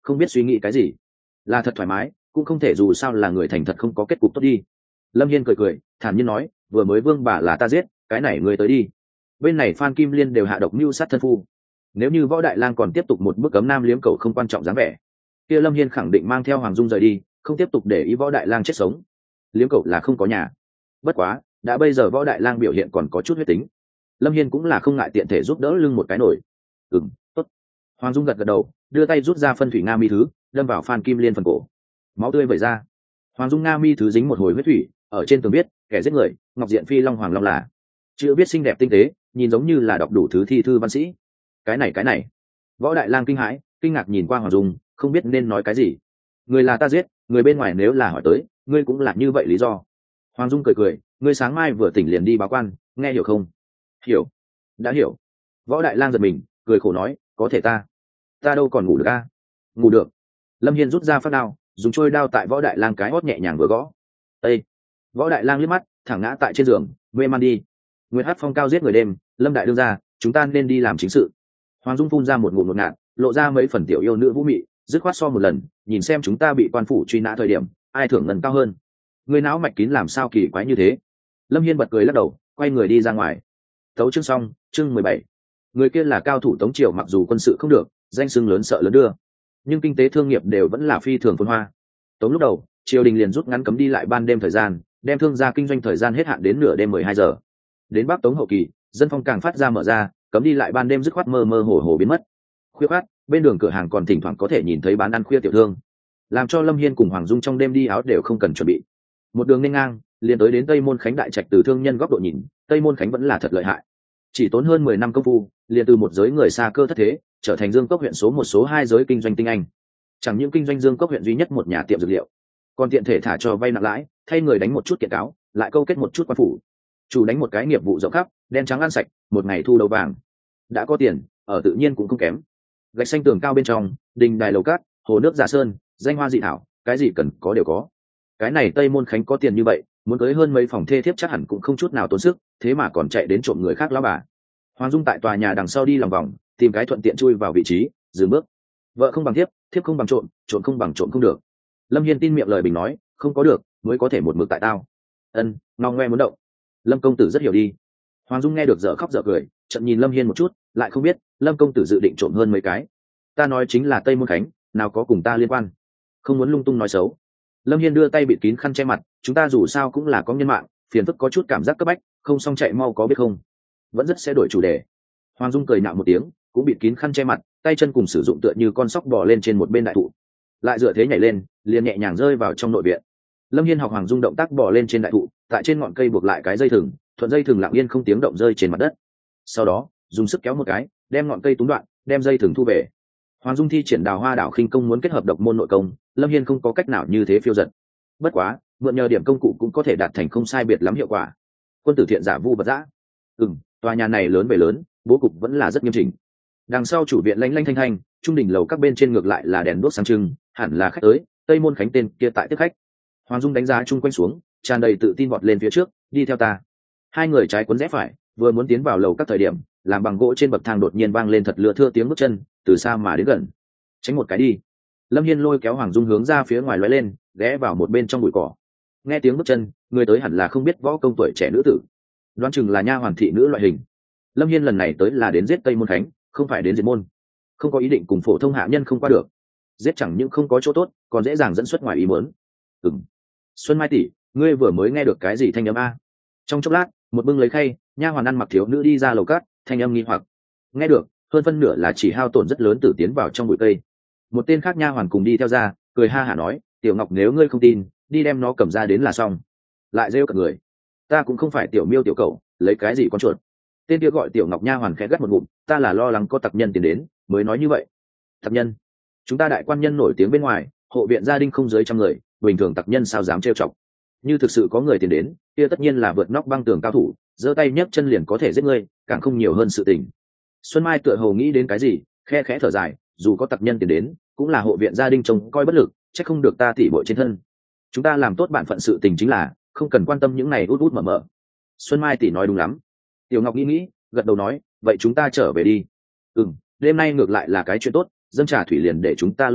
không biết suy nghĩ cái gì. Là thật thoải mái, cũng không thể dù sao là người thành thật không có kết cục tốt đi. Lâm Hiên cười cười thản nhiên nói, vừa mới vương bà là ta giết, cái này ngươi tới đi. Bên này Phan Kim Liên đều hạ độc mưu sát thân phu, nếu như Võ Đại Lang còn tiếp tục một bước cấm nam liếm cầu không quan trọng dáng vẻ, kia Lâm Hiên khẳng định mang theo Hoàng Dung rời đi, không tiếp tục để ý Võ Đại Lang chết sống. Liếm cầu là không có nhà. Bất quá đã bây giờ Võ Đại Lang biểu hiện còn có chút huyết tính, Lâm Hiên cũng là không ngại tiện thể giúp đỡ lưng một cái nổi. Ừm, tốt. Hoàng Dung gật gật đầu, đưa tay rút ra phân thủy nga mi thứ, đâm vào Phan Kim Liên phần cổ. Máu tươi vẩy ra. Hoàng Dung nga mi thứ dính một hồi huyết thủy, ở trên tường viết, kẻ giết người, Ngọc Diện Phi Long Hoàng Long là. Chữ viết xinh đẹp tinh tế, nhìn giống như là đọc đủ thứ thi thư văn sĩ. Cái này cái này. Võ Đại Lang kinh hãi, kinh ngạc nhìn qua Hoàng Dung, không biết nên nói cái gì. Người là ta giết, người bên ngoài nếu là hỏi tới, ngươi cũng là như vậy lý do. Hoàng Dung cười cười, ngươi sáng mai vừa tỉnh liền đi báo quan, nghe hiểu không? Hiểu. Đã hiểu. Võ Đại Lang giật mình, cười khổ nói, có thể ta ta đâu còn ngủ được a? Ngủ được. Lâm Hiên rút ra phát đao, dùng trôi đao tại Võ Đại Lang cái hót nhẹ nhàng vừa gõ. Ê! Võ Đại Lang liếc mắt, thẳng ngã tại trên giường, mê man đi. Nguyệt Hát Phong cao giết người đêm, Lâm đại đương ra, chúng ta nên đi làm chính sự. Hoàng Dung phun ra một ngụm ngột ngạt, lộ ra mấy phần tiểu yêu nữ vũ mị, dứt khoát so một lần, nhìn xem chúng ta bị quan phủ truy nã thời điểm, ai thưởng ngân cao hơn. Người não mạch kín làm sao kỳ quái như thế? Lâm Hiên bật cười lắc đầu, quay người đi ra ngoài. Tấu chương xong, chương mười bảy. Người kia là cao thủ Tống Triều, mặc dù quân sự không được, danh xưng lớn sợ lớn đưa, nhưng kinh tế thương nghiệp đều vẫn là phi thường phồn hoa. Tống lúc đầu, triều đình liền rút ngắn cấm đi lại ban đêm thời gian, đem thương gia kinh doanh thời gian hết hạn đến nửa đêm mười hai giờ. Đến Bắc Tống hậu kỳ, dân phong càng phát ra mở ra, cấm đi lại ban đêm dứt khoát mơ mơ hồ hồ biến mất. Khuya khoát, bên đường cửa hàng còn thỉnh thoảng có thể nhìn thấy bán ăn khuya tiểu thương, làm cho Lâm Hiên cùng Hoàng Dung trong đêm đi áo đều không cần chuẩn bị. Một đường nên ngang, liền tới đến Tây Môn Khánh đại trạch. Từ thương nhân góc độ nhìn, Tây Môn Khánh vẫn là thật lợi hại. Chỉ tốn hơn mười năm công phu, liền từ một giới người xa cơ thất thế, trở thành Dương Cốc huyện số một số hai giới kinh doanh tinh anh. Chẳng những kinh doanh Dương Cốc huyện duy nhất một nhà tiệm dược liệu, còn tiện thể thả cho vay nặng lãi, thay người đánh một chút kiện cáo, lại câu kết một chút quan phủ, chủ đánh một cái nghiệp vụ rộng khắp, đen trắng ăn sạch, một ngày thu đầu vàng. Đã có tiền, ở tự nhiên cũng không kém. Gạch xanh tường cao bên trong, đình đài lầu cát, hồ nước giả sơn, danh hoa dị thảo, cái gì cần có đều có. Cái này Tây Môn Khánh có tiền như vậy, muốn tới hơn mấy phòng thê thiếp chắc hẳn cũng không chút nào tốn sức, thế mà còn chạy đến trộm người khác lão bà. Hoàng Dung tại tòa nhà đằng sau đi lòng vòng, tìm cái thuận tiện chui vào vị trí, dừng bước. Vợ không bằng thiếp, thiếp không bằng trộm, trộm không bằng trộm không được. Lâm Hiên tin miệng lời bình nói, không có được, mới có thể một mực tại tao. Ân, ngao ngoe muốn động. Lâm công tử rất hiểu đi. Hoàng Dung nghe được dở khóc dở cười, chợt nhìn Lâm Hiên một chút, lại không biết Lâm công tử dự định trộm hơn mấy cái. Ta nói chính là Tây Môn Khánh, nào có cùng ta liên quan. Không muốn lung tung nói xấu. Lâm Hiên đưa tay bịt kín khăn che mặt, chúng ta dù sao cũng là có nhân mạng, phiền phức có chút cảm giác cấp bách, không xong chạy mau có biết không? Vẫn rất sẽ đổi chủ đề. Hoàng Dung cười nhạo một tiếng, cũng bịt kín khăn che mặt, tay chân cùng sử dụng tựa như con sóc bò lên trên một bên đại thụ, lại dựa thế nhảy lên, liền nhẹ nhàng rơi vào trong nội viện. Lâm Hiên học Hoàng Dung động tác bò lên trên đại thụ, tại trên ngọn cây buộc lại cái dây thừng, thuận dây thừng lặng yên không tiếng động rơi trên mặt đất. Sau đó dùng sức kéo một cái, đem ngọn cây túm đoạn, đem dây thừng thu về. Hoàng Dung thi triển Đào Hoa Đảo khinh công muốn kết hợp độc môn nội công, Lâm Hiên không có cách nào như thế phiêu dật. Bất quá mượn nhờ điểm công cụ cũng có thể đạt thành không sai biệt lắm hiệu quả. Quân tử thiện giả vu bật dã. Ừm, tòa nhà này lớn về lớn, bố cục vẫn là rất nghiêm chỉnh. Đằng sau chủ viện lanh lanh thanh thanh, trung đỉnh lầu các bên trên ngược lại là đèn đuốc sáng trưng, hẳn là khách tới. Tây Môn Khánh tên kia tại tiếp khách. Hoàng Dung đánh giá chung quanh xuống, tràn đầy tự tin vọt lên phía trước, đi theo ta. Hai người trái cuốn rẽ phải, vừa muốn tiến vào lầu các thời điểm, làm bằng gỗ trên bậc thang đột nhiên vang lên thật lưa thưa tiếng bước chân, từ xa mà đến gần. Tránh một cái đi. Lâm Hiên lôi kéo Hoàng Dung hướng ra phía ngoài lóe lên, ghé vào một bên trong bụi cỏ. Nghe tiếng bước chân, người tới hẳn là không biết võ công tuổi trẻ nữ tử, đoán chừng là nha hoàn thị nữ loại hình. Lâm Hiên lần này tới là đến giết Tây Môn Khánh, không phải đến diệt môn, không có ý định cùng phổ thông hạ nhân không qua được. Giết chẳng những không có chỗ tốt, còn dễ dàng dẫn xuất ngoài ý muốn. Ừm, Xuân Mai tỷ, ngươi vừa mới nghe được cái gì thanh âm a? Trong chốc lát, một bưng lấy khay, nha hoàn ăn mặc thiếu nữ đi ra lầu cát, thanh âm nghi hoặc. Nghe được, hơn phân nửa là chỉ hao tổn rất lớn tử tiến vào trong bụi cây. Một tên khác nha hoàn cùng đi theo ra, cười ha hả nói, tiểu Ngọc nếu ngươi không tin, đi đem nó cầm ra đến là xong. Lại rêu cả người. Ta cũng không phải tiểu miêu tiểu cẩu, lấy cái gì con chuột. Tên kia gọi tiểu Ngọc nha hoàn khẽ gắt một ngụm, ta là lo lắng có tặc nhân tiến đến, mới nói như vậy. Tặc nhân? Chúng ta đại quan nhân nổi tiếng bên ngoài, hộ viện gia đình không dưới trăm người, bình thường tặc nhân sao dám trêu chọc. Như thực sự có người tiến đến, kia tất nhiên là vượt nóc băng tường cao thủ, giơ tay nhấc chân liền có thể giết ngươi, càng không nhiều hơn sự tình. Xuân Mai tựa hồ nghĩ đến cái gì, khe khẽ thở dài, dù có tặc nhân tiến đến, cũng là hộ viện gia đình trông coi bất lực, chắc không được ta tỉ bội trên thân. Chúng ta làm tốt bản phận sự tình chính là không cần quan tâm những này út út mở mở. Xuân Mai tỷ nói đúng lắm. Tiểu Ngọc nghĩ nghĩ, gật đầu nói, vậy chúng ta trở về đi. Ừm, đêm nay ngược lại là cái chuyện tốt, dâng trà thủy liền để chúng ta lui ra,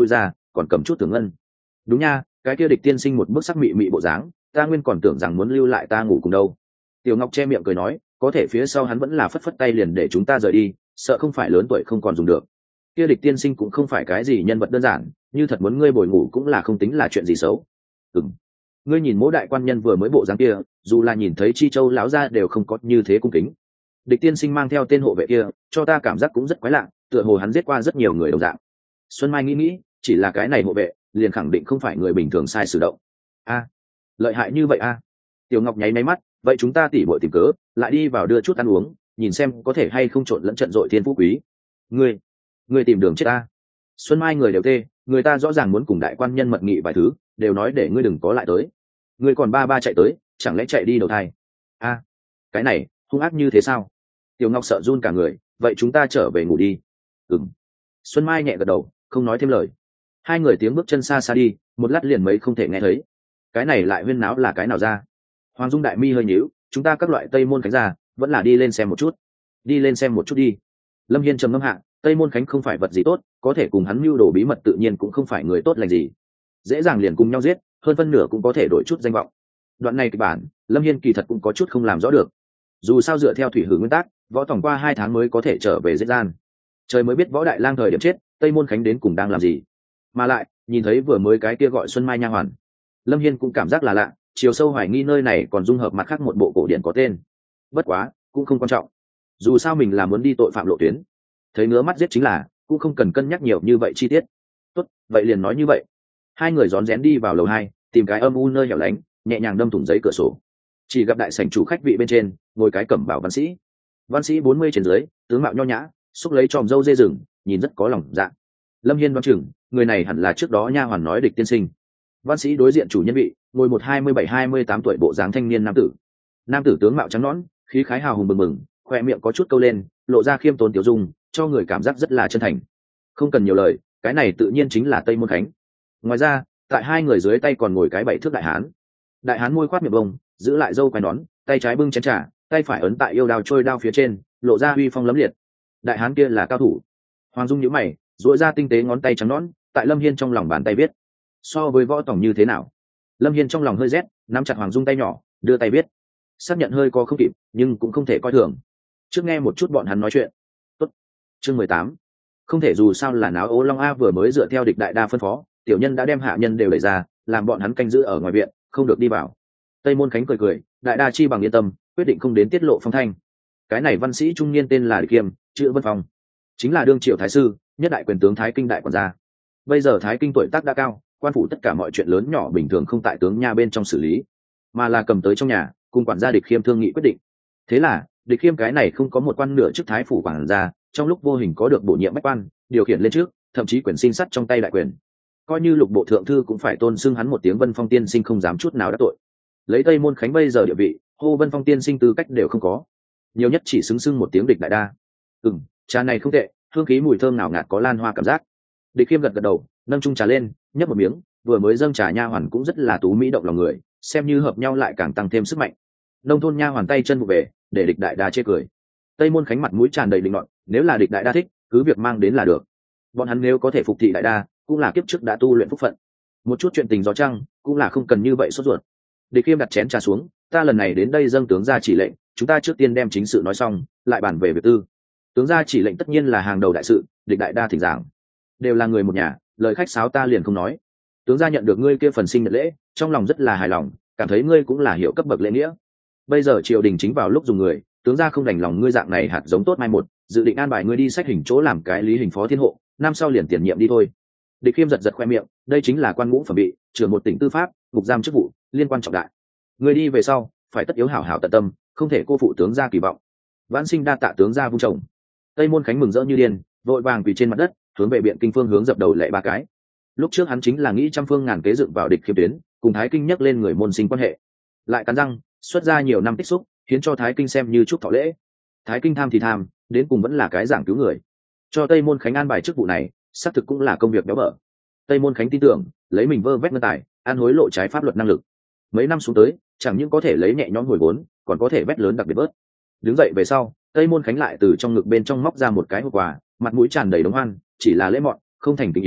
còn cầm chút tưởng ngân. Đúng nha, cái kia địch tiên sinh một bức sắc mị mị bộ dáng, ta nguyên còn tưởng rằng muốn lưu lại ta ngủ cùng đâu. Tiểu Ngọc che miệng cười nói, có thể phía sau hắn vẫn là phất phất tay liền để chúng ta rời đi, sợ không phải lớn tuổi không còn dùng được. Kia địch tiên sinh cũng không phải cái gì nhân vật đơn giản, như thật muốn ngươi bồi ngủ cũng là không tính là chuyện gì xấu. Ừm, ngươi nhìn mỗi đại quan nhân vừa mới bộ dáng kia, dù là nhìn thấy chi châu lão gia đều không có như thế cung kính. Địch tiên sinh mang theo tên hộ vệ kia, cho ta cảm giác cũng rất quái lạ, tựa hồ hắn giết qua rất nhiều người đồng dạng. Xuân Mai nghĩ nghĩ, chỉ là cái này hộ vệ, liền khẳng định không phải người bình thường sai sử động. A, lợi hại như vậy a. Tiểu Ngọc nháy máy mắt, vậy chúng ta tỉ muội tìm cớ, lại đi vào đưa chút ăn uống, nhìn xem có thể hay không trộn lẫn trận dội thiên phú quý. Ngươi, ngươi tìm đường chết ta. Xuân Mai người đều tê, người ta rõ ràng muốn cùng đại quan nhân mật nghị vài thứ, đều nói để ngươi đừng có lại tới. Ngươi còn ba ba chạy tới, chẳng lẽ chạy đi đầu thai? A, cái này hung ác như thế sao? Tiểu Ngọc sợ run cả người, vậy chúng ta trở về ngủ đi. Ừm. Xuân Mai nhẹ gật đầu, không nói thêm lời. Hai người tiếng bước chân xa xa đi, một lát liền mấy không thể nghe thấy. Cái này lại huyên náo là cái nào ra? Hoàng Dung đại mi hơi nhíu, chúng ta các loại Tây Môn Khánh ra, vẫn là đi lên xem một chút. Đi lên xem một chút đi. Lâm Hiên trầm ngâm hạ, Tây Môn Khánh không phải vật gì tốt, có thể cùng hắn mưu đồ bí mật tự nhiên cũng không phải người tốt lành gì. Dễ dàng liền cùng nhau giết, hơn phân nửa cũng có thể đổi chút danh vọng. Đoạn này kịch bản, Lâm Hiên kỳ thật cũng có chút không làm rõ được. Dù sao dựa theo thủy hử nguyên tắc, võ tổng qua hai tháng mới có thể trở về giết gian. Trời mới biết võ đại lang thời điểm chết, Tây Môn Khánh đến cùng đang làm gì. Mà lại, nhìn thấy vừa mới cái kia gọi Xuân Mai nha hoàn, Lâm Hiên cũng cảm giác là lạ, chiều sâu hoài nghi nơi này còn dung hợp mặt khác một bộ cổ điển có tên. Bất quá, cũng không quan trọng. Dù sao mình là muốn đi tội phạm lộ tuyến, thấy ngứa mắt giết chính là, cũng không cần cân nhắc nhiều như vậy chi tiết. Tốt, vậy liền nói như vậy. Hai người rón rén đi vào lầu hai, tìm cái âm u nơi hẻo lánh, nhẹ nhàng đâm thủng giấy cửa sổ. Chỉ gặp đại sảnh chủ khách vị bên trên, ngồi cái cẩm bào văn sĩ. Văn sĩ bốn mươi trên dưới, tướng mạo nho nhã, xúc lấy tròm râu dê rừng, nhìn rất có lòng dạ. Lâm Hiên đoán chừng, người này hẳn là trước đó nha hoàn nói địch tiên sinh. Văn sĩ đối diện chủ nhân vị, ngồi một hai mươi bảy hai mươi tám tuổi bộ dáng thanh niên nam tử. Nam tử tướng mạo trắng nõn, khí khái hào hùng bừng bừng, khoe miệng có chút câu lên, lộ ra khiêm tốn tiểu dung, cho người cảm giác rất là chân thành. Không cần nhiều lời, cái này tự nhiên chính là Tây Môn Khánh. Ngoài ra, tại hai người dưới tay còn ngồi cái bảy thước đại hán. Đại hán môi khoát miệng bông, giữ lại râu quai nón, tay trái bưng chén trà, tay phải ấn tại yêu đao trôi đao phía trên, lộ ra uy phong lẫm liệt. Đại hán kia là cao thủ. Hoàng Dung nhíu mày, duỗi ra tinh tế ngón tay trắng nõn, tại Lâm Hiên trong lòng bàn tay viết. So với võ tổng như thế nào? Lâm Hiên trong lòng hơi rét, nắm chặt Hoàng Dung tay nhỏ, đưa tay viết. Xác nhận hơi có không kịp, nhưng cũng không thể coi thường. Trước nghe một chút bọn hắn nói chuyện. Tốt. Chương mười tám. Không thể, dù sao là náo ố long a vừa mới dựa theo địch đại đa phân phó, tiểu nhân đã đem hạ nhân đều đẩy ra, làm bọn hắn canh giữ ở ngoài viện, không được đi vào. Tây Môn Khánh cười cười, đại đa chi bằng yên tâm, quyết định không đến tiết lộ phong thanh. Cái này văn sĩ trung niên tên là Địch Kiêm, chữ Vân Phong, chính là đương triệu thái sư, nhất đại quyền tướng Thái Kinh đại quản gia. Bây giờ Thái Kinh tuổi tác đã cao, quan phủ tất cả mọi chuyện lớn nhỏ bình thường không tại tướng nha bên trong xử lý, mà là cầm tới trong nhà, cùng quản gia Địch Khiêm thương nghị quyết định. Thế là Địch Khiêm cái này không có một quan nửa chức thái phủ quản gia, trong lúc vô hình có được bổ nhiệm bách quan, điều khiển lên trước, thậm chí quyền sinh sắt trong tay đại quyền. Coi như lục bộ thượng thư cũng phải tôn xưng hắn một tiếng Vân Phong tiên sinh, không dám chút nào đắc tội. Lấy Tây Môn Khánh bây giờ địa vị, hô Vân Phong tiên sinh tư cách đều không có, nhiều nhất chỉ xứng xưng một tiếng địch đại đa. Ừm, trà này không tệ, hương khí mùi thơm nào ngạt có lan hoa cảm giác. Địch Khiêm gật gật đầu, nâng chung trà lên, nhấp một miếng, vừa mới dâng trà nha hoàn cũng rất là tú mỹ động lòng người, xem như hợp nhau lại càng tăng thêm sức mạnh. Nông thôn nha hoàn tay chân vụ về, để địch đại đa chê cười. Tây Môn Khánh mặt mũi tràn đầy định nọt, nếu là địch đại đa thích, cứ việc mang đến là được. Bọn hắn nếu có thể phục thị đại đa, cũng là kiếp trước đã tu luyện phúc phận. Một chút chuyện tình gió trăng, cũng là không cần như vậy sốt ruột. Địch Khiêm đặt chén trà xuống, ta lần này đến đây dâng tướng gia chỉ lệnh, chúng ta trước tiên đem chính sự nói xong, lại bàn về việc tư. Tướng gia chỉ lệnh tất nhiên là hàng đầu đại sự, địch đại đa thỉnh giảng, đều là người một nhà, lời khách sáo ta liền không nói. Tướng gia nhận được ngươi kia phần sinh nhật lễ, trong lòng rất là hài lòng, cảm thấy ngươi cũng là hiểu cấp bậc lễ nghĩa. Bây giờ triều đình chính vào lúc dùng người, tướng gia không đành lòng ngươi dạng này hạt giống tốt mai một, dự định an bài ngươi đi sách hình chỗ làm cái lý hình phó thiên hộ, năm sau liền tiền nhiệm đi thôi. Địch Khiêm giật giật khoe miệng, đây chính là quan ngũ phẩm bị, trưởng một tỉnh tư pháp, ngục giam chức vụ, liên quan trọng đại. Ngươi đi về sau, phải tất yếu hảo hảo tận tâm, không thể cô phụ tướng gia kỳ vọng. Vãn sinh đa tạ tướng gia vung chồng. Tây Môn Khánh mừng rỡ như điên, vội vàng quỳ trên mặt đất, hướng về biện kinh phương hướng dập đầu lạy ba cái. Lúc trước hắn chính là nghĩ trăm phương ngàn kế dựng vào địch Khiêm tuyến, cùng Thái Kinh nhắc lên người môn sinh quan hệ, lại cắn răng xuất ra nhiều năm tích xúc, khiến cho Thái Kinh xem như chúc thọ lễ. Thái Kinh tham thì tham, đến cùng vẫn là cái giảng cứu người, cho Tây Môn Khánh an bài chức vụ này, xác thực cũng là công việc béo bở. Tây Môn Khánh tin tưởng, lấy mình vơ vét ngân tài, ăn hối lộ trái pháp luật năng lực, mấy năm xuống tới, chẳng những có thể lấy nhẹ nhõm hồi vốn, còn có thể vét lớn đặc biệt bớt. Đứng dậy về sau, Tây Môn Khánh lại từ trong ngực bên trong móc ra một cái hộp quà, mặt mũi tràn đầy đống hoan, chỉ là lễ mọn, không thành tình ý,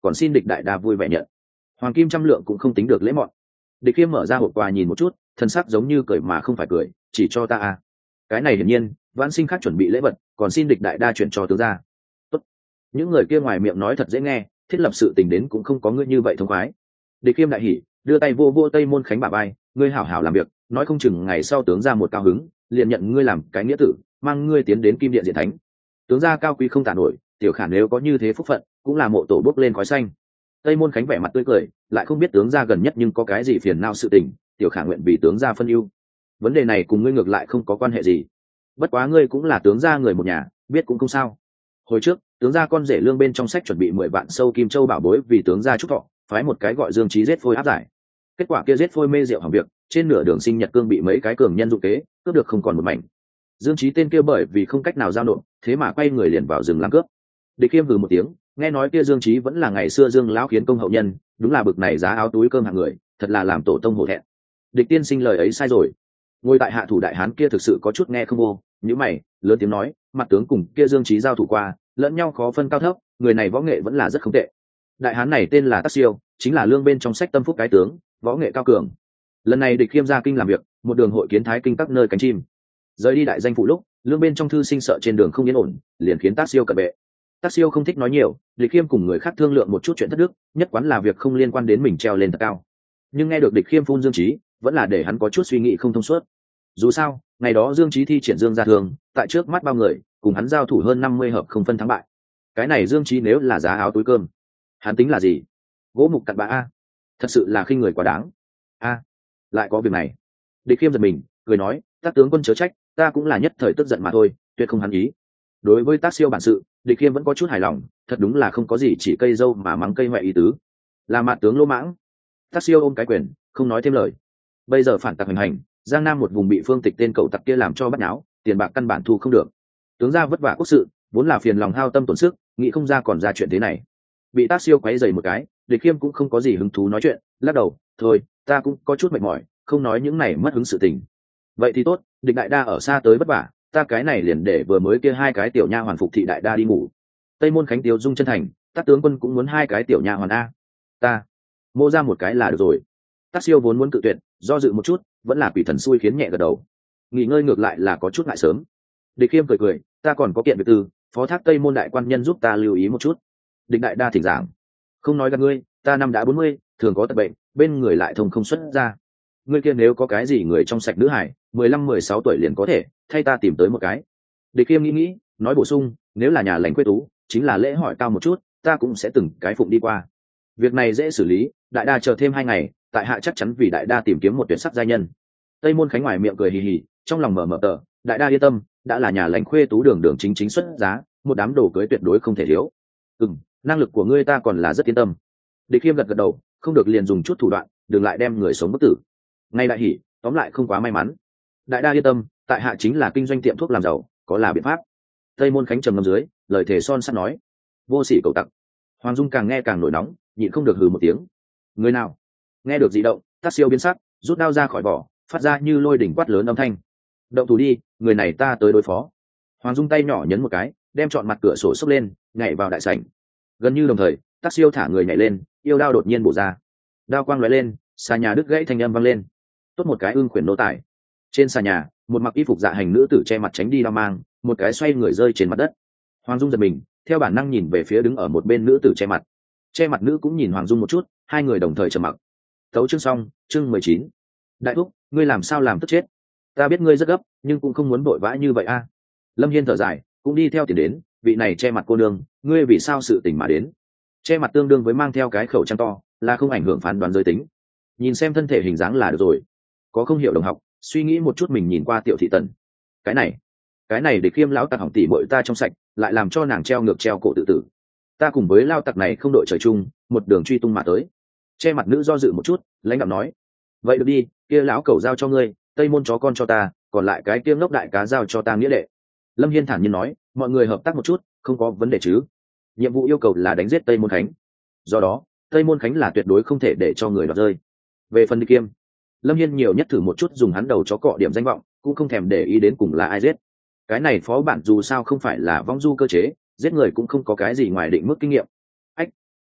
còn xin địch đại đa vui vẻ nhận. Hoàng kim trăm lượng cũng không tính được lễ mọn. Địch Khiêm mở ra hộp quà nhìn một chút, thân sắc giống như cười mà không phải cười, chỉ cho ta à. Cái này hiển nhiên vãn sinh khác chuẩn bị lễ vật, còn xin địch đại đa chuyển cho tướng gia. Tốt. Những người kia ngoài miệng nói thật dễ nghe, thiết lập sự tình đến cũng không có ngươi như vậy thông khoái. Địch Khiêm đại hỉ, đưa tay vô vô Tây Môn Khánh bả vai, ngươi hảo hảo làm việc, nói không chừng ngày sau tướng gia một cao hứng, liền nhận ngươi làm cái nghĩa tử, mang ngươi tiến đến kim điện diện thánh. Tướng gia cao quý không tả nổi, tiểu khả nếu có như thế phúc phận, cũng là mộ tổ bốc lên khói xanh. Tây Môn Khánh vẻ mặt tươi cười, lại không biết tướng gia gần nhất nhưng có cái gì phiền não sự tình, tiểu khả nguyện vì tướng gia phân ưu. Vấn đề này cùng ngươi ngược lại không có quan hệ gì. Bất quá ngươi cũng là tướng gia người một nhà, biết cũng không sao. Hồi trước, tướng gia con rể lương bên trong sách chuẩn bị mười vạn sâu kim châu bảo bối vì tướng gia chúc thọ, phái một cái gọi Dương Chí giết phôi áp giải. Kết quả kia giết phôi mê rượu hỏng việc, trên nửa đường sinh nhật cương bị mấy cái cường nhân dụng kế, cướp được không còn một mảnh. Dương Chí tên kia bởi vì không cách nào giao nộp, thế mà quay người liền vào rừng làm cướp. Địch Khiêm hừ một tiếng, nghe nói kia Dương Chí vẫn là ngày xưa Dương lão khiến công hậu nhân, đúng là bực này giá áo túi cơm hạng người, thật là làm tổ tông hổ thẹn. Địch tiên sinh lời ấy sai rồi. Ngồi tại hạ thủ đại hán kia thực sự có chút nghe không vô, nhíu mày, lớn tiếng nói, mặt tướng cùng kia Dương Chí giao thủ qua, lẫn nhau khó phân cao thấp, người này võ nghệ vẫn là rất không tệ. Đại hán này tên là Tắc Siêu, chính là lương bên trong sách tâm phúc cái tướng, võ nghệ cao cường. Lần này Địch Khiêm ra kinh làm việc, một đường hội kiến thái kinh các nơi cánh chim. Rời đi đại danh phụ lúc, lương bên trong thư sinh sợ trên đường không yên ổn, liền khiến Tắc Siêu cận vệ. Tắc Siêu không thích nói nhiều, Địch Khiêm cùng người khác thương lượng một chút chuyện thất đức, nhất quán là việc không liên quan đến mình treo lên thật cao. Nhưng nghe được Địch Khiêm phun Dương Chí, vẫn là để hắn có chút suy nghĩ không thông suốt. Dù sao, ngày đó Dương Chí thi triển Dương gia thường, tại trước mắt bao người, cùng hắn giao thủ hơn năm mươi hợp không phân thắng bại. Cái này Dương Chí nếu là giá áo túi cơm, hắn tính là gì? Gỗ mục cặn bã a, thật sự là khinh người quá đáng. A, lại có việc này. Địch Khiêm giật mình, cười nói, Tác tướng quân chớ trách, ta cũng là nhất thời tức giận mà thôi, tuyệt không hắn ý. Đối với Tác Siêu bản sự, Địch Khiêm vẫn có chút hài lòng, thật đúng là không có gì chỉ cây dâu mà mắng cây hoẹ ý tứ. Là mạn tướng lỗ mãng. Tác Siêu ôm cái quyền, không nói thêm lời. Bây giờ phản tặc hành hành, Giang Nam một vùng bị Phương Tịch tên cậu tặc kia làm cho bắt náo, tiền bạc căn bản thu không được. Tướng gia vất vả quốc sự, vốn là phiền lòng hao tâm tổn sức, nghĩ không ra còn ra chuyện thế này. Bị Tác Siêu quấy rầy một cái, Địch Khiêm cũng không có gì hứng thú nói chuyện, lắc đầu, thôi, ta cũng có chút mệt mỏi, không nói những này mất hứng sự tình. Vậy thì tốt, Địch đại đa ở xa tới vất vả, ta cái này liền để vừa mới kia hai cái tiểu nha hoàn phục thị đại đa đi ngủ. Tây Môn Khánh tiêu dung chân thành, Tác tướng quân cũng muốn hai cái tiểu nha hoàn a. Ta mô ra một cái là được rồi. Tác Siêu vốn muốn cự tuyệt, do dự một chút, vẫn là quỷ thần xui khiến nhẹ gật đầu. Nghỉ ngơi ngược lại là có chút ngại sớm. Địch Khiêm cười cười, ta còn có kiện việc tư, phó thác Tây Môn đại quan nhân giúp ta lưu ý một chút. Địch đại đa thỉnh giảng. Không nói gặp ngươi, ta năm đã bốn mươi, thường có tật bệnh, bên người lại thông không xuất ra. Ngươi kia nếu có cái gì người trong sạch nữ hải, mười lăm mười sáu tuổi liền có thể, thay ta tìm tới một cái. Địch Khiêm nghĩ nghĩ, nói bổ sung, nếu là nhà lành quê tú, chính là lễ hỏi cao một chút, ta cũng sẽ từng cái phụng đi qua. Việc này dễ xử lý, đại đa chờ thêm hai ngày, tại hạ chắc chắn vì đại đa tìm kiếm một tuyển sắc giai nhân. Tây Môn Khánh ngoài miệng cười hì hì, trong lòng mở mở tờ, đại đa yên tâm, đã là nhà lành khuê tú đường đường chính chính xuất giá, một đám đồ cưới tuyệt đối không thể thiếu. Ừm, năng lực của ngươi ta còn là rất yên tâm. Địch Khiêm gật gật đầu, không được liền dùng chút thủ đoạn, đừng lại đem người sống bất tử. Ngay đại hỉ, tóm lại không quá may mắn. Đại đa yên tâm, tại hạ chính là kinh doanh tiệm thuốc làm giàu, có là biện pháp. Tây Môn Khánh trầm ngâm dưới, lời thề son sắt nói, vô sỉ cậu tặc. Hoàng Dung càng nghe càng nổi nóng, nhịn không được hừ một tiếng. Người nào? Nghe được dị động, Tác Siêu biến sắc, rút đao ra khỏi vỏ, phát ra như lôi đỉnh quát lớn âm thanh. Động thủ đi, người này ta tới đối phó. Hoàng Dung tay nhỏ nhấn một cái, đem trọn mặt cửa sổ xốc lên, nhảy vào đại sảnh. Gần như đồng thời, Tác Siêu thả người nhảy lên, yêu đao đột nhiên bổ ra. Đao quang lóe lên, xà nhà đứt gãy thanh âm vang lên. Tốt một cái ưng khuyển nô tài. Trên xà nhà, một mặc y phục dạ hành nữ tử che mặt tránh đi đao mang, một cái xoay người rơi trên mặt đất. Hoàng Dung giật mình, theo bản năng nhìn về phía đứng ở một bên nữ tử che mặt. Che mặt nữ cũng nhìn Hoàng Dung một chút, hai người đồng thời trầm mặc. Tấu chương xong, chương mười chín. Đại thúc, ngươi làm sao làm tức chết? Ta biết ngươi rất gấp, nhưng cũng không muốn vội vã như vậy a. Lâm Hiên thở dài, cũng đi theo tiền đến, vị này che mặt cô nương, ngươi vì sao sự tình mà đến? Che mặt tương đương với mang theo cái khẩu trang to, là không ảnh hưởng phán đoán giới tính. Nhìn xem thân thể hình dáng là được rồi. Có không hiểu đồng học, suy nghĩ một chút mình nhìn qua Tiểu Thị Tần. Cái này, cái này Địch Khiêm lão tặc hỏng tỉ muội ta trong sạch, lại làm cho nàng treo ngược treo cổ tự tử. Ta cùng với lao tặc này không đội trời chung, một đường truy tung mà tới. Che mặt nữ do dự một chút, lãnh đạm nói, vậy được đi, kia lão cẩu giao cho ngươi, Tây Môn chó con cho ta, còn lại cái kia ngốc đại cá giao cho ta nghĩa đệ. Lâm Hiên thản nhiên nói, mọi người hợp tác một chút, không có vấn đề chứ? Nhiệm vụ yêu cầu là đánh giết Tây Môn Khánh, do đó Tây Môn Khánh là tuyệt đối không thể để cho người đoạt rơi. Về phần Địch Khiêm, Lâm Hiên nhiều nhất thử một chút dùng hắn đầu chó cọ điểm danh vọng, cũng không thèm để ý đến cùng là ai giết. Cái này phó bản dù sao không phải là vong du cơ chế, giết người cũng không có cái gì ngoài định mức kinh nghiệm. Ách, a,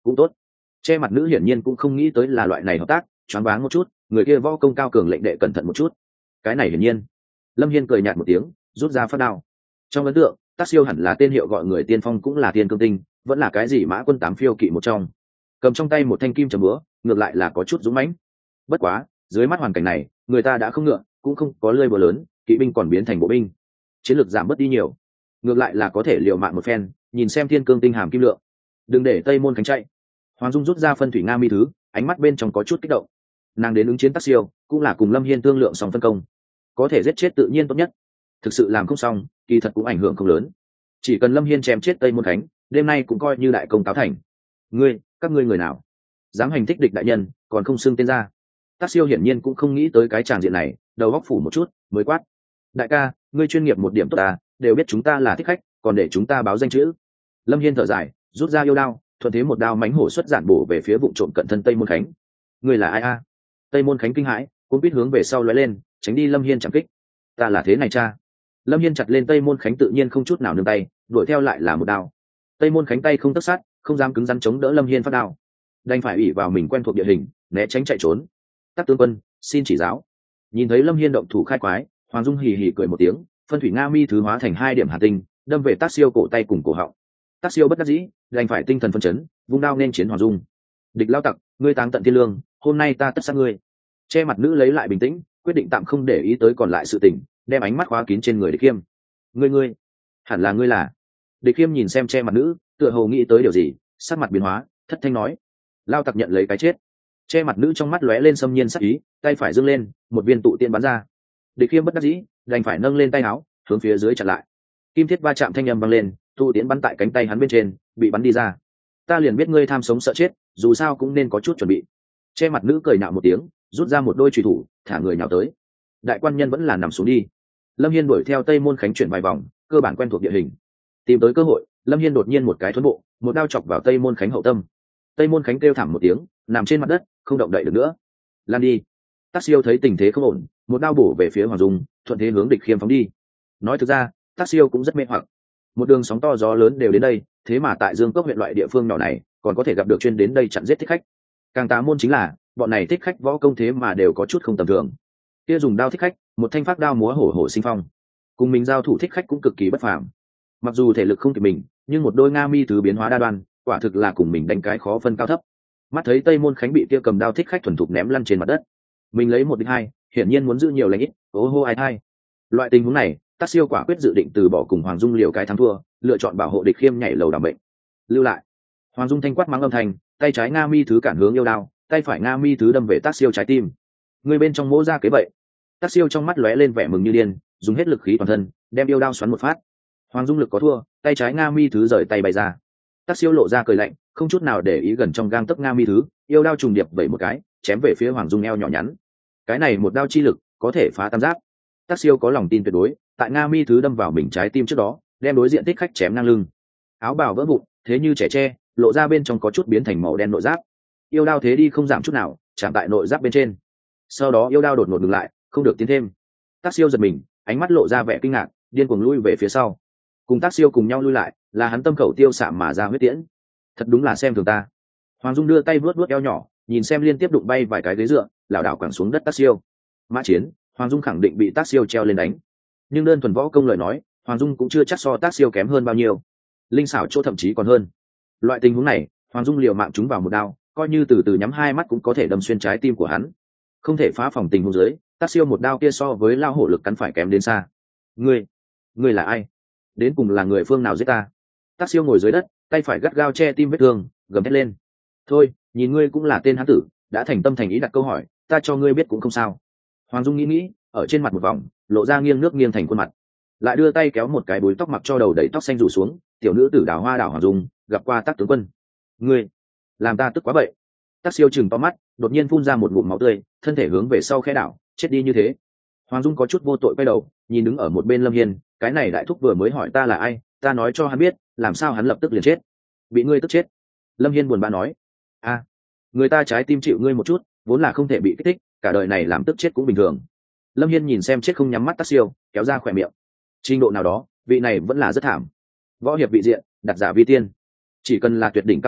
cũng tốt. Che mặt nữ hiển nhiên cũng không nghĩ tới là loại này hợp tác, choáng váng một chút, người kia võ công cao cường lệnh đệ cẩn thận một chút. Cái này hiển nhiên. Lâm Hiên cười nhạt một tiếng, rút ra phát đao. Trong ấn tượng, Tác Siêu hẳn là tên hiệu gọi người tiên phong, cũng là tiên cương tinh, vẫn là cái gì mã quân tám phiêu kỵ một trong. Cầm trong tay một thanh kim châm búa, ngược lại là có chút dũng mãnh. Bất quá, dưới mắt hoàn cảnh này, người ta đã không ngựa, cũng không có lưỡi búa lớn, kỵ binh còn biến thành bộ binh, chiến lược giảm bớt đi nhiều. Ngược lại là có thể liều mạng một phen, nhìn xem thiên cương tinh hàm kim lượng. Đừng để Tây Môn Khánh chạy. Hoàng Dung rút ra phân thủy nga mi thứ, ánh mắt bên trong có chút kích động. Nàng đến ứng chiến Tác Siêu, cũng là cùng Lâm Hiên thương lượng xong phân công, có thể giết chết tự nhiên tốt nhất. Thực sự làm không xong, kỳ thật cũng ảnh hưởng không lớn. Chỉ cần Lâm Hiên chém chết Tây Môn Khánh, đêm nay cũng coi như đại công cáo thành. Ngươi, các ngươi người nào dám hành thích địch đại nhân, còn không xưng tên ra? Tác Siêu hiển nhiên cũng không nghĩ tới cái tràng diện này, đầu góc phủ một chút, mới quát: đại ca, ngươi chuyên nghiệp một điểm tốt ta, đều biết chúng ta là thích khách, còn để chúng ta báo danh chữ. Lâm Hiên thở dài, rút ra yêu đao, thuận thế một đao mãnh hổ xuất giản bổ về phía vụ trộm cận thân Tây Môn Khánh. Ngươi là ai a? Tây Môn Khánh kinh hãi, cũng biết hướng về sau lóe lên, tránh đi Lâm Hiên chạm kích. Ta là thế này cha. Lâm Hiên chặt lên Tây Môn Khánh tự nhiên không chút nào nương tay, đuổi theo lại là một đao. Tây Môn Khánh tay không tất sát, không dám cứng rắn chống đỡ Lâm Hiên phát đao, đành phải ủy vào mình quen thuộc địa hình, né tránh chạy trốn. Tắc tướng quân, xin chỉ giáo. Nhìn thấy Lâm Hiên động thủ khai quái, Hoàng Dung hì hì cười một tiếng, phân thủy nga mi thứ hóa thành hai điểm hàn tinh, đâm về Tác Siêu cổ tay cùng cổ họng. Tác Siêu bất đắc dĩ, đành phải tinh thần phân chấn, vung đao nên chiến Hoàng Dung. Địch lao tặc, ngươi táng tận thiên lương, hôm nay ta tất sát ngươi. Che mặt nữ lấy lại bình tĩnh, quyết định tạm không để ý tới còn lại sự tình, đem ánh mắt khóa kín trên người Địch Khiêm. Ngươi ngươi, hẳn là ngươi là. Địch Khiêm nhìn xem che mặt nữ, tựa hồ nghĩ tới điều gì, sắc mặt biến hóa, thất thanh nói: lao tặc nhận lấy cái chết. Che mặt nữ trong mắt lóe lên xâm nhiên sắc ý, tay phải giương lên, một viên tụ tiên bắn ra. Địch Khiêm bất đắc dĩ, đành phải nâng lên tay áo, hướng phía dưới chặn lại. Kim thiết va chạm thanh âm vang lên, tụ tiễn bắn tại cánh tay hắn bên trên, bị bắn đi ra. Ta liền biết ngươi tham sống sợ chết, dù sao cũng nên có chút chuẩn bị. Che mặt nữ cười nhạo một tiếng, rút ra một đôi chùy thủ, thả người nhào tới. Đại quan nhân vẫn là nằm xuống đi. Lâm Hiên đuổi theo Tây Môn Khánh chuyển vài vòng, cơ bản quen thuộc địa hình. Tìm tới cơ hội, Lâm Hiên đột nhiên một cái thuấn bộ, một đao chọc vào Tây Môn Khánh hậu tâm. Tây Môn Khánh kêu thảm một tiếng, nằm trên mặt đất, không động đậy được nữa. Lan đi. Tác Siêu thấy tình thế không ổn, một đao bổ về phía Hoàng Dung, thuận thế hướng Địch Khiêm phóng đi. Nói thực ra, Tác Siêu cũng rất mê hoặc. Một đường sóng to gió lớn đều đến đây, thế mà tại Dương Cốc huyện loại địa phương nhỏ này, còn có thể gặp được chuyên đến đây chặn giết thích khách. Càng tá môn chính là, bọn này thích khách võ công thế mà đều có chút không tầm thường. Kia dùng đao thích khách, một thanh phát đao múa hổ hổ sinh phong. Cùng mình giao thủ thích khách cũng cực kỳ bất phàm. Mặc dù thể lực không kịp mình, nhưng một đôi nga mi thứ biến hóa đa đoan, quả thực là cùng mình đánh cái khó phân cao thấp. Mắt thấy Tây Môn Khánh bị kia cầm đao thích khách thuần thục ném lăn trên mặt đất, mình lấy một địch hai, hiển nhiên muốn giữ nhiều lãnh ít, ố hô ai ai. Loại tình huống này, Tác Siêu quả quyết dự định từ bỏ cùng Hoàng Dung liều cái thắng thua, lựa chọn bảo hộ Địch Khiêm nhảy lầu đảm bệnh. Lưu lại. Hoàng Dung thanh quát mắng âm thanh, tay trái nga mi thứ cản hướng yêu đao, tay phải nga mi thứ đâm về Tác Siêu trái tim. Người bên trong mỗ ra kế vậy. Tác Siêu trong mắt lóe lên vẻ mừng như điên, dùng hết lực khí toàn thân, đem yêu đao xoắn một phát. Hoàng Dung lực có thua, tay trái nga mi thứ rời tay bay ra. Tác Siêu lộ ra cười lạnh, không chút nào để ý gần trong gang tấc nga mi thứ, yêu đao trùng điệp vẩy một cái, chém về phía Hoàng Dung eo nhỏ nhắn. Cái này một đao chi lực, có thể phá tam giáp. Tác Siêu có lòng tin tuyệt đối, tại nga mi thứ đâm vào mình trái tim trước đó, đem đối diện thích khách chém ngang lưng. Áo bào vỡ vụn, thế như trẻ tre, lộ ra bên trong có chút biến thành màu đen nội giáp. Yêu đao thế đi không giảm chút nào, chạm tại nội giáp bên trên. Sau đó yêu đao đột ngột ngừng lại, không được tiến thêm. Tác Siêu giật mình, ánh mắt lộ ra vẻ kinh ngạc, điên cuồng lui về phía sau. Cùng Tác Siêu cùng nhau lui lại, là hắn tâm khẩu tiêu xạ mà ra huyết tiễn. Thật đúng là xem thường ta. Hoàng Dung đưa tay vuốt vuốt eo nhỏ, nhìn xem liên tiếp đụng bay vài cái ghế dựa, lảo đảo quẳng xuống đất Tác Siêu. Mã chiến, Hoàng Dung khẳng định bị Tác Siêu treo lên đánh. Nhưng đơn thuần võ công lời nói, Hoàng Dung cũng chưa chắc so Tác Siêu kém hơn bao nhiêu. Linh xảo chỗ thậm chí còn hơn. Loại tình huống này, Hoàng Dung liều mạng trúng vào một đao, coi như từ từ nhắm hai mắt cũng có thể đâm xuyên trái tim của hắn. Không thể phá phòng tình huống dưới, Tác Siêu một đao kia so với lao hổ lực cắn phải kém đến xa. Ngươi, ngươi là ai? Đến cùng là người phương nào giết ta? Tác Siêu ngồi dưới đất, tay phải gắt gao che tim vết thương, gầm thét lên. Thôi, nhìn ngươi cũng là tên hán tử, đã thành tâm thành ý đặt câu hỏi, ta cho ngươi biết cũng không sao. Hoàng Dung nghĩ nghĩ, ở trên mặt một vòng, lộ ra nghiêng nước nghiêng thành khuôn mặt, lại đưa tay kéo một cái búi tóc mặc cho đầu đầy tóc xanh rủ xuống. Tiểu nữ tử đào hoa đào Hoàng Dung gặp qua Tác tướng quân. Ngươi, làm ta tức quá vậy. Tác Siêu chừng to mắt, đột nhiên phun ra một ngụm máu tươi, thân thể hướng về sau khẽ đảo, chết đi như thế. Hoàng Dung có chút vô tội quay đầu, nhìn đứng ở một bên Lâm Hiên, cái này đại thúc vừa mới hỏi ta là ai, ta nói cho hắn biết, làm sao hắn lập tức liền chết? Bị ngươi tức chết. Lâm Hiên buồn bã nói. A, người ta trái tim chịu ngươi một chút, vốn là không thể bị kích thích, cả đời này làm tức chết cũng bình thường. Lâm Hiên nhìn xem chết không nhắm mắt Tác Siêu, kéo ra khỏe miệng. Trình độ nào đó, vị này vẫn là rất thảm. Võ hiệp vị diện, đặt giả vi tiên. Chỉ cần là tuyệt đỉnh cao thủ,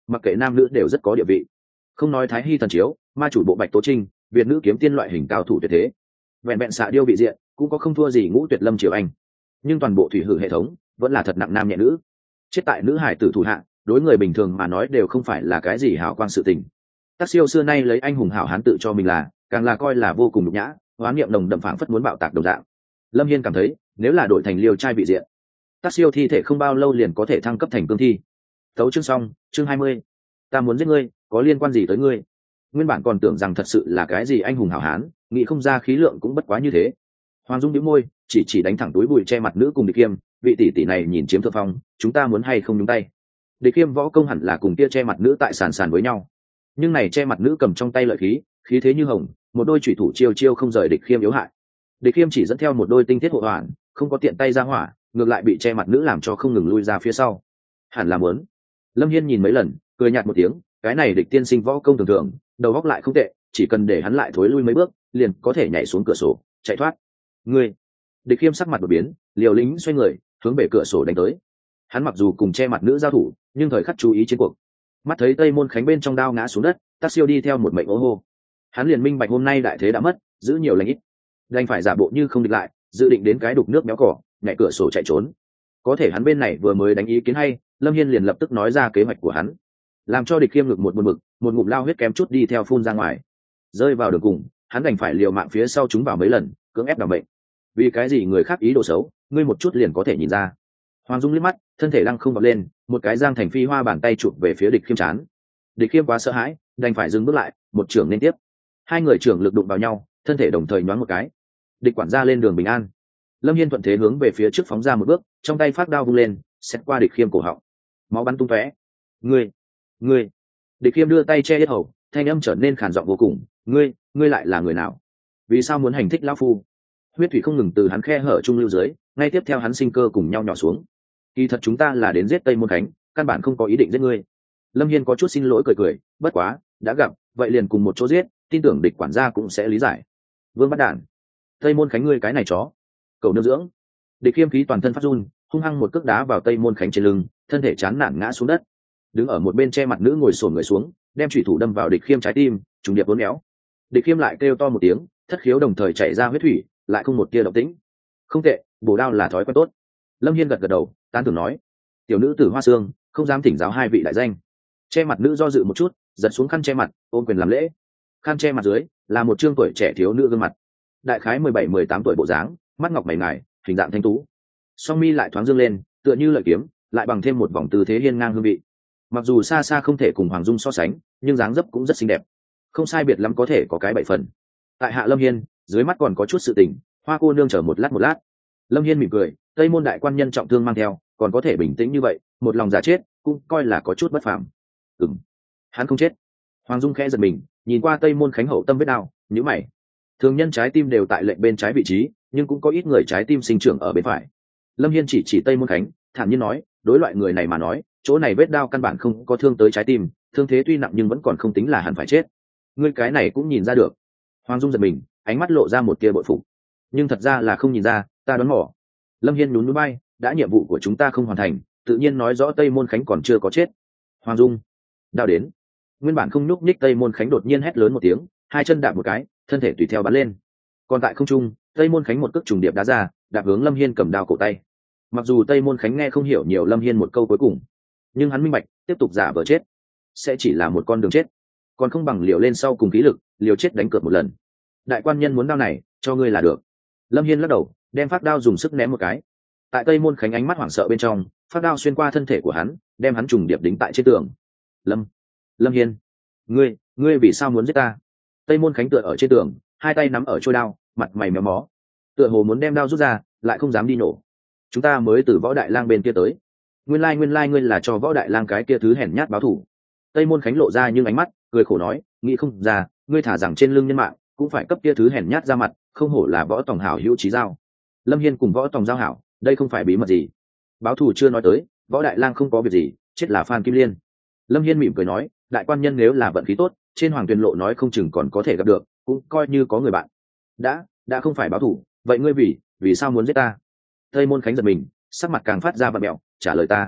mặc kệ nam nữ đều rất có địa vị. Không nói Thái Hy Thần Chiếu, ma chủ bộ Bạch Tố Trinh, Việt nữ kiếm tiên loại hình cao thủ tuyệt thế, vẹn vẹn xạ điêu vị diện cũng có không thua gì Ngũ Tuyệt Lâm Triều Anh. Nhưng toàn bộ thủy hử hệ thống vẫn là thật nặng nam nhẹ nữ. Chết tại nữ hải tử thủ hạ, đối người bình thường mà nói đều không phải là cái gì hảo quang sự tình. Tác Siêu xưa nay lấy anh hùng hảo hán tự cho mình là, càng là coi là vô cùng nhục nhã, hoán niệm nồng đậm phảng phất muốn bạo tạc đồng dạng. Lâm Hiên cảm thấy, nếu là đổi thành Liêu trai vị diện, Tác Siêu thi thể không bao lâu liền có thể thăng cấp thành cương thi. Tấu chương xong, chương hai mươi. Ta muốn giết ngươi, có liên quan gì tới ngươi? Nguyên bản còn tưởng rằng thật sự là cái gì anh hùng hảo hán, nghĩ không ra khí lượng cũng bất quá như thế. Hoàng Dung nhíu môi, chỉ chỉ đánh thẳng túi bụi che mặt nữ cùng Địch Kiêm, vị tỷ tỷ này nhìn chiếm thượng phong, chúng ta muốn hay không nhúng tay? Địch Kiêm võ công hẳn là cùng kia che mặt nữ tại sàn sàn với nhau, nhưng này che mặt nữ cầm trong tay lợi khí, khí thế như hồng, một đôi chủy thủ chiêu chiêu không rời Địch Kiêm yếu hại. Địch Kiêm chỉ dẫn theo một đôi tinh thiết hộ hoàn, không có tiện tay ra hỏa, ngược lại bị che mặt nữ làm cho không ngừng lui ra phía sau. Hẳn là muốn. Lâm Hiên nhìn mấy lần, cười nhạt một tiếng, cái này Địch tiên sinh võ công thường thường, đầu óc lại không tệ, chỉ cần để hắn lại thối lui mấy bước, liền có thể nhảy xuống cửa sổ, chạy thoát. Ngươi. Địch Kiêm sắc mặt đột biến, liều lĩnh xoay người, hướng về cửa sổ đánh tới. Hắn mặc dù cùng che mặt nữ giao thủ, nhưng thời khắc chú ý chiến cuộc. Mắt thấy Tây Môn Khánh bên trong đao ngã xuống đất, Tác Siêu đi theo một mệnh ố hô. Hắn liền minh bạch hôm nay đại thế đã mất, giữ nhiều lành ít, đành phải giả bộ như không địch lại, dự định đến cái đục nước méo cỏ, nhảy cửa sổ chạy trốn. Có thể hắn bên này vừa mới đánh ý kiến hay, Lâm Hiên liền lập tức nói ra kế hoạch của hắn, làm cho Địch Kiêm ngực một buồn bực, một ngụm lao huyết kém chút đi theo phun ra ngoài. Rơi vào đường cùng, hắn đành phải liều mạng phía sau chúng vào mấy lần, cưỡng ép đảm bệnh. Vì cái gì người khác ý đồ xấu, ngươi một chút liền có thể nhìn ra. Hoàng Dung liếc mắt, thân thể lăng không vọt lên, một cái giang thành phi hoa bàn tay chụp về phía Địch Kiêm chán. Địch Kiêm quá sợ hãi, đành phải dừng bước lại, một trưởng liên tiếp. Hai người trưởng lực đụng vào nhau, thân thể đồng thời nhoáng một cái. Địch quản gia lên đường bình an. Lâm Hiên thuận thế hướng về phía trước phóng ra một bước, trong tay phát đao vung lên, xét qua Địch Kiêm cổ họng. Máu bắn tung tóe. Ngươi, ngươi. Địch Kiêm đưa tay che yết hầu, thanh âm trở nên khàn giọng vô cùng. Ngươi, ngươi lại là người nào? Vì sao muốn hành thích lão phu? Huyết thủy không ngừng từ hắn khe hở trung lưu dưới, ngay tiếp theo hắn sinh cơ cùng nhau nhỏ xuống. Kỳ thật chúng ta là đến giết Tây Môn Khánh, căn bản không có ý định giết ngươi. Lâm Hiên có chút xin lỗi cười cười, bất quá, đã gặp, vậy liền cùng một chỗ giết, tin tưởng Địch quản gia cũng sẽ lý giải. Vương Bắt Đản, Tây Môn Khánh ngươi cái này chó, cầu nương dưỡng. Địch Kiêm khí toàn thân phát run, hung hăng một cước đá vào Tây Môn Khánh trên lưng, thân thể chán nản ngã xuống đất. Đứng ở một bên che mặt nữ ngồi xổm người xuống, đem chủy thủ đâm vào Địch Kiêm trái tim, trùng điệp uốn éo. Địch Kiêm lại kêu to một tiếng, thất khiếu đồng thời chảy ra huyết thủy, lại không một tia động tĩnh. Không tệ, bổ đao là thói quen tốt. Lâm Hiên gật gật đầu, tán thưởng nói, tiểu nữ tử Hoa Sương, không dám thỉnh giáo hai vị đại danh. Che mặt nữ do dự một chút, giật xuống khăn che mặt, ôm quyền làm lễ. Khăn che mặt dưới là một trương tuổi trẻ thiếu nữ gương mặt, đại khái mười bảy mười tám tuổi bộ dáng, mắt ngọc mày ngài, hình dạng thanh tú, song mi lại thoáng dương lên, tựa như lợi kiếm, lại bằng thêm một vòng tư thế hiên ngang hương vị. Mặc dù xa xa không thể cùng Hoàng Dung so sánh, nhưng dáng dấp cũng rất xinh đẹp, không sai biệt lắm có thể có cái bảy phần. Tại hạ Lâm Hiên, dưới mắt còn có chút sự tình, Hoa cô nương chờ một lát một lát. Lâm Hiên mỉm cười, Tây Môn đại quan nhân trọng thương mang theo, còn có thể bình tĩnh như vậy, một lòng giả chết, cũng coi là có chút bất phàm. Ừm, hắn không chết. Hoàng Dung khẽ giật mình, nhìn qua Tây Môn Khánh hậu tâm vết đao, nhíu mày. Thường nhân trái tim đều tại lệnh bên trái vị trí, nhưng cũng có ít người trái tim sinh trưởng ở bên phải. Lâm Hiên chỉ chỉ Tây Môn Khánh, thản nhiên nói, đối loại người này mà nói, chỗ này vết đao căn bản không có thương tới trái tim, thương thế tuy nặng nhưng vẫn còn không tính là hẳn phải chết. Ngươi cái này cũng nhìn ra được. Hoàng Dung giật mình, ánh mắt lộ ra một tia bội phục. Nhưng thật ra là không nhìn ra, ta đoán mò. Lâm Hiên nhún nhún bay, đã nhiệm vụ của chúng ta không hoàn thành, tự nhiên nói rõ Tây Môn Khánh còn chưa có chết. Hoàng Dung, đao đến. Nguyên bản không nhúc nhích Tây Môn Khánh đột nhiên hét lớn một tiếng, hai chân đạp một cái, thân thể tùy theo bắn lên. Còn tại không trung, Tây Môn Khánh một cước trùng điệp đá ra, đạp hướng Lâm Hiên cầm đao cổ tay. Mặc dù Tây Môn Khánh nghe không hiểu nhiều Lâm Hiên một câu cuối cùng, nhưng hắn minh bạch, tiếp tục giả vờ chết sẽ chỉ là một con đường chết, còn không bằng liều lên sau cùng khí lực, liều chết đánh cược một lần. Đại quan nhân muốn đao này, cho ngươi là được. Lâm Hiên lắc đầu, đem phát đao dùng sức ném một cái. Tại Tây Môn Khánh ánh mắt hoảng sợ bên trong, phát đao xuyên qua thân thể của hắn, đem hắn trùng điệp đính tại trên tường. Lâm, Lâm Hiên, ngươi, ngươi vì sao muốn giết ta? Tây Môn Khánh tựa ở trên tường, hai tay nắm ở trôi đao, mặt mày méo mó, tựa hồ muốn đem đao rút ra, lại không dám đi nổ. Chúng ta mới từ Võ Đại Lang bên kia tới. Nguyên lai like, nguyên lai like ngươi là cho Võ Đại Lang cái kia thứ hèn nhát báo thù. Tây Môn Khánh lộ ra nhưng ánh mắt cười khổ nói, nghĩ không ra, ngươi thả rằng trên lưng nhân mạng, cũng phải cấp kia thứ hèn nhát ra mặt, không hổ là Võ Tòng hảo hữu chí giao. Lâm Hiên cùng Võ Tòng giao hảo, đây không phải bí mật gì. Báo thù chưa nói tới, Võ Đại Lang không có việc gì, chết là Phan Kim Liên. Lâm Hiên mỉm cười nói, đại quan nhân nếu là vận khí tốt, trên Hoàng Tuyền lộ nói không chừng còn có thể gặp được, cũng coi như có người bạn. Đã, đã không phải báo thù, vậy ngươi vì, vì sao muốn giết ta? Tây Môn Khánh giật mình, sắc mặt càng phát ra vặn mẹo, trả lời ta.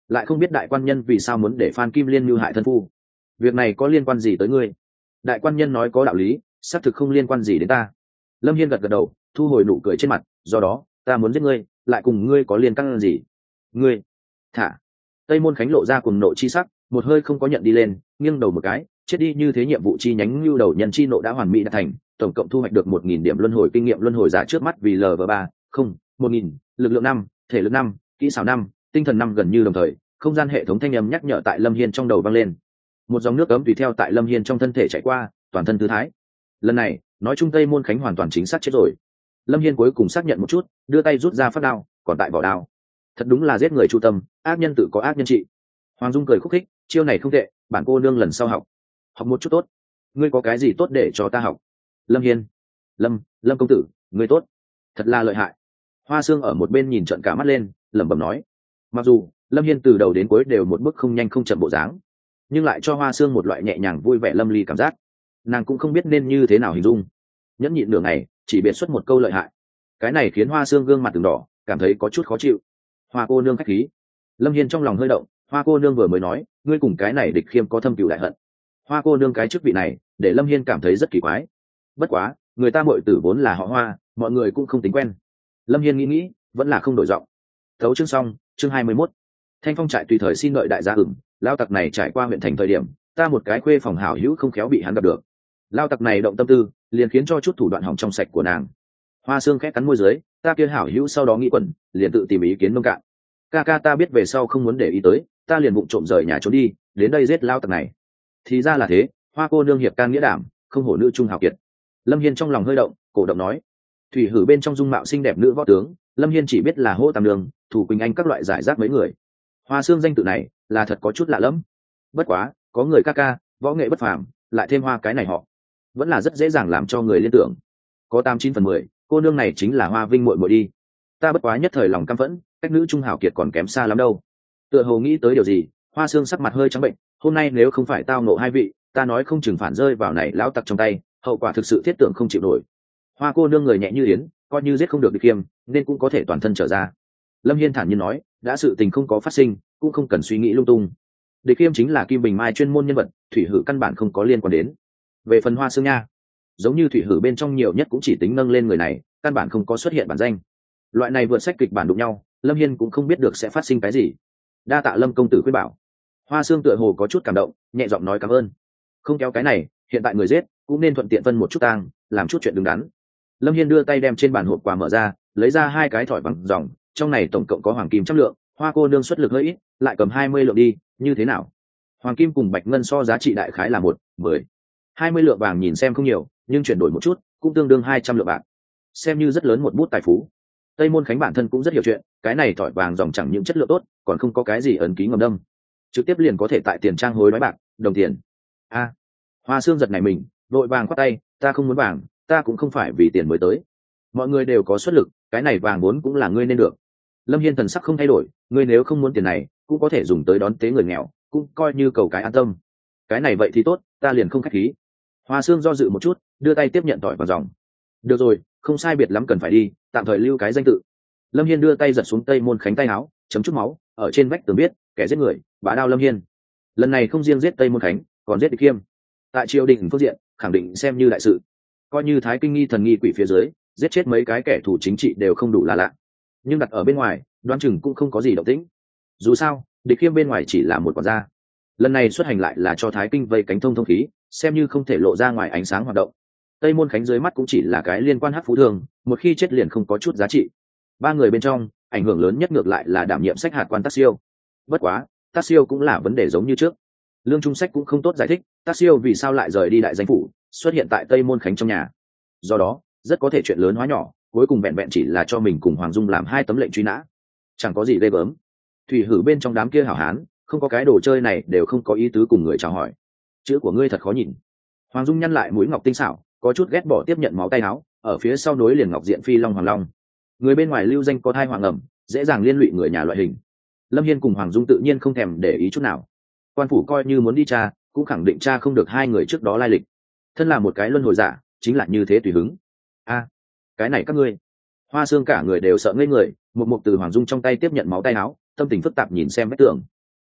lại không biết đại quan nhân vì sao muốn để Phan Kim Liên mưu hại thân phu. Việc này có liên quan gì tới ngươi? Đại quan nhân nói có đạo lý, xác thực không liên quan gì đến ta. Lâm Hiên gật gật đầu, thu hồi nụ cười trên mặt, do đó ta muốn giết ngươi, lại cùng ngươi có liên can gì? Ngươi thả. Tây Môn Khánh lộ ra cùng nộ chi sắc, một hơi không có nhận đi lên, nghiêng đầu một cái, chết đi như thế nhiệm vụ chi nhánh lưu đầu nhân chi nộ đã hoàn mỹ đạt thành, tổng cộng thu hoạch được một nghìn điểm luân hồi kinh nghiệm luân hồi giả trước mắt vì L V ba, không, một nghìn, lực lượng năm, thể lực năm, kỹ xảo năm, tinh thần năm gần như đồng thời, không gian hệ thống thanh âm nhắc nhở tại Lâm Hiên trong đầu vang lên. Một dòng nước ấm tùy theo tại Lâm Hiên trong thân thể chảy qua, toàn thân thư thái. Lần này, nói chung Tây Môn Khánh hoàn toàn chính xác chết rồi. Lâm Hiên cuối cùng xác nhận một chút, đưa tay rút ra phát đao, còn tại vỏ đao. Thật đúng là giết người chu tâm, ác nhân tự có ác nhân trị. Hoàng Dung cười khúc khích, chiêu này không tệ, bản cô nương lần sau học học một chút tốt. Ngươi có cái gì tốt để cho ta học? Lâm Hiên, Lâm, Lâm công tử, ngươi tốt, thật là lợi hại. Hoa Sương ở một bên nhìn trợn cả mắt lên, lẩm bẩm nói. Mặc dù Lâm Hiên từ đầu đến cuối đều một bước không nhanh không chậm bộ dáng, nhưng lại cho Hoa Sương một loại nhẹ nhàng vui vẻ lâm ly cảm giác. Nàng cũng không biết nên như thế nào hình dung, nhẫn nhịn nửa ngày, chỉ biệt xuất một câu lợi hại. Cái này khiến Hoa Sương gương mặt từng đỏ, cảm thấy có chút khó chịu. Hoa cô nương khách khí. Lâm Hiên trong lòng hơi động, Hoa cô nương vừa mới nói, ngươi cùng cái này địch khiêm có thâm cừu đại hận. Hoa cô nương cái chức vị này, để Lâm Hiên cảm thấy rất kỳ quái. Bất quá, người ta muội tử vốn là họ Hoa, mọi người cũng không tính quen. Lâm Hiên nghĩ nghĩ, vẫn là không đổi giọng. Thấu chương xong, chương hai mươi mốt. Thanh Phong trại tùy thời xin đợi đại gia ửng, lao tặc này trải qua huyện thành thời điểm, ta một cái khuê phòng hảo hữu không khéo bị hắn gặp được. Lao tặc này động tâm tư, liền khiến cho chút thủ đoạn hỏng trong sạch của nàng. Hoa Sương khẽ cắn môi dưới, ta kia hảo hữu sau đó nghĩ quẩn, liền tự tìm ý kiến nông cạn. Ca ca ta biết về sau không muốn để ý tới, ta liền vụng trộm rời nhà trốn đi, đến đây giết lao tặc này. Thì ra là thế, Hoa cô nương hiệp can nghĩa đảm, không hổ nữ trung hào kiệt. Lâm Hiên trong lòng hơi động, cổ động nói. Thủy Hử bên trong dung mạo xinh đẹp nữ võ tướng, Lâm Hiên chỉ biết là Hô Tam Đường, Thủ Quỳnh Anh các loại giải rác mấy người. Hoa Sương danh tự này là thật có chút lạ lẫm. Bất quá, có người ca ca, võ nghệ bất phàm, lại thêm Hoa cái này họ, vẫn là rất dễ dàng làm cho người liên tưởng. Có tám chín phần mười, cô nương này chính là Hoa Vinh muội muội đi. Ta bất quá nhất thời lòng căm phẫn, cách nữ trung hào kiệt còn kém xa lắm đâu. Tựa hồ nghĩ tới điều gì, Hoa Sương sắc mặt hơi trắng bệnh, hôm nay nếu không phải tao nộ hai vị, ta nói không chừng phản rơi vào này lão tặc trong tay, hậu quả thực sự thiết tưởng không chịu nổi. Hoa cô nương người nhẹ như yến, coi như giết không được địch khiêm, nên cũng có thể toàn thân trở ra. Lâm Hiên thản nhiên nói, đã sự tình không có phát sinh, cũng không cần suy nghĩ lung tung. Địch khiêm chính là Kim Bình Mai chuyên môn nhân vật, Thủy Hử căn bản không có liên quan đến. Về phần Hoa Sương nha, giống như Thủy Hử bên trong nhiều nhất cũng chỉ tính nâng lên người này, căn bản không có xuất hiện bản danh. Loại này vượt sách kịch bản đụng nhau, Lâm Hiên cũng không biết được sẽ phát sinh cái gì. Đa tạ Lâm công tử khuyên bảo. Hoa Sương tựa hồ có chút cảm động, nhẹ giọng nói cảm ơn. Không kéo cái này, hiện tại người giết cũng nên thuận tiện phân một chút tang, làm chút chuyện đứng đắn. Lâm Hiên đưa tay đem trên bàn hộp quà mở ra, lấy ra hai cái thỏi bằng dòng, trong này tổng cộng có hoàng kim trăm lượng. Hoa cô nương xuất lực hơi ít, lại cầm hai mươi lượng đi, như thế nào? Hoàng kim cùng bạch ngân so giá trị đại khái là một, mười, hai mươi lượng vàng nhìn xem không nhiều, nhưng chuyển đổi một chút, cũng tương đương hai trăm lượng bạc, xem như rất lớn một bút tài phú. Tây Môn Khánh bản thân cũng rất hiểu chuyện, cái này thỏi vàng dòng chẳng những chất lượng tốt, còn không có cái gì ấn ký ngầm đâm, trực tiếp liền có thể tại tiền trang hối đoái bạc, đồng tiền. A, Hoa Sương giật này mình, vội vàng khoát tay, ta không muốn vàng, ta cũng không phải vì tiền mới tới. Mọi người đều có xuất lực, cái này vàng vốn cũng là ngươi nên được. Lâm Hiên thần sắc không thay đổi, ngươi nếu không muốn tiền này, cũng có thể dùng tới đón tế người nghèo, cũng coi như cầu cái an tâm. Cái này vậy thì tốt, ta liền không khách khí. Hoa Sương do dự một chút, đưa tay tiếp nhận tỏi vào dòng. Được rồi, không sai biệt lắm cần phải đi, tạm thời lưu cái danh tự. Lâm Hiên đưa tay giật xuống Tây Môn Khánh tay áo, chấm chút máu, ở trên vách tường viết, kẻ giết người, bá đao Lâm Hiên. Lần này không riêng giết Tây Môn Khánh, còn giết Địch Khiêm. Tại triều đình phương diện, khẳng định xem như đại sự. Coi như Thái Kinh nghi thần nghi quỷ phía dưới, giết chết mấy cái kẻ thù chính trị đều không đủ là lạ. Nhưng đặt ở bên ngoài, đoán chừng cũng không có gì động tĩnh. Dù sao, Địch Khiêm bên ngoài chỉ là một quản gia. Lần này xuất hành lại là cho Thái Kinh vây cánh thông thông khí, xem như không thể lộ ra ngoài ánh sáng hoạt động. Tây Môn Khánh dưới mắt cũng chỉ là cái liên quan hắc phú thường, một khi chết liền không có chút giá trị. Ba người bên trong, ảnh hưởng lớn nhất ngược lại là đảm nhiệm sách hạt quan Tác Siêu. Bất quá, Tác Siêu cũng là vấn đề giống như trước. Lương Trung Sách cũng không tốt giải thích, Tác Siêu vì sao lại rời đi đại danh phủ, xuất hiện tại Tây Môn Khánh trong nhà. Do đó, rất có thể chuyện lớn hóa nhỏ, cuối cùng vẹn vẹn chỉ là cho mình cùng Hoàng Dung làm hai tấm lệnh truy nã. Chẳng có gì ghê gớm. Thủy Hử bên trong đám kia hảo hán, không có cái đồ chơi này đều không có ý tứ cùng người chào hỏi. Chữ của ngươi thật khó nhìn. Hoàng Dung nhăn lại mũi ngọc tinh xảo, có chút ghét bỏ tiếp nhận máu tay áo, ở phía sau nối liền ngọc diện phi long hoàng long. Người bên ngoài lưu danh có thai hoàng ẩm, dễ dàng liên lụy người nhà loại hình. Lâm Hiên cùng Hoàng Dung tự nhiên không thèm để ý chút nào. Quan phủ coi như muốn đi tra, cũng khẳng định tra không được hai người trước đó lai lịch. Thân là một cái luân hồi giả, chính là như thế tùy hứng. A, cái này các ngươi. Hoa Sương cả người đều sợ ngây người, một mục từ Hoàng Dung trong tay tiếp nhận máu tay áo, tâm tình phức tạp nhìn xem vết tường.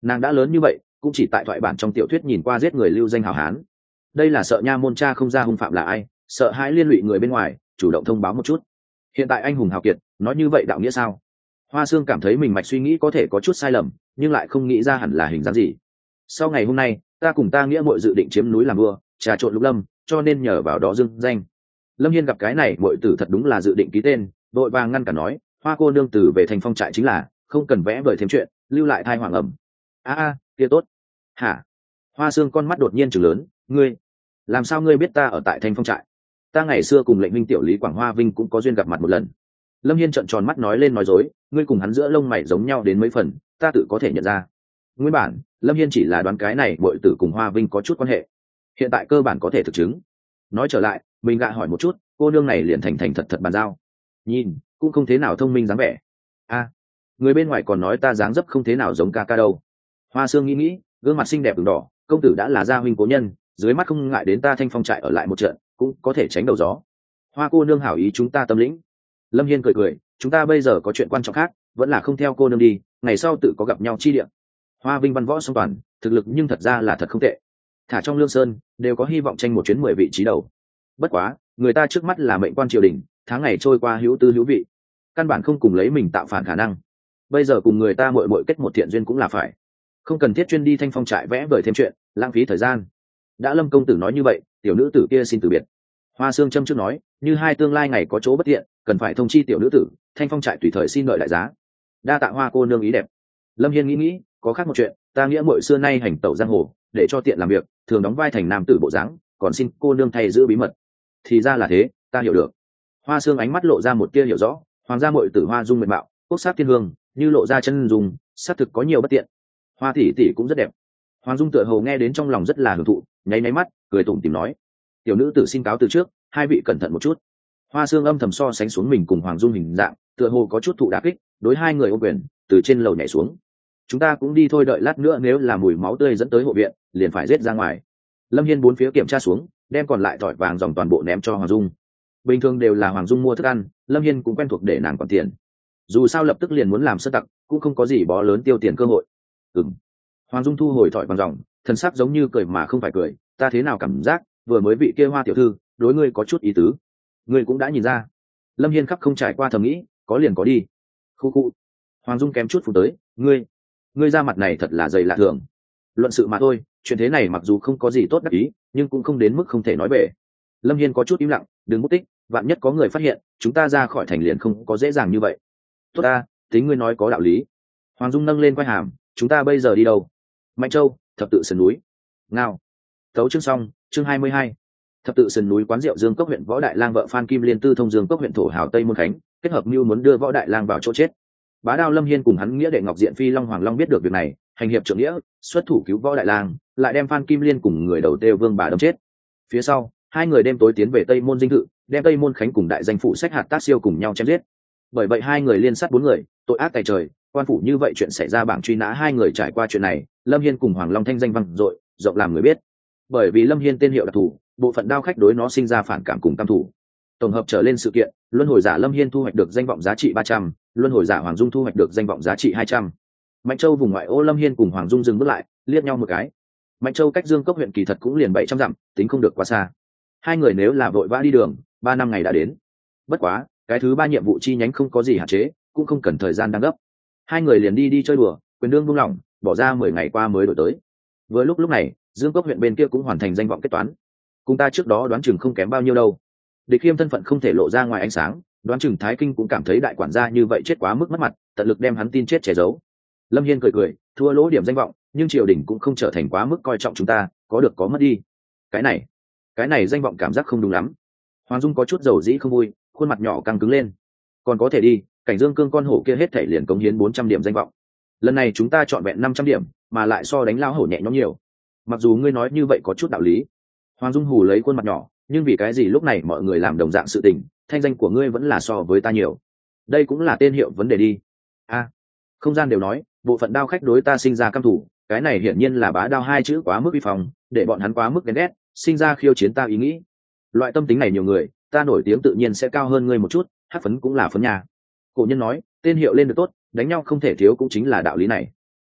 nàng đã lớn như vậy cũng chỉ tại thoại bản trong tiểu thuyết nhìn qua giết người lưu danh hào hán. Đây là sợ nha môn cha không ra hung phạm là ai, sợ hãi liên lụy người bên ngoài, chủ động thông báo một chút. Hiện tại anh hùng hào kiệt nói như vậy đạo nghĩa sao? Hoa Sương cảm thấy mình mạch suy nghĩ có thể có chút sai lầm, nhưng lại không nghĩ ra hẳn là hình dáng gì. Sau ngày hôm nay ta cùng ta nghĩa muội dự định chiếm núi làm vua, trà trộn Lục Lâm, cho nên nhờ vào đó dương danh. Lâm Hiên gặp cái này muội tử thật đúng là dự định ký tên, vội vàng ngăn cả nói, Hoa cô nương từ về thành phong trại chính là không cần vẽ vời thêm chuyện, lưu lại thai hoàng ẩm. A a, kia tốt. Hả? Hoa Sương con mắt đột nhiên trừng lớn, ngươi làm sao ngươi biết ta ở tại thanh phong trại? Ta ngày xưa cùng lệnh minh tiểu lý Quảng Hoa Vinh cũng có duyên gặp mặt một lần. Lâm Hiên trợn tròn mắt nói lên nói dối, ngươi cùng hắn giữa lông mày giống nhau đến mấy phần, ta tự có thể nhận ra. Nguyên bản Lâm Hiên chỉ là đoán cái này muội tử cùng Hoa Vinh có chút quan hệ, hiện tại cơ bản có thể thực chứng. Nói trở lại, mình gạ hỏi một chút, cô nương này liền thành thành thật thật bàn giao. Nhìn cũng không thế nào thông minh dáng vẻ. A, người bên ngoài còn nói ta dáng dấp không thế nào giống ca ca đâu. Hoa Sương nghĩ nghĩ, gương mặt xinh đẹp ửng đỏ, công tử đã là gia huynh cố nhân, dưới mắt không ngại đến ta thanh phong trại ở lại một trận, cũng có thể tránh đầu gió. Hoa cô nương hảo ý chúng ta tâm lĩnh. Lâm Hiên cười cười, chúng ta bây giờ có chuyện quan trọng khác, vẫn là không theo cô nương đi, ngày sau tự có gặp nhau chi địa. Hoa Vinh văn võ song toàn, thực lực nhưng thật ra là thật không tệ, thả trong Lương Sơn đều có hy vọng tranh một chuyến mười vị trí đầu. Bất quá người ta trước mắt là mệnh quan triều đình, tháng ngày trôi qua hữu tư hữu vị, căn bản không cùng lấy mình tạo phản khả năng. Bây giờ cùng người ta muội muội kết một thiện duyên cũng là phải, không cần thiết chuyên đi thanh phong trại vẽ vời thêm chuyện, lãng phí thời gian. Đã Lâm công tử nói như vậy, tiểu nữ tử kia xin từ biệt. Hoa Sương châm trước nói, như hai tương lai ngày có chỗ bất tiện, cần phải thông chi tiểu nữ tử, thanh phong trại tùy thời xin đợi đại giá. Đa tạ Hoa cô nương ý đẹp. Lâm Hiên nghĩ nghĩ, có khác một chuyện, ta nghĩa muội xưa nay hành tẩu giang hồ, để cho tiện làm việc, thường đóng vai thành nam tử bộ dáng, còn xin cô nương thay giữ bí mật. Thì ra là thế, ta hiểu được. Hoa Sương ánh mắt lộ ra một tia hiểu rõ, hoàng gia muội tử Hoa dung mệt mạo, quốc sắc thiên hương, như lộ ra chân dùng, xác thực có nhiều bất tiện. Hoa tỷ tỷ cũng rất đẹp. Hoàng Dung tựa hồ nghe đến trong lòng rất là hưởng thụ, nháy nháy mắt, cười tủm tỉm nói, tiểu nữ tử xin cáo từ trước, hai vị cẩn thận một chút. Hoa Sương âm thầm so sánh xuống mình cùng Hoàng Dung hình dạng, tựa hồ có chút thụ đả kích, đối hai người ôm quyền, từ trên lầu nhảy xuống. Chúng ta cũng đi thôi, đợi lát nữa nếu là mùi máu tươi dẫn tới hộ viện, liền phải giết ra ngoài. Lâm Hiên bốn phía kiểm tra xuống, đem còn lại tỏi vàng dòng toàn bộ ném cho Hoàng Dung. Bình thường đều là Hoàng Dung mua thức ăn, Lâm Hiên cũng quen thuộc để nàng còn tiền. Dù sao lập tức liền muốn làm sơ tặc, cũng không có gì bó lớn tiêu tiền cơ hội. Ừm. Hoàng Dung thu hồi thỏi vàng dòng, thần sắc giống như cười mà không phải cười, ta thế nào cảm giác vừa mới vị kia Hoa tiểu thư đối ngươi có chút ý tứ, ngươi cũng đã nhìn ra. Lâm Hiên khắp không trải qua thầm nghĩ, có liền có đi. Khu khu. Hoàng Dung kém chút phụ tới, ngươi ngươi ra mặt này thật là dày lạ thường. Luận sự mà thôi, chuyện thế này mặc dù không có gì tốt đắc ý, nhưng cũng không đến mức không thể nói bể. Lâm Hiên có chút im lặng, đừng mất tích, vạn nhất có người phát hiện, chúng ta ra khỏi thành liền không có dễ dàng như vậy. Tốt ta, tính ngươi nói có đạo lý. Hoàng Dung nâng lên quai hàm, chúng ta bây giờ đi đâu? Mạnh Châu, thập tự sườn núi. Ngao. Tấu chương xong, chương hai mươi hai. Thập tự sườn núi, quán rượu Dương Cốc huyện Võ Đại Lang vợ Phan Kim Liên tư thông Dương Cốc huyện thổ hào Tây Môn Khánh, kết hợp mưu muốn đưa Võ Đại Lang vào chỗ chết. Bá Đao Lâm Hiên cùng hắn nghĩa đệ Ngọc Diện Phi Long Hoàng Long biết được việc này, hành hiệp trượng nghĩa, xuất thủ cứu Võ Đại Lang, lại đem Phan Kim Liên cùng người đầu Têu Vương bà đâm chết. Phía sau, hai người đêm tối tiến về Tây Môn dinh thự, đem Tây Môn Khánh cùng đại danh phụ sách hạt tác siêu cùng nhau chém giết. Bởi vậy hai người liên sát bốn người, tội ác tày trời, quan phủ như vậy chuyện xảy ra bảng truy nã hai người trải qua chuyện này, Lâm Hiên cùng Hoàng Long thanh danh vang dội, rộng làm người biết. Bởi vì Lâm Hiên tên hiệu đặc thù, bộ phận đao khách đối nó sinh ra phản cảm cùng căm thủ. Tổng hợp trở lên sự kiện, luân hồi giả Lâm Hiên thu hoạch được danh vọng giá trị ba trăm, luân hồi giả Hoàng Dung thu hoạch được danh vọng giá trị hai trăm. Mạnh Châu vùng ngoại ô Lâm Hiên cùng Hoàng Dung dừng bước lại, liếc nhau một cái. Mạnh Châu cách Dương Cốc huyện kỳ thật cũng liền bảy trăm dặm, tính không được quá xa. Hai người nếu là vội vã đi đường, ba năm ngày đã đến. Bất quá, cái thứ ba nhiệm vụ chi nhánh không có gì hạn chế, cũng không cần thời gian đang gấp. Hai người liền đi đi chơi đùa, quyền đương buông lỏng, bỏ ra mười ngày qua mới đổi tới. Vừa lúc lúc này, Dương Cốc huyện bên kia cũng hoàn thành danh vọng kết toán. Cùng ta trước đó đoán chừng không kém bao nhiêu đâu. Địch Khiêm thân phận không thể lộ ra ngoài ánh sáng, đoán chừng Thái Kinh cũng cảm thấy đại quản gia như vậy chết quá mức mất mặt, tận lực đem hắn tin chết che giấu. Lâm Hiên cười cười, thua lỗ điểm danh vọng, nhưng triều đình cũng không trở thành quá mức coi trọng chúng ta, có được có mất đi. Cái này, cái này danh vọng cảm giác không đúng lắm. Hoàng Dung có chút dầu dĩ không vui, khuôn mặt nhỏ căng cứng lên. Còn có thể đi, cảnh Dương Cương con hổ kia hết thảy liền cống hiến bốn trăm điểm danh vọng. Lần này chúng ta chọn vẹn năm trăm điểm, mà lại so đánh lao hổ nhẹ nhõm nhiều. Mặc dù ngươi nói như vậy có chút đạo lý. Hoàng Dung hù lấy khuôn mặt nhỏ, nhưng vì cái gì lúc này mọi người làm đồng dạng sự tình, thanh danh của ngươi vẫn là so với ta nhiều. Đây cũng là tên hiệu vấn đề đi. A, không gian đều nói, bộ phận đao khách đối ta sinh ra căm thù, cái này hiển nhiên là bá đao hai chữ quá mức uy phong, để bọn hắn quá mức ghen ghét, sinh ra khiêu chiến ta ý nghĩ. Loại tâm tính này nhiều người, ta nổi tiếng tự nhiên sẽ cao hơn ngươi một chút, hát phấn cũng là phấn nhà. Cổ nhân nói, tên hiệu lên được tốt, đánh nhau không thể thiếu cũng chính là đạo lý này.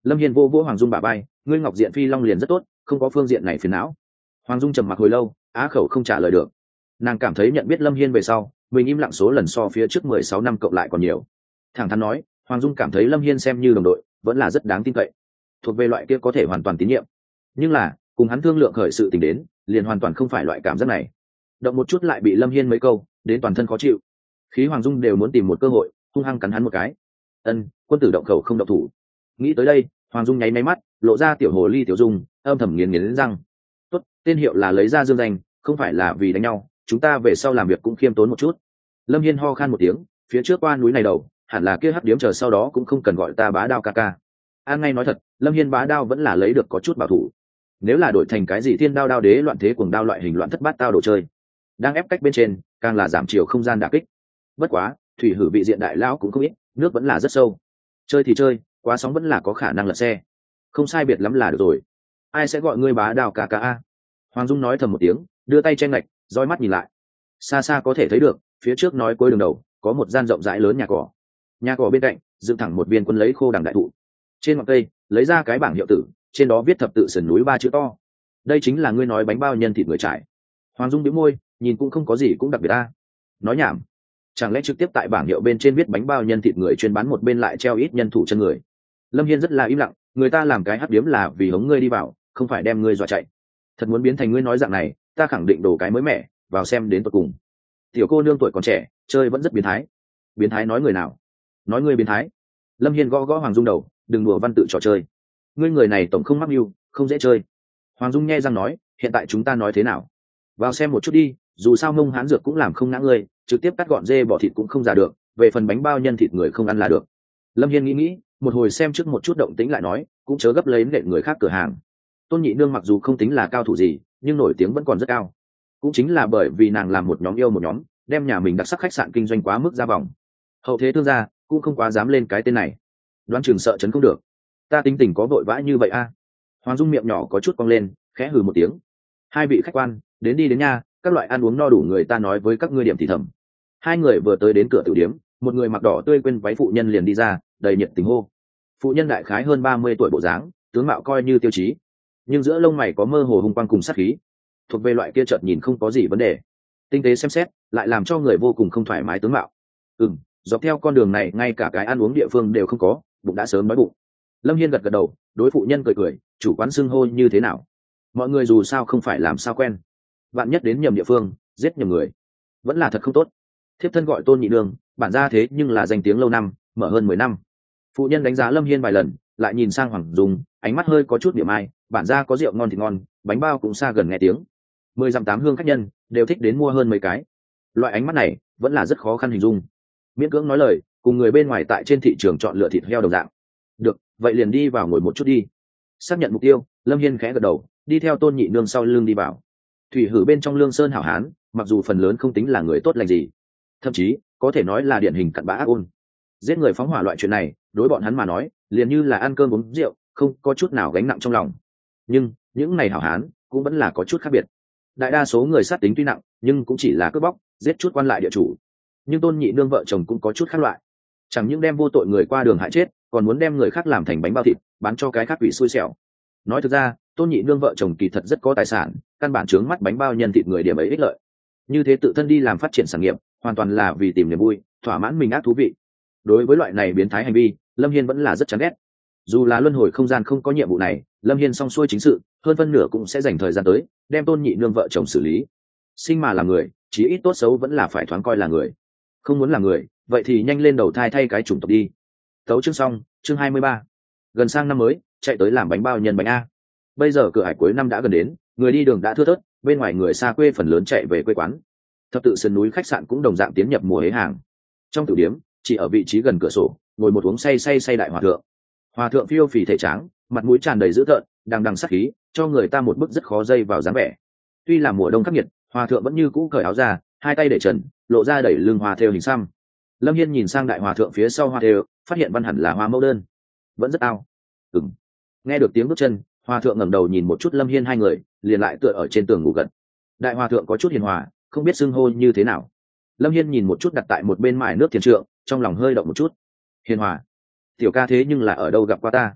Lâm Hiên vô vỗ Hoàng Dung bả vai, ngươi ngọc diện phi long liền rất tốt, không có phương diện này phiền não. Hoàng Dung trầm mặc hồi lâu, á khẩu không trả lời được. Nàng cảm thấy nhận biết Lâm Hiên về sau, mình im lặng số lần so phía trước mười sáu năm cộng lại còn nhiều. Thẳng thắn nói, Hoàng Dung cảm thấy Lâm Hiên xem như đồng đội, vẫn là rất đáng tin cậy, thuộc về loại kia có thể hoàn toàn tín nhiệm. Nhưng là cùng hắn thương lượng khởi sự tình đến, liền hoàn toàn không phải loại cảm giác này. Động một chút lại bị Lâm Hiên mấy câu đến toàn thân khó chịu, khí Hoàng Dung đều muốn tìm một cơ hội hung hăng cắn hắn một cái. Ân, quân tử động khẩu không động thủ. Nghĩ tới đây, Hoàng Dung nháy máy mắt, lộ ra tiểu hồ ly tiểu dung, âm thầm nghiến nghiến răng. Tốt, tên hiệu là lấy ra dương danh, không phải là vì đánh nhau, chúng ta về sau làm việc cũng khiêm tốn một chút. Lâm Hiên ho khan một tiếng, phía trước qua núi này đầu, hẳn là kia hắc điếm chờ sau đó cũng không cần gọi ta bá đao ca ca. An ngay nói thật, Lâm Hiên bá đao vẫn là lấy được có chút bảo thủ. Nếu là đổi thành cái gì thiên đao đao đế loạn thế cuồng đao loại hình loạn thất bát tao đồ chơi, đang ép cách bên trên, càng là giảm chiều không gian đả kích. Bất quá, thủy hử vị diện đại lão cũng không ít, nước vẫn là rất sâu. Chơi thì chơi, quá sóng vẫn là có khả năng lật xe. Không sai biệt lắm là được rồi. Ai sẽ gọi ngươi bá đao ca ca a? Hoàng Dung nói thầm một tiếng, đưa tay che ngạch, dõi mắt nhìn lại. Xa xa có thể thấy được, phía trước nói cuối đường đầu, có một gian rộng rãi lớn nhà cỏ. Nhà cỏ bên cạnh, dựng thẳng một viên quân lấy khô đằng đại thụ. Trên ngọn cây, lấy ra cái bảng hiệu tử, trên đó viết thập tự sườn núi ba chữ to. Đây chính là ngươi nói bánh bao nhân thịt người trải. Hoàng Dung bĩu môi, nhìn cũng không có gì cũng đặc biệt a. Nói nhảm. Chẳng lẽ trực tiếp tại bảng hiệu bên trên viết bánh bao nhân thịt người chuyên bán một bên lại treo ít nhân thủ chân người. Lâm Hiên rất là im lặng, người ta làm cái hấp điếm là vì hống ngươi đi vào, không phải đem ngươi dọa chạy. Thật muốn biến thành ngươi nói dạng này, ta khẳng định đổ cái mới mẻ, vào xem đến tận cùng. Tiểu cô nương tuổi còn trẻ, chơi vẫn rất biến thái. Biến thái nói người nào? Nói ngươi biến thái. Lâm Hiên gõ gõ Hoàng Dung đầu, đừng đùa văn tự trò chơi. Ngươi người này tổng không mắc mưu, không dễ chơi. Hoàng Dung nghe răng nói, hiện tại chúng ta nói thế nào? Vào xem một chút đi, dù sao mông hán dược cũng làm không ngã ngươi, trực tiếp cắt gọn dê bỏ thịt cũng không giả được, về phần bánh bao nhân thịt người không ăn là được. Lâm Hiên nghĩ nghĩ, một hồi xem trước một chút động tĩnh lại nói, cũng chớ gấp lấy nện người khác cửa hàng. Tôn Nhị Nương mặc dù không tính là cao thủ gì, nhưng nổi tiếng vẫn còn rất cao. Cũng chính là bởi vì nàng làm một nhóm yêu một nhóm, đem nhà mình đặc sắc khách sạn kinh doanh quá mức ra vòng. Hậu thế thương gia cũng không quá dám lên cái tên này, đoán chừng sợ chấn không được. Ta tính tình có vội vã như vậy a? À? Hoàng Dung miệng nhỏ có chút cong lên, khẽ hừ một tiếng. Hai vị khách quan, đến đi đến nha, các loại ăn uống no đủ người ta nói với các ngươi điểm thì thầm. Hai người vừa tới đến cửa tử điếm, một người mặc đỏ tươi quên váy phụ nhân liền đi ra, đầy nhiệt tình hô. Phụ nhân đại khái hơn ba mươi tuổi bộ dáng, tướng mạo coi như tiêu chí, nhưng giữa lông mày có mơ hồ hung quang cùng sát khí, thuộc về loại kia chợt nhìn không có gì vấn đề, tinh tế xem xét lại làm cho người vô cùng không thoải mái tướng mạo. Ừm, dọc theo con đường này ngay cả cái ăn uống địa phương đều không có, bụng đã sớm đói bụng. Lâm Hiên gật gật đầu, đối phụ nhân cười cười, chủ quán xưng hô như thế nào? Mọi người dù sao không phải làm sao quen, bạn nhất đến nhầm địa phương, giết nhầm người, vẫn là thật không tốt. Thiếp thân gọi Tôn Nhị Nương, bản ra thế nhưng là danh tiếng lâu năm, mở hơn mười năm. Phụ nhân đánh giá Lâm Hiên vài lần, lại nhìn sang Hoàng Dung, ánh mắt hơi có chút niệm ai, bản ra có rượu ngon thì ngon, bánh bao cũng xa gần nghe tiếng. Mười dặm tám hương khách nhân đều thích đến mua hơn mấy cái. Loại ánh mắt này vẫn là rất khó khăn hình dung. Miễn cưỡng nói lời, cùng người bên ngoài tại trên thị trường chọn lựa thịt heo đồng dạng. Được, vậy liền đi vào ngồi một chút đi. Xác nhận mục tiêu, Lâm Hiên khẽ gật đầu, đi theo Tôn Nhị Nương sau lưng đi vào. Thủy hử bên trong Lương Sơn hảo hán, mặc dù phần lớn không tính là người tốt lành gì, thậm chí có thể nói là điển hình cặn bã ác ôn. Giết người phóng hỏa loại chuyện này, đối bọn hắn mà nói, liền như là ăn cơm uống rượu, không có chút nào gánh nặng trong lòng. Nhưng những này hảo hán cũng vẫn là có chút khác biệt. Đại đa số người sát tính tuy nặng, nhưng cũng chỉ là cướp bóc, giết chút quan lại địa chủ. Nhưng Tôn Nhị Nương vợ chồng cũng có chút khác loại, chẳng những đem vô tội người qua đường hại chết, còn muốn đem người khác làm thành bánh bao thịt, bán cho cái khác quỷ xui xẻo. Nói thực ra, Tôn Nhị Nương vợ chồng kỳ thật rất có tài sản, căn bản chướng mắt bánh bao nhân thịt người điểm ấy ích lợi. Như thế tự thân đi làm phát triển sản nghiệp, hoàn toàn là vì tìm niềm vui, thỏa mãn mình ác thú vị. Đối với loại này biến thái hành vi, Lâm Hiên vẫn là rất chán ghét. Dù là luân hồi không gian không có nhiệm vụ này, Lâm Hiên xong xuôi chính sự, hơn phân nửa cũng sẽ dành thời gian tới đem Tôn Nhị Nương vợ chồng xử lý. Sinh mà là người, chí ít tốt xấu vẫn là phải thoáng coi là người. Không muốn là người, vậy thì nhanh lên đầu thai thay cái chủng tộc đi. Tấu chương xong, chương hai mươi ba. Gần sang năm mới, chạy tới làm bánh bao nhân bánh a. Bây giờ cửa hải cuối năm đã gần đến, người đi đường đã thưa thớt, bên ngoài người xa quê phần lớn chạy về quê quán. Thập tự sườn núi khách sạn cũng đồng dạng tiến nhập mùa hế hàng. Trong tiểu điếm, chỉ ở vị trí gần cửa sổ, ngồi một uống say say say đại hòa thượng. Hòa thượng phiêu phì thể tráng, mặt mũi tràn đầy dữ tợn, đằng đằng sát khí, cho người ta một bức rất khó dây vào dáng vẻ. Tuy là mùa đông khắc nghiệt, hòa thượng vẫn như cũ cởi áo ra, hai tay để trần, lộ ra đẩy lưng hoa thêu hình xăm. Lâm Hiên nhìn sang đại hòa thượng phía sau hoa thêu, phát hiện văn hẳn là hoa mẫu đơn, vẫn rất ao. Ừm. Nghe được tiếng bước chân, hòa thượng ngẩng đầu nhìn một chút Lâm Hiên hai người, liền lại tựa ở trên tường ngủ gật. Đại hòa thượng có chút hiền hòa, không biết xưng hô như thế nào. Lâm Hiên nhìn một chút đặt tại một bên mải nước thiền trượng, trong lòng hơi động một chút. Hiền hòa, tiểu ca thế nhưng là ở đâu gặp qua ta?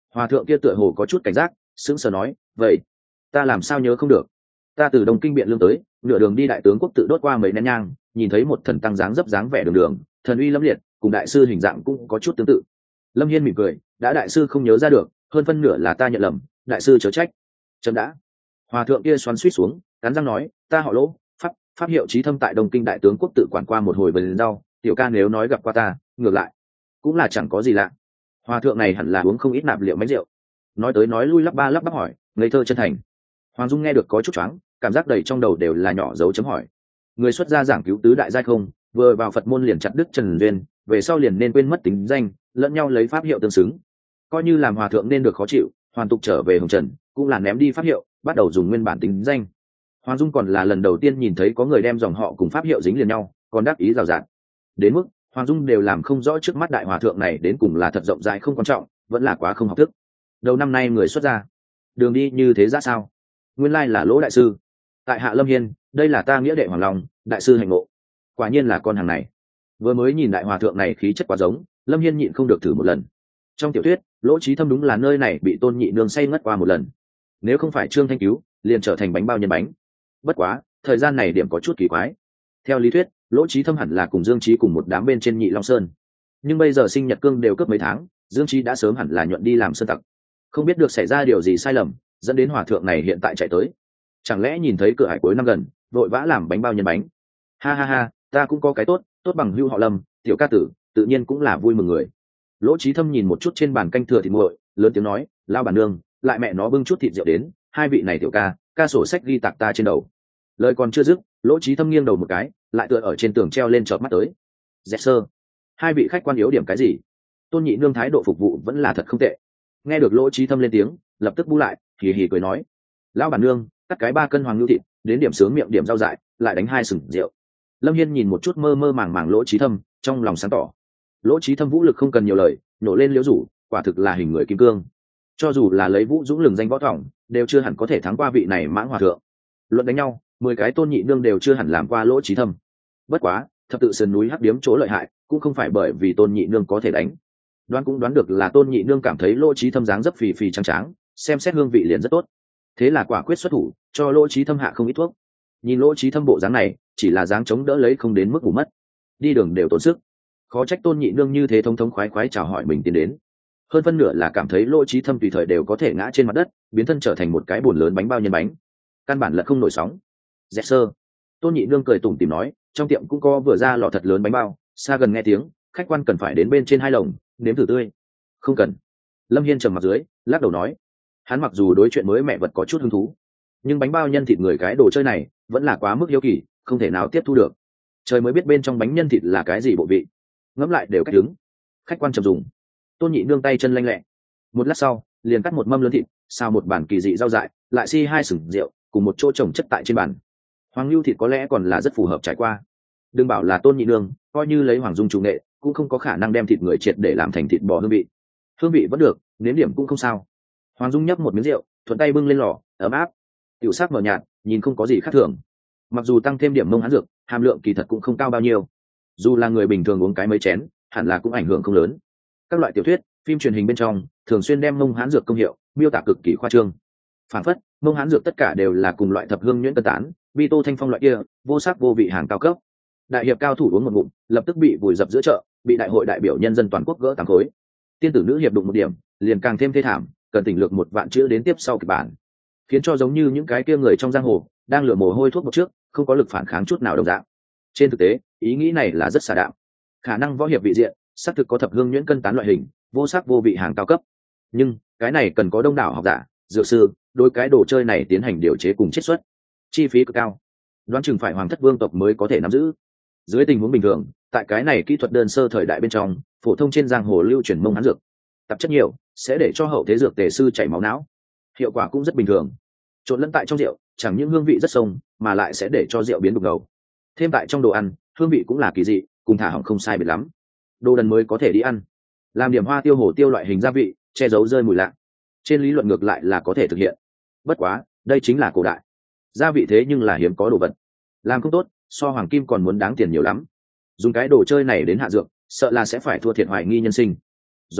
Hòa thượng kia tựa hồ có chút cảnh giác, sững sờ nói, vậy ta làm sao nhớ không được? Ta từ Đông Kinh Biện Lương tới, nửa đường đi đại tướng quốc tự đốt qua mấy nén nhang, nhìn thấy một thần tăng dáng dấp dáng vẻ đường đường, thần uy lâm liệt, cùng đại sư hình dạng cũng có chút tương tự. Lâm Hiên mỉm cười, đã đại sư không nhớ ra được, hơn phân nửa là ta nhận lầm, đại sư chớ trách. Chấm đã. Hòa thượng kia xoắn xuýt xuống, cắn răng nói, ta họ Lỗ, pháp pháp hiệu Chí Thâm tại Đông Kinh đại tướng quốc tự quản qua một hồi vườn rau, tiểu ca nếu nói gặp qua ta, ngược lại cũng là chẳng có gì lạ. Hòa thượng này hẳn là uống không ít nạp liệu mấy rượu. Nói tới nói lui lắp ba lắp bắp hỏi, ngây thơ chân thành. Hoàng Dung nghe được có chút choáng, cảm giác đầy trong đầu đều là nhỏ dấu chấm hỏi. Người xuất gia giảng cứu tứ đại giai không, vừa vào Phật môn liền chặt đứt trần duyên, về sau liền nên quên mất tính danh, lẫn nhau lấy pháp hiệu tương xứng. Coi như làm hòa thượng nên được khó chịu, hoàn tục trở về hồng trần, cũng là ném đi pháp hiệu, bắt đầu dùng nguyên bản tính danh. Hoàng Dung còn là lần đầu tiên nhìn thấy có người đem dòng họ cùng pháp hiệu dính liền nhau, còn đắc ý rào rạt. Đến mức Hoàng Dung đều làm không rõ trước mắt đại hòa thượng này đến cùng là thật rộng rãi không quan trọng, vẫn là quá không học thức. Đầu năm nay người xuất gia, đường đi như thế ra sao? Nguyên lai là Lỗ đại sư. Tại Hạ Lâm Hiên, đây là ta nghĩa đệ Hoàng Long, đại sư hành ngộ. Quả nhiên là con hàng này. Vừa mới nhìn đại hòa thượng này khí chất quá giống, Lâm Hiên nhịn không được thử một lần. Trong tiểu thuyết, Lỗ Chí Thâm đúng là nơi này bị Tôn Nhị Nương say ngất qua một lần. Nếu không phải Trương Thanh cứu, liền trở thành bánh bao nhân bánh. Bất quá, thời gian này điểm có chút kỳ quái. Theo lý thuyết, Lỗ Chí Thâm hẳn là cùng Dương Chí cùng một đám bên trên Nhị Long Sơn. Nhưng bây giờ sinh nhật cương đều cướp mấy tháng, Dương Chí đã sớm hẳn là nhuận đi làm sơn tặc. Không biết được xảy ra điều gì sai lầm, dẫn đến hòa thượng này hiện tại chạy tới. Chẳng lẽ nhìn thấy cửa hải cuối năm gần, vội vã làm bánh bao nhân bánh? Ha ha ha, ta cũng có cái tốt, tốt bằng hưu họ Lâm, tiểu ca tử, tự nhiên cũng là vui mừng người. Lỗ Chí Thâm nhìn một chút trên bàn canh thừa thịt nguội, lớn tiếng nói, lao bản nương, lại mẹ nó bưng chút thịt rượu đến, hai vị này tiểu ca, ca sổ sách ghi tạc ta trên đầu. Lời còn chưa dứt, Lỗ Chí Thâm nghiêng đầu một cái, lại tựa ở trên tường treo lên chợt mắt tới. Dẹt sơ, hai vị khách quan yếu điểm cái gì? Tôn Nhị Nương thái độ phục vụ vẫn là thật không tệ. Nghe được Lỗ Chí Thâm lên tiếng, lập tức bu lại, hì hì cười nói, lão bản nương, cắt cái ba cân hoàng lưu thịt, đến điểm sướng miệng điểm rau dại, lại đánh hai sừng rượu. Lâm Hiên nhìn một chút mơ mơ màng màng Lỗ Chí Thâm, trong lòng sáng tỏ. Lỗ Chí Thâm vũ lực không cần nhiều lời, nổ lên liễu rủ, quả thực là hình người kim cương. Cho dù là lấy Vũ Dũng lừng danh võ thỏng, đều chưa hẳn có thể thắng qua vị này Mãng hòa thượng. Luận đánh nhau, mười cái Tôn Nhị Nương đều chưa hẳn làm qua Lỗ Chí Thâm. Bất quá, thập tự sườn núi hắc điếm chỗ lợi hại, cũng không phải bởi vì Tôn Nhị Nương có thể đánh. Đoán cũng đoán được là Tôn Nhị Nương cảm thấy Lỗ Chí Thâm dáng dấp phì phì trắng tráng, xem xét hương vị liền rất tốt. Thế là quả quyết xuất thủ, cho Lỗ Chí Thâm hạ không ít thuốc. Nhìn Lỗ Chí Thâm bộ dáng này, chỉ là dáng chống đỡ lấy không đến mức ngủ mất. Đi đường đều tốn sức. Khó trách Tôn Nhị Nương như thế thông thống khoái khoái chào hỏi mình tiến đến. Hơn phân nửa là cảm thấy Lỗ Chí Thâm tùy thời đều có thể ngã trên mặt đất, biến thân trở thành một cái bồn lớn bánh bao nhân bánh. Căn bản là không nổi sóng. Dẹt sơ. Tôn Nhị Nương cười tủm tỉm nói, trong tiệm cũng có vừa ra lọ thật lớn bánh bao, xa gần nghe tiếng, khách quan cần phải đến bên trên hai lồng, nếm thử tươi. Không cần. Lâm Hiên trầm mặt dưới, lắc đầu nói, hắn mặc dù đối chuyện mới mẹ vật có chút hứng thú, nhưng bánh bao nhân thịt người cái đồ chơi này vẫn là quá mức hiếu kỳ, không thể nào tiếp thu được. Trời mới biết bên trong bánh nhân thịt là cái gì bộ vị, ngẫm lại đều cách đứng. Khách quan trầm dùng. Tôn Nhị Nương tay chân lanh lẹ, một lát sau liền cắt một mâm lớn thịt, xào một bản kỳ dị rau dại, lại si hai sừng rượu cùng một chỗ trồng chất tại trên bàn. Hoàng lưu thịt có lẽ còn là rất phù hợp trải qua. Đừng bảo là Tôn Nhị Nương, coi như lấy Hoàng Dung chủ nghệ, cũng không có khả năng đem thịt người triệt để làm thành thịt bò hương vị. Hương vị vẫn được, nếm điểm cũng không sao. Hoàng Dung nhấp một miếng rượu, thuận tay bưng lên lò, ấm áp. Tiểu sắc mờ nhạt, nhìn không có gì khác thường. Mặc dù tăng thêm điểm mông hán dược, hàm lượng kỳ thật cũng không cao bao nhiêu. Dù là người bình thường uống cái mấy chén, hẳn là cũng ảnh hưởng không lớn. Các loại tiểu thuyết, phim truyền hình bên trong thường xuyên đem mông hán dược công hiệu miêu tả cực kỳ khoa trương. Phản phất, mông hán dược tất cả đều là cùng loại thập hương nhuyễn cân tán, vi tô thanh phong loại kia, vô sắc vô vị hàng cao cấp. Đại hiệp cao thủ uống một ngụm, lập tức bị vùi dập giữa chợ, bị đại hội đại biểu nhân dân toàn quốc gỡ tám khối. Tiên tử nữ hiệp đụng một điểm, liền càng thêm thê thảm, cần tỉnh lược một vạn chữ đến tiếp sau kịch bản, khiến cho giống như những cái kia người trong giang hồ đang lựa mồ hôi thuốc một trước, không có lực phản kháng chút nào đồng dạng. Trên thực tế, ý nghĩ này là rất xả đạo. Khả năng võ hiệp vị diện xác thực có thập hương nhuyễn cân tán loại hình, vô sắc vô vị hàng cao cấp, nhưng cái này cần có đông đảo học giả, dược sư đối cái đồ chơi này tiến hành điều chế cùng chiết xuất, chi phí cực cao, đoán chừng phải hoàng thất vương tộc mới có thể nắm giữ. Dưới tình huống bình thường, tại cái này kỹ thuật đơn sơ thời đại bên trong, phổ thông trên giang hồ lưu truyền mông hán dược tạp chất nhiều, sẽ để cho hậu thế dược tề sư chảy máu não, hiệu quả cũng rất bình thường. Trộn lẫn tại trong rượu, chẳng những hương vị rất sông, mà lại sẽ để cho rượu biến đục ngầu. Thêm tại trong đồ ăn, hương vị cũng là kỳ dị, cùng thả hỏng không sai biệt lắm. Đồ đần mới có thể đi ăn, làm điểm hoa tiêu hổ tiêu loại hình gia vị, che giấu rơi mùi lạ. Trên lý luận ngược lại là có thể thực hiện. Bất quá, đây chính là cổ đại, gia vị thế nhưng là hiếm có đồ vật, làm không tốt, so hoàng kim còn muốn đáng tiền nhiều lắm. Dùng cái đồ chơi này đến hạ dược, sợ là sẽ phải thua thiệt hoài nghi nhân sinh. Do đó,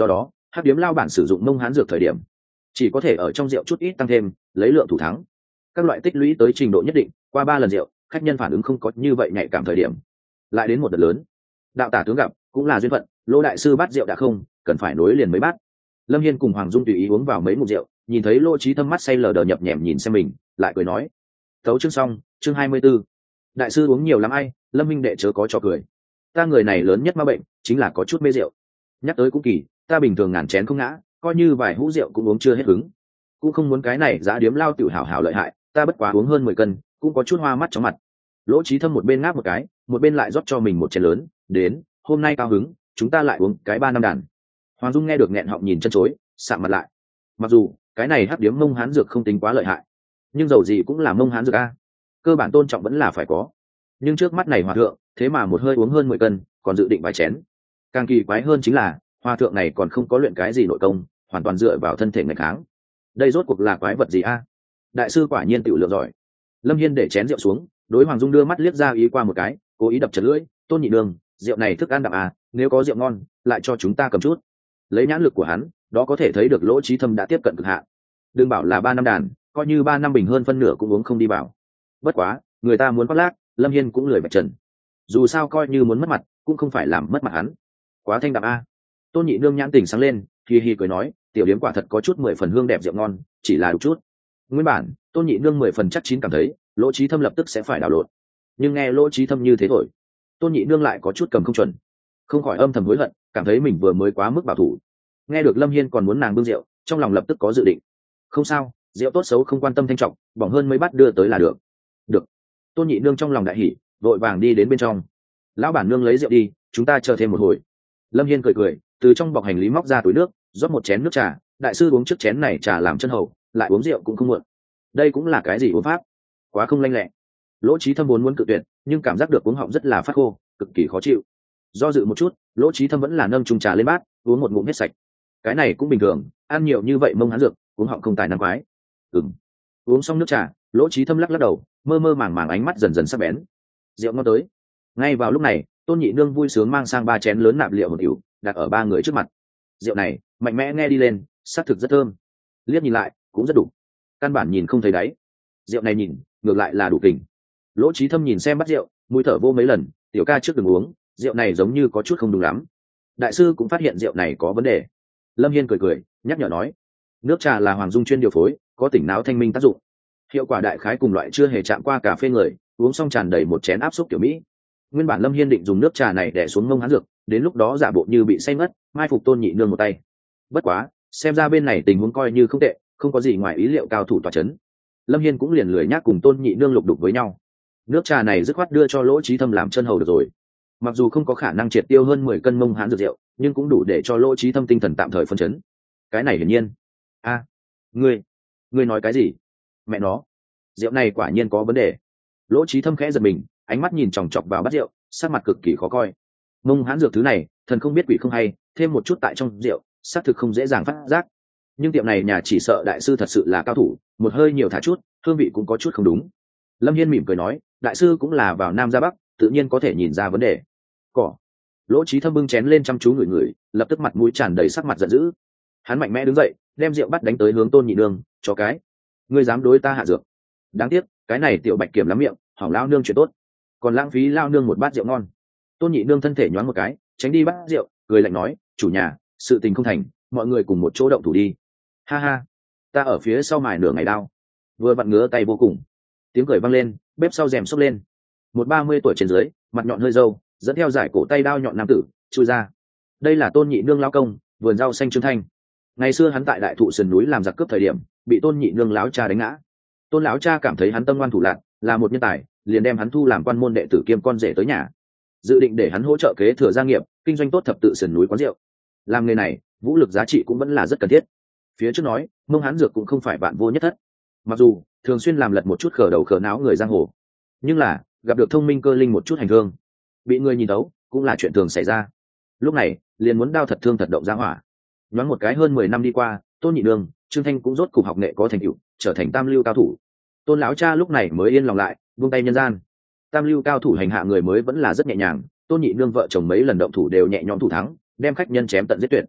hắc điếm lao bản sử dụng mông hán dược thời điểm chỉ có thể ở trong rượu chút ít tăng thêm lấy lượng thủ thắng. Các loại tích lũy tới trình độ nhất định, qua ba lần rượu khách nhân phản ứng không có như vậy nhạy cảm thời điểm lại đến một đợt lớn. Đạo tả tướng gặp cũng là duyên phận, Lô đại sư bát rượu đã không cần phải nối liền mấy bát. Lâm Hiên cùng Hoàng Dung tùy ý uống vào mấy ngụm rượu, nhìn thấy Lô Chí Thâm mắt say lờ đờ nhập nhèm nhìn xem mình, lại cười nói: "Tấu chương xong, chương hai mươi 24. Đại sư uống nhiều lắm ai, Lâm minh đệ chớ có cho cười. Ta người này lớn nhất ma bệnh chính là có chút mê rượu. Nhắc tới cũng kỳ, ta bình thường ngàn chén không ngã, coi như vài hũ rượu cũng uống chưa hết hứng. Cũng không muốn cái này giá điếm lao tiểu hảo hảo lợi hại, ta bất quá uống hơn mười cân, cũng có chút hoa mắt chóng mặt." Lỗ Chí Thâm một bên ngáp một cái, một bên lại rót cho mình một chén lớn, "Đến, hôm nay cao hứng, chúng ta lại uống cái ba năm đàn." Hoàng Dung nghe được nghẹn họng nhìn chân chối, sạm mặt lại. Mặc dù cái này hắc điếm mông hán dược không tính quá lợi hại, nhưng dầu gì cũng là mông hán dược a, cơ bản tôn trọng vẫn là phải có. Nhưng trước mắt này hòa thượng thế mà một hơi uống hơn mười cân, còn dự định vài chén. Càng kỳ quái hơn chính là hòa thượng này còn không có luyện cái gì nội công, hoàn toàn dựa vào thân thể ngày kháng. Đây rốt cuộc là quái vật gì a? Đại sư quả nhiên tiểu lượng giỏi. Lâm Hiên để chén rượu xuống, đối Hoàng Dung đưa mắt liếc ra ý qua một cái, cố ý đập chật lưỡi: "Tôn nhị đường, rượu này thức ăn đậm à, nếu có rượu ngon lại cho chúng ta cầm chút." Lấy nhãn lực của hắn, đó có thể thấy được Lỗ Chí Thâm đã tiếp cận cực hạn. Đừng bảo là ba năm đàn, coi như ba năm bình hơn phân nửa cũng uống không đi vào. Bất quá người ta muốn khoác lác, Lâm Hiên cũng lười vạch trần. Dù sao coi như muốn mất mặt cũng không phải làm mất mặt hắn. Quá thanh đạm a. Tôn nhị nương nhãn tỉnh sáng lên, hi hi cười nói: "Tiểu điếm quả thật có chút mười phần hương đẹp rượu ngon, chỉ là chút." Nguyên bản Tôn nhị nương mười phần chắc chín cảm thấy Lỗ Chí Thâm lập tức sẽ phải đảo lộn, nhưng nghe Lỗ Chí Thâm như thế thôi, Tôn nhị nương lại có chút cầm không chuẩn, không khỏi âm thầm hối hận, cảm thấy mình vừa mới quá mức bảo thủ. Nghe được Lâm Hiên còn muốn nàng bưng rượu, trong lòng lập tức có dự định. Không sao, rượu tốt xấu không quan tâm thanh trọng, bỏng hơn mấy bát đưa tới là được. Được. Tôn nhị nương trong lòng đại hỉ, vội vàng đi đến bên trong. Lão bản nương lấy rượu đi, chúng ta chờ thêm một hồi. Lâm Hiên cười cười, từ trong bọc hành lý móc ra túi nước, rót một chén nước trà. Đại sư uống trước chén này trà làm chân hầu, lại uống rượu cũng không muộn. Đây cũng là cái gì uống pháp? Quá không lanh lẹ. Lỗ Chí Thâm vốn muốn cự tuyệt, nhưng cảm giác được uống họng rất là phát khô, cực kỳ khó chịu. Do dự một chút, Lỗ Chí Thâm vẫn là nâng chung trà lên bát, uống một ngụm hết sạch. Cái này cũng bình thường, ăn nhiều như vậy mông hán dược, uống họng không tài năng quái. Ừm. Uống xong nước trà, Lỗ Chí Thâm lắc lắc đầu, mơ mơ màng màng ánh mắt dần dần sắc bén. Rượu ngon tới. Ngay vào lúc này, Tôn nhị nương vui sướng mang sang ba chén lớn nạp liệu hồn ỉu, đặt ở ba người trước mặt. Rượu này, mạnh mẽ nghe đi lên, sắc thực rất thơm. Liếc nhìn lại, cũng rất đủ. Căn bản nhìn không thấy đáy. Rượu này nhìn, ngược lại là đủ kình. Lỗ Chí Thâm nhìn xem bát rượu, mũi thở vô mấy lần, "Tiểu ca trước đừng uống, rượu này giống như có chút không đúng lắm." Đại sư cũng phát hiện rượu này có vấn đề. Lâm Hiên cười cười, nhắc nhở nói: "Nước trà là Hoàng Dung chuyên điều phối, có tỉnh não thanh minh tác dụng. Hiệu quả đại khái cùng loại chưa hề chạm qua cà phê người, uống xong tràn đầy một chén áp xúc kiểu Mỹ." Nguyên bản Lâm Hiên định dùng nước trà này để xuống mông hán dược, đến lúc đó giả bộ như bị say mất, mai phục Tôn nhị nương một tay. Bất quá, xem ra bên này tình huống coi như không tệ, không có gì ngoài ý liệu cao thủ tọa chấn. Lâm Hiên cũng liền lười nhác cùng Tôn nhị nương lục đục với nhau. Nước trà này dứt khoát đưa cho Lỗ Chí Thâm làm chân hầu được rồi. Mặc dù không có khả năng triệt tiêu hơn mười cân mông hán dược rượu, nhưng cũng đủ để cho Lỗ Chí Thâm tinh thần tạm thời phân chấn. Cái này hiển nhiên. A, ngươi, ngươi nói cái gì? Mẹ nó, rượu này quả nhiên có vấn đề. Lỗ Chí Thâm khẽ giật mình, ánh mắt nhìn chòng chọc vào bát rượu, sắc mặt cực kỳ khó coi. Mông hán dược thứ này, thần không biết quỷ không hay, thêm một chút tại trong rượu, xác thực không dễ dàng phát giác. Nhưng tiệm này nhà chỉ sợ đại sư thật sự là cao thủ, một hơi nhiều thả chút, hương vị cũng có chút không đúng. Lâm Hiên mỉm cười nói: "Đại sư cũng là vào Nam ra Bắc, tự nhiên có thể nhìn ra vấn đề." Cỏ. Lỗ Chí Thâm bưng chén lên chăm chú ngửi ngửi, lập tức mặt mũi tràn đầy sắc mặt giận dữ. Hắn mạnh mẽ đứng dậy, đem rượu bắt đánh tới hướng Tôn nhị nương, "Cho cái, ngươi dám đối ta hạ dược? Đáng tiếc, cái này tiểu bạch kiểm lắm miệng, hỏng lao nương chuyện tốt, còn lãng phí lao nương một bát rượu ngon." Tôn nhị nương thân thể nhoáng một cái, tránh đi bát rượu, cười lạnh nói: "Chủ nhà, sự tình không thành, mọi người cùng một chỗ động thủ đi." Ha ha, ta ở phía sau mài nửa ngày đao, vừa vặn ngứa tay vô cùng. Tiếng cười vang lên, bếp sau rèm xốc lên, một ba mươi tuổi trên dưới, mặt nhọn hơi râu, dẫn theo giải cổ tay đao nhọn nam tử chui ra. Đây là Tôn nhị nương lão công, vườn rau xanh Trương Thanh. Ngày xưa hắn tại đại thụ sườn núi làm giặc cướp thời điểm, bị Tôn nhị nương lão cha đánh ngã. Tôn lão cha cảm thấy hắn tâm ngoan thủ lạn, là một nhân tài, liền đem hắn thu làm quan môn đệ tử kiêm con rể tới nhà, dự định để hắn hỗ trợ kế thừa gia nghiệp, kinh doanh tốt thập tự sườn núi quán rượu. Làm nghề này, vũ lực giá trị cũng vẫn là rất cần thiết. Phía trước nói, mông hán dược cũng không phải bạn vô nhất thất, mặc dù thường xuyên làm lật một chút khờ đầu khờ não người giang hồ, nhưng là gặp được thông minh cơ linh một chút hành thương, bị người nhìn tấu cũng là chuyện thường xảy ra. Lúc này liền muốn đao thật thương thật động ra hỏa. Nhoáng một cái hơn mười năm đi qua, Tôn nhị nương, Trương Thanh cũng rốt cục học nghệ có thành tựu, trở thành tam lưu cao thủ. Tôn lão cha lúc này mới yên lòng lại, buông tay nhân gian. Tam lưu cao thủ hành hạ người mới vẫn là rất nhẹ nhàng, Tôn nhị nương vợ chồng mấy lần động thủ đều nhẹ nhõm thủ thắng, đem khách nhân chém tận giết tuyệt.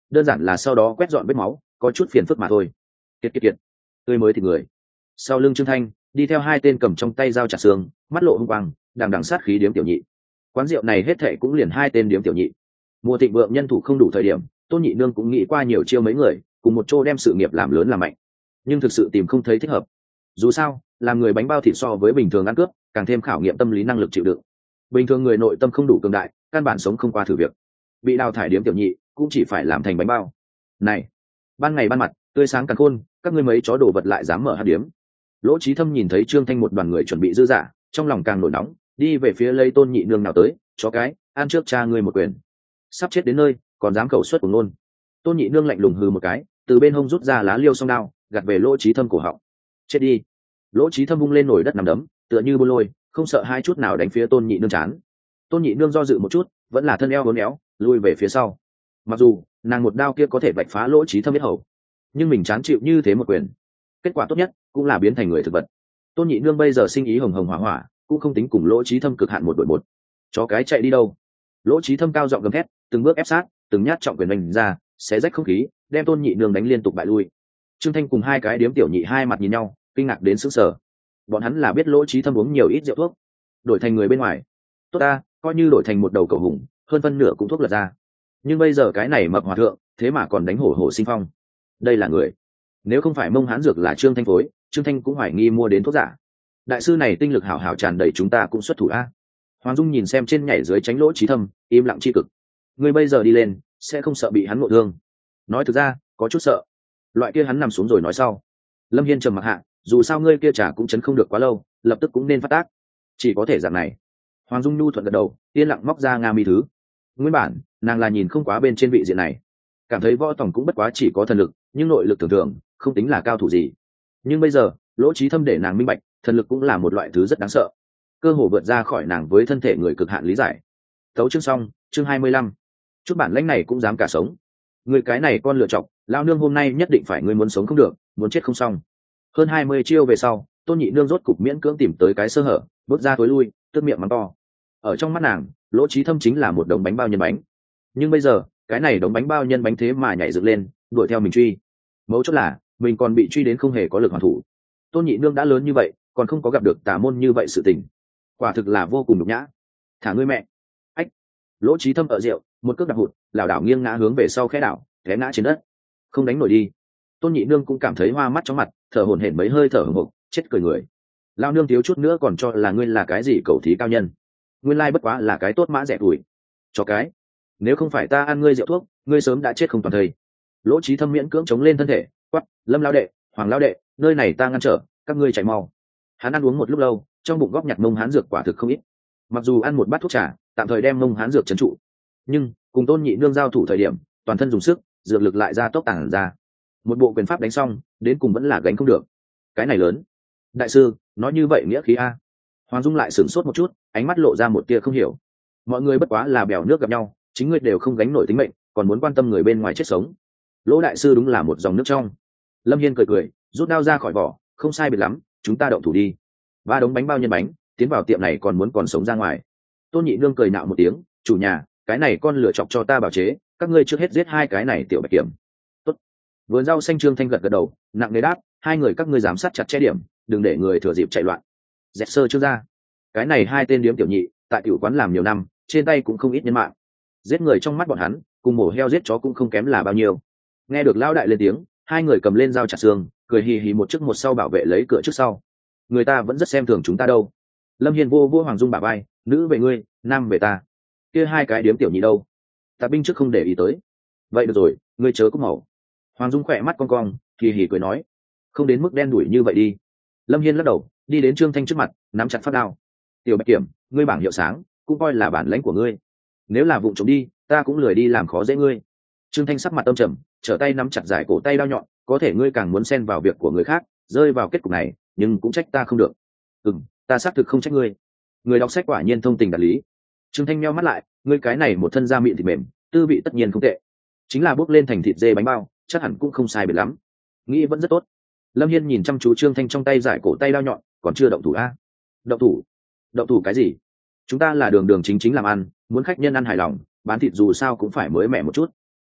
đơn giản là sau đó quét dọn vết máu, có chút phiền phức mà thôi. Kiệt kiệt kiệt, tươi mới thì người. Sau lưng Trương Thanh đi theo hai tên cầm trong tay dao chặt xương, mắt lộ hung quang, đằng đằng sát khí điếm tiểu nhị. Quán rượu này hết thệ cũng liền hai tên điếm tiểu nhị. Mùa thịnh vượng nhân thủ không đủ thời điểm, Tôn Nhị Nương cũng nghĩ qua nhiều chiêu mấy người, cùng một chỗ đem sự nghiệp làm lớn làm mạnh. Nhưng thực sự tìm không thấy thích hợp. Dù sao, làm người bánh bao thịt so với bình thường ăn cướp, càng thêm khảo nghiệm tâm lý năng lực chịu đựng. Bình thường người nội tâm không đủ cường đại, căn bản sống không qua thử việc. Bị đào thải điếm tiểu nhị, cũng chỉ phải làm thành bánh bao. Này, ban ngày ban mặt, tươi sáng càn khôn, các ngươi mấy chó đồ vật lại dám mở hạt điếm. Lỗ Chí Thâm nhìn thấy Trương Thanh một đoàn người chuẩn bị dư giả, trong lòng càng nổi nóng, đi về phía lấy Tôn Nhị Nương nào tới, chó cái, ăn trước cha ngươi một quyền. Sắp chết đến nơi, còn dám khẩu suất của nôn. Tôn Nhị Nương lạnh lùng hừ một cái, từ bên hông rút ra lá liêu song đao, gạt về Lỗ Chí Thâm cổ họng. Chết đi. Lỗ Chí Thâm vung lên nổi đất nằm đấm, tựa như bô lôi, không sợ hai chút nào đánh phía Tôn Nhị Nương chán. Tôn Nhị Nương do dự một chút, vẫn là thân eo uốn éo, lui về phía sau. Mặc dù nàng một đao kia có thể vạch phá Lỗ Chí Thâm biết hầu, nhưng mình chán chịu như thế một quyền, kết quả tốt nhất cũng là biến thành người thực vật. Tôn Nhị Nương bây giờ sinh ý hồng hồng hỏa hỏa, cũng không tính cùng Lỗ Chí Thâm cực hạn một đội một. Chó cái chạy đi đâu? Lỗ Chí Thâm cao giọng gầm thét, từng bước ép sát, từng nhát trọng quyền đánh ra, xé rách không khí, đem Tôn Nhị Nương đánh liên tục bại lui. Trương Thanh cùng hai cái điếm tiểu nhị hai mặt nhìn nhau, kinh ngạc đến sững sờ. Bọn hắn là biết Lỗ Chí Thâm uống nhiều ít rượu thuốc, đổi thành người bên ngoài. Tốt ta, coi như đổi thành một đầu cẩu hùng, hơn phân nửa cũng thuốc lật ra. Nhưng bây giờ cái này mập hòa thượng, thế mà còn đánh hổ hổ sinh phong. Đây là người. Nếu không phải Mông Hán dược là Trương Thanh phối, Trương Thanh cũng hoài nghi mua đến thuốc giả. Đại sư này tinh lực hảo hảo tràn đầy, chúng ta cũng xuất thủ a. Hoàng Dung nhìn xem trên nhảy dưới tránh Lỗ Chí Thâm, im lặng chi cực. Ngươi bây giờ đi lên, sẽ không sợ bị hắn ngộ thương? Nói thực ra, có chút sợ. Loại kia hắn nằm xuống rồi nói sau. Lâm Hiên trầm mặc hạ, dù sao ngươi kia trả cũng chấn không được quá lâu, lập tức cũng nên phát tác. Chỉ có thể dạng này. Hoàng Dung nhu thuận gật đầu, yên lặng móc ra nga mi thứ. Nguyên bản, nàng là nhìn không quá bên trên vị diện này, cảm thấy võ tổng cũng bất quá chỉ có thần lực, nhưng nội lực thường thường không tính là cao thủ gì. Nhưng bây giờ, Lỗ Chí Thâm để nàng minh bạch, thần lực cũng là một loại thứ rất đáng sợ, cơ hồ vượt ra khỏi nàng với thân thể người cực hạn lý giải. Tấu chương xong, chương hai mươi lăm. Chút bản lãnh này cũng dám cả sống. Người cái này con lựa chọc, lao nương hôm nay nhất định phải ngươi muốn sống không được, muốn chết không xong. Hơn hai mươi chiêu về sau, Tôn Nhị Nương rốt cục miễn cưỡng tìm tới cái sơ hở, bước ra tối lui, tức miệng mắng to. Ở trong mắt nàng, Lỗ Chí Thâm chính là một đống bánh bao nhân bánh. Nhưng bây giờ, cái này đống bánh bao nhân bánh thế mà nhảy dựng lên, đuổi theo mình truy. Mấu chốt là, mình còn bị truy đến không hề có lực hoàn thủ. Tôn Nhị Nương đã lớn như vậy, còn không có gặp được tà môn như vậy sự tình, quả thực là vô cùng nhục nhã. Thả ngươi mẹ. Ách. Lỗ Chí Thâm ở rượu, một cước đạp hụt, lảo đảo nghiêng ngã hướng về sau khẽ đảo, té ngã trên đất. Không đánh nổi đi. Tôn Nhị Nương cũng cảm thấy hoa mắt chóng mặt, thở hổn hển mấy hơi thở hổn hộc, chết cười người. Lao nương thiếu chút nữa còn cho là ngươi là cái gì cầu thí cao nhân, nguyên lai bất quá là cái tốt mã rẻ tuổi. Cho cái, nếu không phải ta ăn ngươi rượu thuốc, ngươi sớm đã chết không toàn thây. Lỗ Chí Thâm miễn cưỡng chống lên thân thể, quát, Lâm lao đệ, Hoàng lao đệ, nơi này ta ngăn trở, các ngươi chạy mau. Hắn ăn uống một lúc lâu, trong bụng góp nhặt Mông Hán dược quả thực không ít. Mặc dù ăn một bát thuốc trà, tạm thời đem Mông Hán dược trấn trụ, nhưng cùng Tôn Nhị Nương giao thủ thời điểm, toàn thân dùng sức, dược lực lại ra tốc tàng ra. Một bộ quyền pháp đánh xong, đến cùng vẫn là gánh không được. Cái này lớn. Đại sư, nói như vậy nghĩa khí a? Hoàng Dung lại sửng sốt một chút, ánh mắt lộ ra một tia không hiểu. Mọi người bất quá là bèo nước gặp nhau, chính ngươi đều không gánh nổi tính mệnh, còn muốn quan tâm người bên ngoài chết sống. Lỗ đại sư đúng là một dòng nước trong. Lâm Hiên cười cười, rút đao ra khỏi vỏ, không sai biệt lắm, chúng ta động thủ đi. Ba đống bánh bao nhân bánh, tiến vào tiệm này còn muốn còn sống ra ngoài. Tôn Nhị Nương cười nạo một tiếng, chủ nhà, cái này con lựa chọc cho ta bảo chế, các ngươi trước hết giết hai cái này tiểu bạch kiểm. Tốt. Vườn rau xanh Trương Thanh gật gật đầu, nặng nề đáp, hai người các ngươi giám sát chặt che điểm, đừng để người thừa dịp chạy loạn. Dẹt sơ trước ra, cái này hai tên điếm tiểu nhị, tại tiểu quán làm nhiều năm, trên tay cũng không ít nhân mạng. Giết người trong mắt bọn hắn, cùng mổ heo giết chó cũng không kém là bao nhiêu. Nghe được lão đại lên tiếng, hai người cầm lên dao chặt xương, cười hì hì một trước một sau bảo vệ lấy cửa trước sau. Người ta vẫn rất xem thường chúng ta đâu. Lâm Hiên vô vô Hoàng Dung bả vai, nữ về ngươi, nam về ta. Kia hai cái điếm tiểu nhị đâu? Tạ binh trước không để ý tới. Vậy được rồi, ngươi chớ có màu. Hoàng Dung khỏe mắt cong cong, hì hì cười nói, không đến mức đen đuổi như vậy đi. Lâm Hiên lắc đầu, đi đến Trương Thanh trước mặt, nắm chặt phát đao. Tiểu bạch kiểm, ngươi bảng hiệu sáng, cũng coi là bản lãnh của ngươi. Nếu là vụng trộm đi, ta cũng lười đi làm khó dễ ngươi. Trương Thanh sắc mặt âm trầm, trở tay nắm chặt giải cổ tay đao nhọn, có thể ngươi càng muốn xen vào việc của người khác, rơi vào kết cục này, nhưng cũng trách ta không được. Ừm, ta xác thực không trách ngươi. Người đọc sách quả nhiên thông tình đạt lý. Trương Thanh nheo mắt lại, ngươi cái này một thân da mịn thịt mềm, tư vị tất nhiên không tệ, chính là bốc lên thành thịt dê bánh bao, chắc hẳn cũng không sai biệt lắm. Nghĩ vẫn rất tốt. Lâm Hiên nhìn chăm chú Trương Thanh trong tay giải cổ tay đao nhọn, còn chưa động thủ a? À? Động thủ? Động thủ cái gì? Chúng ta là đường đường chính chính làm ăn, muốn khách nhân ăn hài lòng, bán thịt dù sao cũng phải mới mẻ một chút.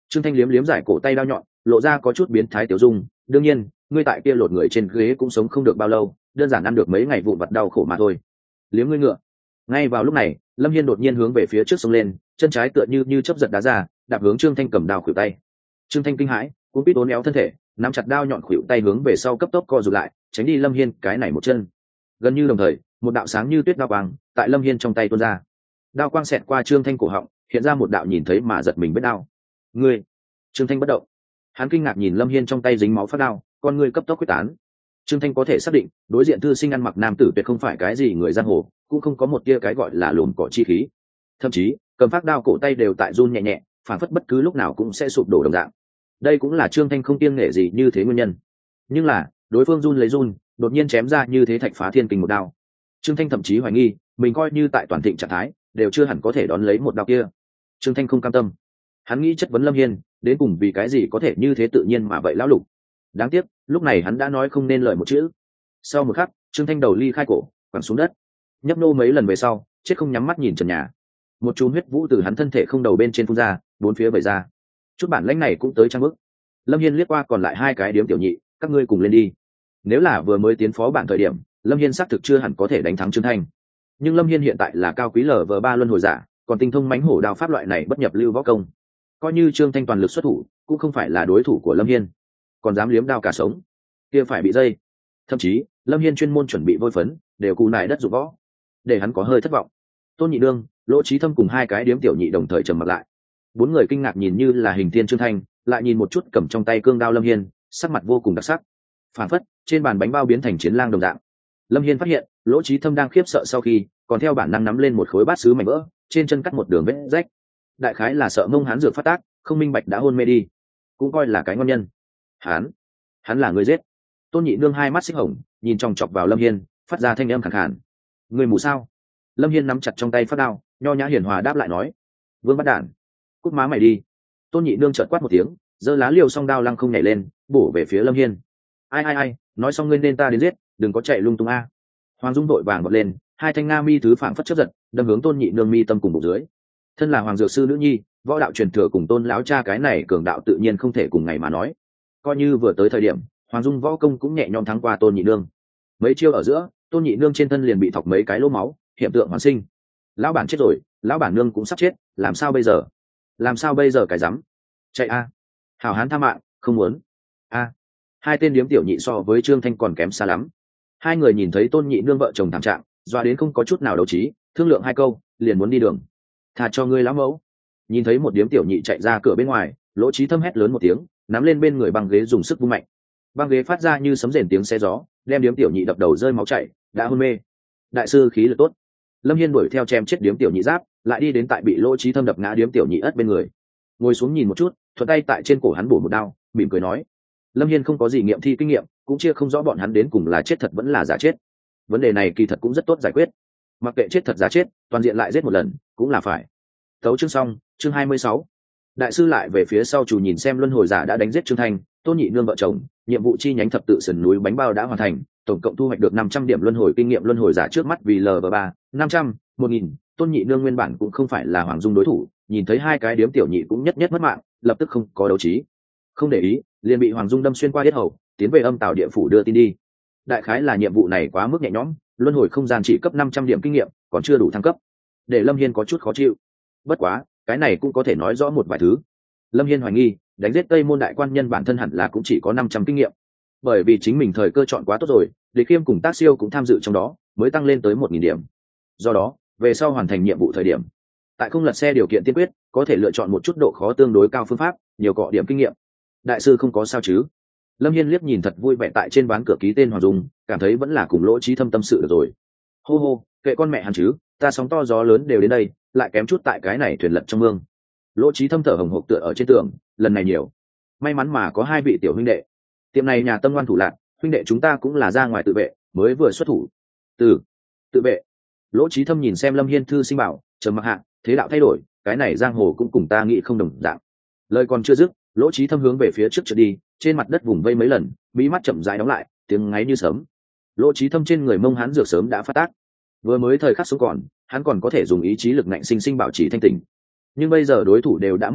Trương Thanh liếm liếm giải cổ tay đao nhọn, lộ ra có chút biến thái tiểu dung. Đương nhiên, ngươi tại kia lột người trên ghế cũng sống không được bao lâu, đơn giản ăn được mấy ngày vụn vặt đau khổ mà thôi. Liếm ngươi ngựa. Ngay vào lúc này, Lâm Hiên đột nhiên hướng về phía trước xông lên, chân trái tựa như như chớp giật đá ra, đạp hướng Trương Thanh cầm đao khuỷu tay. Trương Thanh kinh hãi, cuốn quýt uốn éo thân thể, nắm chặt đao nhọn khuỷu tay hướng về sau cấp tốc co rụt lại, tránh đi Lâm Hiên cái này một chân. Gần như đồng thời, một đạo sáng như tuyết đao quang tại Lâm Hiên trong tay tuôn ra. Đao quang xẹt qua Trương Thanh cổ họng, hiện ra một đạo nhìn thấy mà giật mình vết đao. Ngươi! Trương Thanh bất động. Hắn kinh ngạc nhìn Lâm Hiên trong tay dính máu phát đao, con ngươi cấp tốc quyết tán. Trương Thanh có thể xác định, đối diện thư sinh ăn mặc nam tử tuyệt không phải cái gì người giang hồ, cũng không có một tia cái gọi là lùn cỏ chi khí. Thậm chí, cầm phát đao cổ tay đều tại run nhẹ nhẹ, phản phất bất cứ lúc nào cũng sẽ sụp đổ đồng dạng. Đây cũng là Trương Thanh không kiêng nể gì như thế nguyên nhân. Nhưng là, đối phương run lấy run, đột nhiên chém ra như thế thạch phá thiên kình một đao. Trương Thanh thậm chí hoài nghi, mình coi như tại toàn thịnh trạng thái, đều chưa hẳn có thể đón lấy một đao kia. Trương Thanh không cam tâm. Hắn nghĩ chất vấn Lâm Hiên, đến cùng vì cái gì có thể như thế tự nhiên mà vậy lão lục. Đáng tiếc, lúc này hắn đã nói không nên lời một chữ. Sau một khắc, Trương Thanh đầu ly khai cổ, quẳng xuống đất. Nhấp nô mấy lần về sau, chết không nhắm mắt nhìn trần nhà. Một chùm huyết vũ từ hắn thân thể không đầu bên trên phun ra, bốn phía vẩy ra. Chút bản lãnh này cũng tới trang bức. Lâm Hiên liếc qua còn lại hai cái điếm tiểu nhị, các ngươi cùng lên đi. Nếu là vừa mới tiến phó bản thời điểm, Lâm Hiên xác thực chưa hẳn có thể đánh thắng Trương Thanh. Nhưng Lâm Hiên hiện tại là cao quý lở vờ ba luân hồi giả, còn tinh thông mãnh hổ đao pháp loại này bất nhập lưu võ công. Coi như Trương Thanh toàn lực xuất thủ, cũng không phải là đối thủ của Lâm Hiên. Còn dám liếm đao cả sống, kia phải bị dây. Thậm chí, Lâm Hiên chuyên môn chuẩn bị vôi phấn, đều cù nải đất dụng võ, để hắn có hơi thất vọng. Tôn Nhị Nương, Lỗ Chí Thâm cùng hai cái điếm tiểu nhị đồng thời trầm mặt lại. Bốn người kinh ngạc nhìn như là hình thiên Trương Thanh, lại nhìn một chút cầm trong tay cương đao Lâm Hiên, sắc mặt vô cùng đặc sắc. Phản phất, trên bàn bánh bao biến thành chiến lang đồng dạng. Lâm Hiên phát hiện, Lỗ Chí Thâm đang khiếp sợ sau khi, còn theo bản năng nắm lên một khối bát sứ mảnh vỡ, trên chân cắt một đường vết rách. Đại khái là sợ mông hắn dược phát tác, không minh bạch đã hôn mê đi, cũng coi là cái ngon nhân. Hắn, hắn là người giết. Tôn Nhị Nương hai mắt xích hồng, nhìn chòng chọc vào Lâm Hiên, phát ra thanh âm khàn khàn. Người mù sao? Lâm Hiên nắm chặt trong tay phát đao, nho nhã hiền hòa đáp lại nói: Vương bắt đản, cút má mày đi. Tôn Nhị Nương chợt quát một tiếng, giơ lá liều song đao lăng không nhảy lên, bổ về phía Lâm Hiên. Ai ai ai, nói xong ngươi nên ta đến giết, đừng có chạy lung tung a. Hoàng Dung đội vàng vọt lên, hai thanh nga mi thứ phảng phất chớp giật, đâm hướng Tôn Nhị Nương mi tâm cùng bụng dưới. Thân là hoàng dược sư nữ nhi, võ đạo truyền thừa cùng Tôn lão cha cái này cường đạo tự nhiên không thể cùng ngày mà nói. Coi như vừa tới thời điểm, Hoàng Dung võ công cũng nhẹ nhõm thắng qua Tôn Nhị Nương. Mấy chiêu ở giữa, Tôn Nhị Nương trên thân liền bị thọc mấy cái lỗ máu, hiện tượng hoàn sinh. Lão bản chết rồi, lão bản nương cũng sắp chết, làm sao bây giờ? Làm sao bây giờ cái rắm? Chạy a! Hảo hán tha mạng, không muốn. A! Hai tên điếm tiểu nhị so với Trương Thanh còn kém xa lắm. Hai người nhìn thấy Tôn Nhị Nương vợ chồng thảm trạng, doa đến không có chút nào đấu trí, thương lượng hai câu, liền muốn đi đường. Thà cho ngươi lão mẫu. Nhìn thấy một điếm tiểu nhị chạy ra cửa bên ngoài, Lỗ Chí Thâm hét lớn một tiếng, nắm lên bên người băng ghế dùng sức vung mạnh. Băng ghế phát ra như sấm rền tiếng xe gió, đem điếm tiểu nhị đập đầu rơi máu chảy, đã hôn mê. Đại sư khí lực tốt. Lâm Hiên đuổi theo chém chết điếm tiểu nhị giáp, lại đi đến tại bị Lỗ Chí Thâm đập ngã điếm tiểu nhị ất bên người, ngồi xuống nhìn một chút, thuận tay tại trên cổ hắn bổ một đao, mỉm cười nói: Lâm Hiên không có gì nghiệm thi kinh nghiệm, cũng chia không rõ bọn hắn đến cùng là chết thật vẫn là giả chết. Vấn đề này kỳ thật cũng rất tốt giải quyết, mặc kệ chết thật giả chết, toàn diện lại giết một lần cũng là phải. Tấu chương xong, chương hai mươi sáu. Đại sư lại về phía sau chủ nhìn xem luân hồi giả đã đánh giết Trương Thanh, Tôn Nhị Nương vợ chồng, nhiệm vụ chi nhánh thập tự sườn núi bánh bao đã hoàn thành, tổng cộng thu hoạch được năm trăm điểm luân hồi kinh nghiệm luân hồi giả trước mắt vì L V ba, năm trăm, một nghìn. Tôn Nhị Nương nguyên bản cũng không phải là Hoàng Dung đối thủ, nhìn thấy hai cái điếm tiểu nhị cũng nhất nhất mất mạng, lập tức không có đấu trí, không để ý, liền bị Hoàng Dung đâm xuyên qua yết hầu, tiến về âm tào địa phủ đưa tin đi. Đại khái là nhiệm vụ này quá mức nhẹ nhõm, luân hồi không gian chỉ cấp năm trăm điểm kinh nghiệm, còn chưa đủ thăng cấp, để Lâm Hiên có chút khó chịu. Bất quá, cái này cũng có thể nói rõ một vài thứ. Lâm Hiên hoài nghi, đánh giết Tây Môn đại quan nhân bản thân hẳn là cũng chỉ có năm trăm kinh nghiệm, bởi vì chính mình thời cơ chọn quá tốt rồi, Địch Khiêm cùng Tác Siêu cũng tham dự trong đó, mới tăng lên tới một nghìn điểm. Do đó, về sau hoàn thành nhiệm vụ thời điểm, tại không lật xe điều kiện tiên quyết, có thể lựa chọn một chút độ khó tương đối cao phương pháp, nhiều cọ điểm kinh nghiệm. Đại sư không có sao chứ? Lâm Hiên liếc nhìn thật vui vẻ tại trên ván cửa ký tên Hoàng Dung, cảm thấy vẫn là cùng Lỗ Chí Thâm tâm sự được rồi. Hô hô, kệ con mẹ hắn chứ, ta sóng to gió lớn đều đến đây, lại kém chút tại cái này thuyền lật trong mương. Lỗ Chí Thâm thở hồng hộc tựa ở trên tường, lần này nhiều, may mắn mà có hai vị tiểu huynh đệ. Tiệm này nhà tâm ngoan thủ lạc, huynh đệ chúng ta cũng là ra ngoài tự vệ, mới vừa xuất thủ. Từ tự vệ. Lỗ Chí Thâm nhìn xem Lâm Hiên thư sinh bảo, trầm mặc hạ, thế đạo thay đổi, cái này giang hồ cũng cùng ta nghĩ không đồng dạng. Lời còn chưa dứt, Lỗ Chí Thâm hướng về phía trước trượt đi, trên mặt đất vùng vây mấy lần, mí mắt chậm rãi đóng lại, tiếng ngáy như sớm. Lỗ Chí Thâm trên người mông hắn dược sớm đã phát tác, vừa mới thời khắc sống còn, hắn còn có thể dùng ý chí lực ngạnh sinh sinh bảo trì thanh tỉnh. Nhưng bây giờ đối thủ đều đã mất mạng,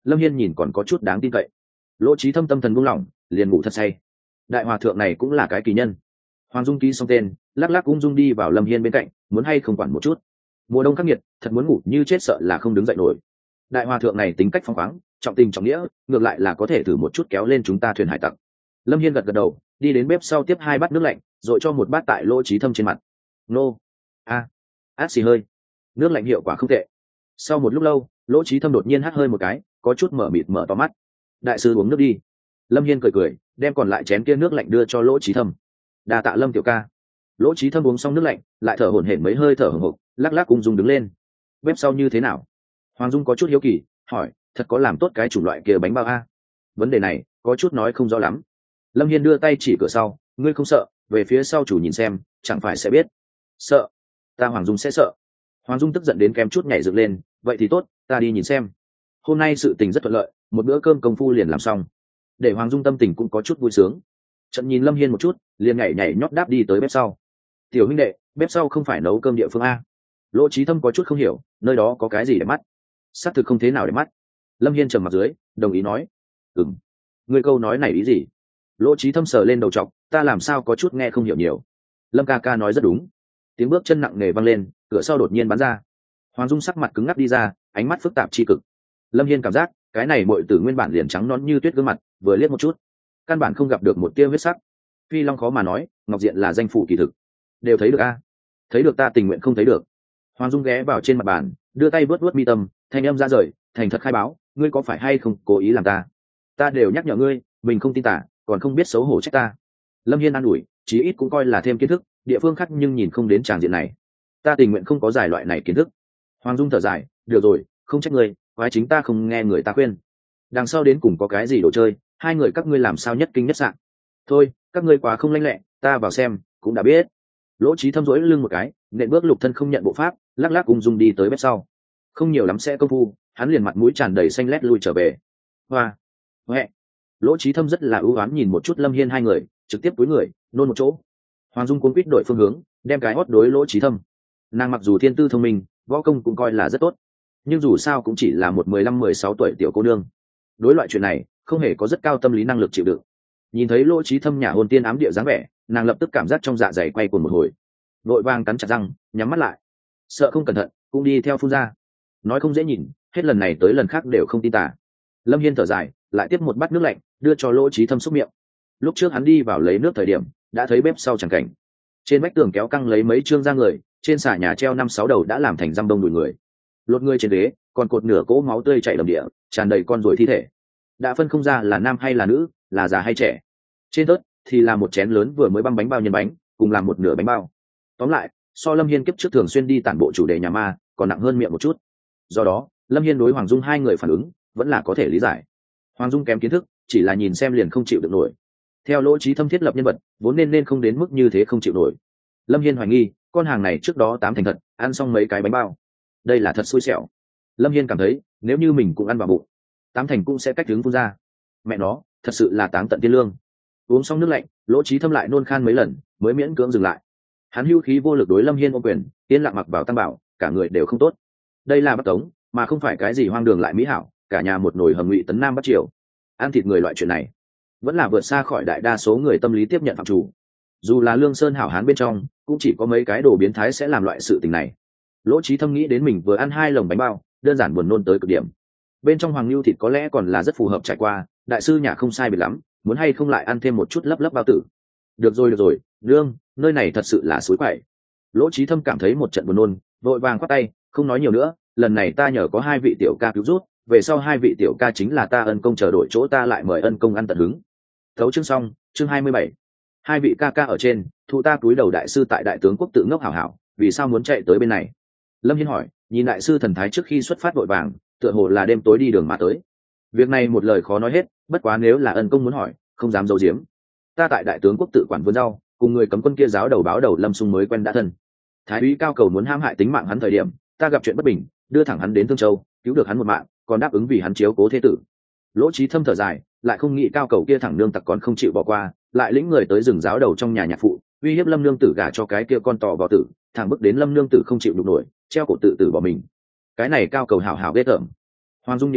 Lâm Hiên nhìn còn có chút đáng tin cậy. Lỗ Chí Thâm tâm thần buông lỏng, liền ngủ thật say. Đại hòa thượng này cũng là cái kỳ nhân. Hoàng Dung ký xong tên, lắc lắc ung dung đi vào Lâm Hiên bên cạnh, muốn hay không quản một chút. Mùa đông khắc nghiệt, thật muốn ngủ như chết sợ là không đứng dậy nổi. Đại hòa thượng này tính cách phóng khoáng, trọng tình trọng nghĩa, ngược lại là có thể thử một chút kéo lên chúng ta thuyền hải tặc. Lâm Hiên gật gật đầu, đi đến bếp sau tiếp hai bát nước lạnh, rồi cho một bát tại Lỗ Chí Thâm trên mặt. Nô, a, át xì hơi. Nước lạnh hiệu quả không tệ. Sau một lúc lâu, Lỗ Chí Thâm đột nhiên hắt hơi một cái, có chút mở mịt mở to mắt. Đại sư uống nước đi. Lâm Hiên cười cười, đem còn lại chén kia nước lạnh đưa cho Lỗ Chí Thâm. Đa tạ Lâm tiểu ca. Lỗ Chí Thâm uống xong nước lạnh, lại thở hổn hển mấy hơi thở hổn hộc, lắc lắc ung dung đứng lên. Bếp sau như thế nào? Hoàng Dung có chút hiếu kỳ, hỏi, thật có làm tốt cái chủng loại kia bánh bao a? Vấn đề này có chút nói không rõ lắm. Lâm Hiên đưa tay chỉ cửa sau, ngươi không sợ, về phía sau chủ nhìn xem, chẳng phải sẽ biết. Sợ? Ta Hoàng Dung sẽ sợ. Hoàng Dung tức giận đến kém chút nhảy dựng lên, vậy thì tốt, ta đi nhìn xem. Hôm nay sự tình rất thuận lợi, một bữa cơm công phu liền làm xong, để Hoàng Dung tâm tình cũng có chút vui sướng. Trận nhìn Lâm Hiên một chút, liền nhảy nhảy nhót đáp đi tới bếp sau. Tiểu huynh đệ, bếp sau không phải nấu cơm địa phương a? Lỗ Chí Thâm có chút không hiểu, nơi đó có cái gì để mắt? Xác thực không thế nào để mắt. Lâm Hiên trầm mặt dưới, đồng ý nói, ừm, ngươi câu nói này ý gì? Lỗ Chí Thâm sờ lên đầu trọc, ta làm sao có chút nghe không hiểu nhiều. Lâm ca ca nói rất đúng. Tiếng bước chân nặng nề vang lên, cửa sau đột nhiên bắn ra. Hoàng Dung sắc mặt cứng ngắc đi ra, ánh mắt phức tạp chi cực. Lâm Hiên cảm giác cái này muội tử nguyên bản liền trắng nõn như tuyết gương mặt, vừa liếc một chút, căn bản không gặp được một tia huyết sắc. Phi Long khó mà nói, Ngọc Diện là danh phủ kỳ thực, đều thấy được a. Thấy được ta tình nguyện không thấy được. Hoàng Dung ghé vào trên mặt bàn, đưa tay vớt vớt mi tâm, thanh âm ra rời, thành thật khai báo, ngươi có phải hay không cố ý làm ta? Ta đều nhắc nhở ngươi, mình không tin tả, còn không biết xấu hổ trách ta. Lâm Hiên an ủi, chí ít cũng coi là thêm kiến thức, địa phương khác nhưng nhìn không đến tràng diện này. Ta tình nguyện không có giải loại này kiến thức. Hoàng Dung thở dài, được rồi, không trách ngươi, quái chính ta không nghe người ta khuyên. Đằng sau đến cùng có cái gì đồ chơi, hai người các ngươi làm sao nhất kinh nhất sạn. Thôi, các ngươi quá không lanh lẹ, ta vào xem, cũng đã biết. Lỗ Chí Thâm rỗi lưng một cái, nện bước lục thân không nhận bộ pháp, lắc lắc ung dung đi tới bếp sau. Không nhiều lắm sẽ công phu, hắn liền mặt mũi tràn đầy xanh lét lui trở về. Hoa, huệ. Lỗ Chí Thâm rất là ưu ám nhìn một chút Lâm Hiên hai người, trực tiếp túi người, nôn một chỗ. Hoàng Dung cuống quýt đổi phương hướng, đem cái hót đối Lỗ Chí Thâm. Nàng mặc dù thiên tư thông minh, võ công cũng coi là rất tốt, nhưng dù sao cũng chỉ là một mười lăm mười sáu tuổi tiểu cô nương, đối loại chuyện này không hề có rất cao tâm lý năng lực chịu đựng. Nhìn thấy Lỗ Chí Thâm nhà hồn tiên ám địa dáng vẻ, nàng lập tức cảm giác trong dạ dày quay cuồng một hồi, vội vàng cắn chặt răng, nhắm mắt lại, sợ không cẩn thận cũng đi theo phun ra. Nói không dễ nhìn, hết lần này tới lần khác đều không tin tả. Lâm Hiên thở dài, lại tiếp một bát nước lạnh đưa cho Lỗ Chí Thâm xúc miệng. Lúc trước hắn đi vào lấy nước thời điểm, đã thấy bếp sau chẳng cảnh, trên vách tường kéo căng lấy mấy trương da người, trên xà nhà treo năm sáu đầu đã làm thành răm đông đùi người, lột người trên ghế còn cột nửa cỗ máu tươi chảy đầm địa, tràn đầy con ruồi thi thể, đã phân không ra là nam hay là nữ, là già hay trẻ. Trên tớt thì là một chén lớn vừa mới băm bánh bao nhân bánh, cùng làm một nửa bánh bao. Tóm lại, so Lâm Hiên kiếp trước thường xuyên đi tản bộ chủ đề nhà ma còn nặng hơn miệng một chút. Do đó, Lâm Hiên đối Hoàng Dung hai người phản ứng vẫn là có thể lý giải. Hoàng Dung kém kiến thức, chỉ là nhìn xem liền không chịu được nổi. Theo Lỗ Chí Thâm thiết lập nhân vật, vốn nên nên không đến mức như thế không chịu nổi. Lâm Hiên hoài nghi, con hàng này trước đó tám thành thật, ăn xong mấy cái bánh bao. Đây là thật xui xẻo. Lâm Hiên cảm thấy, nếu như mình cũng ăn vào bụng, tám thành cũng sẽ cách hướng phun ra. Mẹ nó, thật sự là táng tận tiên lương. Uống xong nước lạnh, Lỗ Chí Thâm lại nôn khan mấy lần, mới miễn cưỡng dừng lại. Hắn hưu khí vô lực đối Lâm Hiên ôm quyền, yên lặng mặc vào tăng bảo, cả người đều không tốt. Đây là bắt tống, mà không phải cái gì hoang đường lại mỹ hảo, cả nhà một nồi hầm ngụy tấn nam bắt triều. Ăn thịt người loại chuyện này, vẫn là vượt xa khỏi đại đa số người tâm lý tiếp nhận phạm chủ. Dù là Lương Sơn hảo hán bên trong, cũng chỉ có mấy cái đồ biến thái sẽ làm loại sự tình này. Lỗ Chí Thâm nghĩ đến mình vừa ăn hai lồng bánh bao, đơn giản buồn nôn tới cực điểm. Bên trong hoàng lưu thịt có lẽ còn là rất phù hợp trải qua, đại sư nhà không sai biệt lắm, muốn hay không lại ăn thêm một chút lấp lấp bao tử. Được rồi được rồi, Lương, nơi này thật sự là suối quậy. Lỗ Chí Thâm cảm thấy một trận buồn nôn, vội vàng quát tay, không nói nhiều nữa, lần này ta nhờ có hai vị tiểu ca cứu rút, về sau hai vị tiểu ca chính là ta ân công chờ đổi chỗ ta lại mời ân công ăn tận hứng. Thấu chương xong, chương hai mươi bảy. Hai vị ca ca ở trên, thụ ta túi đầu đại sư tại đại tướng quốc tự ngốc hảo hảo, vì sao muốn chạy tới bên này? Lâm Hiên hỏi, nhìn đại sư thần thái trước khi xuất phát vội vàng, tựa hồ là đêm tối đi đường mà tới. Việc này một lời khó nói hết, bất quá nếu là ân công muốn hỏi, không dám giấu giếm. Ta tại đại tướng quốc tự quản vườn rau, cùng người cấm quân kia giáo đầu báo đầu Lâm Sung mới quen đã thân. Thái úy cao cầu muốn hãm hại tính mạng hắn thời điểm, ta gặp chuyện bất bình, đưa thẳng hắn đến Thương Châu, cứu được hắn một mạng, còn đáp ứng vì hắn chiếu cố thế tử. Lỗ Chí Thâm thở dài, lại không nghĩ cao cầu kia thẳng nương tặc còn không chịu bỏ qua, lại lĩnh người tới rừng giáo đầu trong nhà nhạc phụ, uy hiếp Lâm nương tử gả cho cái kia con tò vào tử, thẳng bức đến Lâm nương tử không chịu nhục nổi, treo cổ tự tử bỏ mình. Cái này cao cầu hảo hảo ghê tởm. Hoàng Dung nhíu mày,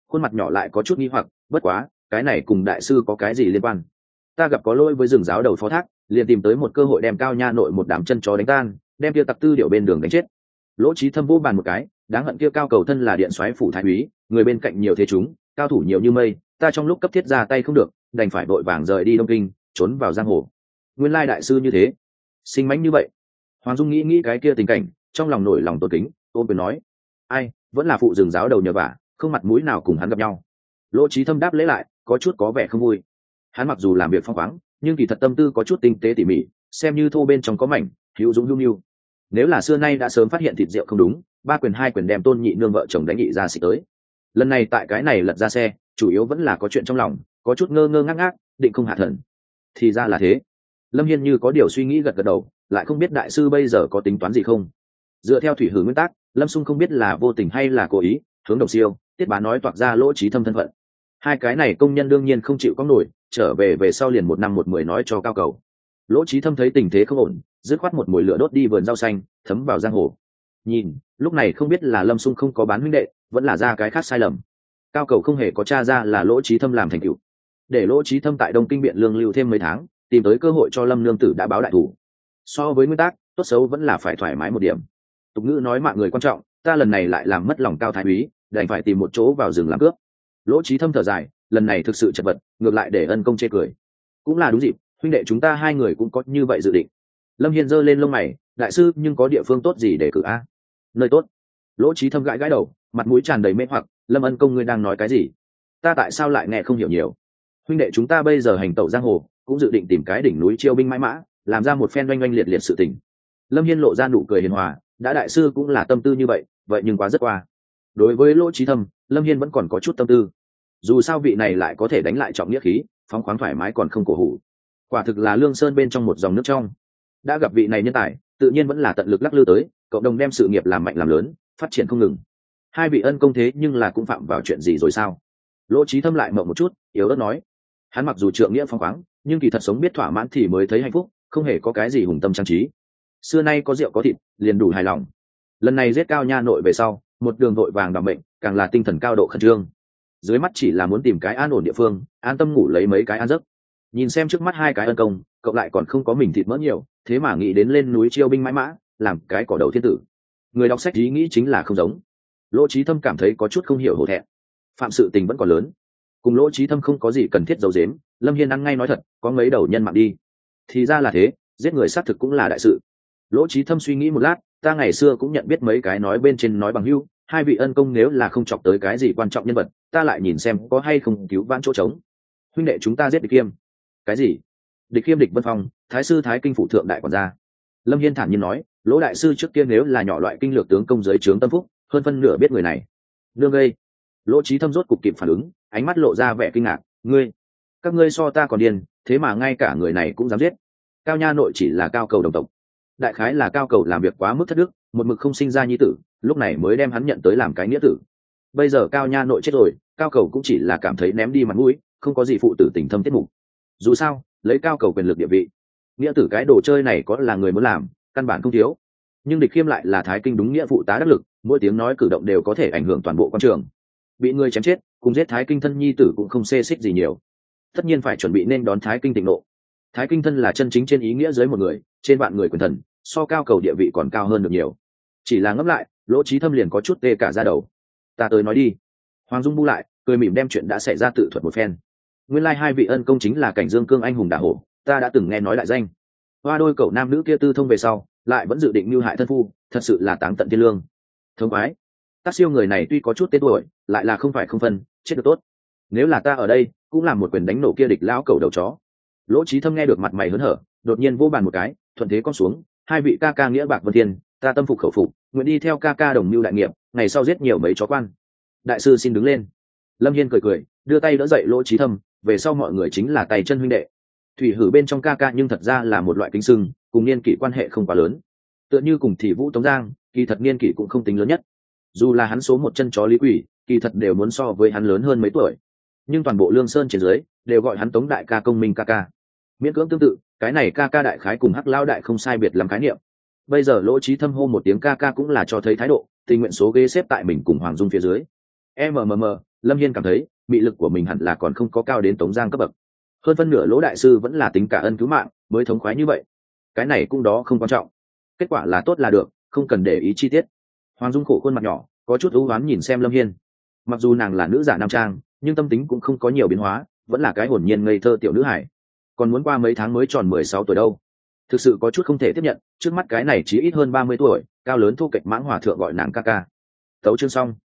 khuôn mặt nhỏ lại có chút nghi hoặc, bất quá cái này cùng đại sư có cái gì liên quan? Ta gặp có lỗi với rừng giáo đầu phó thác, liền tìm tới một cơ hội đem Cao Nha Nội một đám chân chó đánh tan, đem kia tặc tư điệu bên đường đánh chết. Lỗ Chí Thâm vô bàn một cái, đáng hận kia Cao Cầu thân là điện soái phủ thái úy, người bên cạnh nhiều thế chúng, cao thủ nhiều như mây, ta trong lúc cấp thiết ra tay không được, đành phải vội vàng rời đi Đông Kinh, trốn vào giang hồ. Nguyên lai đại sư như thế, sinh mãnh như vậy. Hoàng Dung nghĩ nghĩ cái kia tình cảnh, trong lòng nổi lòng tôn kính, ôm quyền nói: ai, vẫn là phụ rừng giáo đầu nhờ vả, không mặt mũi nào cùng hắn gặp nhau. Lỗ Chí Thâm đáp lễ lại, có chút có vẻ không vui. Hắn mặc dù làm việc phong khoáng, nhưng kỳ thật tâm tư có chút tinh tế tỉ mỉ, xem như thô bên trong có mảnh, hữu dũng lưu nhu. Nếu là xưa nay đã sớm phát hiện thịt rượu không đúng, ba quyền hai quyền đem Tôn Nhị nương vợ chồng đánh nghị ra xịt tới. Lần này tại cái này lật ra xe, chủ yếu vẫn là có chuyện trong lòng, có chút ngơ ngơ ngác ngác, định không hạ thần. Thì ra là thế. Lâm Hiên như có điều suy nghĩ gật gật đầu, lại không biết đại sư bây giờ có tính toán gì không. Dựa theo thủy hử nguyên tắc, Lâm Xung không biết là vô tình hay là cố ý, hướng Đồng Siêu, Tiết Bá nói toạc ra Lỗ Chí Thâm thân phận. Hai cái này công nhân đương nhiên không chịu có nổi, trở về về sau liền một năm một mười nói cho Cao Cầu. Lỗ Chí Thâm thấy tình thế không ổn, dứt khoát một mùi lửa đốt đi vườn rau xanh, thấm vào giang hồ. Nhìn, lúc này không biết là Lâm Xung không có bán huynh đệ, vẫn là ra cái khác sai lầm. Cao Cầu không hề có tra ra là Lỗ Chí Thâm làm thành tựu, để Lỗ Chí Thâm tại Đông Kinh biện lương lưu thêm mấy tháng, tìm tới cơ hội cho Lâm nương tử đã báo đại thủ. So với nguyên tắc, tốt xấu vẫn là phải thoải mái một điểm. Tục ngữ nói mạng người quan trọng, ta lần này lại làm mất lòng Cao thái úy, đành phải tìm một chỗ vào rừng làm cướp. Lỗ Chí Thâm thở dài, lần này thực sự chật vật, ngược lại để ân công chê cười. Cũng là đúng dịp, huynh đệ chúng ta hai người cũng có như vậy dự định. Lâm Hiên giơ lên lông mày, đại sư nhưng có địa phương tốt gì để cử a? Nơi tốt? Lỗ Chí Thâm gãi gãi đầu, mặt mũi tràn đầy mê hoặc, Lâm ân công ngươi đang nói cái gì? Ta tại sao lại nghe không hiểu nhiều? Huynh đệ chúng ta bây giờ hành tẩu giang hồ, cũng dự định tìm cái đỉnh núi chiêu binh mãi mã, làm ra một phen oanh oanh liệt liệt sự tình. Lâm Hiên lộ ra nụ cười hiền hòa, đã đại sư cũng là tâm tư như vậy, vậy nhưng quá rất qua. Đối với Lỗ Chí Thâm, Lâm Hiên vẫn còn có chút tâm tư. Dù sao vị này lại có thể đánh lại trọng nghĩa khí, phóng khoáng thoải mái còn không cổ hủ. Quả thực là lương sơn bên trong một dòng nước trong. Đã gặp vị này nhân tài, tự nhiên vẫn là tận lực lắc lư tới, cộng đồng đem sự nghiệp làm mạnh làm lớn, phát triển không ngừng. Hai vị ân công thế nhưng là cũng phạm vào chuyện gì rồi sao? Lỗ Chí Thâm lại mộng một chút, yếu ớt nói. Hắn mặc dù trượng nghĩa phóng khoáng, nhưng kỳ thật sống biết thỏa mãn thì mới thấy hạnh phúc, không hề có cái gì hùng tâm trang trí. Xưa nay có rượu có thịt, liền đủ hài lòng. Lần này giết Cao Nha Nội về sau, một đường vội vàng đảm bệnh, càng là tinh thần cao độ khẩn trương. Dưới mắt chỉ là muốn tìm cái an ổn địa phương, an tâm ngủ lấy mấy cái an giấc. Nhìn xem trước mắt hai cái ân công, cộng lại còn không có mình thịt mỡ nhiều, thế mà nghĩ đến lên núi chiêu binh mãi mã, làm cái cỏ đầu thiên tử. Người đọc sách ý nghĩ chính là không giống. Lỗ Chí Thâm cảm thấy có chút không hiểu hổ thẹn. Phạm sự tình vẫn còn lớn, cùng Lỗ Chí Thâm không có gì cần thiết giấu giếm. Lâm Hiên ăn ngay nói thật, có mấy đầu nhân mạng đi. Thì ra là thế, giết người xác thực cũng là đại sự. Lỗ Chí Thâm suy nghĩ một lát, ta ngày xưa cũng nhận biết mấy cái nói bên trên nói bằng hữu, hai vị ân công nếu là không chọc tới cái gì quan trọng nhân vật, ta lại nhìn xem có hay không cứu vãn chỗ trống. Huynh đệ chúng ta giết Địch Kiêm. Cái gì? Địch Kiêm Địch Vân Phong, thái sư thái kinh phụ thượng đại quản gia. Lâm Hiên thản nhiên nói, Lỗ đại sư trước kia nếu là nhỏ loại kinh lược tướng công giới trướng tâm phúc, hơn phân nửa biết người này. Nương gây. Lỗ Chí Thâm rốt cục kịp phản ứng, ánh mắt lộ ra vẻ kinh ngạc, ngươi, các ngươi so ta còn điên, thế mà ngay cả người này cũng dám giết. Cao Nha Nội chỉ là Cao Cầu đồng tộc, đại khái là Cao Cầu làm việc quá mức thất đức, một mực không sinh ra nhi tử, lúc này mới đem hắn nhận tới làm cái nghĩa tử. Bây giờ Cao Nha Nội chết rồi, Cao Cầu cũng chỉ là cảm thấy ném đi mặt mũi, không có gì phụ tử tình thâm tiết mục. Dù sao, lấy Cao Cầu quyền lực địa vị, nghĩa tử cái đồ chơi này có là người muốn làm, căn bản không thiếu. Nhưng Địch Khiêm lại là thái kinh đúng nghĩa phụ tá đắc lực, mỗi tiếng nói cử động đều có thể ảnh hưởng toàn bộ quan trường. Bị người chém chết, cùng giết thái kinh thân nhi tử cũng không xê xích gì nhiều. Tất nhiên phải chuẩn bị nên đón thái kinh tịnh nộ. Thái kinh thân là chân chính trên ý nghĩa dưới một người, trên vạn người quyền thần, so Cao Cầu địa vị còn cao hơn được nhiều. Chỉ là ngẫm lại, Lỗ Chí Thâm liền có chút tê cả da đầu. Ta tới nói đi. Hoàng Dung bu lại, cười mỉm đem chuyện đã xảy ra tự thuật một phen. Nguyên lai hai vị ân công chính là Cảnh Dương Cương anh hùng đả hổ, ta đã từng nghe nói đại danh. Hoa đôi cậu nam nữ kia tư thông về sau, lại vẫn dự định mưu hại thân phu, thật sự là táng tận thiên lương. Thống quái, Tác Siêu người này tuy có chút tên tuổi, lại là không phải không phân, chết được tốt. Nếu là ta ở đây, cũng làm một quyền đánh nổ kia địch lão cẩu đầu chó. Lỗ Chí Thâm nghe được mặt mày hớn hở, đột nhiên vỗ bàn một cái, thuận thế con xuống, hai vị ca ca nghĩa bạc vân thiên, ta tâm phục khẩu phục, nguyện đi theo ca ca đồng mưu đại nghiệp, ngày sau giết nhiều mấy chó quan. Đại sư xin đứng lên. Lâm Hiên cười cười, đưa tay đỡ dậy Lỗ Chí Thâm, về sau mọi người chính là tay chân huynh đệ. Thủy hử bên trong ca ca nhưng thật ra là một loại kính sưng, cùng niên kỷ quan hệ không quá lớn. Tựa như cùng Thị Vũ Tống Giang, kỳ thật niên kỷ cũng không tính lớn nhất. Dù là hắn số một chân chó Lý Quỷ, kỳ thật đều muốn so với hắn lớn hơn mấy tuổi. Nhưng toàn bộ Lương Sơn trên dưới đều gọi hắn Tống đại ca công minh ca ca. Miễn cưỡng tương tự, cái này ca ca đại khái cùng Hắc Lão đại không sai biệt lắm khái niệm. Bây giờ Lỗ Chí Thâm hô một tiếng ca ca cũng là cho thấy thái độ, tình nguyện số ghế xếp tại mình cùng Hoàng Dung phía dưới. mmm Lâm Hiên cảm thấy mị lực của mình hẳn là còn không có cao đến Tống Giang cấp bậc, hơn phân nửa Lỗ đại sư vẫn là tính cả ân cứu mạng mới thống khoái như vậy. Cái này cũng đó không quan trọng, kết quả là tốt là được, không cần để ý chi tiết. Hoàng Dung khổ khuôn mặt nhỏ có chút ưu oán nhìn xem Lâm Hiên, mặc dù nàng là nữ giả nam trang nhưng tâm tính cũng không có nhiều biến hóa, vẫn là cái hồn nhiên ngây thơ tiểu nữ hải, còn muốn qua mấy tháng mới tròn mười sáu tuổi đâu. Thực sự có chút không thể tiếp nhận, trước mắt cái này chỉ ít hơn ba mươi tuổi cao lớn thu kệch mãng hòa thượng gọi nàng ca ca. Tấu chương xong.